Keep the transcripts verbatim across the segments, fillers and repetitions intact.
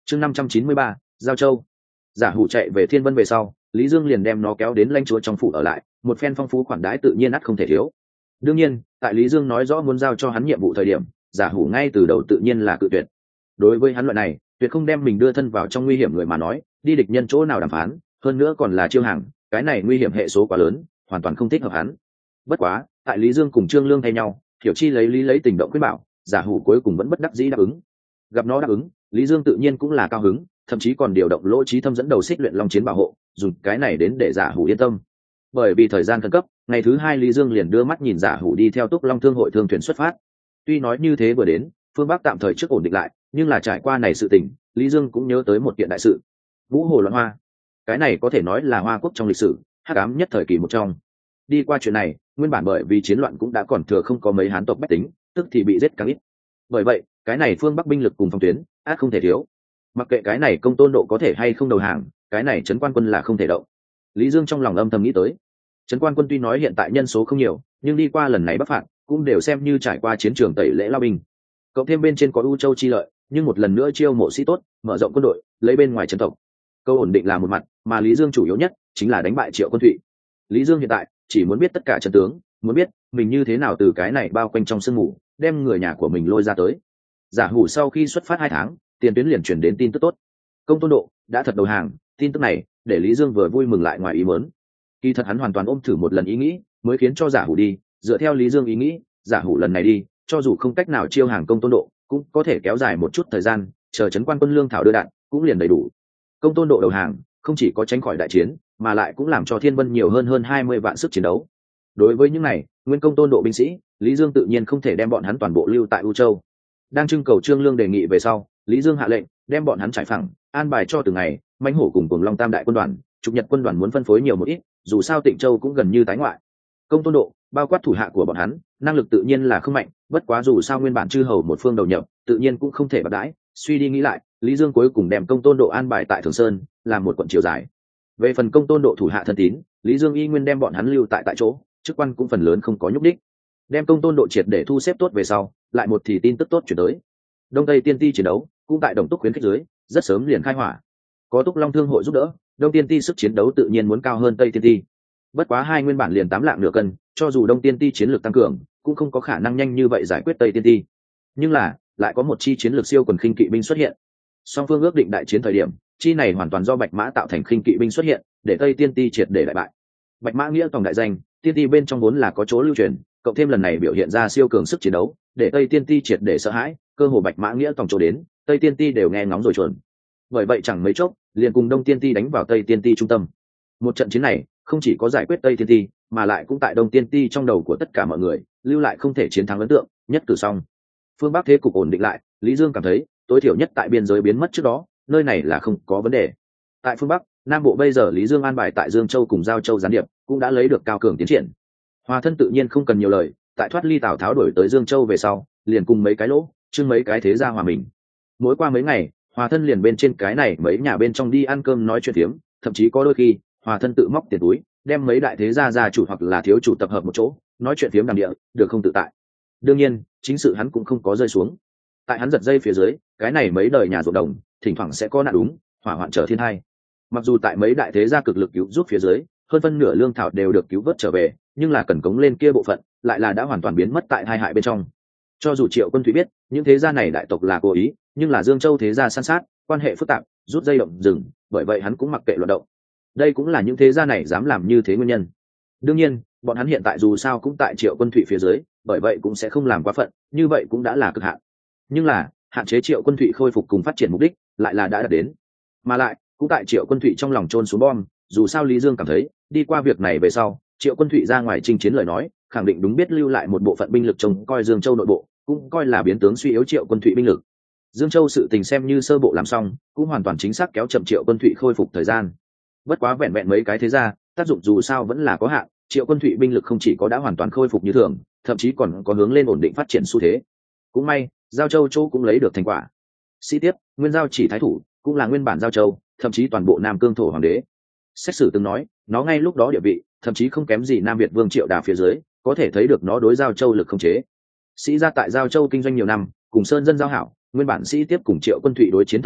chương năm trăm chín mươi ba giao châu. Giả hủ chạy về Thiên Vân về sau, Lý Dương liền đem nó kéo đến lãnh chúa trong phủ ở lại, một phen phong phú khoản đãi tự nhiên ắt không thể thiếu. Đương nhiên, tại Lý Dương nói rõ muốn giao cho hắn nhiệm vụ thời điểm, Giả hủ ngay từ đầu tự nhiên là cự tuyệt. Đối với hắn loại này tuyệt không đem mình đưa thân vào trong nguy hiểm người mà nói, đi địch nhân chỗ nào đàm phán, hơn nữa còn là chiêu hàng, cái này nguy hiểm hệ số quá lớn, hoàn toàn không thích hợp hắn. Bất quá, tại Lý Dương cùng Trương Lương thay nhau, Hiểu Chi lấy lý lấy tình động khuyên bảo, Giả hủ cuối cùng vẫn bất đắc dĩ đáp ứng. Gặp nó đáp ứng, Lý Dương tự nhiên cũng là cao hứng, thậm chí còn điều động Lỗ Chí Thâm dẫn đầu xích luyện long chiến bảo hộ, dùng cái này đến để Giả hủ yên tâm. Bởi vì thời gian khẩn cấp, ngày thứ hai Lý Dương liền đưa mắt nhìn Giả hủ đi theo Túc Long Thương hội thương thuyền xuất phát. Tuy nói như thế vừa đến, phương Bắc tạm thời trước ổn định lại, nhưng là trải qua này sự tình, Lý Dương cũng nhớ tới một kiện đại sự. Vũ Hồ loạn hoa. Cái này có thể nói là Hoa quốc trong lịch sử hắc ám nhất thời kỳ một trong. Đi qua chuyện này, nguyên bản bởi vì chiến loạn cũng đã còn thừa không có mấy Hán tộc bách tính, tức thì bị giết càng ít. Bởi vậy, cái này phương Bắc binh lực cùng phòng tuyến, át không thể thiếu. Mặc kệ cái này Công Tôn Độ có thể hay không đầu hàng, cái này Trấn Quan quân là không thể động. Lý Dương trong lòng âm thầm nghĩ tới. Trấn Quan quân tuy nói hiện tại nhân số không nhiều, nhưng đi qua lần này bắc phạt, cũng đều xem như trải qua chiến trường tẩy lễ lao binh. Cộng thêm bên trên có U Châu chi lợi, nhưng một lần nữa chiêu mộ sĩ tốt, mở rộng quân đội, lấy bên ngoài trấn tộc. Câu ổn định là một mặt, mà Lý Dương chủ yếu nhất chính là đánh bại Triệu Quân Thụy. Lý Dương hiện tại chỉ muốn biết tất cả trận tướng, muốn biết mình như thế nào từ cái này bao quanh trong sương mù, đem người nhà của mình lôi ra tới. Giả hủ sau khi xuất phát hai tháng, tiền tuyến liền chuyển đến tin tức tốt. Công Tôn Độ đã thật đầu hàng, tin tức này để Lý Dương vừa vui mừng lại ngoài ý muốn. Kỳ thật hắn hoàn toàn ôm thử một lần ý nghĩ, mới khiến cho Giả hủ đi, dựa theo Lý Dương ý nghĩ, Giả hủ lần này đi, cho dù không cách nào chiêu hàng Công Tôn Độ, cũng có thể kéo dài một chút thời gian, chờ Trấn Quan quân lương thảo đưa đạn, cũng liền đầy đủ. Công Tôn Độ đầu hàng, không chỉ có tránh khỏi đại chiến, mà lại cũng làm cho Thiên Vân nhiều hơn hơn hai mươi vạn sức chiến đấu. Đối với những này, nguyên Công Tôn Độ binh sĩ, Lý Dương tự nhiên không thể đem bọn hắn toàn bộ lưu tại U Châu. Đang trưng cầu Trương Lương đề nghị về sau, Lý Dương hạ lệnh đem bọn hắn trải phẳng, an bài cho từng ngày, Mãnh Hổ cùng Cuồng Long Tam đại quân đoàn, Trục Nhật quân đoàn muốn phân phối nhiều một ít, dù sao Tịnh Châu cũng gần như tái ngoại. Công Tôn Độ, bao quát thủ hạ của bọn hắn, năng lực tự nhiên là không mạnh, bất quá dù sao nguyên bản chư hầu một phương đầu nhập, tự nhiên cũng không thể bạc đãi. Suy đi nghĩ lại, Lý Dương cuối cùng đem Công Tôn Độ an bài tại Thường Sơn, làm một quận chiều dài. Về phần Công Tôn Độ thủ hạ thân tín, Lý Dương y nguyên đem bọn hắn lưu tại tại chỗ, chức quan cũng phần lớn không có nhúc đích. Đem Công Tôn Độ triệt để thu xếp tốt về sau, lại một thì tin tức tốt chuyển tới. Đông Tây Tiên Ti chiến đấu, cũng tại Đồng Túc khuyến khích dưới, rất sớm liền khai hỏa. Có Túc Long Thương hội giúp đỡ, Đông Tiên Ti sức chiến đấu tự nhiên muốn cao hơn Tây Tiên Ti. Bất quá hai nguyên bản liền tám lạng nửa cân, cho dù Đông Tiên Ti chiến lược tăng cường, cũng không có khả năng nhanh như vậy giải quyết Tây Tiên Ti. Nhưng là, lại có một chi chiến lược siêu quần khinh kỵ binh xuất hiện. Song phương ước định đại chiến thời điểm, chi này hoàn toàn do Bạch Mã tạo thành khinh kỵ binh xuất hiện, để Tây Tiên Ti triệt để đại bại. Bạch Mã nghĩa tòng đại danh, Tiên Ti bên trong vốn là có chỗ lưu truyền, cộng thêm lần này biểu hiện ra siêu cường sức chiến đấu, để Tây Tiên Ti triệt để sợ hãi, cơ hồ Bạch Mã nghĩa tòng chỗ đến, Tây Tiên Ti đều nghe ngóng rồi chuẩn. Bởi vậy chẳng mấy chốc, liền cùng Đông Tiên Ti đánh vào Tây Tiên Ti trung tâm. Một trận chiến này, không chỉ có giải quyết Tây Tiên Ti, mà lại cũng tại Đông Tiên Ti trong đầu của tất cả mọi người, lưu lại không thể chiến thắng ấn tượng, nhất cử xong. Phương Bắc thế cục ổn định lại, Lý Dương cảm thấy, tối thiểu nhất tại biên giới biến mất trước đó, nơi này là không có vấn đề. Tại phương Bắc, Nam Bộ bây giờ Lý Dương an bài tại Dương Châu cùng Giao Châu gián điệp, cũng đã lấy được cao cường tiến triển. Hòa Thân tự nhiên không cần nhiều lời, tại thoát ly Tào Tháo đổi tới Dương Châu về sau, liền cùng mấy cái lỗ, chưng mấy cái thế gia hòa mình. Mỗi qua mấy ngày, Hòa Thân liền bên trên cái này mấy nhà bên trong đi ăn cơm nói chuyện thiếm, thậm chí có đôi khi, Hòa Thân tự móc tiền túi, đem mấy đại thế gia gia chủ hoặc là thiếu chủ tập hợp một chỗ, nói chuyện thiếm đàm địa, được không tự tại. Đương nhiên, chính sự hắn cũng không có rơi xuống. Tại hắn giật dây phía dưới, cái này mấy đời nhà ruộng đồng, thỉnh thoảng sẽ có nạn đúng, hỏa hoạn trở thiên hai. Mặc dù tại mấy đại thế gia cực lực cứu giúp phía dưới, hơn phân nửa lương thảo đều được cứu vớt trở về, nhưng là cần cống lên kia bộ phận, lại là đã hoàn toàn biến mất tại hai hại bên trong. Cho dù Triệu Quân Thụy biết, những thế gia này đại tộc là cố ý, nhưng là Dương Châu thế gia san sát, quan hệ phức tạp, rút dây động rừng, bởi vậy hắn cũng mặc kệ loạn động. Đây cũng là những thế gia này dám làm như thế nguyên nhân. Đương nhiên, bọn hắn hiện tại dù sao cũng tại Triệu Quân Thụy phía dưới, bởi vậy cũng sẽ không làm quá phận, như vậy cũng đã là cực hạn. Nhưng là, hạn chế Triệu Quân Thụy khôi phục cùng phát triển mục đích, lại là đã đạt đến. Mà lại, cũng tại Triệu Quân Thụy trong lòng chôn xuống bom, dù sao Lý Dương cảm thấy, đi qua việc này về sau, Triệu Quân Thụy ra ngoài chinh chiến lời nói, khẳng định đúng biết lưu lại một bộ phận binh lực trông coi Dương Châu nội bộ, cũng coi là biến tướng suy yếu Triệu Quân Thụy binh lực. Dương Châu sự tình xem như sơ bộ làm xong, cũng hoàn toàn chính xác kéo chậm Triệu Quân Thụy khôi phục thời gian. Bất quá vẹn vẹn mấy cái thế ra, tác dụng dù sao vẫn là có hạn, Triệu Quân Thụy binh lực không chỉ có đã hoàn toàn khôi phục như thường, thậm chí còn có hướng lên ổn định phát triển xu thế. Cũng may, Giao Châu Châu cũng lấy được thành quả. Sĩ tiếp, nguyên Giao Chỉ thái thủ, cũng là nguyên bản Giao Châu, thậm chí toàn bộ Nam Cương thổ hoàng đế. Xét xử từng nói, nó ngay lúc đó địa vị, thậm chí không kém gì Nam Việt Vương Triệu Đà phía dưới, có thể thấy được nó đối Giao Châu lực khống chế. Sĩ gia tại Giao Châu kinh doanh nhiều năm, cùng sơn dân giao hảo, nguyên bản Sĩ tiếp cùng Triệu Quân Thụy đối chiến thời điểm,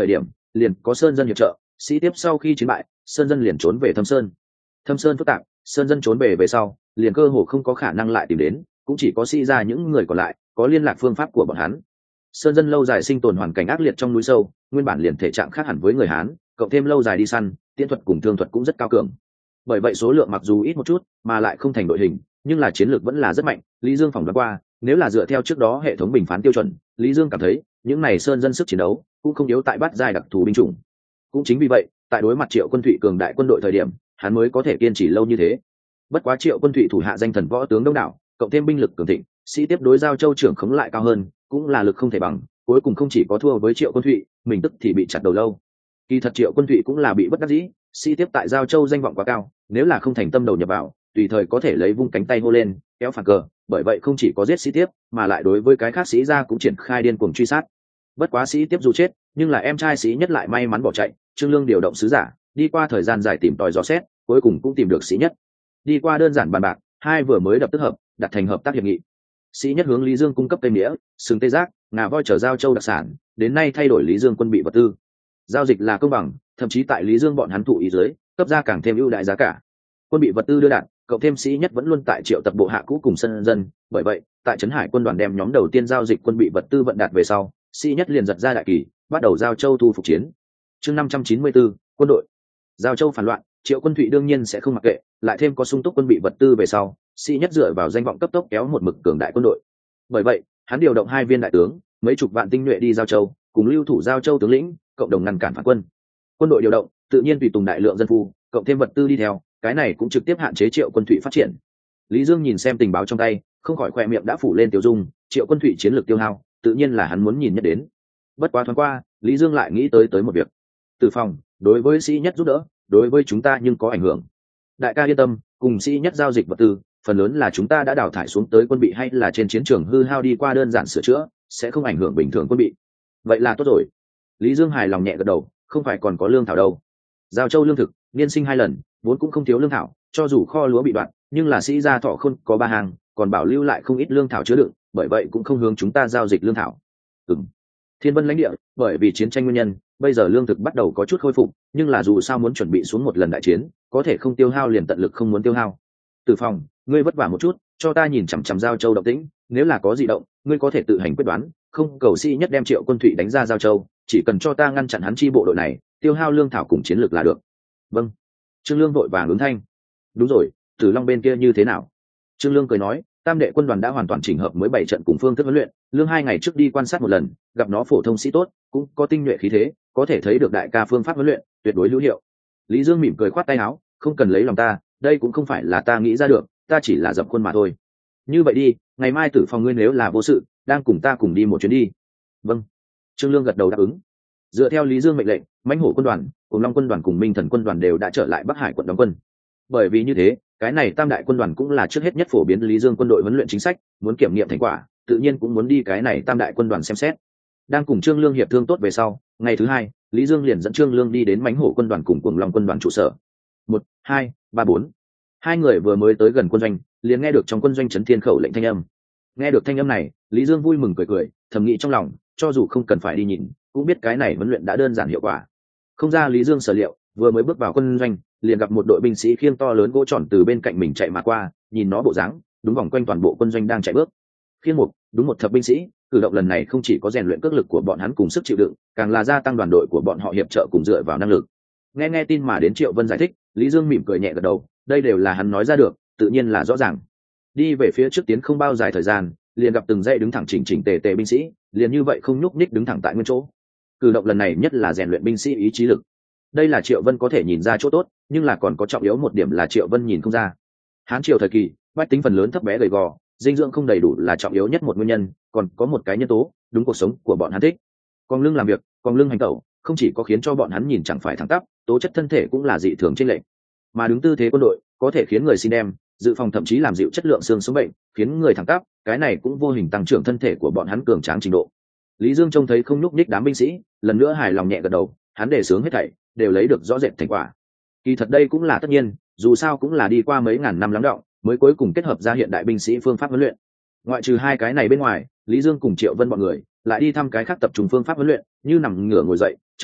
liền có sơn dân hiệp trợ, sĩ tiếp sau khi chiến bại, sơn dân liền trốn về thâm sơn. Thâm sơn phức tạp, sơn dân trốn về về sau liền cơ hồ không có khả năng lại tìm đến, cũng chỉ có sĩ ra những người còn lại có liên lạc phương pháp của bọn hắn. Sơn dân lâu dài sinh tồn hoàn cảnh ác liệt trong núi sâu, nguyên bản liền thể trạng khác hẳn với người Hán, cộng thêm lâu dài đi săn, tiễn thuật cùng thương thuật cũng rất cao cường. Bởi vậy số lượng mặc dù ít một chút, mà lại không thành đội hình, nhưng là chiến lược vẫn là rất mạnh. Lý Dương phỏng đoán qua, nếu là dựa theo trước đó hệ thống bình phán tiêu chuẩn, Lý Dương cảm thấy những này sơn dân sức chiến đấu cũng không yếu tại bát giai đặc thù binh chủng. Cũng chính vì vậy, tại đối mặt Triệu Quân Thụy cường đại quân đội thời điểm, hắn mới có thể kiên trì lâu như thế. Bất quá Triệu Quân Thụy thủ hạ danh thần võ tướng đông đảo, cộng thêm binh lực cường thịnh, sĩ tiếp đối giao châu trưởng khống lại cao hơn, cũng là lực không thể bằng, cuối cùng không chỉ có thua với Triệu Quân Thụy, mình tức thì bị chặt đầu lâu. Kỳ thật Triệu Quân Thụy cũng là bị bất đắc dĩ, sĩ tiếp tại giao châu danh vọng quá cao, nếu là không thành tâm đầu nhập vào, tùy thời có thể lấy vung cánh tay hô lên kéo phản cờ, bởi vậy không chỉ có giết sĩ tiếp, mà lại đối với cái khác sĩ gia cũng triển khai điên cuồng truy sát. Bất quá sĩ tiếp dù chết, nhưng là em trai sĩ nhất lại may mắn bỏ chạy. Trương Lương điều động sứ giả đi qua thời gian dài tìm tòi dò xét, cuối cùng cũng tìm được sĩ nhất. Đi qua đơn giản bàn bạc, hai vừa mới đập tức hợp, đặt thành hợp tác hiệp nghị. Sĩ nhất hướng Lý Dương cung cấp tây nghĩa, sừng tê giác, ngà voi chở giao châu đặc sản, đến nay thay đổi Lý Dương quân bị vật tư. Giao dịch là công bằng, thậm chí tại Lý Dương bọn hắn thụ ý dưới, cấp ra càng thêm ưu đại giá cả. Quân bị vật tư đưa đạn, cộng thêm sĩ nhất vẫn luôn tại triệu tập bộ hạ cũ cùng sân dân, bởi vậy tại trấn Hải quân đoàn đem nhóm đầu tiên giao dịch quân bị vật tư vận đạt về sau, sĩ nhất liền giật ra đại kỳ, bắt đầu giao châu thu phục chiến. Chương năm trăm chín mươi tư, quân đội. Giao châu phản loạn, Triệu Quân Thụy đương nhiên sẽ không mặc kệ, lại thêm có sung túc quân bị vật tư về sau, sĩ nhất dựa vào danh vọng cấp tốc kéo một mực cường đại quân đội. Bởi vậy, hắn điều động hai viên đại tướng, mấy chục vạn tinh nhuệ đi giao châu, cùng lưu thủ giao châu tướng lĩnh, cộng đồng ngăn cản phản quân. Quân đội điều động, tự nhiên tùy tùng đại lượng dân phu, cộng thêm vật tư đi theo, cái này cũng trực tiếp hạn chế Triệu Quân Thụy phát triển. Lý Dương nhìn xem tình báo trong tay, không khỏi khoe miệng đã phủ lên tiêu dung, Triệu Quân Thụy chiến lược tiêu hao, tự nhiên là hắn muốn nhìn nhất đến. Bất quá thoáng qua, Lý Dương lại nghĩ tới tới một việc. Từ phòng, đối với sĩ nhất giúp đỡ, đối với chúng ta nhưng có ảnh hưởng. Đại ca yên tâm, cùng sĩ nhất giao dịch vật tư, phần lớn là chúng ta đã đào thải xuống tới quân bị hay là trên chiến trường hư hao đi qua đơn giản sửa chữa, sẽ không ảnh hưởng bình thường quân bị. Vậy là tốt rồi. Lý Dương hài lòng nhẹ gật đầu, không phải còn có lương thảo đâu. Giao châu lương thực, niên sinh hai lần, vốn cũng không thiếu lương thảo, cho dù kho lúa bị đoạn, nhưng là sĩ gia thọ khôn có ba hàng, còn bảo lưu lại không ít lương thảo chứa đựng, bởi vậy cũng không hướng chúng ta giao dịch lương thảo. Ừm. Thiên Vân lãnh địa, bởi vì chiến tranh nguyên nhân, bây giờ lương thực bắt đầu có chút khôi phục, nhưng là dù sao muốn chuẩn bị xuống một lần đại chiến, có thể không tiêu hao liền tận lực không muốn tiêu hao. Từ phòng, ngươi vất vả một chút, cho ta nhìn chằm chằm giao châu động tĩnh, nếu là có dị động, ngươi có thể tự hành quyết đoán, không cầu sĩ nhất đem Triệu Quân Thụy đánh ra giao châu, chỉ cần cho ta ngăn chặn hắn chi bộ đội này, tiêu hao lương thảo cùng chiến lược là được. Vâng. Trương Lương vội vàng ứng thanh. Đúng rồi, Tử Long bên kia như thế nào? Trương Lương cười nói, Tam đệ quân đoàn đã hoàn toàn chỉnh hợp mới bảy trận cùng phương thức huấn luyện, Lương hai ngày trước đi quan sát một lần, gặp nó phổ thông sĩ tốt, cũng có tinh nhuệ khí thế, có thể thấy được đại ca phương pháp huấn luyện tuyệt đối hữu hiệu. Lý Dương mỉm cười khoát tay áo, không cần lấy lòng ta, đây cũng không phải là ta nghĩ ra được, ta chỉ là dập khuôn mà thôi. Như vậy đi, ngày mai Tử Phòng ngươi nếu là vô sự, đang cùng ta cùng đi một chuyến đi. Vâng. Trương Lương gật đầu đáp ứng. Dựa theo Lý Dương mệnh lệnh, Mãnh Hổ quân đoàn, cùng Long quân đoàn cùng Minh Thần quân đoàn đều đã trở lại Bắc Hải quận đóng quân. Bởi vì như thế, cái này Tam đại quân đoàn cũng là trước hết nhất phổ biến Lý Dương quân đội huấn luyện chính sách, muốn kiểm nghiệm thành quả, tự nhiên cũng muốn đi cái này Tam đại quân đoàn xem xét. Đang cùng Trương Lương hiệp thương tốt về sau, ngày thứ hai, Lý Dương liền dẫn Trương Lương đi đến Mãnh Hổ quân đoàn cùng Cuồng Long quân đoàn trụ sở. Một, hai, ba, bốn. Hai người vừa mới tới gần quân doanh, liền nghe được trong quân doanh trấn thiên khẩu lệnh thanh âm. Nghe được thanh âm này, Lý Dương vui mừng cười cười, thầm nghĩ trong lòng, cho dù không cần phải đi nhìn, cũng biết cái này huấn luyện đã đơn giản hiệu quả. Không ra Lý Dương sở liệu, vừa mới bước vào quân doanh, liền gặp một đội binh sĩ khiêng to lớn gỗ tròn từ bên cạnh mình chạy mà qua, nhìn nó bộ dáng, đúng vòng quanh toàn bộ quân doanh đang chạy bước. Khiêng một, đúng một thập binh sĩ, cử động lần này không chỉ có rèn luyện cước lực của bọn hắn cùng sức chịu đựng, càng là gia tăng đoàn đội của bọn họ hiệp trợ cùng dựa vào năng lực. Nghe nghe tin mà đến Triệu Vân giải thích, Lý Dương mỉm cười nhẹ gật đầu, đây đều là hắn nói ra được, tự nhiên là rõ ràng. Đi về phía trước tiến không bao dài thời gian, liền gặp từng dãy đứng thẳng chỉnh chỉnh tề tề binh sĩ, liền như vậy không nhúc nhích đứng thẳng tại nguyên chỗ. Cử động lần này nhất là rèn luyện binh sĩ ý chí lực. Đây là Triệu Vân có thể nhìn ra chỗ tốt, nhưng là còn có trọng yếu một điểm là Triệu Vân nhìn không ra. Hán triều thời kỳ, bách tính phần lớn thấp bé gầy gò, dinh dưỡng không đầy đủ là trọng yếu nhất một nguyên nhân, còn có một cái nhân tố, đúng cuộc sống của bọn hắn thích. Còn lưng làm việc, còn lưng hành tẩu, không chỉ có khiến cho bọn hắn nhìn chẳng phải thẳng tắp, tố chất thân thể cũng là dị thường trên lệch. Mà đứng tư thế quân đội, có thể khiến người xin đem, dự phòng thậm chí làm dịu chất lượng xương sống bệnh, khiến người thẳng tắp, cái này cũng vô hình tăng trưởng thân thể của bọn hắn cường tráng trình độ. Lý Dương trông thấy không nhúc nhích đám binh sĩ, lần nữa hài lòng nhẹ gật đầu, hắn đề xướng hết thảy đều lấy được rõ rệt thành quả. Kỳ thật đây cũng là tất nhiên, dù sao cũng là đi qua mấy ngàn năm lắng đọng, mới cuối cùng kết hợp ra hiện đại binh sĩ phương pháp huấn luyện. Ngoại trừ hai cái này bên ngoài, Lý Dương cùng Triệu Vân bọn người lại đi thăm cái khác tập trung phương pháp huấn luyện, như nằm ngửa ngồi dậy, chống đẩy,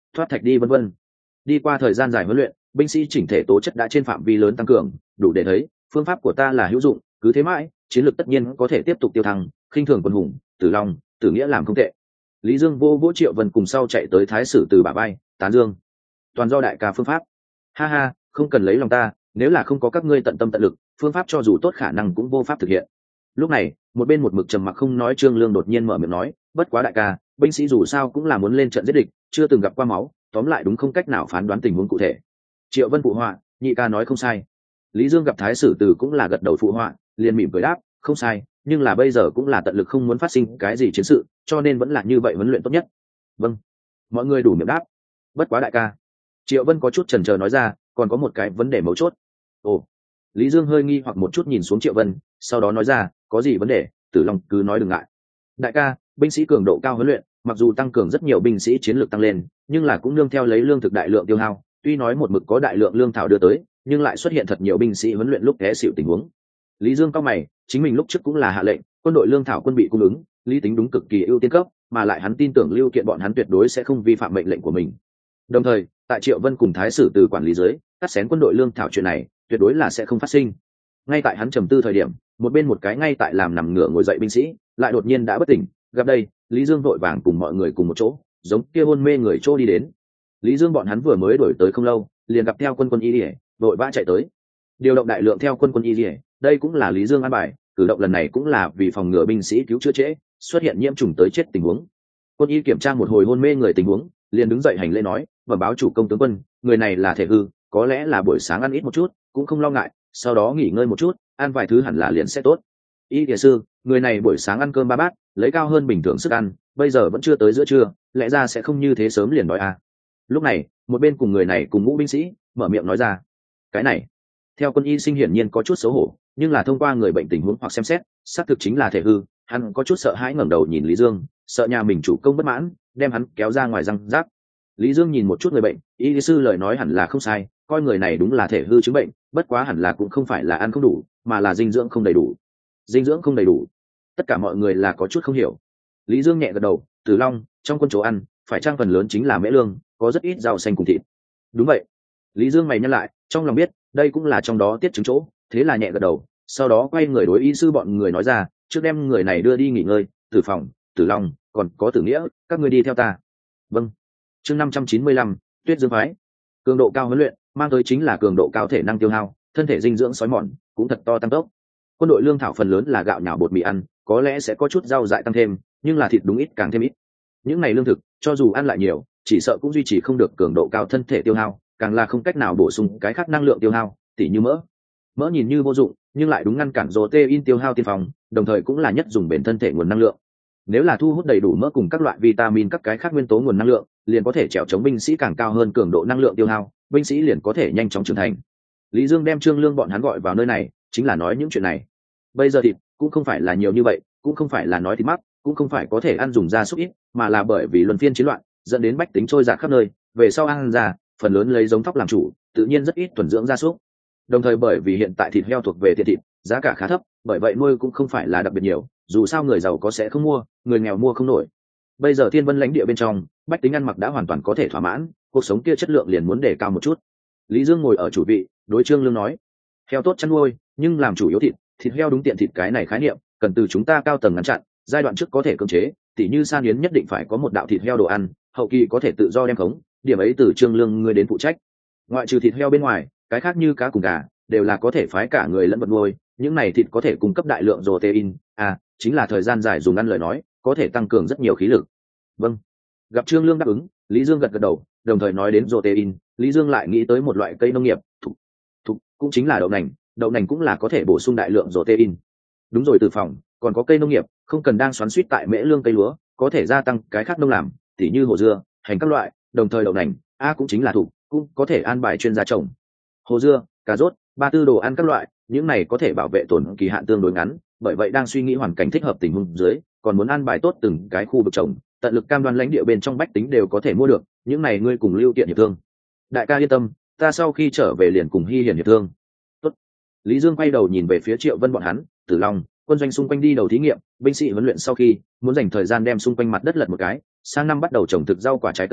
thoát thạch đi vân vân. Đi qua thời gian dài huấn luyện, binh sĩ chỉnh thể tố chất đã trên phạm vi lớn tăng cường, đủ để thấy phương pháp của ta là hữu dụng, cứ thế mãi chiến lược tất nhiên có thể tiếp tục tiêu thăng. Khinh thường quân hùng, Tử Long, Tử Nghĩa làm không tệ. Lý Dương vô vỗ Triệu Vân cùng sau chạy tới Thái Sử Từ bả vai, tán dương, toàn do đại ca phương pháp. Ha ha, không cần lấy lòng ta, nếu là không có các ngươi tận tâm tận lực, phương pháp cho dù tốt khả năng cũng vô pháp thực hiện. Lúc này một bên một mực trầm mặc không nói Trương Lương đột nhiên mở miệng nói, bất quá đại ca, binh sĩ dù sao cũng là muốn lên trận giết địch, chưa từng gặp qua máu, tóm lại đúng không cách nào phán đoán tình huống cụ thể. Triệu Vân phụ họa, nhị ca nói không sai. Lý Dương gặp Thái Sử Từ cũng là gật đầu phụ họa, liền mỉm cười đáp, không sai, nhưng là bây giờ cũng là tận lực không muốn phát sinh cái gì chiến sự, cho nên vẫn là như vậy huấn luyện tốt nhất. Vâng, mọi người đủ miệng đáp. Bất quá đại ca, Triệu Vân có chút chần chờ nói ra, còn có một cái vấn đề mấu chốt. Ồ. Lý Dương hơi nghi hoặc một chút nhìn xuống Triệu Vân, sau đó nói ra, có gì vấn đề? Tử Long cứ nói đừng ngại. Đại ca, binh sĩ cường độ cao huấn luyện, mặc dù tăng cường rất nhiều binh sĩ chiến lược tăng lên, nhưng là cũng nương theo lấy lương thực đại lượng tiêu hao, tuy nói một mực có đại lượng lương thảo đưa tới, nhưng lại xuất hiện thật nhiều binh sĩ huấn luyện lúc té xỉu tình huống. Lý Dương cao mày, chính mình lúc trước cũng là hạ lệnh, quân đội lương thảo quân bị cung ứng, lý tính đúng cực kỳ ưu tiên cấp, mà lại hắn tin tưởng Lưu Kiện bọn hắn tuyệt đối sẽ không vi phạm mệnh lệnh của mình. Đồng thời, tại Triệu Vân cùng Thái Sử Từ quản lý dưới, cắt xén quân đội lương thảo chuyện này, tuyệt đối là sẽ không phát sinh. Ngay tại hắn trầm tư thời điểm, một bên một cái ngay tại làm nằm ngửa ngồi dậy binh sĩ, lại đột nhiên đã bất tỉnh, gặp đây, Lý Dương vội vàng cùng mọi người cùng một chỗ, giống kia hôn mê người chỗ đi đến. Lý Dương bọn hắn vừa mới đổi tới không lâu, liền gặp theo quân quân y liễu, vội vã chạy tới. Điều động đại lượng theo quân quân y liễu, đây cũng là Lý Dương an bài, cử động lần này cũng là vì phòng ngừa binh sĩ cứu chữa trễ, xuất hiện nhiễm trùng tới chết tình huống. Quân y kiểm tra một hồi hôn mê người tình huống, liền đứng dậy hành lễ nói, và báo chủ công tướng quân, người này là thể hư, có lẽ là buổi sáng ăn ít một chút, cũng không lo ngại, sau đó nghỉ ngơi một chút, ăn vài thứ hẳn là liền sẽ tốt. Y thiền sư, người này buổi sáng ăn cơm ba bát, lấy cao hơn bình thường sức ăn, bây giờ vẫn chưa tới giữa trưa, lẽ ra sẽ không như thế sớm liền nói à. Lúc này một bên cùng người này cùng ngũ binh sĩ mở miệng nói ra, cái này theo quân y sinh hiển nhiên có chút xấu hổ, nhưng là thông qua người bệnh tình huống hoặc xem xét, xác thực chính là thể hư. Hắn có chút sợ hãi ngẩng đầu nhìn Lý Dương, sợ nhà mình chủ công bất mãn, đem hắn kéo ra ngoài răng rác. Lý Dương nhìn một chút người bệnh, y sư lời nói hẳn là không sai, coi người này đúng là thể hư chứng bệnh, bất quá hẳn là cũng không phải là ăn không đủ, mà là dinh dưỡng không đầy đủ. Dinh dưỡng không đầy đủ? Tất cả mọi người là có chút không hiểu. Lý Dương nhẹ gật đầu, Tử Long, trong quân chỗ ăn, phải trang phần lớn chính là mễ lương, có rất ít rau xanh cùng thịt. Đúng vậy. Lý Dương mày nhăn lại, trong lòng biết, đây cũng là trong đó tiết chứng chỗ, thế là nhẹ gật đầu, sau đó quay người đối y sư bọn người nói ra, trước đem người này đưa đi nghỉ ngơi, Tử Phòng, Tử Long, còn có Tử Nghĩa, các ngươi đi theo ta. Vâng. Chương năm trăm chín mươi lăm, Tuyết Dương phái. Cường độ cao huấn luyện, mang tới chính là cường độ cao thể năng tiêu hao, thân thể dinh dưỡng sói mòn, cũng thật to tăng tốc. Quân đội lương thảo phần lớn là gạo nhào bột mì ăn, có lẽ sẽ có chút rau dại tăng thêm, nhưng là thịt đúng ít càng thêm ít. Những này lương thực, cho dù ăn lại nhiều, chỉ sợ cũng duy trì không được cường độ cao thân thể tiêu hao, càng là không cách nào bổ sung cái khác năng lượng tiêu hao, tỉ như mỡ. Mỡ nhìn như vô dụng, nhưng lại đúng ngăn cản protein tiêu hao tiên phòng, đồng thời cũng là nhất dùng bền thân thể nguồn năng lượng. Nếu là thu hút đầy đủ mỡ cùng các loại vitamin các cái khác nguyên tố nguồn năng lượng, liền có thể trèo chống binh sĩ càng cao hơn cường độ năng lượng tiêu hao, binh sĩ liền có thể nhanh chóng trưởng thành. Lý Dương đem Trương Lương bọn hắn gọi vào nơi này, chính là nói những chuyện này. Bây giờ thịt cũng không phải là nhiều như vậy, cũng không phải là nói thịt mắc, cũng không phải có thể ăn dùng gia súc ít, mà là bởi vì luân phiên chiến loạn, dẫn đến bách tính trôi dạt khắp nơi, về sau ăn ra, phần lớn lấy giống thóc làm chủ, tự nhiên rất ít thuần dưỡng gia súc. Đồng thời bởi vì hiện tại thịt heo thuộc về thiện thịt, giá cả khá thấp, bởi vậy nuôi cũng không phải là đặc biệt nhiều, dù sao người giàu có sẽ không mua, người nghèo mua không nổi. Bây giờ Thiên Vân lãnh địa bên trong, bách tính ăn mặc đã hoàn toàn có thể thỏa mãn, cuộc sống kia chất lượng liền muốn đề cao một chút. Lý Dương ngồi ở chủ vị, đối Trương Lương nói, heo tốt chăn nuôi, nhưng làm chủ yếu thịt, thịt heo đúng tiện thịt cái này khái niệm, cần từ chúng ta cao tầng ngăn chặn, giai đoạn trước có thể cưỡng chế, tỉ như San Yến nhất định phải có một đạo thịt heo đồ ăn, hậu kỳ có thể tự do đem khống, điểm ấy từ Trương Lương ngươi đến phụ trách. Ngoại trừ thịt heo bên ngoài, cái khác như cá cùng gà đều là có thể phái cả người lẫn vật nuôi, những này thịt có thể cung cấp đại lượng protein, à, chính là thời gian dài dùng ăn lời nói, có thể tăng cường rất nhiều khí lực. Vâng. Gặp Trương Lương đáp ứng, Lý Dương gật gật đầu, đồng thời nói đến protein, Lý Dương lại nghĩ tới một loại cây nông nghiệp, thục, thục, cũng chính là đậu nành, đậu nành cũng là có thể bổ sung đại lượng protein. Đúng rồi, Từ Phòng, còn có cây nông nghiệp, không cần đang xoắn suýt tại mễ lương cây lúa, có thể gia tăng cái khác nông làm, tỉ như hồ dưa, hành các loại, đồng thời đậu nành, a cũng chính là thục, cũng có thể an bài chuyên gia trồng. Hồ dưa, cà rốt, ba tư đồ ăn các loại, những này có thể bảo vệ tồn kỳ hạn tương đối ngắn, bởi vậy đang suy nghĩ hoàn cảnh thích hợp tình huống dưới, còn muốn an bài tốt từng cái khu vực trồng, tận lực cam đoan lãnh địa bên trong bách tính đều có thể mua được, những này ngươi cùng Lưu Kiện hiệp thương. Đại ca yên tâm, ta sau khi trở về liền cùng Hi Hiển hiệp thương. Tốt. Lý Dương quay đầu nhìn về phía Triệu Vân bọn hắn, Tử Long, quân doanh xung quanh đi đầu thí nghiệm, binh sĩ huấn luyện sau khi muốn dành thời gian đem xung quanh mặt đất lật một cái, sang năm bắt đầu trồng thực rau quả trái cây,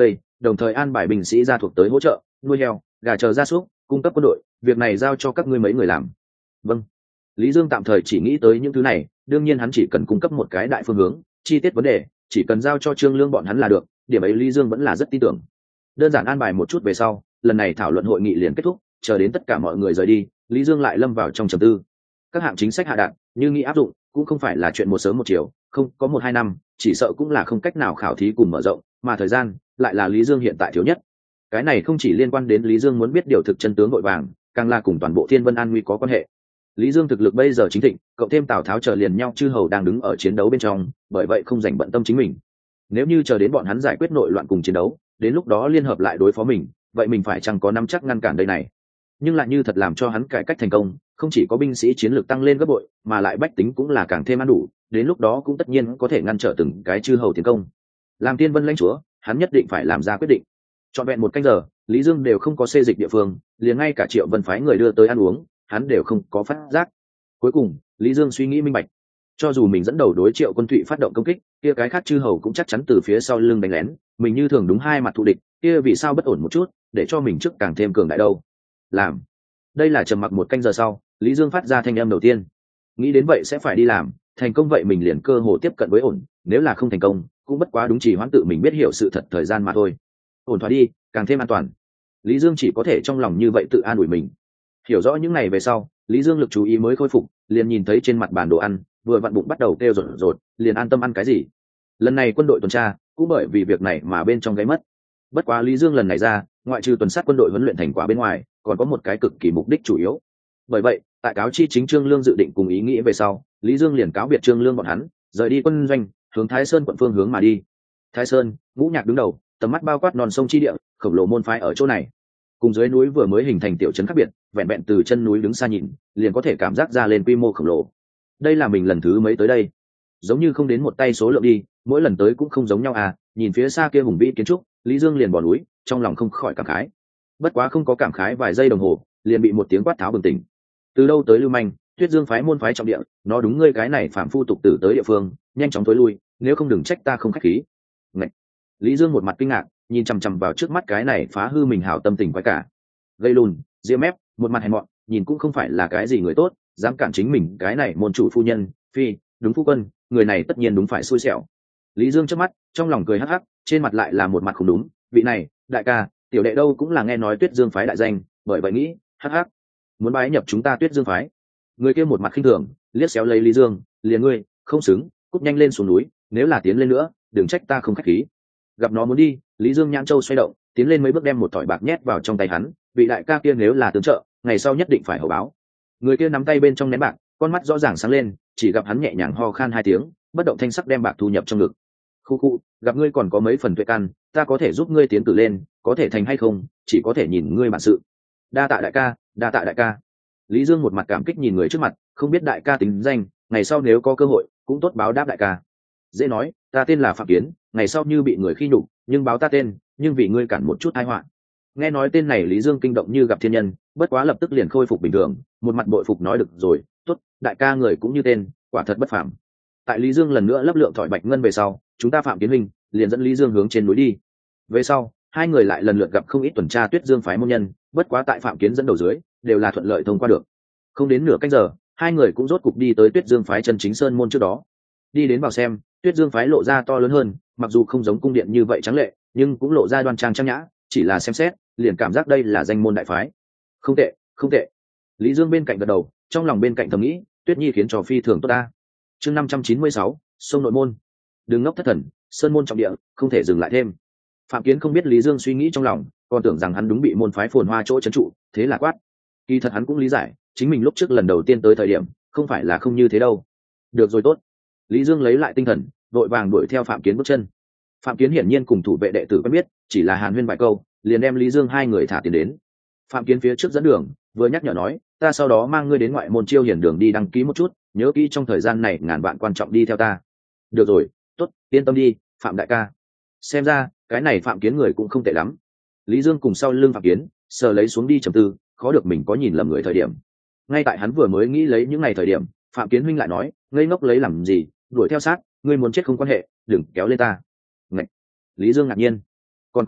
đồng thời an bài binh sĩ ra thuộc tới hỗ trợ nuôi heo gà chờ gia súc cung cấp quân đội, việc này giao cho các ngươi mấy người làm. Vâng. Lý Dương tạm thời chỉ nghĩ tới những thứ này, đương nhiên hắn chỉ cần cung cấp một cái đại phương hướng, chi tiết vấn đề chỉ cần giao cho Trương Lương bọn hắn là được, điểm ấy Lý Dương vẫn là rất tin tưởng. Đơn giản an bài một chút về sau, lần này thảo luận hội nghị liền kết thúc, chờ đến tất cả mọi người rời đi, Lý Dương lại lâm vào trong trầm tư. Các hạng chính sách hạ đạn, như nghĩ áp dụng, cũng không phải là chuyện một sớm một chiều, không có một hai năm, chỉ sợ cũng là không cách nào khảo thí cùng mở rộng, mà thời gian lại là Lý Dương hiện tại thiếu nhất. Cái này không chỉ liên quan đến Lý Dương muốn biết điều thực chân tướng vội vàng, càng là cùng toàn bộ Thiên Vân an nguy có quan hệ. Lý Dương thực lực bây giờ chính thịnh, cộng thêm Tào Tháo chờ liền nhau chư hầu đang đứng ở chiến đấu bên trong, bởi vậy không dành bận tâm chính mình. Nếu như chờ đến bọn hắn giải quyết nội loạn cùng chiến đấu, đến lúc đó liên hợp lại đối phó mình, vậy mình phải chăng có nắm chắc ngăn cản đây này. Nhưng lại như thật làm cho hắn cải cách thành công, không chỉ có binh sĩ chiến lược tăng lên gấp bội, mà lại bách tính cũng là càng thêm ăn đủ, đến lúc đó cũng tất nhiên có thể ngăn trở từng cái chư hầu tiến công. Làm Thiên Vân lãnh chúa, hắn nhất định phải làm ra quyết định. Trọn vẹn một canh giờ, Lý Dương đều không có xê dịch địa phương, liền ngay cả Triệu Vân phái người đưa tới ăn uống, hắn đều không có phát giác. Cuối cùng, Lý Dương suy nghĩ minh bạch, cho dù mình dẫn đầu đối Triệu Quân Thụy phát động công kích, kia cái khác chư hầu cũng chắc chắn từ phía sau lưng đánh lén, mình như thường đúng hai mặt thù địch, kia vì sao bất ổn một chút, để cho mình trước càng thêm cường đại đâu. Làm. Đây là trầm mặc một canh giờ sau, Lý Dương phát ra thanh âm đầu tiên. Nghĩ đến vậy sẽ phải đi làm, thành công vậy mình liền cơ hồ tiếp cận với ổn, nếu là không thành công, cũng bất quá đúng chỉ hoãn tự mình biết hiểu sự thật thời gian mà thôi. Ổn thỏa đi, càng thêm an toàn. Lý Dương chỉ có thể trong lòng như vậy tự an ủi mình. Hiểu rõ những ngày về sau, Lý Dương lực chú ý mới khôi phục, liền nhìn thấy trên mặt bàn đồ ăn, vừa vặn bụng bắt đầu kêu rột rột, liền an tâm ăn cái gì. Lần này quân đội tuần tra, cũng bởi vì việc này mà bên trong gáy mất. Bất quá Lý Dương lần này ra, ngoại trừ tuần sát quân đội huấn luyện thành quả bên ngoài, còn có một cái cực kỳ mục đích chủ yếu. Bởi vậy, tại cáo chi chính Trương Lương dự định cùng ý nghĩ về sau, Lý Dương liền cáo biệt Trương Lương bọn hắn, rời đi quân doanh, hướng Thái Sơn quận phương hướng mà đi. Thái Sơn, Ngũ Nhạc đứng đầu, tầm mắt bao quát non sông chi địa, khổng lồ môn phái ở chỗ này. Cùng dưới núi vừa mới hình thành tiểu trấn khác biệt, vẹn vẹn từ chân núi đứng xa nhìn, liền có thể cảm giác ra lên quy mô khổng lồ. Đây là mình lần thứ mấy tới đây, giống như không đến một tay số lượng đi, mỗi lần tới cũng không giống nhau à. Nhìn phía xa kia hùng vĩ kiến trúc, Lý Dương liền bỏ núi, trong lòng không khỏi cảm khái. Bất quá không có cảm khái vài giây đồng hồ, liền bị một tiếng quát tháo bừng tỉnh. Từ đâu tới lưu manh, Tuyết Dương phái môn phái trọng địa, nó đúng ngươi cái này phạm phu tục tử tới địa phương, nhanh chóng tối lui, nếu không đừng trách ta không khách khí. Ngậy. Lý Dương một mặt kinh ngạc, nhìn chằm chằm vào trước mắt cái này phá hư mình hảo tâm tình quái cả. Gây lùn, ria mép, một mặt hèn mọn, nhìn cũng không phải là cái gì người tốt, dám cản chính mình cái này môn chủ phu nhân, phi, đúng phu quân, người này tất nhiên đúng phải xui xẻo. Lý Dương trước mắt, trong lòng cười hắc hắc, trên mặt lại là một mặt không đúng, vị này, đại ca, tiểu đệ đâu cũng là nghe nói Tuyết Dương phái đại danh, bởi vậy nghĩ, hắc hắc, muốn bái nhập chúng ta Tuyết Dương phái. Người kia một mặt khinh thường, liếc xéo lấy Lý Dương, liền ngươi, không xứng, cút nhanh lên xuống núi, nếu là tiến lên nữa, đừng trách ta không khách khí. Gặp nó muốn đi, Lý Dương nhãn châu xoay động, tiến lên mấy bước đem một thỏi bạc nhét vào trong tay hắn, vị đại ca kia nếu là tướng trợ, ngày sau nhất định phải hậu báo. Người kia nắm tay bên trong nén bạc, con mắt rõ ràng sáng lên, chỉ gặp hắn nhẹ nhàng ho khan hai tiếng, bất động thanh sắc đem bạc thu nhập trong ngực. Khu khu, gặp ngươi còn có mấy phần tuệ căn, ta có thể giúp ngươi tiến cử lên, có thể thành hay không, chỉ có thể nhìn ngươi bản sự. Đa tạ đại ca, đa tạ đại ca. Lý Dương một mặt cảm kích nhìn người trước mặt, không biết đại ca tính danh, ngày sau nếu có cơ hội, cũng tốt báo đáp đại ca. Dễ nói, ta tên là Phạm Kiến, ngày sau như bị người khi nhục, nhưng báo ta tên, nhưng vì ngươi cản một chút tai họa. Nghe nói tên này, Lý Dương kinh động như gặp thiên nhân, bất quá lập tức liền khôi phục bình thường, một mặt bội phục nói được rồi, tốt, đại ca người cũng như tên, quả thật bất phàm. Tại Lý Dương lần nữa lấp lượng thỏi bạch ngân về sau, chúng ta Phạm Kiến huynh liền dẫn Lý Dương hướng trên núi đi. Về sau, hai người lại lần lượt gặp không ít tuần tra Tuyết Dương phái môn nhân, bất quá tại Phạm Kiến dẫn đầu dưới, đều là thuận lợi thông qua được. Không đến nửa canh giờ, hai người cũng rốt cục đi tới Tuyết Dương phái chân chính sơn môn trước đó. Đi đến vào xem, Tuyết Dương phái lộ ra to lớn hơn, mặc dù không giống cung điện như vậy trắng lệ, nhưng cũng lộ ra đoan trang trang nhã, chỉ là xem xét, liền cảm giác đây là danh môn đại phái. Không tệ, không tệ. Lý Dương bên cạnh gật đầu, trong lòng bên cạnh thầm nghĩ, Tuyết Nhi khiến cho phi thường tốt ta. Chương năm trăm chín mươi sáu, sông nội môn. Đừng ngốc thất thần, sơn môn trọng địa, không thể dừng lại thêm. Phạm Kiến không biết Lý Dương suy nghĩ trong lòng, còn tưởng rằng hắn đúng bị môn phái phồn hoa chỗ trấn trụ, thế là quát. Kỳ thật hắn cũng lý giải, chính mình lúc trước lần đầu tiên tới thời điểm, không phải là không như thế đâu. Được rồi tốt. Lý Dương lấy lại tinh thần, vội vàng đuổi theo Phạm Kiến bước chân. Phạm Kiến hiển nhiên cùng thủ vệ đệ tử quen biết, chỉ là hàn huyên vài câu, liền đem Lý Dương hai người thả tiền đến. Phạm Kiến phía trước dẫn đường, vừa nhắc nhở nói, ta sau đó mang ngươi đến ngoại môn Chiêu Hiển đường đi đăng ký một chút, nhớ kỹ trong thời gian này ngàn vạn quan trọng đi theo ta. Được rồi, tốt, yên tâm đi, Phạm đại ca. Xem ra, cái này Phạm Kiến người cũng không tệ lắm. Lý Dương cùng sau lưng Phạm Kiến, sờ lấy xuống đi trầm tư, khó được mình có nhìn lầm người thời điểm. Ngay tại hắn vừa mới nghĩ lấy những ngày thời điểm, Phạm Kiến huynh lại nói, ngây ngốc lấy làm gì, đuổi theo sát, ngươi muốn chết không quan hệ, đừng kéo lên ta. Ngạch. Lý Dương ngạc nhiên. Còn có,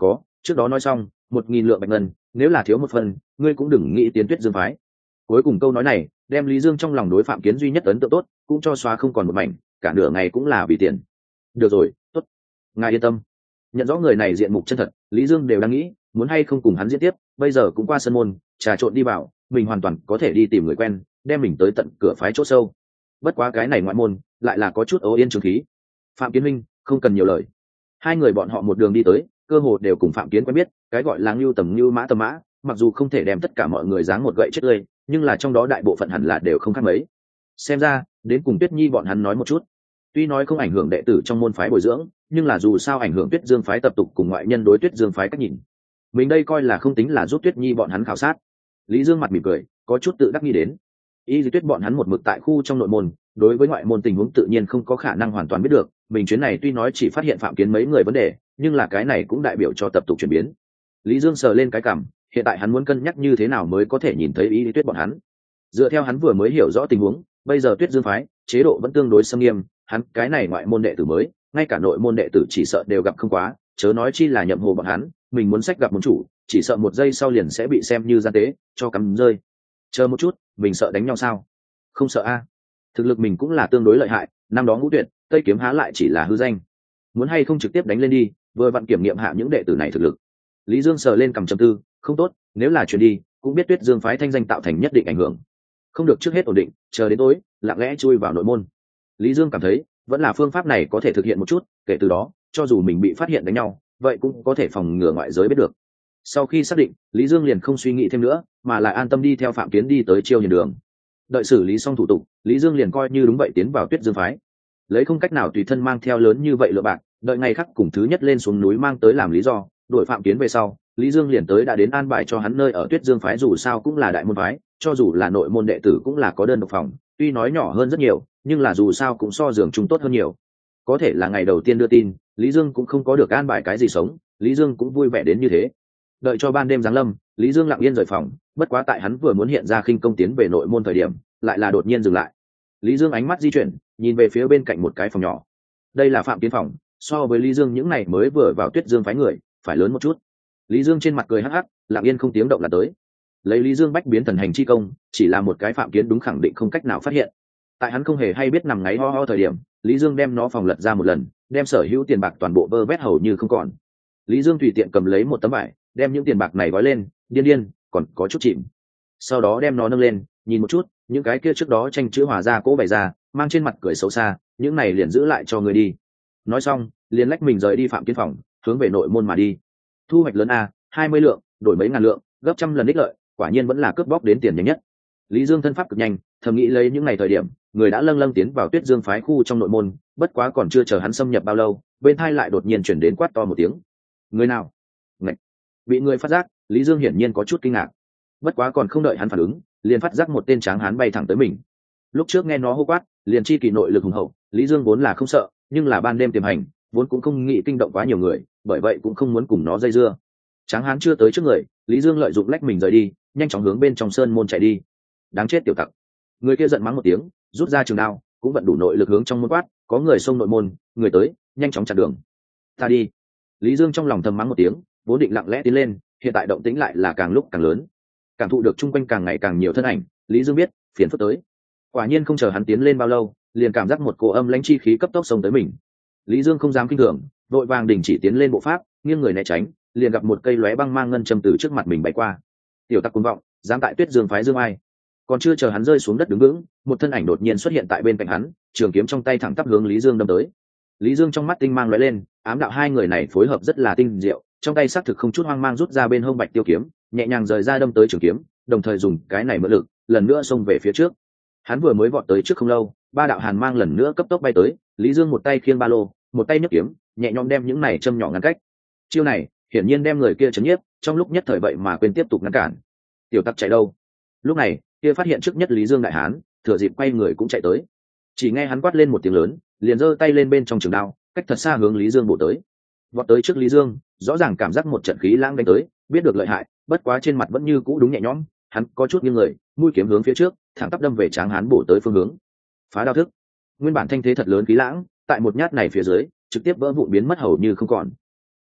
trước đó nói xong một nghìn lượng bạch ngân, nếu là thiếu một phần ngươi cũng đừng nghĩ tiến Tuyết Dương phái. Cuối cùng câu nói này đem Lý Dương trong lòng đối Phạm Kiến duy nhất ấn tượng tốt cũng cho xóa không còn một mảnh, cả nửa ngày cũng là vì tiền. Được rồi, tốt, ngài yên tâm. Nhận rõ người này diện mục chân thật, Lý Dương đều đang nghĩ muốn hay không cùng hắn diễn tiếp, bây giờ cũng qua sân môn trà trộn đi vào, mình hoàn toàn có thể đi tìm người quen, đem mình tới tận cửa phái chỗ sâu. Bất quá cái này ngoại môn lại là có chút ố yên trường khí. Phạm Kiến minh không cần nhiều lời. Hai người bọn họ một đường đi tới, cơ hồ đều cùng Phạm Kiến quen biết, cái gọi là ngưu tầm ngưu mã tầm mã, mặc dù không thể đem tất cả mọi người giáng một gậy chết tươi, nhưng là trong đó đại bộ phận hẳn là đều không khác mấy. Xem ra đến cùng Tuyết Nhi bọn hắn nói một chút, tuy nói không ảnh hưởng đệ tử trong môn phái bồi dưỡng, nhưng là dù sao ảnh hưởng Tuyết Dương phái tập tục cùng ngoại nhân đối Tuyết Dương phái cách nhìn. Mình đây coi là không tính là giúp Tuyết Nhi bọn hắn khảo sát. Lý Dương mặt mỉm cười, có chút tự đắc nghĩ đến. Y Lý Tuyết bọn hắn một mực tại khu trong nội môn, đối với ngoại môn tình huống tự nhiên không có khả năng hoàn toàn biết được. Mình chuyến này tuy nói chỉ phát hiện Phạm Kiến mấy người vấn đề, nhưng là cái này cũng đại biểu cho tập tục chuyển biến. Lý Dương sờ lên cái cằm, hiện tại hắn muốn cân nhắc như thế nào mới có thể nhìn thấy Y Lý Tuyết bọn hắn. Dựa theo hắn vừa mới hiểu rõ tình huống, bây giờ Tuyết Dương phái chế độ vẫn tương đối xâm nghiêm, hắn cái này ngoại môn đệ tử mới, ngay cả nội môn đệ tử chỉ sợ đều gặp không quá, chớ nói chi là Nhậm Hồ bọn hắn, mình muốn sách gặp môn chủ, chỉ sợ một giây sau liền sẽ bị xem như gian tế, cho cắm rơi. Chờ một chút, mình sợ đánh nhau sao? Không sợ a. Thực lực mình cũng là tương đối lợi hại, năm đó Ngũ Tuyệt, Tây Kiếm há lại chỉ là hư danh. Muốn hay không trực tiếp đánh lên đi, vừa vặn kiểm nghiệm hạ những đệ tử này thực lực. Lý Dương sờ lên cầm trầm tư, không tốt, nếu là chuyển đi, cũng biết Tuyết Dương phái thanh danh tạo thành nhất định ảnh hưởng. Không được trước hết ổn định, chờ đến tối, lặng lẽ chui vào nội môn. Lý Dương cảm thấy, vẫn là phương pháp này có thể thực hiện một chút, kể từ đó, cho dù mình bị phát hiện đánh nhau, vậy cũng có thể phòng ngừa ngoại giới biết được. Sau khi xác định, Lý Dương liền không suy nghĩ thêm nữa, mà lại an tâm đi theo Phạm Kiến đi tới Chiêu Hiền đường. Đợi xử lý xong thủ tục, Lý Dương liền coi như đúng vậy tiến vào Tuyết Dương phái. Lấy không cách nào tùy thân mang theo lớn như vậy lựa bạc, đợi ngày khác cùng thứ nhất lên xuống núi mang tới làm lý do, đuổi Phạm Kiến về sau, Lý Dương liền tới đã đến an bài cho hắn nơi ở Tuyết Dương phái, dù sao cũng là đại môn phái, cho dù là nội môn đệ tử cũng là có đơn độc phòng, tuy nói nhỏ hơn rất nhiều, nhưng là dù sao cũng so giường chung tốt hơn nhiều. Có thể là ngày đầu tiên đưa tin, Lý Dương cũng không có được an bài cái gì sống, Lý Dương cũng vui vẻ đến như thế. Đợi cho ban đêm giáng lâm, Lý Dương lặng yên rời phòng, bất quá tại hắn vừa muốn hiện ra khinh công tiến về nội môn thời điểm, lại là đột nhiên dừng lại. Lý Dương ánh mắt di chuyển, nhìn về phía bên cạnh một cái phòng nhỏ. Đây là Phạm Kiến phòng, so với Lý Dương những ngày mới vừa vào Tuyết Dương phái người, phải lớn một chút. Lý Dương trên mặt cười hắc hắc, lặng yên không tiếng động là tới. Lấy Lý Dương bách biến thần hành chi công, chỉ là một cái Phạm Kiến đúng khẳng định không cách nào phát hiện. Tại hắn không hề hay biết nằm ngáy ho ho thời điểm, Lý Dương đem nó phòng lật ra một lần, đem sở hữu tiền bạc toàn bộ vơ vét hầu như không còn. Lý Dương tùy tiện cầm lấy một tấm vải, đem những tiền bạc này gói lên, điên điên, còn có chút chìm. Sau đó đem nó nâng lên, nhìn một chút, những cái kia trước đó tranh chữ hòa ra cố bày ra, mang trên mặt cười xấu xa, những này liền giữ lại cho người đi. Nói xong, liền lách mình rời đi Phạm Kiến phòng, hướng về nội môn mà đi. Thu hoạch lớn a, hai mươi lượng, đổi mấy ngàn lượng, gấp trăm lần ích lợi, quả nhiên vẫn là cướp bóc đến tiền nhanh nhất. Lý Dương thân pháp cực nhanh, thầm nghĩ lấy những ngày thời điểm, người đã lâng lâng tiến vào Tuyết Dương phái khu trong nội môn, bất quá còn chưa chờ hắn xâm nhập bao lâu, bên tai lại đột nhiên chuyển đến quát to một tiếng. Người nào? Ngậy. Bị người phát giác, Lý Dương hiển nhiên có chút kinh ngạc. Bất quá còn không đợi hắn phản ứng, liền phát giác một tên tráng hán bay thẳng tới mình. Lúc trước nghe nó hô quát, liền chi kỳ nội lực hùng hậu, Lý Dương vốn là không sợ, nhưng là ban đêm tiềm hành, vốn cũng không nghĩ kinh động quá nhiều người, bởi vậy cũng không muốn cùng nó dây dưa. Tráng hán chưa tới trước người, Lý Dương lợi dụng lách mình rời đi, nhanh chóng hướng bên trong sơn môn chạy đi. Đáng chết tiểu tặc. Người kia giận mắng một tiếng, rút ra trường đao, cũng vận đủ nội lực hướng trong môn quát, có người xông nội môn, người tới, nhanh chóng chặn đường. Ta đi. Lý Dương trong lòng thầm mắng một tiếng, vốn định lặng lẽ tiến lên, hiện tại động tĩnh lại là càng lúc càng lớn. Cảm thụ được chung quanh càng ngày càng nhiều thân ảnh, Lý Dương biết, phiền phức tới. Quả nhiên không chờ hắn tiến lên bao lâu, liền cảm giác một cỗ âm lãnh chi khí cấp tốc xông tới mình. Lý Dương không dám kinh thường, vội vàng đình chỉ tiến lên bộ pháp, nghiêng người né tránh, liền gặp một cây lóe băng mang ngân châm từ trước mặt mình bay qua. Tiểu tặc cuồng vọng, dám tại Tuyết Dương phái Dương ai? Còn chưa chờ hắn rơi xuống đất đứng vững, một thân ảnh đột nhiên xuất hiện tại bên cạnh hắn, trường kiếm trong tay thẳng tắp hướng Lý Dương đâm tới. Lý Dương trong mắt tinh mang lóe lên, ám đạo hai người này phối hợp rất là tinh diệu, trong tay xác thực không chút hoang mang rút ra bên hông bạch tiêu kiếm, nhẹ nhàng rời ra đâm tới trường kiếm, đồng thời dùng cái này mượn lực, lần nữa xông về phía trước. Hắn vừa mới vọt tới trước không lâu, ba đạo hàn mang lần nữa cấp tốc bay tới, Lý Dương một tay khiêng ba lô, một tay nhấc kiếm, nhẹ nhõm đem những này châm nhỏ ngăn cách. Chiêu này, hiển nhiên đem người kia chấn nhiếp, trong lúc nhất thời vậy mà quên tiếp tục ngăn cản. Tiểu tặc chạy đâu? Lúc này, kia phát hiện trước nhất Lý Dương đại hán, thừa dịp quay người cũng chạy tới. Chỉ nghe hắn quát lên một tiếng lớn, liền giơ tay lên bên trong trường đao, cách thật xa hướng Lý Dương bổ tới. Vọt tới trước Lý Dương, rõ ràng cảm giác một trận khí lãng đánh tới, biết được lợi hại, bất quá trên mặt vẫn như cũ đúng nhẹ nhõm, hắn có chút nghiêng người, mũi kiếm hướng phía trước, thẳng tắp đâm về tráng hán bổ tới phương hướng. Phá đao thức. Nguyên bản thanh thế thật lớn khí lãng, tại một nhát này phía dưới, trực tiếp vỡ vụn biến mất hầu như không còn.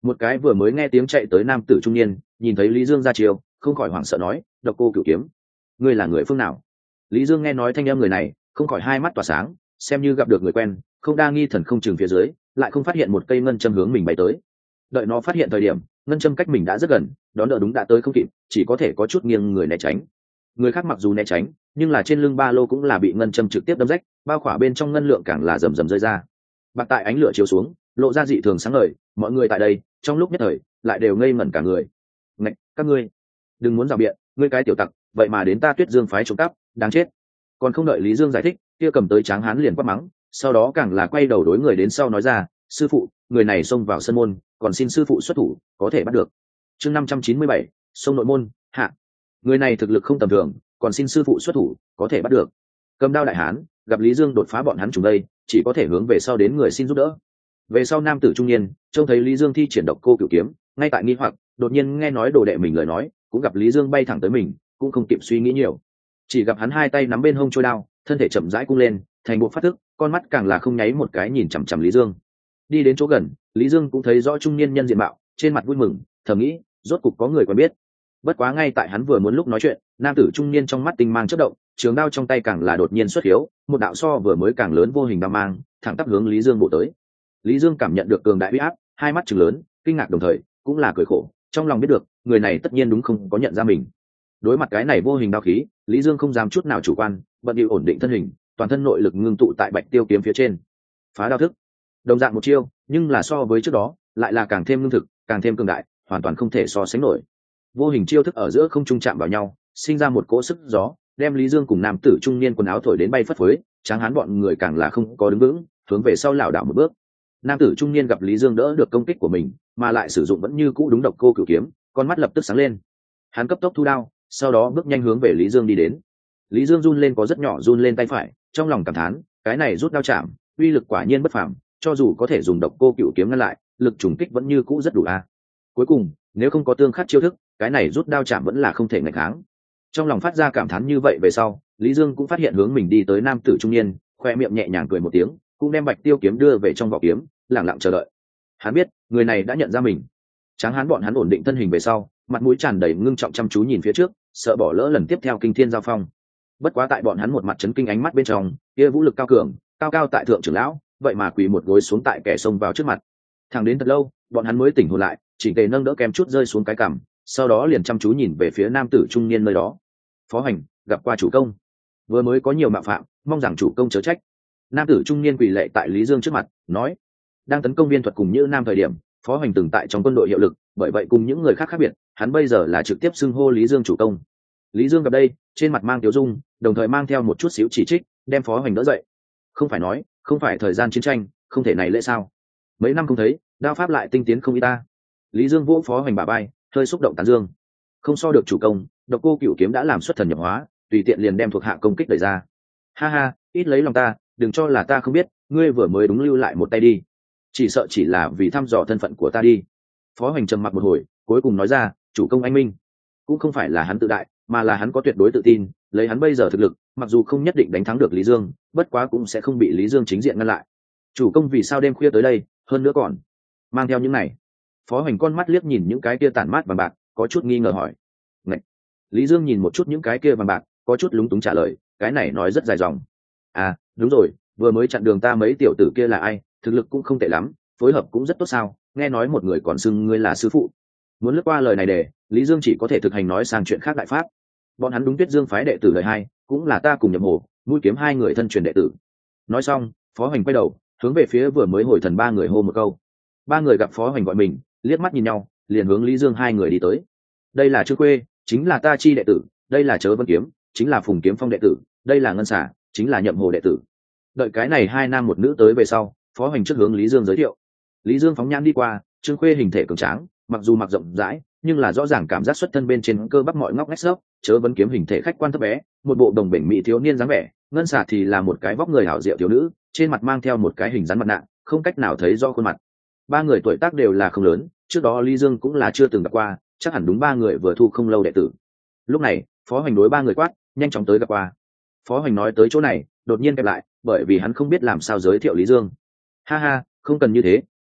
Một cái vừa mới nghe tiếng chạy tới nam tử trung niên nhìn thấy Lý Dương ra chiều, không khỏi hoảng sợ nói: Độc Cô Cửu Kiếm, ngươi là người phương nào? Lý Dương nghe nói thanh âm người này, không khỏi hai mắt tỏa sáng, xem như gặp được người quen, không đa nghi thần không chừng phía dưới, lại không phát hiện một cây ngân châm hướng mình bay tới. Đợi nó phát hiện thời điểm, ngân châm cách mình đã rất gần, đón đỡ đúng đã tới không kịp, chỉ có thể có chút nghiêng người né tránh. Người khác mặc dù né tránh, nhưng là trên lưng ba lô cũng là bị ngân châm trực tiếp đâm rách, bao khỏa bên trong ngân lượng càng là rầm rầm rơi ra. Bạc tại ánh lửa chiếu xuống, lộ ra dị thường sáng ngời, mọi người tại đây, trong lúc nhất thời, lại đều ngây ngẩn cả người. Ngạch, các ngươi, đừng muốn rào biện, ngươi cái tiểu tặc, vậy mà đến ta Tuyết Dương phái trộm cắp, đáng chết. Còn không đợi Lý Dương giải thích, kia cầm tới Tráng Hán liền quát mắng, sau đó càng là quay đầu đối người đến sau nói ra: sư phụ, người này xông vào sân môn, còn xin sư phụ xuất thủ, có thể bắt được. Chương năm trăm chín mươi bảy, sông nội môn hạ. Người này thực lực không tầm thường, còn xin sư phụ xuất thủ, có thể bắt được. Cầm đao đại hán gặp Lý Dương đột phá bọn hắn trùng đây, chỉ có thể hướng về sau đến người xin giúp đỡ. Về sau nam tử trung niên trông thấy Lý Dương thi triển Độc Cô Cửu Kiếm, ngay tại nghi hoặc, đột nhiên nghe nói đồ đệ mình lời nói, cũng gặp Lý Dương bay thẳng tới mình, cũng không kịp suy nghĩ nhiều, chỉ gặp hắn hai tay nắm bên hông trôi đao, thân thể chậm rãi cung lên, thành bộ phát thức, con mắt càng là không nháy một cái nhìn chằm chằm Lý Dương. Đi đến chỗ gần, Lý Dương cũng thấy rõ trung niên nhân diện mạo, trên mặt vui mừng, thầm nghĩ, rốt cục có người quen biết. Bất quá ngay tại hắn vừa muốn lúc nói chuyện, nam tử trung niên trong mắt tinh mang chớp động, trường đao trong tay càng là đột nhiên xuất hiếu, một đạo so vừa mới càng lớn vô hình đao mang, thẳng tắp hướng Lý Dương bổ tới. Lý Dương cảm nhận được cường đại uy áp, hai mắt trừng lớn, kinh ngạc đồng thời cũng là cười khổ, trong lòng biết được, người này tất nhiên đúng không có nhận ra mình. Đối mặt cái này vô hình đao khí, Lý Dương không dám chút nào chủ quan, bận điệu ổn định thân hình, toàn thân nội lực ngưng tụ tại Bạch Tiêu kiếm phía trên. Phá đao thức, đồng dạng một chiêu, nhưng là so với trước đó, lại là càng thêm lương thực, càng thêm cường đại, hoàn toàn không thể so sánh nổi. Vô hình chiêu thức ở giữa không trung chạm vào nhau, sinh ra một cỗ sức gió, đem Lý Dương cùng nam tử trung niên quần áo thổi đến bay phất phới, Tráng Hán bọn người càng là không có đứng vững, hướng về sau lảo đảo một bước. Nam tử trung niên gặp Lý Dương đỡ được công kích của mình, mà lại sử dụng vẫn như cũ đúng Độc Cô Cửu Kiếm, con mắt lập tức sáng lên. Hắn cấp tốc thu đao, sau đó bước nhanh hướng về Lý Dương đi đến. Lý Dương run lên có rất nhỏ run lên tay phải, trong lòng cảm thán, cái này rút đao chạm, uy lực quả nhiên bất phàm, cho dù có thể dùng Độc Cô Cửu Kiếm ngăn lại, lực trùng kích vẫn như cũ rất đủ a. À. Cuối cùng, nếu không có tương khắc chiêu thức, cái này rút đao chạm vẫn là không thể nghịch kháng. Trong lòng phát ra cảm thán như vậy về sau, Lý Dương cũng phát hiện hướng mình đi tới nam tử trung niên, khoe miệng nhẹ nhàng cười một tiếng, cũng đem Bạch Tiêu kiếm đưa về trong vỏ kiếm, lặng lặng chờ đợi. Hắn biết, người này đã nhận ra mình. Tráng Hán bọn hắn ổn định thân hình về sau, mặt mũi tràn đầy ngưng trọng chăm chú nhìn phía trước, sợ bỏ lỡ lần tiếp theo kinh thiên giao phong. Bất quá tại bọn hắn một mặt chấn kinh ánh mắt bên trong, kia vũ lực cao cường, cao cao tại thượng trưởng lão, vậy mà quỳ một gối xuống tại kẻ xông vào trước mặt. Thẳng đến thật lâu, bọn hắn mới tỉnh hồn lại, chỉnh tề nâng đỡ kém chút rơi xuống cái cằm, sau đó liền chăm chú nhìn về phía nam tử trung niên nơi đó. Phó Hành, gặp qua chủ công. Vừa mới có nhiều mạo phạm, mong rằng chủ công chớ trách. Nam tử trung niên quỳ lệ tại Lý Dương trước mặt, nói: đang tấn công viên thuật cùng Như Nam thời điểm, Phó Hành từng tại trong quân đội hiệu lực, bởi vậy cùng những người khác khác biệt, hắn bây giờ là trực tiếp xưng hô Lý Dương chủ công. Lý Dương gặp đây, trên mặt mang tiếu dung, đồng thời mang theo một chút xíu chỉ trích, đem Phó Hành đỡ dậy. Không phải nói, không phải thời gian chiến tranh, không thể này lễ sao? Mấy năm không thấy, đao pháp lại tinh tiến không y ta. Lý Dương vỗ Phó Hành bả vai, hơi xúc động tán dương. Không so được chủ công, Độc Cô Cửu Kiếm đã làm xuất thần nhập hóa, tùy tiện liền đem thuộc hạ công kích đẩy ra. Ha ha, ít lấy lòng ta, đừng cho là ta không biết, ngươi vừa mới đúng lưu lại một tay đi. Chỉ sợ chỉ là vì thăm dò thân phận của ta đi. Phó Hành trầm mặc một hồi, cuối cùng nói ra: chủ công anh minh. Cũng không phải là hắn tự đại, mà là hắn có tuyệt đối tự tin, lấy hắn bây giờ thực lực, mặc dù không nhất định đánh thắng được Lý Dương, bất quá cũng sẽ không bị Lý Dương chính diện ngăn lại. Chủ công vì sao đêm khuya tới đây, hơn nữa còn mang theo những này? Phó Hành con mắt liếc nhìn những cái kia tản mát vàng bạc, có chút nghi ngờ hỏi. Ngậy. Lý Dương nhìn một chút những cái kia vàng bạc, có chút lúng túng trả lời, cái này nói rất dài dòng. À, đúng rồi, vừa mới chặn đường ta mấy tiểu tử kia là ai, thực lực cũng không tệ lắm, phối hợp cũng rất tốt sao, nghe nói một người còn xưng ngươi là sư phụ. Muốn lướt qua lời này để, Lý Dương chỉ có thể thực hành nói sang chuyện khác đại pháp. Bọn hắn đúng Tuyết Dương phái đệ tử lời hai, cũng là ta cùng Nhậm Hồ, mũi kiếm hai người thân truyền đệ tử. Nói xong, Phó Hành quay đầu, hướng về phía vừa mới hồi thần ba người hô một câu. Ba người gặp Phó Hành gọi mình, liếc mắt nhìn nhau, liền hướng Lý Dương hai người đi tới. Đây là Trương Khuê, chính là Ta Chi đệ tử, đây là Chớ Vân Kiếm, chính là Phùng Kiếm Phong đệ tử, đây là Ngân Xả, chính là Nhậm Hồ đệ tử. Đợi cái này hai nam một nữ tới về sau, Phó Hành trước hướng Lý Dương giới thiệu. Lý Dương phóng nhãn đi qua, Trương Khuê hình thể cường tráng, mặc dù mặc rộng rãi, nhưng là rõ ràng cảm giác xuất thân bên trên cơ bắp mọi ngóc ngách xốc. Chớ Vân Kiếm hình thể khách quan thấp bé, một bộ đồng bỉnh mỹ thiếu niên dáng vẻ. Ngân Xả thì là một cái vóc người hảo diệu thiếu nữ, trên mặt mang theo một cái hình dáng mặt nạ, không cách nào thấy rõ khuôn mặt. Ba người tuổi tác đều là không lớn, trước đó Lý Dương cũng là chưa từng gặp qua, chắc hẳn đúng ba người vừa thu không lâu đệ tử. Lúc này, Phó Hành đối ba người quát, nhanh chóng tới gặp qua. Phó Hành nói tới chỗ này, đột nhiên kẹp lại, bởi vì hắn không biết làm sao giới thiệu Lý Dương. Ha ha, không cần như thế, ta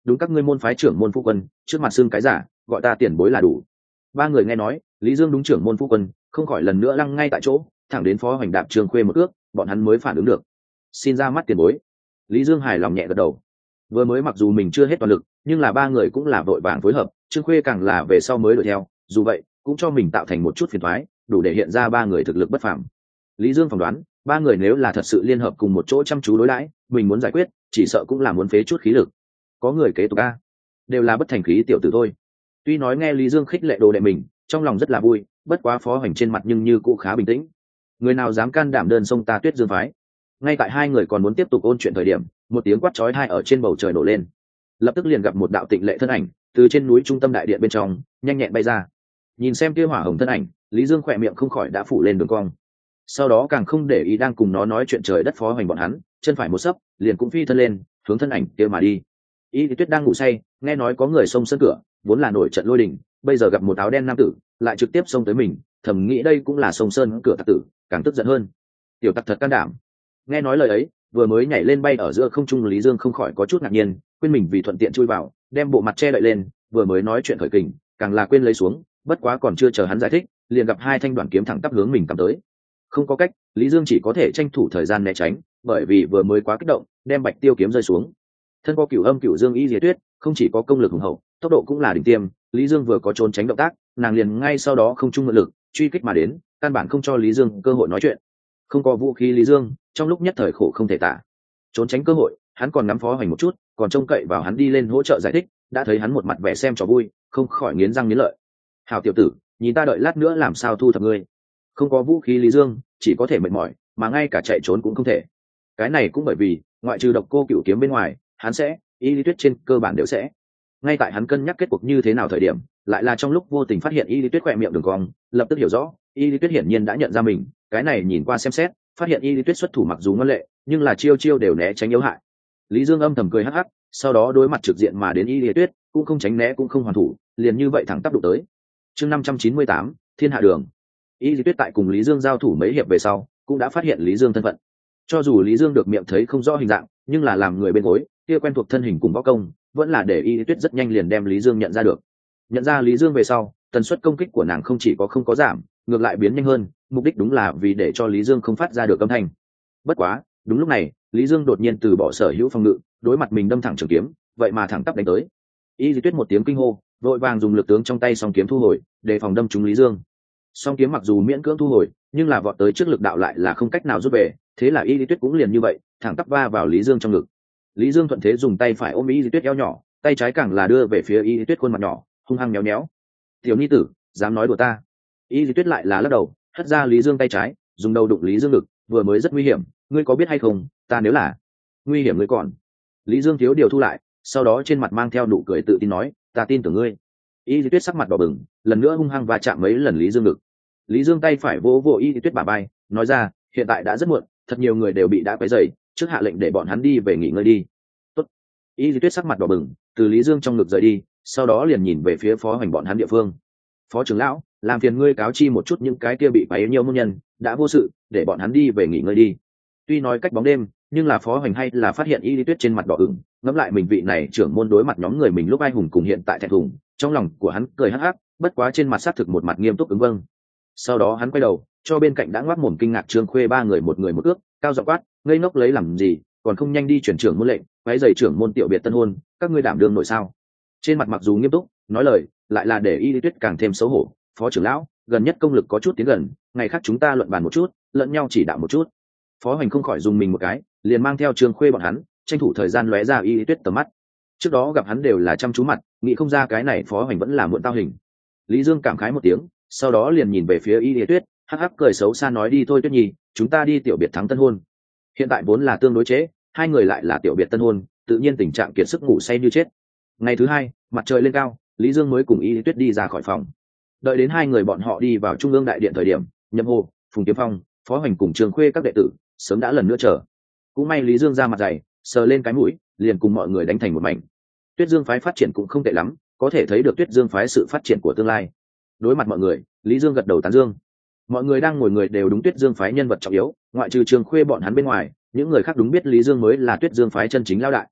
đúng các ngươi môn phái trưởng môn phu quân trước mặt xưng cái giả, gọi ta tiền bối là đủ. Ba người nghe nói Lý Dương đúng trưởng môn phu quân, không khỏi lần nữa lăng ngay tại chỗ, thẳng đến Phó Hoành đạp Trương Khuê một ước, bọn hắn mới phản ứng được. Xin ra mắt tiền bối. Lý Dương hài lòng nhẹ gật đầu. Vừa mới mặc dù mình chưa hết toàn lực, nhưng là ba người cũng là vội vàng phối hợp, Trương Khuê càng là về sau mới đuổi theo, dù vậy cũng cho mình tạo thành một chút phiền toái, đủ để hiện ra ba người thực lực bất phàm. Lý Dương phỏng đoán, ba người nếu là thật sự liên hợp cùng một chỗ chăm chú đối đãi, mình muốn giải quyết, chỉ sợ cũng là muốn phế chút khí lực. Có người kế tục a, đều là bất thành khí tiểu tử thôi. Tuy nói nghe Lý Dương khích lệ đồ đệ mình, trong lòng rất là vui, bất quá Phó Hoành trên mặt nhưng như cũ khá bình tĩnh. Người nào dám can đảm đơn xông ta Tuyết Dương phái? Ngay tại hai người còn muốn tiếp tục ôn chuyện thời điểm, một tiếng quát chói tai ở trên bầu trời nổ lên. Lập tức liền gặp một đạo tịnh lệ thân ảnh từ trên núi trung tâm đại điện bên trong nhanh nhẹn bay ra. Nhìn xem kia hỏa hồng thân ảnh, Lý Dương khỏe miệng không khỏi đã phủ lên đường cong. Sau đó càng không để ý đang cùng nó nói chuyện trời đất Phó Hoành bọn hắn, chân phải một sấp liền cũng phi thân lên hướng thân ảnh kia mà đi. Y Tuyết đang ngủ say, nghe nói có người xông sân cửa, vốn là nổi trận lôi đình, bây giờ gặp một áo đen nam tử lại trực tiếp xông tới mình, thầm nghĩ đây cũng là xông sơn cửa tặc tử, càng tức giận hơn. Tiểu tặc thật can đảm. Nghe nói lời ấy, vừa mới nhảy lên bay ở giữa không trung Lý Dương không khỏi có chút ngạc nhiên, quên mình vì thuận tiện chui vào, đem bộ mặt che đậy lên, vừa mới nói chuyện khởi kình, càng là quên lấy xuống, bất quá còn chưa chờ hắn giải thích, liền gặp hai thanh đoạn kiếm thẳng tắp hướng mình cầm tới. Không có cách, Lý Dương chỉ có thể tranh thủ thời gian né tránh, bởi vì vừa mới quá kích động, đem Bạch Tiêu kiếm rơi xuống. Thân có Cửu Âm Cửu Dương Y Diệt Tuyết, không chỉ có công lực hùng hậu, tốc độ cũng là đỉnh tiêm, Lý Dương vừa có trốn tránh động tác, nàng liền ngay sau đó không trung mượn lực truy kích mà đến, căn bản không cho Lý Dương cơ hội nói chuyện. Không có vũ khí Lý Dương, trong lúc nhất thời khổ không thể tả. Trốn tránh cơ hội, hắn còn ngắm Phó Hoành một chút, còn trông cậy vào hắn đi lên hỗ trợ giải thích, đã thấy hắn một mặt vẻ xem trò vui, không khỏi nghiến răng nghiến lợi. Hảo tiểu tử, nhìn ta đợi lát nữa làm sao thu thập ngươi. Không có vũ khí Lý Dương, chỉ có thể mệt mỏi, mà ngay cả chạy trốn cũng không thể. Cái này cũng bởi vì, ngoại trừ Độc Cô Cửu kiếm bên ngoài, hắn sẽ, Y Lý Tuyết trên cơ bản đều sẽ. Ngay tại hắn cân nhắc kết cuộc như thế nào thời điểm, lại là trong lúc vô tình phát hiện Y Lý Tuyết khỏe miệng đường cong, lập tức hiểu rõ, Y Lý Tuyết hiển nhiên đã nhận ra mình, cái này nhìn qua xem xét, phát hiện Y Lý Tuyết xuất thủ mặc dù ngoan lệ, nhưng là chiêu chiêu đều né tránh yếu hại. Lý Dương âm thầm cười hắc hắc, sau đó đối mặt trực diện mà đến Y Lý Tuyết, cũng không tránh né cũng không hoàn thủ, liền như vậy thẳng tắp đụng tới. Chương năm trăm chín mươi tám, Thiên Hạ Đường. Y Lý Tuyết tại cùng Lý Dương giao thủ mấy hiệp về sau, cũng đã phát hiện Lý Dương thân phận. Cho dù Lý Dương được miệng thấy không rõ hình dạng, nhưng là làm người bên gối, kia quen thuộc thân hình cùng võ công, vẫn là để Y Lý Tuyết rất nhanh liền đem Lý Dương nhận ra được. Nhận ra Lý Dương về sau, tần suất công kích của nàng không chỉ có không có giảm, ngược lại biến nhanh hơn, mục đích đúng là vì để cho Lý Dương không phát ra được âm thanh. Bất quá, đúng lúc này, Lý Dương đột nhiên từ bỏ sở hữu phòng ngự, đối mặt mình đâm thẳng trường kiếm, vậy mà thẳng tắp đánh tới. Y Lý Tuyết một tiếng kinh hô, vội vàng dùng lực tướng trong tay song kiếm thu hồi, đề phòng đâm trúng Lý Dương. Song kiếm mặc dù miễn cưỡng thu hồi, nhưng là vọt tới trước lực đạo lại là không cách nào rút về, thế là Y Lý Tuyết cũng liền như vậy, thẳng tắp va vào Lý Dương trong ngực. Lý Dương thuận thế dùng tay phải ôm Y Lý Tuyết eo nhỏ, tay trái càng là đưa về phía Y Lý Tuyết khuôn mặt nhỏ, hung hăng nhéo nhéo. "Tiểu nhi tử, dám nói đùa ta?" Y Lý Tuyết lại là lắc đầu, hất ra Lý Dương tay trái, dùng đầu đụng Lý Dương ngực, "Vừa mới rất nguy hiểm, ngươi có biết hay không, ta nếu là nguy hiểm ngươi còn." Lý Dương thiếu điều thu lại, sau đó trên mặt mang theo nụ cười tự tin nói, "Ta tin tưởng ngươi." Y Lý Tuyết sắc mặt đỏ bừng, lần nữa hung hăng va chạm mấy lần Lý Dương ngực. Lý Dương tay phải vỗ vỗ Y Lý Tuyết bả vai, nói ra, "Hiện tại đã rất muộn, thật nhiều người đều bị đã quấy rầy, trước hạ lệnh để bọn hắn đi về nghỉ ngơi đi." "Tốt." Y Lý Tuyết sắc mặt đỏ bừng, từ Lý Dương trong ngực rời đi, sau đó liền nhìn về phía Phó Hoành bọn hắn địa phương. "Phó trưởng lão, làm phiền ngươi cáo chi một chút những cái kia bị quấy nhiều môn nhân, đã vô sự, để bọn hắn đi về nghỉ ngơi đi." Tuy nói cách bóng đêm, nhưng là Phó Hoành hay là phát hiện Y Lý Tuyết trên mặt đỏ ửng, ngẫm lại mình vị này trưởng môn đối mặt nhóm người mình lúc ai hùng cùng hiện tại thẹn thùng, trong lòng của hắn cười hắc hắc, bất quá trên mặt sát thực một mặt nghiêm túc ứng vâng. Sau đó hắn quay đầu, cho bên cạnh đã ngoác mồm kinh ngạc Trương Khuê ba người một người một ước, cao giọng quát, "Ngây ngốc lấy làm gì, còn không nhanh đi chuyển trưởng môn lệnh, váy giày trưởng môn tiểu biệt tân hôn, các ngươi đảm đương nổi sao?" Trên mặt mặc dù nghiêm túc, nói lời lại là để Y Lý Tuyết càng thêm xấu hổ. "Phó trưởng lão, gần nhất công lực có chút tiến gần, ngày khác chúng ta luận bàn một chút, lẫn nhau chỉ đạo một chút." Phó Hoành không khỏi dùng mình một cái, liền mang theo Trương Khuê bọn hắn, tranh thủ thời gian lóe ra Y Lý Tuyết tầm mắt. Trước đó gặp hắn đều là chăm chú mặt, nghĩ không ra cái này Phó Hoành vẫn là muộn tao hình. Lý Dương cảm khái một tiếng, sau đó liền nhìn về phía Y Lý Tuyết, hắc hắc cười xấu xa nói, "Đi thôi Tuyết Nhi, chúng ta đi tiểu biệt thắng tân hôn." Hiện tại vốn là tương đối chế, hai người lại là tiểu biệt tân hôn, tự nhiên tình trạng kiệt sức ngủ say như chết. Ngày thứ hai, mặt trời lên cao, Lý Dương mới cùng Y Lý Tuyết đi ra khỏi phòng. Đợi đến hai người bọn họ đi vào trung ương đại điện thời điểm, Nhậm Hồ, Phùng Kiếm Phong, Phó Hoành cùng Trường Khuê các đệ tử sớm đã lần nữa chờ. Cũng may Lý Dương ra mặt dày, sờ lên cái mũi, liền cùng mọi người đánh thành một mảnh. Tuyết Dương phái phát triển cũng không tệ lắm, có thể thấy được Tuyết Dương phái sự phát triển của tương lai. Đối mặt mọi người, Lý Dương gật đầu tán dương. Mọi người đang ngồi người đều đúng Tuyết Dương phái nhân vật trọng yếu, ngoại trừ Trường Khuê bọn hắn bên ngoài, những người khác đúng biết Lý Dương mới là Tuyết Dương phái chân chính lão đại.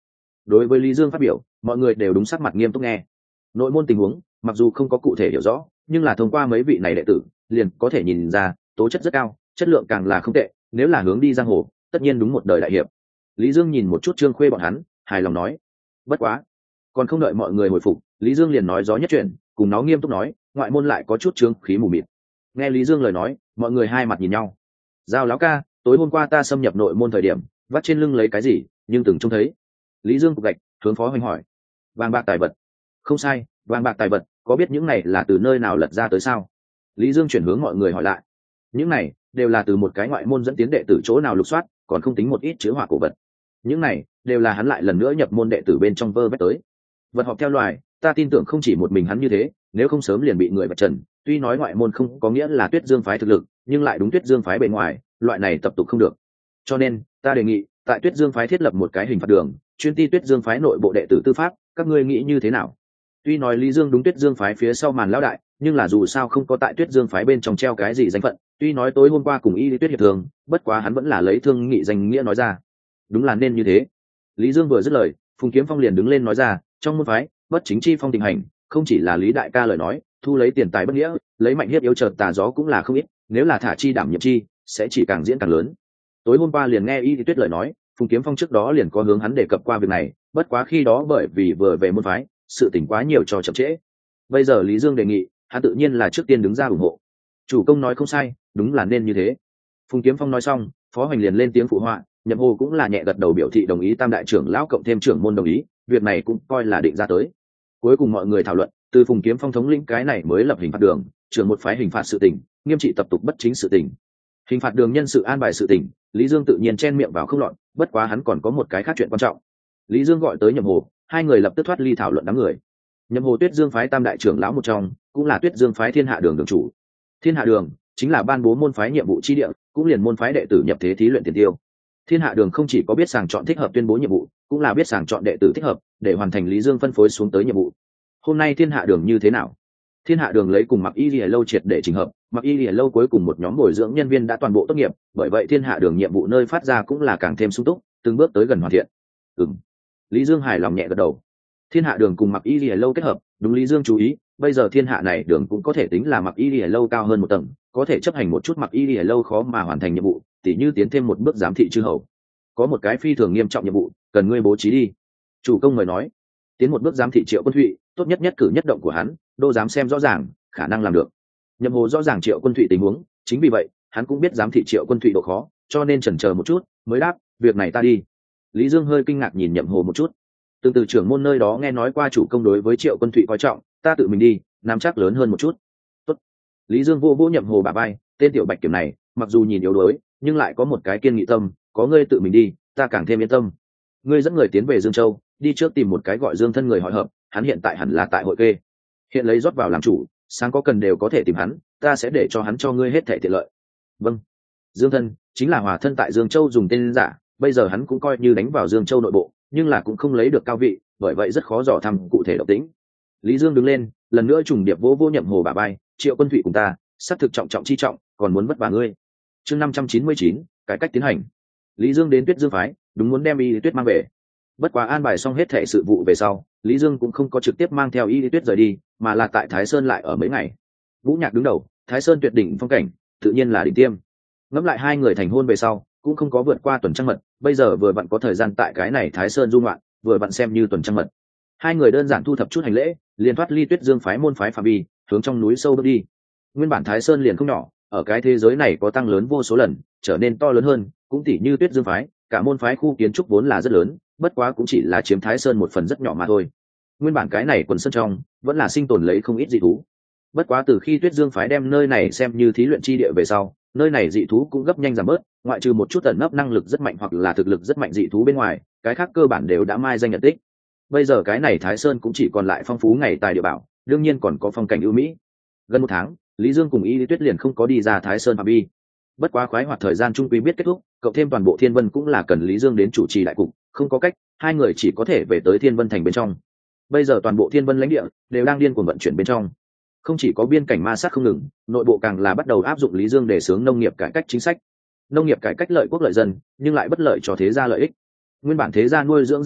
Đối với Lý Dương phát biểu, mọi người đều đúng sắc mặt nghiêm túc nghe. Nội môn tình huống mặc dù không có cụ thể hiểu rõ, nhưng là thông qua mấy vị này đệ tử liền có thể nhìn ra tố chất rất cao, chất lượng càng là không tệ, nếu là hướng đi giang hồ tất nhiên đúng một đời đại hiệp. Lý Dương nhìn một chút Trương Khuê bọn hắn, hài lòng nói. Bất quá, còn không đợi mọi người hồi phục, Lý Dương liền nói gió nhất chuyện, cùng nó nghiêm túc nói, ngoại môn lại có chút trương khí mù mịt. Nghe Lý Dương lời nói, mọi người hai mặt nhìn nhau. Giao lão ca, tối hôm qua ta xâm nhập nội môn thời điểm, vắt trên lưng lấy cái gì, nhưng từng trông thấy. Lý Dương cục gạch, hướng Phó Hoành hỏi. Vàng bạc tài vật. Không sai, vàng bạc tài vật, có biết những này là từ nơi nào lật ra tới sao? Lý Dương chuyển hướng mọi người hỏi lại. Những này đều là từ một cái ngoại môn dẫn tiến đệ tử chỗ nào lục soát, còn không tính một ít chứa hỏa cổ vật. Những này đều là hắn lại lần nữa nhập môn đệ tử bên trong vơ vét tới. Vật họp theo loài, ta tin tưởng không chỉ một mình hắn như thế, nếu không sớm liền bị người vạch trần. Tuy nói ngoại môn không có nghĩa là Tuyết Dương phái thực lực, nhưng lại đúng Tuyết Dương phái bề ngoài, loại này tập tục không được. Cho nên, ta đề nghị, tại Tuyết Dương phái thiết lập một cái hình phạt đường, chuyên ti Tuyết Dương phái nội bộ đệ tử tư pháp, các ngươi nghĩ như thế nào? Tuy nói Lý Dương đúng Tuyết Dương phái phía sau màn lão đại, nhưng là dù sao không có tại Tuyết Dương phái bên trong treo cái gì danh phận, tuy nói tối hôm qua cùng Y Lý Tuyết hiệp thường, bất quá hắn vẫn là lấy thương nghị danh nghĩa nói ra. Đúng là nên như thế. Lý Dương vừa dứt lời, Phùng Kiếm Phong liền đứng lên nói ra, trong môn phái, bất chính chi phong tình hành, không chỉ là Lý đại ca lời nói, thu lấy tiền tài bất nghĩa, lấy mạnh hiếp yếu chợt tà gió cũng là không ít, nếu là thả chi đảm nhiệm chi, sẽ chỉ càng diễn càng lớn. Tối hôm qua liền nghe Y Lý Tuyết lời nói, Phùng Kiếm Phong trước đó liền có hướng hắn đề cập qua việc này, bất quá khi đó bởi vì vừa về môn phái, sự tình quá nhiều cho chậm trễ. Bây giờ Lý Dương đề nghị, hắn tự nhiên là trước tiên đứng ra ủng hộ. Chủ công nói không sai, đúng là nên như thế. Phùng Kiếm Phong nói xong, Phó Hoành liền lên tiếng phụ họa, Nhậm Hồ cũng là nhẹ gật đầu biểu thị đồng ý, tam đại trưởng lão cộng thêm trưởng môn đồng ý, việc này cũng coi là định ra tới. Cuối cùng mọi người thảo luận, từ Phùng Kiếm Phong thống lĩnh cái này mới lập hình phạt đường, trưởng một phái hình phạt sự tình, nghiêm trị tập tục bất chính sự tình. Hình phạt đường nhân sự an bài sự tình, Lý Dương tự nhiên chen miệng vào không lọt, bất quá hắn còn có một cái khác chuyện quan trọng. Lý Dương gọi tới Nhậm Hồ, hai người lập tức thoát ly thảo luận đám người. Nhậm Hồ Tuyết Dương phái tam đại trưởng lão một trong, cũng là Tuyết Dương phái Thiên Hạ đường đường chủ. Thiên Hạ đường chính là ban bố môn phái nhiệm vụ chi địa, cũng liền môn phái đệ tử nhập thế thí luyện tiền tiêu. Thiên Hạ đường không chỉ có biết sàng chọn thích hợp tuyên bố nhiệm vụ, cũng là biết sàng chọn đệ tử thích hợp để hoàn thành Lý Dương phân phối xuống tới nhiệm vụ. Hôm nay Thiên Hạ đường như thế nào? Thiên Hạ đường lấy cùng Mặc Y Lìa lâu triệt để chỉnh hợp, Mặc Y Lìa lâu cuối cùng một nhóm bồi dưỡng nhân viên đã toàn bộ tốt nghiệp, bởi vậy Thiên Hạ đường nhiệm vụ nơi phát ra cũng là càng thêm sung túc, từng bước tới gần hoàn thiện. Ừm. Lý Dương hài lòng nhẹ gật đầu. Thiên Hạ đường cùng Mặc Y Lìa lâu kết hợp, đúng Lý Dương chú ý, bây giờ Thiên Hạ này đường cũng có thể tính là Mặc Y Lìa lâu cao hơn một tầng, có thể chấp hành một chút Mặc Y Lìa lâu khó mà hoàn thành nhiệm vụ, tỉ như tiến thêm một bước giám thị chư hầu. Có một cái phi thường nghiêm trọng nhiệm vụ, cần ngươi bố trí đi. Chủ công mời nói. Tiến một bước giám thị Triệu Quân Thụy, tốt nhất nhất cử nhất động của hắn, đô dám xem rõ ràng, khả năng làm được. Nhậm Hồ rõ ràng Triệu Quân Thụy tình huống, chính vì vậy, hắn cũng biết giám thị Triệu Quân Thụy độ khó, cho nên chần chờ một chút, mới đáp, việc này ta đi. Lý Dương hơi kinh ngạc nhìn Nhậm Hồ một chút. Tương tự trưởng môn nơi đó nghe nói qua chủ công đối với Triệu Quân Thụy coi trọng, ta tự mình đi, nắm chắc lớn hơn một chút. Tốt. Lý Dương vô vô Nhậm Hồ bả vai, tên tiểu bạch kiểm này, mặc dù nhìn yếu đuối, nhưng lại có một cái kiên nghị tâm, có ngươi tự mình đi, ta càng thêm yên tâm. Ngươi dẫn người tiến về Dương Châu, đi trước tìm một cái gọi Dương Thân người hỏi hợp, hắn hiện tại hẳn là tại hội kê. Hiện lấy rót vào làm chủ, sáng có cần đều có thể tìm hắn, ta sẽ để cho hắn cho ngươi hết thảy tiện lợi. Vâng. Dương Thân chính là Hòa Thân tại Dương Châu dùng tên giả, bây giờ hắn cũng coi như đánh vào Dương Châu nội bộ, nhưng là cũng không lấy được cao vị, bởi vậy rất khó dò thăm cụ thể động tĩnh. Lý Dương đứng lên, lần nữa trùng điệp vô vô Nhậm Hồ bả vai, Triệu Quân Thụy cùng ta, sắp thực trọng trọng chi trọng, còn muốn vất vả ngươi. Chương năm trăm chín mươi chín, cải cách tiến hành. Lý Dương đến Tuyết Dương phái, đúng muốn đem Y Lý Tuyết mang về. Bất quá an bài xong hết thảy sự vụ về sau, Lý Dương cũng không có trực tiếp mang theo Y Lý Tuyết rời đi, mà là tại Thái Sơn lại ở mấy ngày. Vũ Nhạc đứng đầu, Thái Sơn tuyệt đỉnh phong cảnh, tự nhiên là đỉnh tiêm. Ngẫm lại hai người thành hôn về sau, cũng không có vượt qua tuần trăng mật, bây giờ vừa vặn có thời gian tại cái này Thái Sơn du ngoạn, vừa vặn xem như tuần trăng mật. Hai người đơn giản thu thập chút hành lễ, liền thoát ly Tuyết Dương phái môn phái phạm vi, hướng trong núi sâu bước đi. Nguyên bản Thái Sơn liền không nhỏ, ở cái thế giới này có tăng lớn vô số lần, trở nên to lớn hơn, cũng tỉ như Tuyết Dương phái, cả môn phái khu kiến trúc vốn là rất lớn, bất quá cũng chỉ là chiếm Thái Sơn một phần rất nhỏ mà thôi. Nguyên bản cái này quần sơn trong vẫn là sinh tồn lấy không ít dị thú, bất quá từ khi Tuyết Dương phái đem nơi này xem như thí luyện chi địa về sau, nơi này dị thú cũng gấp nhanh giảm bớt, ngoại trừ một chút ẩn nấp năng lực rất mạnh hoặc là thực lực rất mạnh dị thú bên ngoài, cái khác cơ bản đều đã mai danh nhận tích. Bây giờ cái này Thái Sơn cũng chỉ còn lại phong phú ngày tài địa bảo, đương nhiên còn có phong cảnh ưu mỹ. Gần một tháng, Lý Dương cùng Y Lý Tuyết liền không có đi ra Thái Sơn phạm vi. Bất quá khoái hoạt thời gian trung quy biết kết thúc, cộng thêm toàn bộ Thiên Vân cũng là cần Lý Dương đến chủ trì đại cục, không có cách, hai người chỉ có thể về tới Thiên Vân thành bên trong. Bây giờ toàn bộ Thiên Vân lãnh địa đều đang điên cuồng vận chuyển bên trong. Không chỉ có biên cảnh ma sát không ngừng, nội bộ càng là bắt đầu áp dụng Lý Dương để xướng nông nghiệp cải cách chính sách. Nông nghiệp cải cách lợi quốc lợi dân, nhưng lại bất lợi cho thế gia lợi ích. Nguyên bản thế gia nuôi dưỡng gia nô,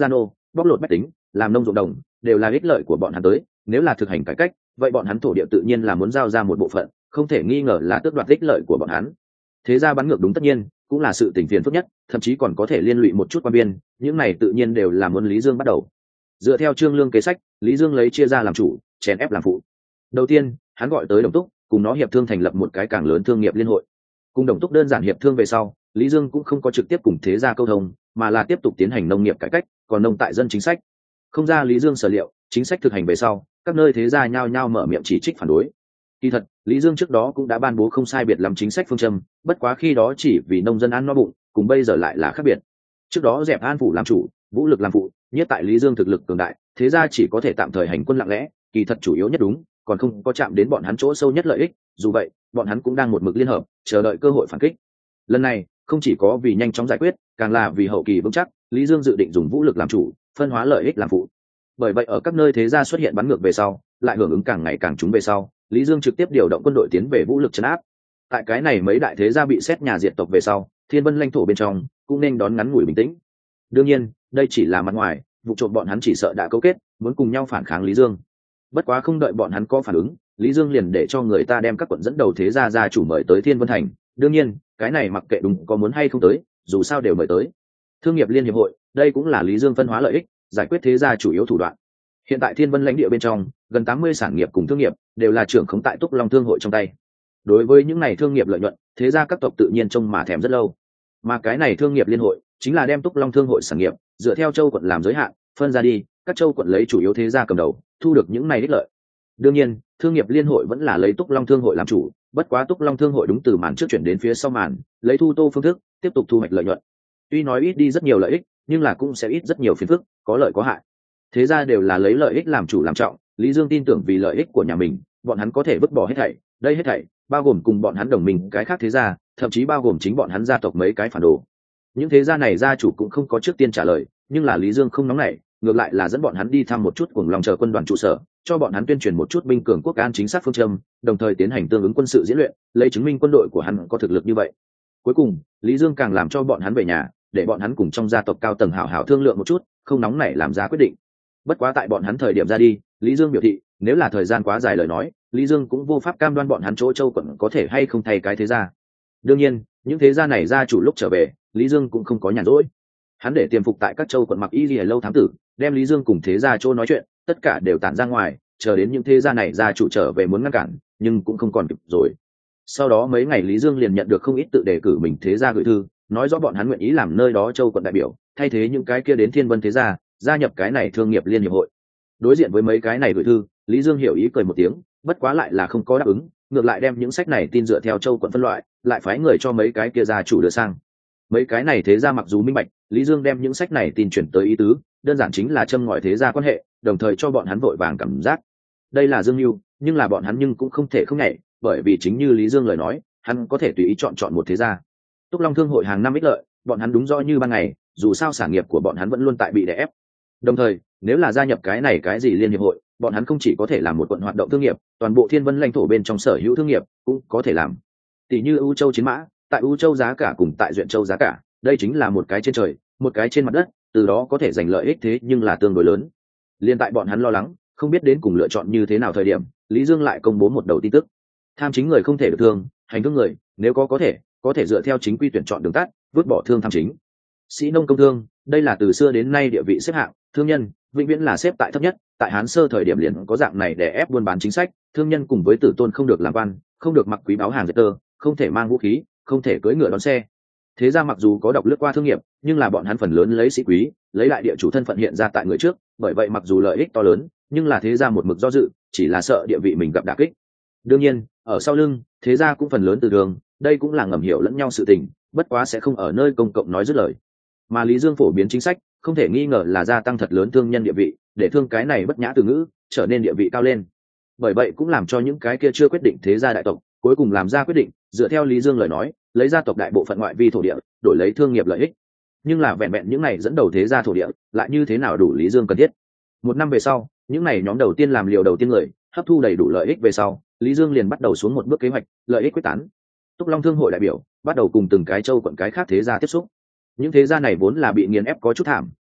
bóc lột bách tính, làm nông ruộng đồng, đều là ích lợi của bọn hắn tới. Nếu là thực hành cải cách, vậy bọn hắn thổ địa tự nhiên là muốn giao ra một bộ phận, không thể nghi ngờ là tước đoạt ích lợi của bọn hắn. Thế ra bắn ngược đúng tất nhiên cũng là sự tình phiền phức nhất, thậm chí còn có thể liên lụy một chút quan biên, những này tự nhiên đều là muốn Lý Dương bắt đầu. Dựa theo Trương Lương kế sách, Lý Dương lấy chia ra làm chủ, chèn ép làm phụ. Đầu tiên, hắn gọi tới Đồng Túc, cùng nó hiệp thương thành lập một cái càng lớn thương nghiệp liên hội. Cùng Đồng Túc đơn giản hiệp thương về sau, Lý Dương cũng không có trực tiếp cùng thế gia câu thông, mà là tiếp tục tiến hành nông nghiệp cải cách, còn nông tại dân chính sách. Không ra Lý Dương sở liệu, chính sách thực hành về sau, các nơi thế gia nhao nhao mở miệng chỉ trích phản đối. Kỳ thật, Lý Dương trước đó cũng đã ban bố không sai biệt lắm chính sách phương châm, bất quá khi đó chỉ vì nông dân ăn no bụng, cùng bây giờ lại là khác biệt. Trước đó dẹp An phủ làm chủ, vũ lực làm phụ, nhất tại Lý Dương thực lực cường đại, thế ra chỉ có thể tạm thời hành quân lặng lẽ, kỳ thật chủ yếu nhất đúng, còn không có chạm đến bọn hắn chỗ sâu nhất lợi ích, dù vậy, bọn hắn cũng đang một mực liên hợp, chờ đợi cơ hội phản kích. Lần này, không chỉ có vì nhanh chóng giải quyết, càng là vì hậu kỳ vững chắc, Lý Dương dự định dùng vũ lực làm chủ, phân hóa lợi ích làm phụ. Bởi vậy ở các nơi thế gia xuất hiện bắn ngược về sau, lại hưởng ứng càng ngày càng trúng về sau, Lý Dương trực tiếp điều động quân đội tiến về vũ lực trấn áp. Tại cái này mấy đại thế gia bị xét nhà diệt tộc về sau, Thiên Vân lãnh thổ bên trong cũng nên đón ngắn ngủi bình tĩnh. Đương nhiên, đây chỉ là mặt ngoài, vụ trộm bọn hắn chỉ sợ đã cấu kết, muốn cùng nhau phản kháng Lý Dương. Bất quá không đợi bọn hắn có phản ứng, Lý Dương liền để cho người ta đem các quận dẫn đầu thế gia gia chủ mời tới Thiên Vân thành. Đương nhiên, cái này mặc kệ đúng có muốn hay không tới, dù sao đều mời tới. Thương nghiệp liên hiệp hội, đây cũng là Lý Dương phân hóa lợi ích, giải quyết thế gia chủ yếu thủ đoạn. Hiện tại Thiên Vân lãnh địa bên trong, gần tám mươi sản nghiệp cùng thương nghiệp đều là trưởng khống tại Túc Long Thương hội trong tay. Đối với những này thương nghiệp lợi nhuận, thế gia các tộc tự nhiên trông mà thèm rất lâu. Mà cái này thương nghiệp liên hội chính là đem Túc Long Thương hội sản nghiệp dựa theo châu quận làm giới hạn, phân ra đi, các châu quận lấy chủ yếu thế gia cầm đầu, thu được những này ích lợi. Đương nhiên, thương nghiệp liên hội vẫn là lấy Túc Long Thương hội làm chủ, bất quá Túc Long Thương hội đúng từ màn trước chuyển đến phía sau màn, lấy thu tô phương thức tiếp tục thu hoạch lợi nhuận. Tuy nói ít đi rất nhiều lợi ích, nhưng là cũng sẽ ít rất nhiều phiền phức, có lợi có hại. Thế ra đều là lấy lợi ích làm chủ làm trọng, Lý Dương tin tưởng vì lợi ích của nhà mình, bọn hắn có thể vứt bỏ hết thảy, đây hết thảy bao gồm cùng bọn hắn đồng minh cái khác thế gia, thậm chí bao gồm chính bọn hắn gia tộc mấy cái phản đồ. Những thế gia này gia chủ cũng không có trước tiên trả lời, nhưng là Lý Dương không nóng nảy, ngược lại là dẫn bọn hắn đi thăm một chút cùng lòng chờ quân đoàn trụ sở, cho bọn hắn tuyên truyền một chút binh cường quốc an chính xác phương châm, đồng thời tiến hành tương ứng quân sự diễn luyện, lấy chứng minh quân đội của hắn có thực lực như vậy. Cuối cùng, Lý Dương càng làm cho bọn hắn về nhà, để bọn hắn cùng trong gia tộc cao tầng hảo hảo thương lượng một chút, không nóng nảy làm ra quyết định. Bất quá tại bọn hắn thời điểm ra đi, Lý Dương biểu thị, nếu là thời gian quá dài lời nói, Lý Dương cũng vô pháp cam đoan bọn hắn chỗ châu quận có thể hay không thay cái thế gia. Đương nhiên, những thế gia này gia chủ lúc trở về, Lý Dương cũng không có nhàn rỗi. Hắn để tiềm phục tại các châu quận Mặc Y Lìa lâu thám tử, đem Lý Dương cùng thế gia chỗ nói chuyện, tất cả đều tản ra ngoài, chờ đến những thế gia này gia chủ trở về muốn ngăn cản, nhưng cũng không còn kịp rồi. Sau đó mấy ngày Lý Dương liền nhận được không ít tự đề cử mình thế gia gửi thư, nói rõ bọn hắn nguyện ý làm nơi đó châu quận đại biểu, thay thế những cái kia đến Thiên Vân thế gia, gia nhập cái này thương nghiệp liên hiệp hội. Đối diện với mấy cái này gửi thư, Lý Dương hiểu ý cười một tiếng, bất quá lại là không có đáp ứng, ngược lại đem những sách này tin dựa theo châu quận phân loại, lại phái người cho mấy cái kia gia chủ đưa sang. Mấy cái này thế gia mặc dù minh bạch, Lý Dương đem những sách này tin chuyển tới ý tứ, đơn giản chính là châm ngòi thế gia quan hệ, đồng thời cho bọn hắn vội vàng cảm giác đây là Dương Mưu, nhưng là bọn hắn nhưng cũng không thể không nhảy, bởi vì chính như Lý Dương lời nói, hắn có thể tùy ý chọn chọn một thế gia. Túc Long Thương hội hàng năm ích lợi, bọn hắn đúng rõ như ban ngày, dù sao sản nghiệp của bọn hắn vẫn luôn tại bị đè ép. Đồng thời, nếu là gia nhập cái này cái gì liên hiệp hội, bọn hắn không chỉ có thể làm một quận hoạt động thương nghiệp, toàn bộ Thiên Vân lãnh thổ bên trong sở hữu thương nghiệp cũng có thể làm. Tỷ như U Châu chiến mã, tại U Châu giá cả cùng tại Duyện Châu giá cả, đây chính là một cái trên trời, một cái trên mặt đất, từ đó có thể giành lợi ích thế nhưng là tương đối lớn. Liên tại bọn hắn lo lắng, không biết đến cùng lựa chọn như thế nào thời điểm, Lý Dương lại công bố một đầu tin tức. Tham chính người không thể được thương, hành thương người, nếu có có thể, có thể dựa theo chính quy tuyển chọn đường tắt, vứt bỏ thương tham chính. Sĩ nông công thương, đây là từ xưa đến nay địa vị xếp hạng, thương nhân vĩnh viễn là xếp tại thấp nhất, tại Hán sơ thời điểm liền có dạng này để ép buôn bán chính sách, thương nhân cùng với tử tôn không được làm quan, không được mặc quý báu hàng dệt tơ, không thể mang vũ khí, không thể cưỡi ngựa đón xe. Thế ra mặc dù có độc lướt qua thương nghiệp, nhưng là bọn hắn phần lớn lấy sĩ quý, lấy lại địa chủ thân phận hiện ra tại người trước, bởi vậy mặc dù lợi ích to lớn, nhưng là thế ra một mực do dự, chỉ là sợ địa vị mình gặp đả kích. Đương nhiên, ở sau lưng, thế ra cũng phần lớn từ đường, đây cũng là ngầm hiểu lẫn nhau sự tình, bất quá sẽ không ở nơi công cộng nói dứt lời. Mà Lý Dương phổ biến chính sách, không thể nghi ngờ là gia tăng thật lớn thương nhân địa vị, để thương cái này bất nhã từ ngữ trở nên địa vị cao lên. Bởi vậy cũng làm cho những cái kia chưa quyết định thế gia đại tộc, cuối cùng làm ra quyết định, dựa theo Lý Dương lời nói, lấy gia tộc đại bộ phận ngoại vi thổ địa, đổi lấy thương nghiệp lợi ích. Nhưng là vẹn vẹn những này dẫn đầu thế gia thổ địa, lại như thế nào đủ Lý Dương cần thiết? Một năm về sau, những này nhóm đầu tiên làm liều đầu tiên người, hấp thu đầy đủ lợi ích về sau, Lý Dương liền bắt đầu xuống một bước kế hoạch, lợi ích quyết tán. Túc Long Thương hội đại biểu bắt đầu cùng từng cái châu quận cái khác thế gia tiếp xúc. Những thế gia này vốn là bị nghiền ép có chút thảm,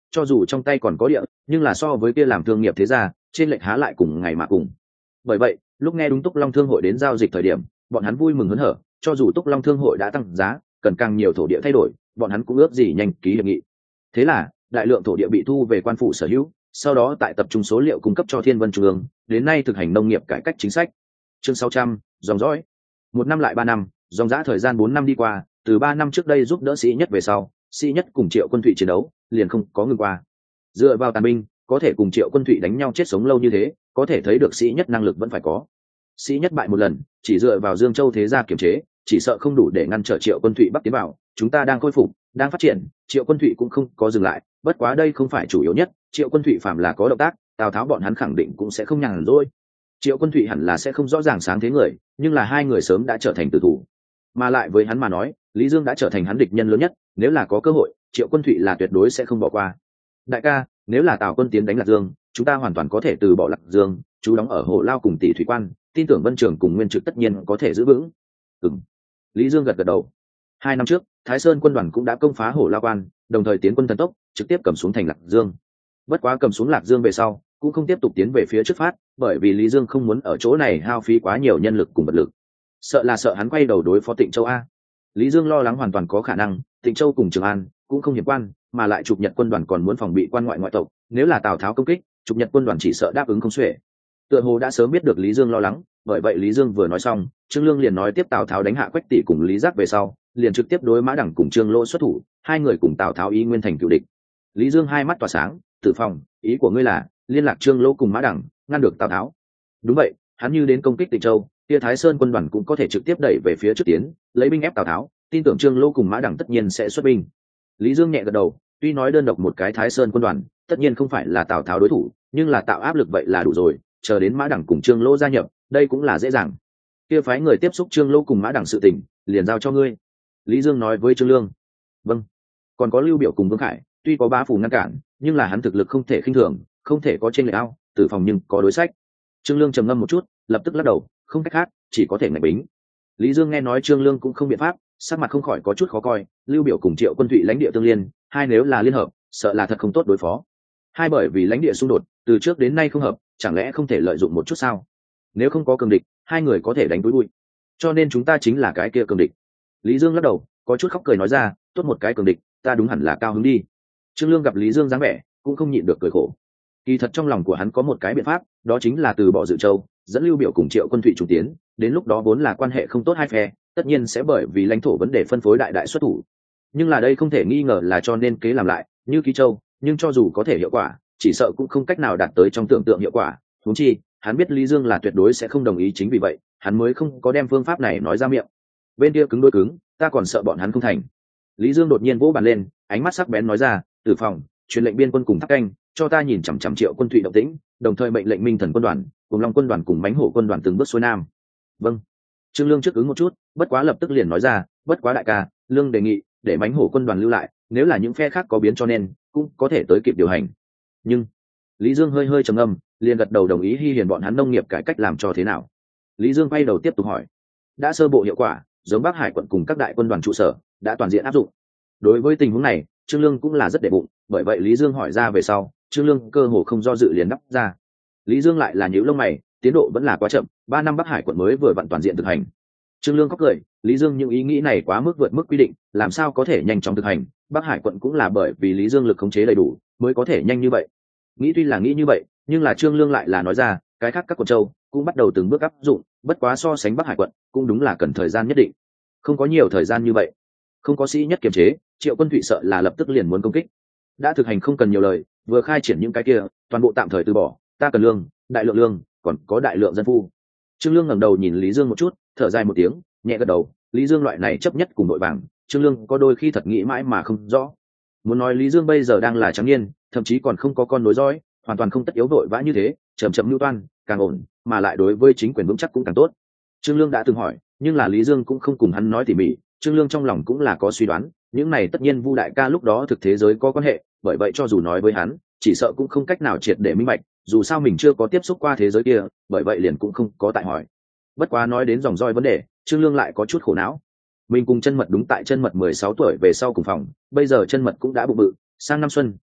cho dù trong tay còn có địa, nhưng là so với kia làm thương nghiệp thế gia, trên lệch há lại cùng ngày mà cùng. Bởi vậy, lúc nghe đúng Túc Long Thương hội đến giao dịch thời điểm, bọn hắn vui mừng hớn hở, cho dù Túc Long Thương hội đã tăng giá, cần càng nhiều thổ địa thay đổi, bọn hắn cũng ước gì nhanh ký hiệp nghị. Thế là, đại lượng thổ địa bị thu về quan phủ sở hữu, sau đó tại tập trung số liệu cung cấp cho Thiên Vân Trung ương, đến nay thực hành nông nghiệp cải cách chính sách. Chương sáu trăm, dòng dõi. Một năm lại ba năm, dòng dã thời gian bốn năm đi qua, từ ba năm trước đây giúp đỡ sĩ nhất về sau, sĩ nhất cùng Triệu Quân Thụy chiến đấu, liền không có ngừng qua. Dựa vào tàn binh, có thể cùng Triệu Quân Thụy đánh nhau chết sống lâu như thế, có thể thấy được sĩ nhất năng lực vẫn phải có. Sĩ nhất bại một lần, chỉ dựa vào Dương Châu thế gia kiểm chế, chỉ sợ không đủ để ngăn trở Triệu Quân Thụy bắc tiến vào. Chúng ta đang khôi phục, đang phát triển, Triệu Quân Thụy cũng không có dừng lại, bất quá đây không phải chủ yếu nhất, Triệu Quân Thụy phạm là có động tác, Tào Tháo bọn hắn khẳng định cũng sẽ không nhàn rỗi. Triệu Quân Thụy hẳn là sẽ không rõ ràng sáng thế người, nhưng là hai người sớm đã trở thành tử thủ. Mà lại với hắn mà nói, Lý Dương đã trở thành hắn địch nhân lớn nhất, nếu là có cơ hội, Triệu Quân Thụy là tuyệt đối sẽ không bỏ qua. Đại ca, nếu là Tào quân tiến đánh Lạc Dương, chúng ta hoàn toàn có thể từ bỏ Lạc Dương, chú đóng ở Hồ Lao cùng Tỷ Thủy Quan, tin tưởng Vân Trường cùng Nguyên Trực tất nhiên có thể giữ vững. Ừm. Lý Dương gật gật đầu. Hai năm trước, Thái Sơn quân đoàn cũng đã công phá Hồ Lao Quan, đồng thời tiến quân thần tốc, trực tiếp cầm xuống thành Lạc Dương. Bất quá cầm xuống Lạc Dương về sau, cũng không tiếp tục tiến về phía trước phát, bởi vì Lý Dương không muốn ở chỗ này hao phí quá nhiều nhân lực cùng vật lực. Sợ là sợ hắn quay đầu đối phó Tịnh Châu a. Lý Dương lo lắng hoàn toàn có khả năng, Tịnh Châu cùng Trường An cũng không hiểm quan, mà lại Trục Nhật quân đoàn còn muốn phòng bị quan ngoại ngoại tộc, nếu là Tào Tháo công kích, Trục Nhật quân đoàn chỉ sợ đáp ứng không xuể. Tựa hồ đã sớm biết được Lý Dương lo lắng, bởi vậy Lý Dương vừa nói xong, Trương Lương liền nói tiếp Tào Tháo đánh hạ Quách Tỷ cùng Lý Giác về sau, liền trực tiếp đối Mã Đẳng cùng Trương Lỗ xuất thủ, hai người cùng Tào Tháo ý nguyên thành cựu địch. Lý Dương hai mắt tỏa sáng, Tử Phong, ý của ngươi là liên lạc Trương Lỗ cùng Mã Đẳng, ngăn được Tào Tháo? Đúng vậy, hắn như đến công kích Tịnh Châu, kia Thái Sơn quân đoàn cũng có thể trực tiếp đẩy về phía trước tiến, lấy binh ép Tào Tháo, tin tưởng Trương Lỗ cùng Mã Đẳng tất nhiên sẽ xuất binh. Lý Dương nhẹ gật đầu, tuy nói đơn độc một cái Thái Sơn quân đoàn, tất nhiên không phải là Tào Tháo đối thủ, nhưng là tạo áp lực vậy là đủ rồi, chờ đến Mã Đẳng cùng Trương Lỗ gia nhập, đây cũng là dễ dàng. Kia phái người tiếp xúc Trương Lỗ cùng Mã Đẳng sự tình, liền giao cho ngươi. Lý Dương nói với Trương Lương. Vâng. Còn có Lưu Biểu cùng Vương Khải, tuy có bá phủ ngăn cản, nhưng là hắn thực lực không thể khinh thường, không thể có trên lệch ao, Tử Phòng nhưng có đối sách. Trương Lương trầm ngâm một chút, lập tức lắc đầu, không cách khác, chỉ có thể ngạch bính. Lý Dương nghe nói Trương Lương cũng không biện pháp, sắc mặt không khỏi có chút khó coi. Lưu Biểu cùng Triệu Quân Thụy lãnh địa tương liên, hai nếu là liên hợp, sợ là thật không tốt đối phó. Hai bởi vì lãnh địa xung đột, từ trước đến nay không hợp, chẳng lẽ không thể lợi dụng một chút sao? Nếu không có cường địch, hai người có thể đánh túi bụi. Cho nên chúng ta chính là cái kia cường địch. Lý Dương lắc đầu, có chút khóc cười nói ra, tốt một cái cường địch, ta đúng hẳn là cao hứng đi. Trương Lương gặp Lý Dương dáng vẻ, cũng không nhịn được cười khổ. Kỳ thật trong lòng của hắn có một cái biện pháp, đó chính là từ bỏ Dự Châu, dẫn Lưu Biểu cùng Triệu Quân Thụy chủ tiến, đến lúc đó vốn là quan hệ không tốt hai phe, tất nhiên sẽ bởi vì lãnh thổ vấn đề phân phối đại đại xuất thủ. Nhưng là đây không thể nghi ngờ là cho nên kế làm lại, như Ký Châu, nhưng cho dù có thể hiệu quả, chỉ sợ cũng không cách nào đạt tới trong tưởng tượng hiệu quả. Huống chi, hắn biết Lý Dương là tuyệt đối sẽ không đồng ý, chính vì vậy, hắn mới không có đem phương pháp này nói ra miệng. Bên kia cứng đối cứng, ta còn sợ bọn hắn không thành. Lý Dương đột nhiên vỗ bàn lên, ánh mắt sắc bén nói ra, Tử Phòng, truyền lệnh biên quân cùng Thác Canh, cho ta nhìn chằm chằm Triệu Quân Thụy động tĩnh, đồng thời mệnh lệnh Minh Thần quân đoàn, cùng Long quân đoàn cùng Mãnh Hổ quân đoàn từng bước xuôi nam. Vâng. Trương Lương trước ứng một chút, bất quá lập tức liền nói ra, bất quá đại ca, Lương đề nghị để Mãnh Hổ quân đoàn lưu lại, nếu là những phe khác có biến cho nên cũng có thể tới kịp điều hành. Nhưng Lý Dương hơi hơi trầm ngâm, liền gật đầu đồng ý Hi Hiền bọn hắn nông nghiệp cải cách làm cho thế nào. Lý Dương quay đầu tiếp tục hỏi, đã sơ bộ hiệu quả, giống Bắc Hải quận cùng các đại quân đoàn trụ sở đã toàn diện áp dụng. Đối với tình huống này, Trương Lương cũng là rất đệ bụng, bởi vậy Lý Dương hỏi ra về sau, Trương Lương cơ hồ không do dự liền đáp ra. Lý Dương lại là nhíu lông mày, tiến độ vẫn là quá chậm, ba năm Bắc Hải quận mới vừa vặn toàn diện thực hành. Trương Lương khóc cười, Lý Dương những ý nghĩ này quá mức vượt mức quy định, làm sao có thể nhanh chóng thực hành, Bắc Hải quận cũng là bởi vì Lý Dương lực khống chế đầy đủ, mới có thể nhanh như vậy. Nghĩ tuy là nghĩ như vậy, nhưng là Trương Lương lại là nói ra, cái khác các quận châu cũng bắt đầu từng bước áp dụng, bất quá so sánh Bắc Hải quận, cũng đúng là cần thời gian nhất định. Không có nhiều thời gian như vậy. Không có sĩ nhất kiềm chế, Triệu Quân Thụy sợ là lập tức liền muốn công kích. Đã thực hành không cần nhiều lời, vừa khai triển những cái kia, toàn bộ tạm thời từ bỏ, ta cần lương, đại lượng lương, còn có đại lượng dân phu. Trương Lương ngẩng đầu nhìn Lý Dương một chút, thở dài một tiếng, nhẹ gật đầu, Lý Dương loại này chấp nhất cùng nội bảng, Trương Lương có đôi khi thật nghĩ mãi mà không rõ. Muốn nói Lý Dương bây giờ đang là trắng niên, thậm chí còn không có con nối dõi, hoàn toàn không tất yếu vội vã như thế, chậm chậm lưu toan, càng ổn, mà lại đối với chính quyền vững chắc cũng càng tốt. Trương Lương đã từng hỏi, nhưng là Lý Dương cũng không cùng hắn nói tỉ mỉ, Trương Lương trong lòng cũng là có suy đoán, những này tất nhiên Vu đại ca lúc đó thực thế giới có quan hệ, bởi vậy cho dù nói với hắn, chỉ sợ cũng không cách nào triệt để minh bạch, dù sao mình chưa có tiếp xúc qua thế giới kia, bởi vậy liền cũng không có tại hỏi. Bất quá nói đến dòng roi vấn đề, Trương Lương lại có chút khổ não. Mình cùng Chân Mật đúng tại Chân Mật mười sáu tuổi về sau cùng phòng, bây giờ Chân Mật cũng đã bụng bự, sang năm xuân,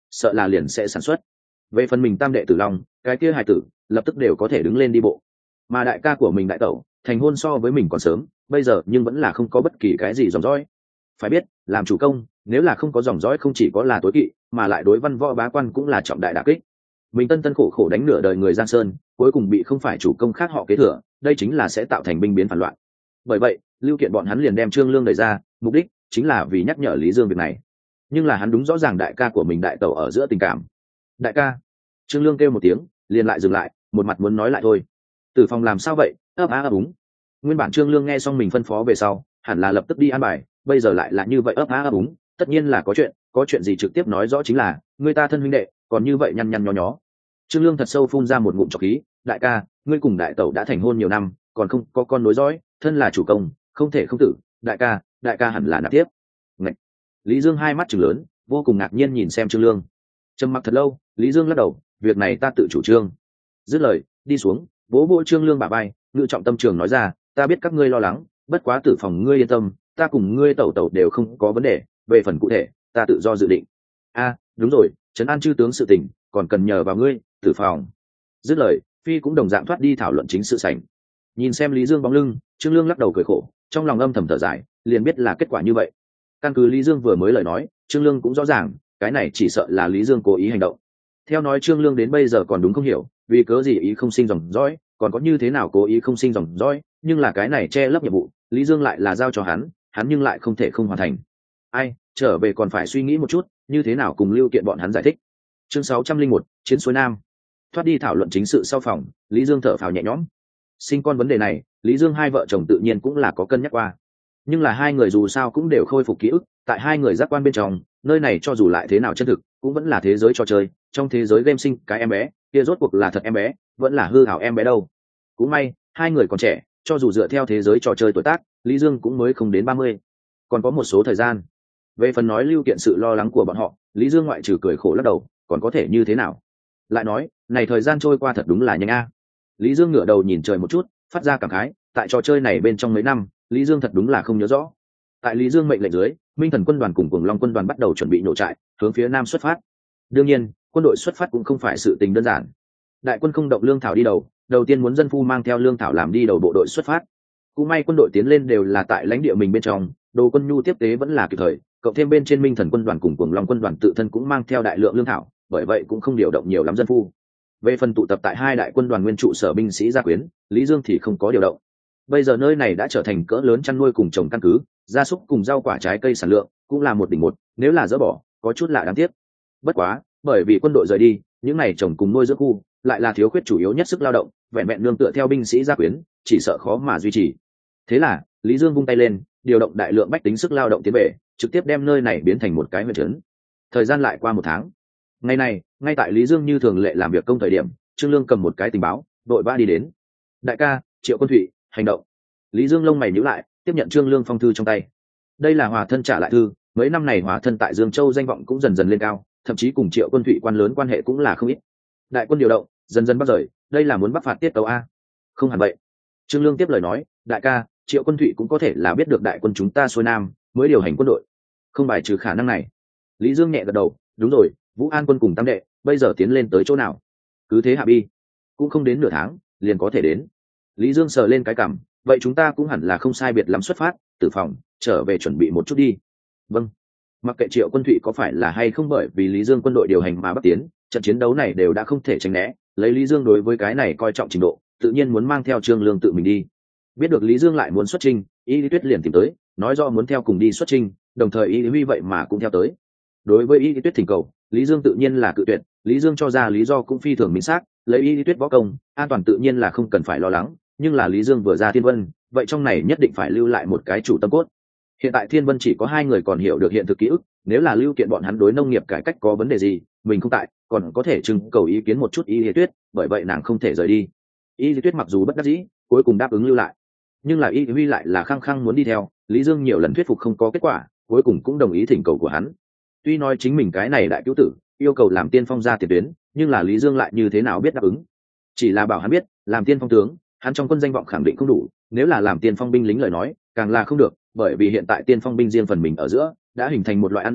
sợ là liền sẽ sản xuất. Về phần mình tam đệ tử long, cái kia hài tử lập tức đều có thể đứng lên đi bộ. Mà đại ca của mình đại tẩu thành hôn so với mình còn sớm, bây giờ nhưng vẫn là không có bất kỳ cái gì dòng dõi. Phải biết làm chủ công, nếu là không có dòng dõi không chỉ có là tối kỵ, mà lại đối văn võ bá quan cũng là trọng đại đả kích. Mình tân tân khổ khổ đánh nửa đời người Giang Sơn, cuối cùng bị không phải chủ công khác họ kế thừa, đây chính là sẽ tạo thành binh biến phản loạn. Bởi vậy Lưu Kiện bọn hắn liền đem Trương Lương đẩy ra, mục đích chính là vì nhắc nhở Lý Dương việc này. Nhưng là hắn đúng rõ ràng đại ca của mình đại tẩu ở giữa tình cảm. Đại ca. Trương Lương kêu một tiếng liền lại dừng lại, một mặt muốn nói lại thôi. Tử Phong làm sao vậy? Ấp á ấp úng. Nguyên bản Trương Lương nghe xong mình phân phó về sau hẳn là lập tức đi an bài, bây giờ lại là như vậy ấp á ấp úng, tất nhiên là có chuyện. Có chuyện gì trực tiếp nói rõ chính là người ta thân huynh đệ, còn như vậy nhăn nhăn nhó nhó. Trương Lương thật sâu phun ra một ngụm trọc khí. Đại ca, ngươi cùng đại tẩu đã thành hôn nhiều năm, còn không có con nối dõi, thân là chủ công không thể không tử. Đại ca, đại ca hẳn là nạp tiếp. Ngậy. Lý Dương hai mắt trừng lớn, vô cùng ngạc nhiên nhìn xem Trương Lương. Trầm mặc thật lâu, Lý Dương lắc đầu, việc này ta tự chủ trương. Dứt lời đi xuống, vỗ vỗ Trương Lương bả vai, ngự trọng tâm trường nói ra, ta biết các ngươi lo lắng, bất quá Tử Phòng ngươi yên tâm, ta cùng ngươi tẩu tẩu đều không có vấn đề, về phần cụ thể ta tự do dự định. A, đúng rồi, trấn an chư tướng sự tình còn cần nhờ vào ngươi, Tử Phòng. Dứt lời phi cũng đồng dạng thoát đi thảo luận chính sự sảnh. Nhìn xem Lý Dương bóng lưng, Trương Lương lắc đầu cười khổ, trong lòng âm thầm thở dài, liền biết là kết quả như vậy. Căn cứ Lý Dương vừa mới lời nói, Trương Lương cũng rõ ràng cái này chỉ sợ là Lý Dương cố ý hành động. Theo nói Trương Lương đến bây giờ còn đúng không hiểu vì cớ gì ý không sinh dòng dõi, còn có như thế nào cố ý không sinh dòng dõi, nhưng là cái này che lấp nhiệm vụ Lý Dương lại là giao cho hắn, hắn nhưng lại không thể không hoàn thành. Ai trở về còn phải suy nghĩ một chút như thế nào cùng Lưu Kiện bọn hắn giải thích. Chương sáu trăm linh một, chiến suối Nam. Thoát đi thảo luận chính sự sau phòng, Lý Dương thở phào nhẹ nhõm. Sinh con vấn đề này Lý Dương hai vợ chồng tự nhiên cũng là có cân nhắc qua, nhưng là hai người dù sao cũng đều khôi phục ký ức, tại hai người giác quan bên trong nơi này cho dù lại thế nào chân thực cũng vẫn là thế giới trò chơi. Trong thế giới game sinh cái em bé kia rốt cuộc là thật em bé vẫn là hư hảo em bé đâu. Cũng may hai người còn trẻ, cho dù dựa theo thế giới trò chơi tuổi tác Lý Dương cũng mới không đến ba mươi, còn có một số thời gian. Về phần nói Lưu Kiện sự lo lắng của bọn họ, Lý Dương ngoại trừ cười khổ lắc đầu, còn có thể như thế nào. Lại nói này thời gian trôi qua thật đúng là nhanh a. Lý Dương ngửa đầu nhìn trời một chút, phát ra cảm khái, tại trò chơi này bên trong mấy năm Lý Dương thật đúng là không nhớ rõ. Tại Lý Dương mệnh lệnh dưới, Minh Thần quân đoàn cùng Cuồng Long quân đoàn bắt đầu chuẩn bị nổ trại, hướng phía nam xuất phát. Đương nhiên quân đội xuất phát cũng không phải sự tình đơn giản. Đại quân không động lương thảo đi đầu, đầu tiên muốn dân phu mang theo lương thảo làm đi đầu bộ đội xuất phát. Cũng may quân đội tiến lên đều là tại lãnh địa mình bên trong, đồ quân nhu tiếp tế vẫn là kịp thời, cộng thêm bên trên Minh Thần quân đoàn cùng Cuồng Long quân đoàn tự thân cũng mang theo đại lượng lương thảo, bởi vậy cũng không điều động nhiều lắm dân phu. Về phần tụ tập tại hai đại quân đoàn nguyên trụ sở binh sĩ gia quyến, Lý Dương thì không có điều động. Bây giờ nơi này đã trở thành cỡ lớn chăn nuôi cùng trồng căn cứ, gia súc cùng rau quả trái cây sản lượng cũng là một đỉnh một, nếu là dỡ bỏ có chút lạ đáng tiếc. Bất quá bởi vì quân đội rời đi, những này trồng cùng nuôi giữa khu lại là thiếu khuyết chủ yếu nhất sức lao động, vẹn vẹn nương tựa theo binh sĩ gia quyến chỉ sợ khó mà duy trì. Thế là Lý Dương vung tay lên, điều động đại lượng bách tính sức lao động tiến về, trực tiếp đem nơi này biến thành một cái huyện trấn. Thời gian lại qua một tháng. Ngày này ngay tại Lý Dương như thường lệ làm việc công thời điểm, Trương Lương cầm một cái tình báo đội ba đi đến. Đại ca, Triệu Quân Thụy hành động. Lý Dương lông mày nhíu lại, tiếp nhận Trương Lương phong thư trong tay. Đây là Hòa Thân trả lại thư, mấy năm này Hòa Thân tại Dương Châu danh vọng cũng dần dần lên cao, thậm chí cùng Triệu Quân Thụy quan lớn quan hệ cũng là không ít. Đại quân điều động dần dần bắt rời, đây là muốn bắc phạt tiết tấu a? Không hẳn vậy. Trương Lương tiếp lời nói, đại ca, Triệu Quân Thụy cũng có thể là biết được đại quân chúng ta xuôi nam mới điều hành quân đội, không bài trừ khả năng này. Lý Dương nhẹ gật đầu, đúng rồi, Vũ An quân cùng tam đệ bây giờ tiến lên tới chỗ nào? Cứ thế hạ bi, cũng không đến nửa tháng liền có thể đến. Lý Dương sờ lên cái cằm, vậy chúng ta cũng hẳn là không sai biệt lắm xuất phát, Tử Phòng trở về chuẩn bị một chút đi. Vâng. Mặc kệ Triệu Quân Thụy có phải là hay không bởi vì Lý Dương quân đội điều hành mà bắc tiến, trận chiến đấu này đều đã không thể tránh né, lấy Lý Dương đối với cái này coi trọng trình độ, tự nhiên muốn mang theo Trương Lương tự mình đi. Biết được Lý Dương lại muốn xuất chinh, Y Lý Tuyết liền tìm tới, nói rõ muốn theo cùng đi xuất chinh, đồng thời Y Lý Huy vậy mà cũng theo tới. Đối với Y Lý Tuyết thỉnh cầu, Lý Dương tự nhiên là cự tuyệt, Lý Dương cho ra lý do cũng phi thường minh xác, lấy Y Lý Tuyết võ công, an toàn tự nhiên là không cần phải lo lắng, nhưng là Lý Dương vừa ra Thiên Vân, vậy trong này nhất định phải lưu lại một cái chủ tâm cốt. Hiện tại Thiên Vân chỉ có hai người còn hiểu được hiện thực ký ức, nếu là Lưu Kiện bọn hắn đối nông nghiệp cải cách có vấn đề gì, mình không tại, còn có thể trưng cầu ý kiến một chút Y Lý Tuyết, bởi vậy nàng không thể rời đi. Y Lý Tuyết mặc dù bất đắc dĩ, cuối cùng đáp ứng lưu lại, nhưng là Y Lý Huy lại là khăng khăng muốn đi theo, Lý Dương nhiều lần thuyết phục không có kết quả, cuối cùng cũng đồng ý thỉnh cầu của hắn. Tuy nói chính mình cái này đại cứu tử yêu cầu làm tiên phong ra tiền tuyến, nhưng là Lý Dương lại như thế nào biết đáp ứng. Chỉ là bảo hắn biết, làm tiên phong tướng, hắn trong quân danh vọng khẳng định không đủ, nếu là làm tiên phong binh lính lời nói, càng là không được, bởi vì hiện tại tiên phong binh riêng phần mình ở giữa đã hình thành một loại ăn ý,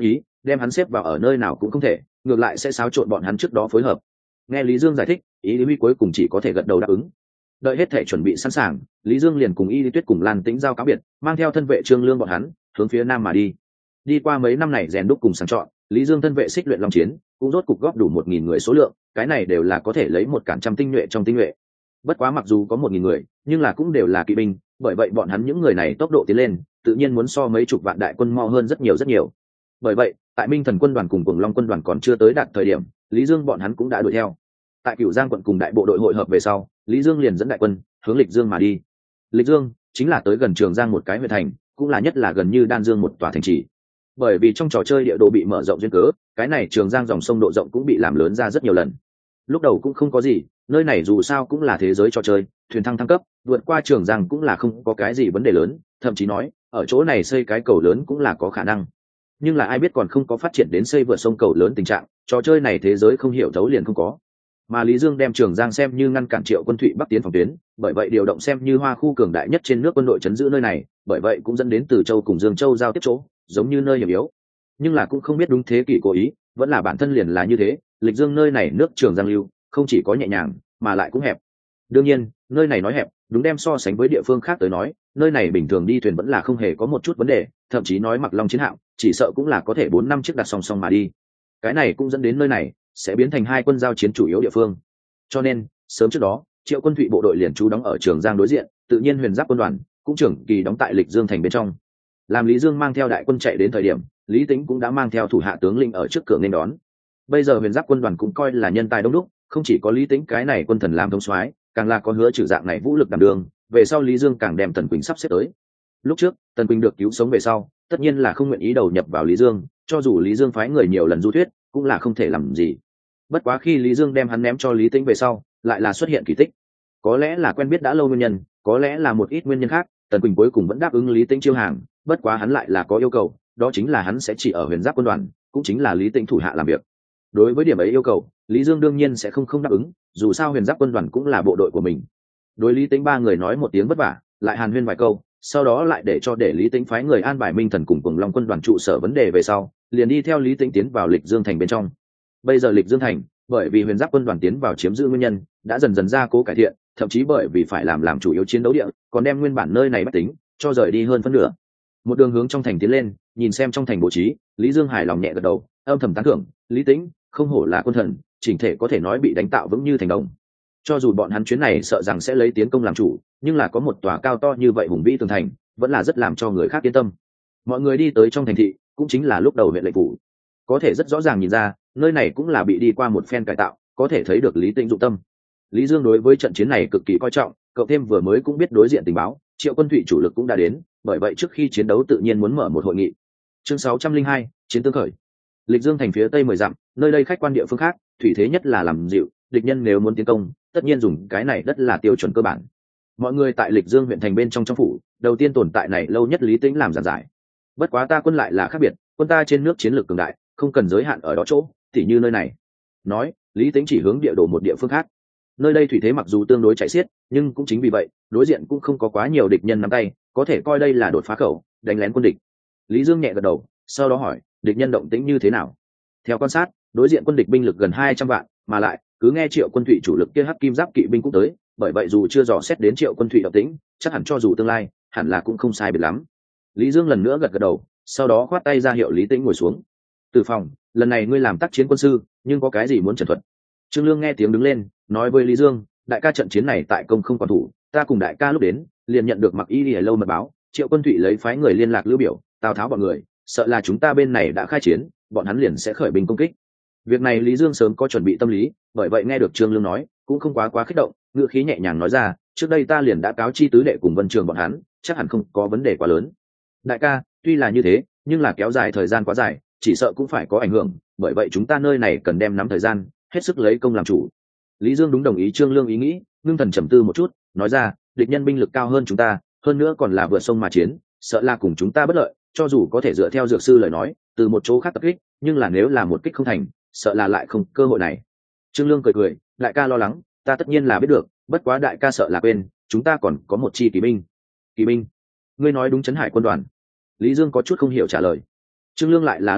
đem hắn xếp vào ở nơi nào cũng không thể, ngược lại sẽ xáo trộn bọn hắn trước đó phối hợp. Nghe Lý Dương giải thích, Y Lý Huy cuối cùng chỉ có thể gật đầu đáp ứng. Đợi hết thể chuẩn bị sẵn sàng, Lý Dương liền cùng Y Lý Tuyết cùng Lan Tĩnh giao cáo biệt, mang theo thân vệ Trương Lương bọn hắn hướng phía nam mà đi. Đi qua mấy năm này rèn đúc cùng sàng chọn, Lý Dương thân vệ xích luyện long chiến cũng rốt cục góp đủ một nghìn người số lượng, cái này đều là có thể lấy một cản trăm tinh nhuệ trong tinh nhuệ. Bất quá mặc dù có một nghìn người, nhưng là cũng đều là kỵ binh, bởi vậy bọn hắn những người này tốc độ tiến lên, tự nhiên muốn so mấy chục vạn đại quân mau hơn rất nhiều rất nhiều. Bởi vậy, tại Minh Thần quân đoàn cùng Cuồng Long quân đoàn còn chưa tới đạt thời điểm, Lý Dương bọn hắn cũng đã đuổi theo. Tại Cửu Giang quận cùng đại bộ đội hội hợp về sau, Lý Dương liền dẫn đại quân hướng Lịch Dương mà đi. Lịch Dương chính là tới gần Trường Giang một cái huyện thành, cũng là nhất là gần như Đan Dương một tòa thành trì. Bởi vì trong trò chơi địa đồ bị mở rộng duyên cớ, cái này Trường Giang dòng sông độ rộng cũng bị làm lớn ra rất nhiều lần. Lúc đầu cũng không có gì, nơi này dù sao cũng là thế giới trò chơi, thuyền thăng thăng cấp, vượt qua Trường Giang cũng là không có cái gì vấn đề lớn, thậm chí nói, ở chỗ này xây cái cầu lớn cũng là có khả năng. Nhưng là ai biết còn không có phát triển đến xây vượt sông cầu lớn tình trạng, trò chơi này thế giới không hiểu thấu liền không có. Mà Lý Dương đem Trường Giang xem như ngăn cản Triệu Quân Thụy bắc tiến phòng tuyến, bởi vậy điều động xem như hoa khu cường đại nhất trên nước quân đội trấn giữ nơi này, bởi vậy cũng dẫn đến Từ Châu cùng Dương Châu giao tiếp chỗ, giống như nơi hiểm yếu. Nhưng là cũng không biết đúng thế kỷ cố ý, vẫn là bản thân liền là như thế, Lịch Dương nơi này nước Trường Giang lưu, không chỉ có nhẹ nhàng, mà lại cũng hẹp. Đương nhiên, nơi này nói hẹp, đúng đem so sánh với địa phương khác tới nói, nơi này bình thường đi thuyền vẫn là không hề có một chút vấn đề, thậm chí nói mặc long chiến hạm, chỉ sợ cũng là có thể bốn năm chiếc đặt song song mà đi. Cái này cũng dẫn đến nơi này sẽ biến thành hai quân giao chiến chủ yếu địa phương. Cho nên, sớm trước đó, Triệu Quân Thụy bộ đội liền trú đóng ở Trường Giang đối diện, tự nhiên Huyền Giáp quân đoàn cũng trưởng kỳ đóng tại Lịch Dương thành bên trong. Làm Lý Dương mang theo đại quân chạy đến thời điểm, Lý Tĩnh cũng đã mang theo thủ hạ tướng lĩnh ở trước cửa nên đón. Bây giờ Huyền Giáp quân đoàn cũng coi là nhân tài đông đúc, không chỉ có Lý Tĩnh cái này quân thần làm thống soái, càng là có hứa trừ dạng này vũ lực đảm đường, về sau Lý Dương càng đem Tần Quỳnh sắp xếp tới. Lúc trước, Tần Quỳnh được cứu sống về sau, tất nhiên là không nguyện ý đầu nhập vào Lý Dương, cho dù Lý Dương phái người nhiều lần du thuyết, cũng là không thể làm gì. Bất quá khi Lý Dương đem hắn ném cho Lý Tĩnh về sau, lại là xuất hiện kỳ tích. Có lẽ là quen biết đã lâu nguyên nhân, có lẽ là một ít nguyên nhân khác, Tần Quỳnh cuối cùng vẫn đáp ứng Lý Tĩnh chiêu hàng, bất quá hắn lại là có yêu cầu, đó chính là hắn sẽ chỉ ở Huyền Giáp quân đoàn, cũng chính là Lý Tĩnh thủ hạ làm việc. Đối với điểm ấy yêu cầu, Lý Dương đương nhiên sẽ không không đáp ứng, dù sao Huyền Giáp quân đoàn cũng là bộ đội của mình. Đối Lý Tĩnh ba người nói một tiếng vất vả, lại hàn huyên vài câu, sau đó lại để cho để Lý Tĩnh phái người an bài Minh Thần cùng Cuồng Long quân đoàn trụ sở vấn đề về sau, liền đi theo Lý Tĩnh tiến vào Lịch Dương thành bên trong. Bây giờ Lịch Dương thành, bởi vì Huyền Giáp quân đoàn tiến vào chiếm giữ nguyên nhân, đã dần dần ra cố cải thiện, thậm chí bởi vì phải làm làm chủ yếu chiến đấu địa, còn đem nguyên bản nơi này bách tính cho rời đi hơn phân nửa. Một đường hướng trong thành tiến lên, nhìn xem trong thành bố trí, Lý Dương hài lòng nhẹ gật đầu, âm thầm tán thưởng, Lý Tĩnh không hổ là quân thần, chỉnh thể có thể nói bị đánh tạo vững như thành đồng. Cho dù bọn hắn chuyến này sợ rằng sẽ lấy tiến công làm chủ, nhưng là có một tòa cao to như vậy hùng vĩ tường thành, vẫn là rất làm cho người khác yên tâm. Mọi người đi tới trong thành thị, cũng chính là lúc đầu huyện lệnh phủ. Có thể rất rõ ràng nhìn ra, nơi này cũng là bị đi qua một phen cải tạo, có thể thấy được Lý Tĩnh dụng tâm. Lý Dương đối với trận chiến này cực kỳ coi trọng, cậu thêm vừa mới cũng biết đối diện tình báo, Triệu Quân Thụy chủ lực cũng đã đến, bởi vậy trước khi chiến đấu tự nhiên muốn mở một hội nghị. Chương sáu trăm linh hai, chiến tương khởi. Lịch Dương thành phía tây mười dặm, nơi đây khách quan địa phương khác, thủy thế nhất là làm dịu, địch nhân nếu muốn tiến công, tất nhiên dùng cái này đất là tiêu chuẩn cơ bản. Mọi người tại Lịch Dương huyện thành bên trong trong phủ, đầu tiên tồn tại này lâu nhất Lý Tĩnh làm giảng giải. Bất quá ta quân lại là khác biệt, quân ta trên nước chiến lược cường đại, không cần giới hạn ở đó chỗ, tỉ như nơi này. Nói, Lý Tĩnh chỉ hướng địa đồ một địa phương khác. Nơi đây thủy thế mặc dù tương đối chảy xiết, nhưng cũng chính vì vậy, đối diện cũng không có quá nhiều địch nhân nắm tay, có thể coi đây là đột phá khẩu, đánh lén quân địch. Lý Dương nhẹ gật đầu, sau đó hỏi, địch nhân động tĩnh như thế nào? Theo quan sát, đối diện quân địch binh lực gần hai trăm vạn, mà lại cứ nghe Triệu Quân Thụy chủ lực kia hắc kim giáp kỵ binh cũng tới, bởi vậy dù chưa dò xét đến Triệu Quân Thụy động tĩnh, chắc hẳn cho dù tương lai, hẳn là cũng không sai biệt lắm. Lý Dương lần nữa gật gật đầu, sau đó khoát tay ra hiệu Lý Tĩnh ngồi xuống. Từ phòng, lần này ngươi làm tác chiến quân sư, nhưng có cái gì muốn trần thuật? Trương Lương nghe tiếng đứng lên, nói với Lý Dương, đại ca trận chiến này tại công không còn thủ, ta cùng đại ca lúc đến, liền nhận được Mặc Y Lìa lâu mật báo, Triệu Quân Thụy lấy phái người liên lạc Lưu Biểu, Tào Tháo bọn người, sợ là chúng ta bên này đã khai chiến, bọn hắn liền sẽ khởi binh công kích. Việc này Lý Dương sớm có chuẩn bị tâm lý, bởi vậy nghe được Trương Lương nói, cũng không quá quá kích động, ngữ khí nhẹ nhàng nói ra, trước đây ta liền đã cáo chi tứ đệ cùng Vân Trường bọn hắn, chắc hẳn không có vấn đề quá lớn. Đại ca, tuy là như thế, nhưng là kéo dài thời gian quá dài, chỉ sợ cũng phải có ảnh hưởng, bởi vậy chúng ta nơi này cần đem nắm thời gian, hết sức lấy công làm chủ. Lý Dương đúng đồng ý Trương Lương ý nghĩ, ngưng thần trầm tư một chút, nói ra, địch nhân binh lực cao hơn chúng ta, hơn nữa còn là vượt sông mà chiến, sợ là cùng chúng ta bất lợi, cho dù có thể dựa theo dược sư lời nói, từ một chỗ khác tập kích, nhưng là nếu là một kích không thành, sợ là lại không cơ hội này. Trương Lương cười cười, đại ca lo lắng, ta tất nhiên là biết được, bất quá đại ca sợ là quên, chúng ta còn có một chi kỳ binh. Kỳ binh? Ngươi nói đúng, Trấn Hải quân đoàn. Lý Dương có chút không hiểu trả lời. Trương Lương lại là lắc đầu,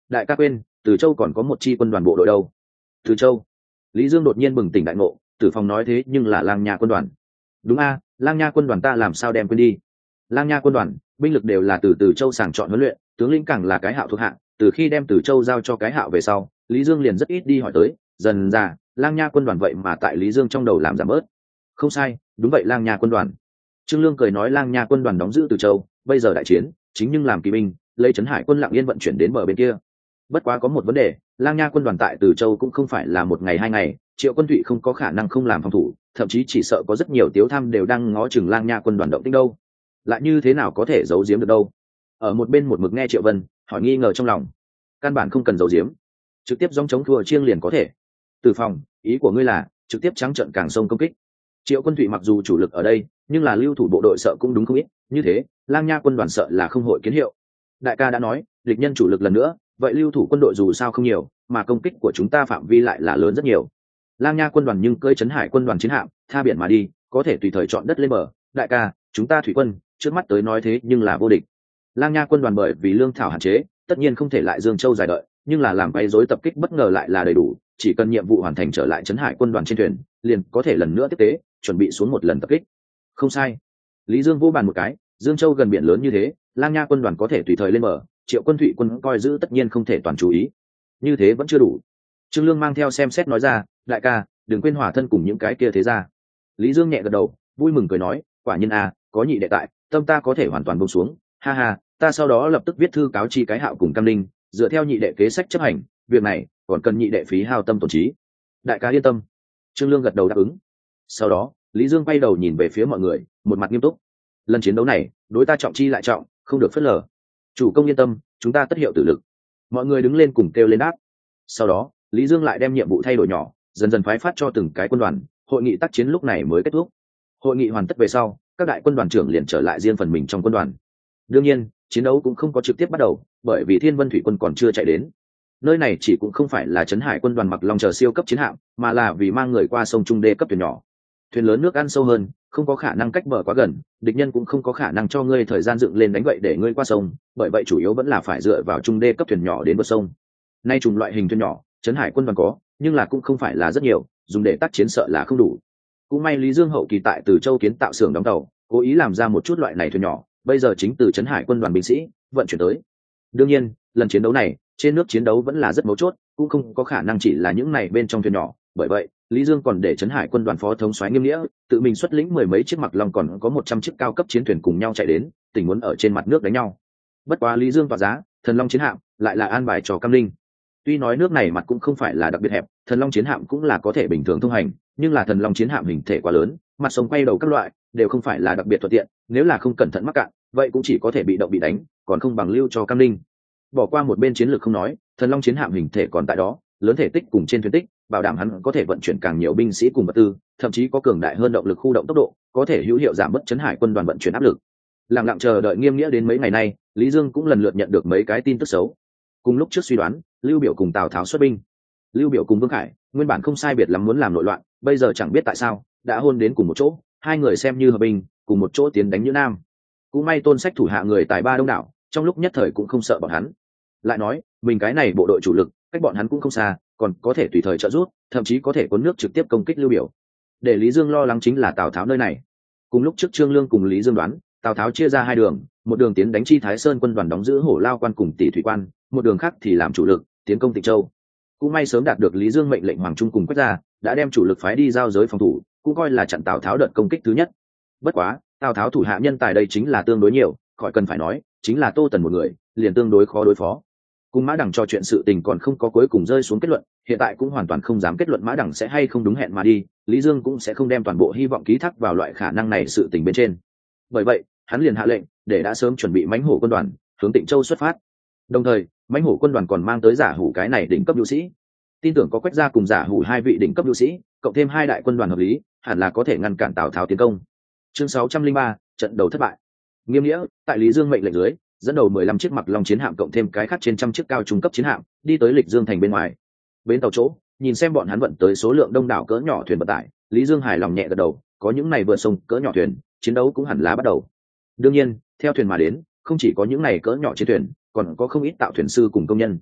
đại ca quên, Từ Châu còn có một chi quân đoàn bộ đội đâu. Từ Châu? Lý Dương đột nhiên bừng tỉnh đại ngộ, Tử Phong nói thế nhưng là Lang Nha quân đoàn. Đúng a, Lang Nha quân đoàn ta làm sao đem quên đi. Lang Nha quân đoàn, binh lực đều là từ Từ Châu sàng chọn huấn luyện, tướng lĩnh càng là cái Hạo thuộc hạng, từ khi đem Từ Châu giao cho cái Hạo về sau, Lý Dương liền rất ít đi hỏi tới, dần ra, Lang Nha quân đoàn vậy mà tại Lý Dương trong đầu làm giảm bớt. Không sai, đúng vậy, Lang Nha quân đoàn. Trương Lương cười nói Lang Nha quân đoàn đóng giữ Từ Châu, bây giờ đại chiến, chính nhưng làm kỳ binh, lấy Trấn Hải quân Lặng Yên vận chuyển đến bờ bên kia. Bất quá có một vấn đề, Lang Nha quân đoàn tại Từ Châu cũng không phải là một ngày hai ngày, Triệu Quân Thụy không có khả năng không làm phòng thủ, thậm chí chỉ sợ có rất nhiều tiếu tham đều đang ngó chừng Lang Nha quân đoàn động tĩnh đâu. Lại như thế nào có thể giấu giếm được đâu? Ở một bên một mực nghe Triệu Vân hỏi nghi ngờ trong lòng, căn bản không cần giấu giếm, trực tiếp dòng chống thua chiêng liền có thể. Từ Phòng, ý của ngươi là trực tiếp trắng trợn càng sông công kích? Triệu Quân Thụy mặc dù chủ lực ở đây, nhưng là lưu thủ bộ đội sợ cũng đúng không ít, như thế, Lang Nha quân đoàn sợ là không hội kiến hiệu. Đại ca đã nói, địch nhân chủ lực lần nữa, vậy lưu thủ quân đội dù sao không nhiều, mà công kích của chúng ta phạm vi lại là lớn rất nhiều. Lang Nha quân đoàn nhưng cơi Trấn Hải quân đoàn chiến hạm, tha biển mà đi, có thể tùy thời chọn đất lên bờ. Đại ca, chúng ta thủy quân, trước mắt tới nói thế nhưng là vô địch. Lang Nha quân đoàn bởi vì lương thảo hạn chế, tất nhiên không thể lại Dương Châu dài đợi, nhưng là làm bay rối tập kích bất ngờ lại là đầy đủ, chỉ cần nhiệm vụ hoàn thành trở lại Trấn Hải quân đoàn trên thuyền, liền có thể lần nữa tiếp tế, chuẩn bị xuống một lần tập kích. Không sai. Lý Dương vô bàn một cái, Dương Châu gần biển lớn như thế, Lang Nha quân đoàn có thể tùy thời lên bờ, Triệu Quân Thụy quân coi giữ tất nhiên không thể toàn chú ý. Như thế vẫn chưa đủ. Trương Lương mang theo xem xét nói ra, đại ca, đừng quên hòa thân cùng những cái kia thế ra. Lý Dương nhẹ gật đầu, vui mừng cười nói, quả nhiên a, có nhị đệ tại, tâm ta có thể hoàn toàn buông xuống. Ha ha, ta sau đó lập tức viết thư cáo chi cái Hạo cùng Cam Linh, dựa theo nhị đệ kế sách chấp hành, việc này còn cần nhị đệ phí hao tâm tổn trí. Đại ca yên tâm. Trương Lương gật đầu đáp ứng. Sau đó, Lý Dương quay đầu nhìn về phía mọi người, một mặt nghiêm túc. Lần chiến đấu này, đối ta trọng chi lại trọng, không được phớt lờ. Chủ công yên tâm, chúng ta tất hiệu tử lực. Mọi người đứng lên cùng kêu lên đáp. Sau đó, Lý Dương lại đem nhiệm vụ thay đổi nhỏ, dần dần phái phát cho từng cái quân đoàn. Hội nghị tác chiến lúc này mới kết thúc. Hội nghị hoàn tất về sau, các đại quân đoàn trưởng liền trở lại riêng phần mình trong quân đoàn. Đương nhiên, chiến đấu cũng không có trực tiếp bắt đầu, bởi vì Thiên Vân Thủy quân còn chưa chạy đến. Nơi này chỉ cũng không phải là Trấn Hải quân đoàn Mặc Long chờ siêu cấp chiến hạm, mà là vì mang người qua sông Trung Đê cấp thuyền nhỏ. Thuyền lớn nước ăn sâu hơn, không có khả năng cách bờ quá gần, địch nhân cũng không có khả năng cho ngươi thời gian dựng lên đánh vậy để ngươi qua sông, bởi vậy chủ yếu vẫn là phải dựa vào Trung Đê cấp thuyền nhỏ đến bờ sông. Nay trùng loại hình thuyền nhỏ, Trấn Hải quân đoàn có, nhưng là cũng không phải là rất nhiều, dùng để tác chiến sợ là không đủ. Cũng may Lý Dương hậu kỳ tại Từ Châu kiến tạo xưởng đóng tàu, cố ý làm ra một chút loại này thuyền nhỏ, bây giờ chính từ Trấn Hải quân đoàn binh sĩ vận chuyển tới. Đương nhiên, lần chiến đấu này, trên nước chiến đấu vẫn là rất mấu chốt, cũng không có khả năng chỉ là những này bên trong thuyền nhỏ, bởi vậy, Lý Dương còn để Trấn Hải quân đoàn phó thống soái Nghiêm Nghĩa, tự mình xuất lĩnh mười mấy chiếc Mặc Long còn có một trăm chiếc cao cấp chiến thuyền cùng nhau chạy đến, tình muốn ở trên mặt nước đánh nhau. Bất quá Lý Dương tỏa giá, Thần Long chiến hạm lại là an bài cho Cam Linh. Tuy nói nước này mặt cũng không phải là đặc biệt hẹp, Thần Long chiến hạm cũng là có thể bình thường thông hành, nhưng là Thần Long chiến hạm hình thể quá lớn, mặt sông quay đầu các loại đều không phải là đặc biệt thuận tiện, nếu là không cẩn thận mắc cạn, vậy cũng chỉ có thể bị động bị đánh, còn không bằng lưu cho Cam Linh. Bỏ qua một bên chiến lược không nói, Thần Long chiến hạm hình thể còn tại đó, lớn thể tích cùng trên thuyền tích, bảo đảm hắn có thể vận chuyển càng nhiều binh sĩ cùng vật tư, thậm chí có cường đại hơn động lực khu động tốc độ, có thể hữu hiệu giảm bớt Trấn Hải quân đoàn vận chuyển áp lực. Lặng lặng chờ đợi Nghiêm Nghĩa đến mấy ngày nay, Lý Dương cũng lần lượt nhận được mấy cái tin tức xấu. Cùng lúc trước suy đoán, Lưu Biểu cùng Tào Tháo xuất binh. Lưu Biểu cùng Vương Khải, nguyên bản không sai biệt lắm muốn làm nội loạn, bây giờ chẳng biết tại sao, đã hôn đến cùng một chỗ, hai người xem như hợp binh, cùng một chỗ tiến đánh Nhữ Nam. Cũng may Tôn Sách thủ hạ người tài ba đông đảo, trong lúc nhất thời cũng không sợ bọn hắn. Lại nói, mình cái này bộ đội chủ lực, cách bọn hắn cũng không xa, còn có thể tùy thời trợ giúp, thậm chí có thể cuốn nước trực tiếp công kích Lưu Biểu. Để Lý Dương lo lắng chính là Tào Tháo nơi này. Cùng lúc trước Trương Lương cùng Lý Dương đoán, Tào Tháo chia ra hai đường, một đường tiến đánh Chi Thái Sơn quân đoàn đóng giữ Hổ Lao quan cùng Tỷ Thủy quan, một đường khác thì làm chủ lực, tiến công Tịnh Châu. Cũng may sớm đạt được Lý Dương mệnh lệnh Hoàng Trung cùng Quách Gia, đã đem chủ lực phái đi giao giới phòng thủ, cũng coi là chặn Tào Tháo đợt công kích thứ nhất. Bất quá, Tào Tháo thủ hạ nhân tài đây chính là tương đối nhiều, khỏi cần phải nói, chính là Tô Tần một người, liền tương đối khó đối phó. Cùng Mã Đằng trò chuyện sự tình còn không có cuối cùng rơi xuống kết luận, hiện tại cũng hoàn toàn không dám kết luận Mã Đằng sẽ hay không đúng hẹn mà đi, Lý Dương cũng sẽ không đem toàn bộ hy vọng ký thác vào loại khả năng này sự tình bên trên. Bởi vậy, hắn liền hạ lệnh để đã sớm chuẩn bị mãnh hổ quân đoàn hướng Tịnh Châu xuất phát. Đồng thời, mãnh hổ quân đoàn còn mang tới Giả Hủ cái này đỉnh cấp nhu sĩ. Tin tưởng có Quách Gia cùng Giả Hủ hai vị đỉnh cấp nhu sĩ, cộng thêm hai đại quân đoàn hợp lý, hẳn là có thể ngăn cản Tào Tháo tiến công. Chương sáu trăm linh ba, trận đầu thất bại. Nghiêm Nghĩa, tại Lý Dương mệnh lệnh dưới, dẫn đầu mười lăm chiếc Mặc Long chiến hạm cộng thêm cái khác trên trăm chiếc cao trung cấp chiến hạm, đi tới Lịch Dương thành bên ngoài. Bến tàu chỗ, nhìn xem bọn hắn vận tới số lượng đông đảo cỡ nhỏ thuyền vận tải, Lý Dương hài lòng nhẹ gật đầu, có những này vượt sông cỡ nhỏ thuyền, chiến đấu cũng hẳn là bắt đầu. Đương nhiên, theo thuyền mà đến, không chỉ có những này cỡ nhỏ chiến thuyền, còn có không ít tạo thuyền sư cùng công nhân.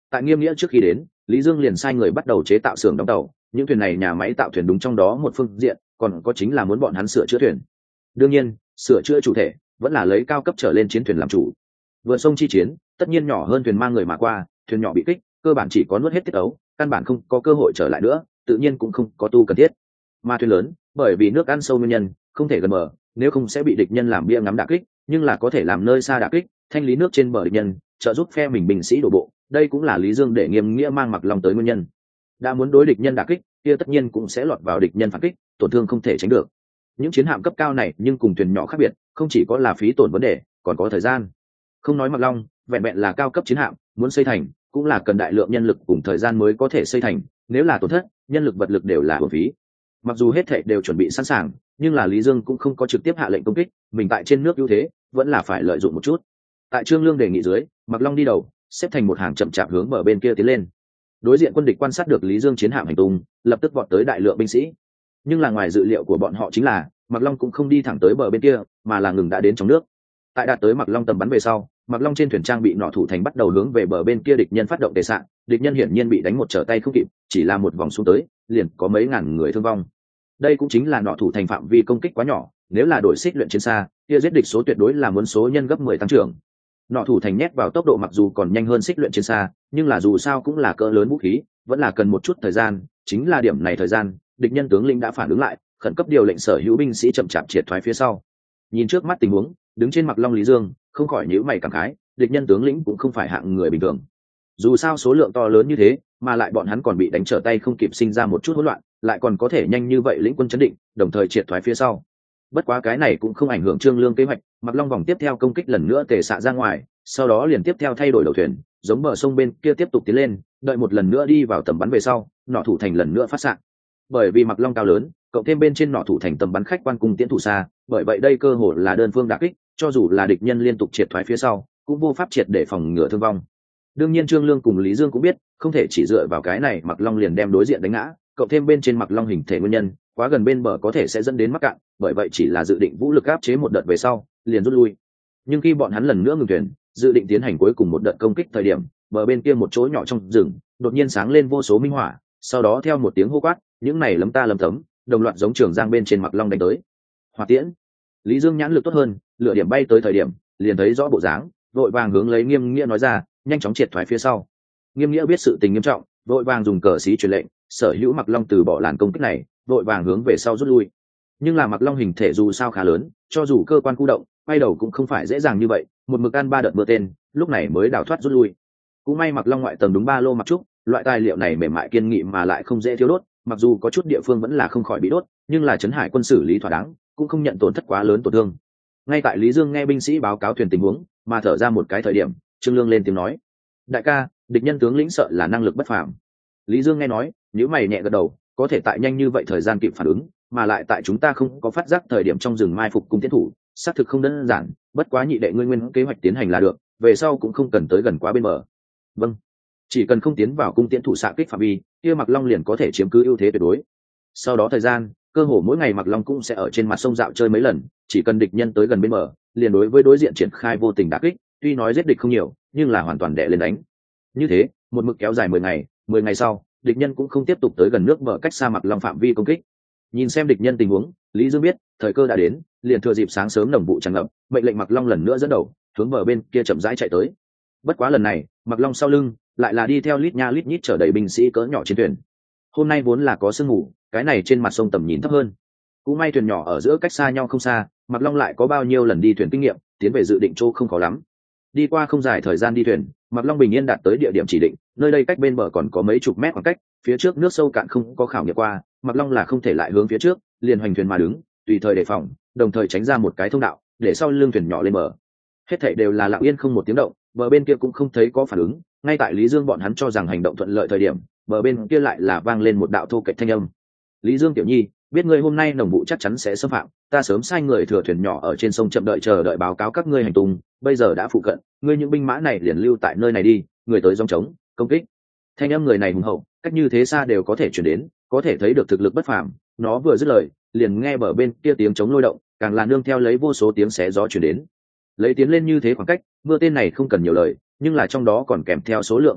Tại Nghiêm Nghĩa trước khi đến, Lý Dương liền sai người bắt đầu chế tạo xưởng đóng tàu. Những thuyền này nhà máy tạo thuyền đúng trong đó một phương diện, còn có chính là muốn bọn hắn sửa chữa thuyền. Đương nhiên, sửa chữa chủ thể vẫn là lấy cao cấp trở lên chiến thuyền làm chủ. Vượt sông chi chiến, tất nhiên nhỏ hơn thuyền mang người mà qua, thuyền nhỏ bị kích, cơ bản chỉ có nuốt hết tiết ấu, căn bản không có cơ hội trở lại nữa, tự nhiên cũng không có tu cần thiết. Mà thuyền lớn, bởi vì nước ăn sâu nguyên nhân, không thể gần bờ, nếu không sẽ bị địch nhân làm bia ngắm đả kích, nhưng là có thể làm nơi xa đả kích, thanh lý nước trên bờ địch nhân, trợ giúp phe mình binh sĩ đổ bộ. Đây cũng là Lý Dương để Nghiêm Nghĩa mang Mặc Long tới nguyên nhân. Đã muốn đối địch nhân đả kích, kia tất nhiên cũng sẽ lọt vào địch nhân phản kích, tổn thương không thể tránh được. Những chiến hạm cấp cao này nhưng cùng thuyền nhỏ khác biệt, không chỉ có là phí tổn vấn đề, còn có thời gian. Không nói Mặc Long, vẹn vẹn là cao cấp chiến hạm, muốn xây thành cũng là cần đại lượng nhân lực cùng thời gian mới có thể xây thành, nếu là tổn thất, nhân lực vật lực đều là uổng phí. Mặc dù hết thảy đều chuẩn bị sẵn sàng, nhưng là Lý Dương cũng không có trực tiếp hạ lệnh công kích, mình tại trên nước ưu thế, vẫn là phải lợi dụng một chút. Tại Trương Lương đề nghị dưới, Mặc Long đi đầu, xếp thành một hàng chậm chạp hướng bờ bên kia tiến lên. Đối diện quân địch quan sát được Lý Dương chiến hạm hành tung, lập tức vọt tới đại lượng binh sĩ. Nhưng là ngoài dự liệu của bọn họ chính là, Mặc Long cũng không đi thẳng tới bờ bên kia, mà là ngừng đã đến trong nước. Tại đạt tới Mặc Long tầm bắn về sau, Mặc Long trên thuyền trang bị nỏ thủ thành bắt đầu hướng về bờ bên kia địch nhân phát động tề xạ, địch nhân hiển nhiên bị đánh một trở tay không kịp, chỉ là một vòng xuống tới, liền có mấy ngàn người thương vong. Đây cũng chính là nỏ thủ thành phạm vi công kích quá nhỏ, nếu là đổi xích luyện chiến xa, kia giết địch số tuyệt đối là muốn số nhân gấp mười tăng trưởng. Nỏ thủ thành nhét vào tốc độ mặc dù còn nhanh hơn xích luyện chiến xa, nhưng là dù sao cũng là cỡ lớn vũ khí, vẫn là cần một chút thời gian, chính là điểm này thời gian, địch nhân tướng lĩnh đã phản ứng lại, khẩn cấp điều lệnh sở hữu binh sĩ chậm chạp triệt thoái phía sau. Nhìn trước mắt tình huống, đứng trên Mặc Long Lý Dương không khỏi nhíu mày cảm khái, địch nhân tướng lĩnh cũng không phải hạng người bình thường. Dù sao số lượng to lớn như thế, mà lại bọn hắn còn bị đánh trở tay không kịp, sinh ra một chút hỗn loạn, lại còn có thể nhanh như vậy lĩnh quân chấn định, đồng thời triệt thoái phía sau. Bất quá cái này cũng không ảnh hưởng Trương Lương kế hoạch, Mặc Long vòng tiếp theo công kích lần nữa tề xạ ra ngoài, sau đó liền tiếp theo thay đổi đầu thuyền, giống bờ sông bên kia tiếp tục tiến lên, đợi một lần nữa đi vào tầm bắn về sau, nỏ thủ thành lần nữa phát xạ. Bởi vì Mặc Long cao lớn, cộng thêm bên trên nỏ thủ thành tầm bắn khách quan cung tiễn thủ xa, bởi vậy đây cơ hội là đơn phương đả kích, cho dù là địch nhân liên tục triệt thoái phía sau, cũng vô pháp triệt để phòng ngừa thương vong. Đương nhiên Trương Lương cùng Lý Dương cũng biết, không thể chỉ dựa vào cái này Mặc Long liền đem đối diện đánh ngã, cộng thêm bên trên Mặc Long hình thể nguyên nhân, quá gần bên bờ có thể sẽ dẫn đến mắc cạn, bởi vậy chỉ là dự định vũ lực áp chế một đợt về sau, liền rút lui. Nhưng khi bọn hắn lần nữa ngừng thuyền, dự định tiến hành cuối cùng một đợt công kích thời điểm, bờ bên kia một chỗ nhỏ trong rừng, đột nhiên sáng lên vô số minh hỏa, sau đó theo một tiếng hô quát, những này lấm ta lấm tấm, đồng loạt giống trường giang bên trên Mặc Long đánh tới. Hỏa tiễn. Lý Dương nhãn lực tốt hơn, lửa điểm bay tới thời điểm, liền thấy rõ bộ dáng, vội vàng hướng lấy Nghiêm Nghĩa nói ra, nhanh chóng triệt thoái phía sau. Nghiêm Nghĩa biết sự tình nghiêm trọng, vội vàng dùng cờ xí truyền lệnh, sở hữu Mặc Long từ bỏ làn công kích này, vội vàng hướng về sau rút lui. Nhưng là Mặc Long hình thể dù sao khá lớn, cho dù cơ quan khu động, quay đầu cũng không phải dễ dàng như vậy, một mực ăn ba đợt mưa tên, lúc này mới đào thoát rút lui. Cũng may Mặc Long ngoại tầng đúng ba lô mặc trúc, loại tài liệu này mềm mại kiên nghị mà lại không dễ thiêu đốt, mặc dù có chút địa phương vẫn là không khỏi bị đốt, nhưng là trấn hải quân xử lý thỏa đáng, cũng không nhận tổn thất quá lớn tổn thương. Ngay tại Lý Dương nghe binh sĩ báo cáo thuyền tình huống, mà thở ra một cái thời điểm, Trương Lương lên tiếng nói: "Đại ca, địch nhân tướng lĩnh sợ là năng lực bất phàm." Lý Dương nghe nói, nhíu mày nhẹ gật đầu, có thể tại nhanh như vậy thời gian kịp phản ứng, mà lại tại chúng ta không có phát giác thời điểm trong rừng mai phục cung tiến thủ, xác thực không đơn giản, bất quá nhị đệ ngươi nguyên kế hoạch tiến hành là được, về sau cũng không cần tới gần quá bên bờ. Vâng, chỉ cần không tiến vào cung tiến thủ xạ kích phạm vi, kia Mặc Long liền có thể chiếm cứ ưu thế tuyệt đối. Sau đó thời gian, cơ hồ mỗi ngày Mặc Long cũng sẽ ở trên mặt sông dạo chơi mấy lần, chỉ cần địch nhân tới gần bên bờ, liền đối với đối diện triển khai vô tình đả kích, tuy nói giết địch không nhiều, nhưng là hoàn toàn đè lên đánh. Như thế, một mực kéo dài mười ngày, mười ngày sau, địch nhân cũng không tiếp tục tới gần nước bờ cách xa Mặc Long phạm vi công kích. Nhìn xem địch nhân tình huống, Lý Dương biết thời cơ đã đến, liền thừa dịp sáng sớm nồng vụ tràn ngập, mệnh lệnh Mặc Long lần nữa dẫn đầu hướng bờ bên kia chậm rãi chạy tới. Bất quá lần này, Mặc Long sau lưng lại là đi theo lít nha lít nhít chở đầy binh sĩ cỡ nhỏ trên thuyền. Hôm nay vốn là có sương mù, cái này trên mặt sông tầm nhìn thấp hơn. Cũng may thuyền nhỏ ở giữa cách xa nhau không xa, Mặc Long lại có bao nhiêu lần đi thuyền kinh nghiệm, tiến về dự định chỗ không khó lắm. Đi qua không dài thời gian đi thuyền, Mặc Long bình yên đạt tới địa điểm chỉ định, nơi đây cách bên bờ còn có mấy chục mét khoảng cách, phía trước nước sâu cạn không có khảo nghiệm qua, Mặc Long là không thể lại hướng phía trước, liền hoành thuyền mà đứng, tùy thời đề phòng, đồng thời tránh ra một cái thông đạo, để sau lưng thuyền nhỏ lên bờ. Hết thảy đều là lặng yên không một tiếng động, bờ bên kia cũng không thấy có phản ứng, ngay tại Lý Dương bọn hắn cho rằng hành động thuận lợi thời điểm, bờ bên kia lại là vang lên một đạo thô kệch thanh âm. "Lý Dương tiểu nhi, biết ngươi hôm nay nồng vụ chắc chắn sẽ xâm phạm, ta sớm sai người thừa thuyền nhỏ ở trên sông chậm đợi chờ đợi báo cáo các ngươi hành tung, bây giờ đã phụ cận, ngươi những binh mã này liền lưu tại nơi này đi, người tới gióng trống công kích." Thanh âm người này hùng hậu, cách như thế xa đều có thể truyền đến, có thể thấy được thực lực bất phàm. Nó vừa dứt lời, liền nghe bờ bên kia tiếng trống lôi động, càng là nương theo lấy vô số tiếng xé gió truyền đến. Lấy tiến lên như thế khoảng cách, mưa tên này không cần nhiều lời, nhưng là trong đó còn kèm theo số lượng không ít,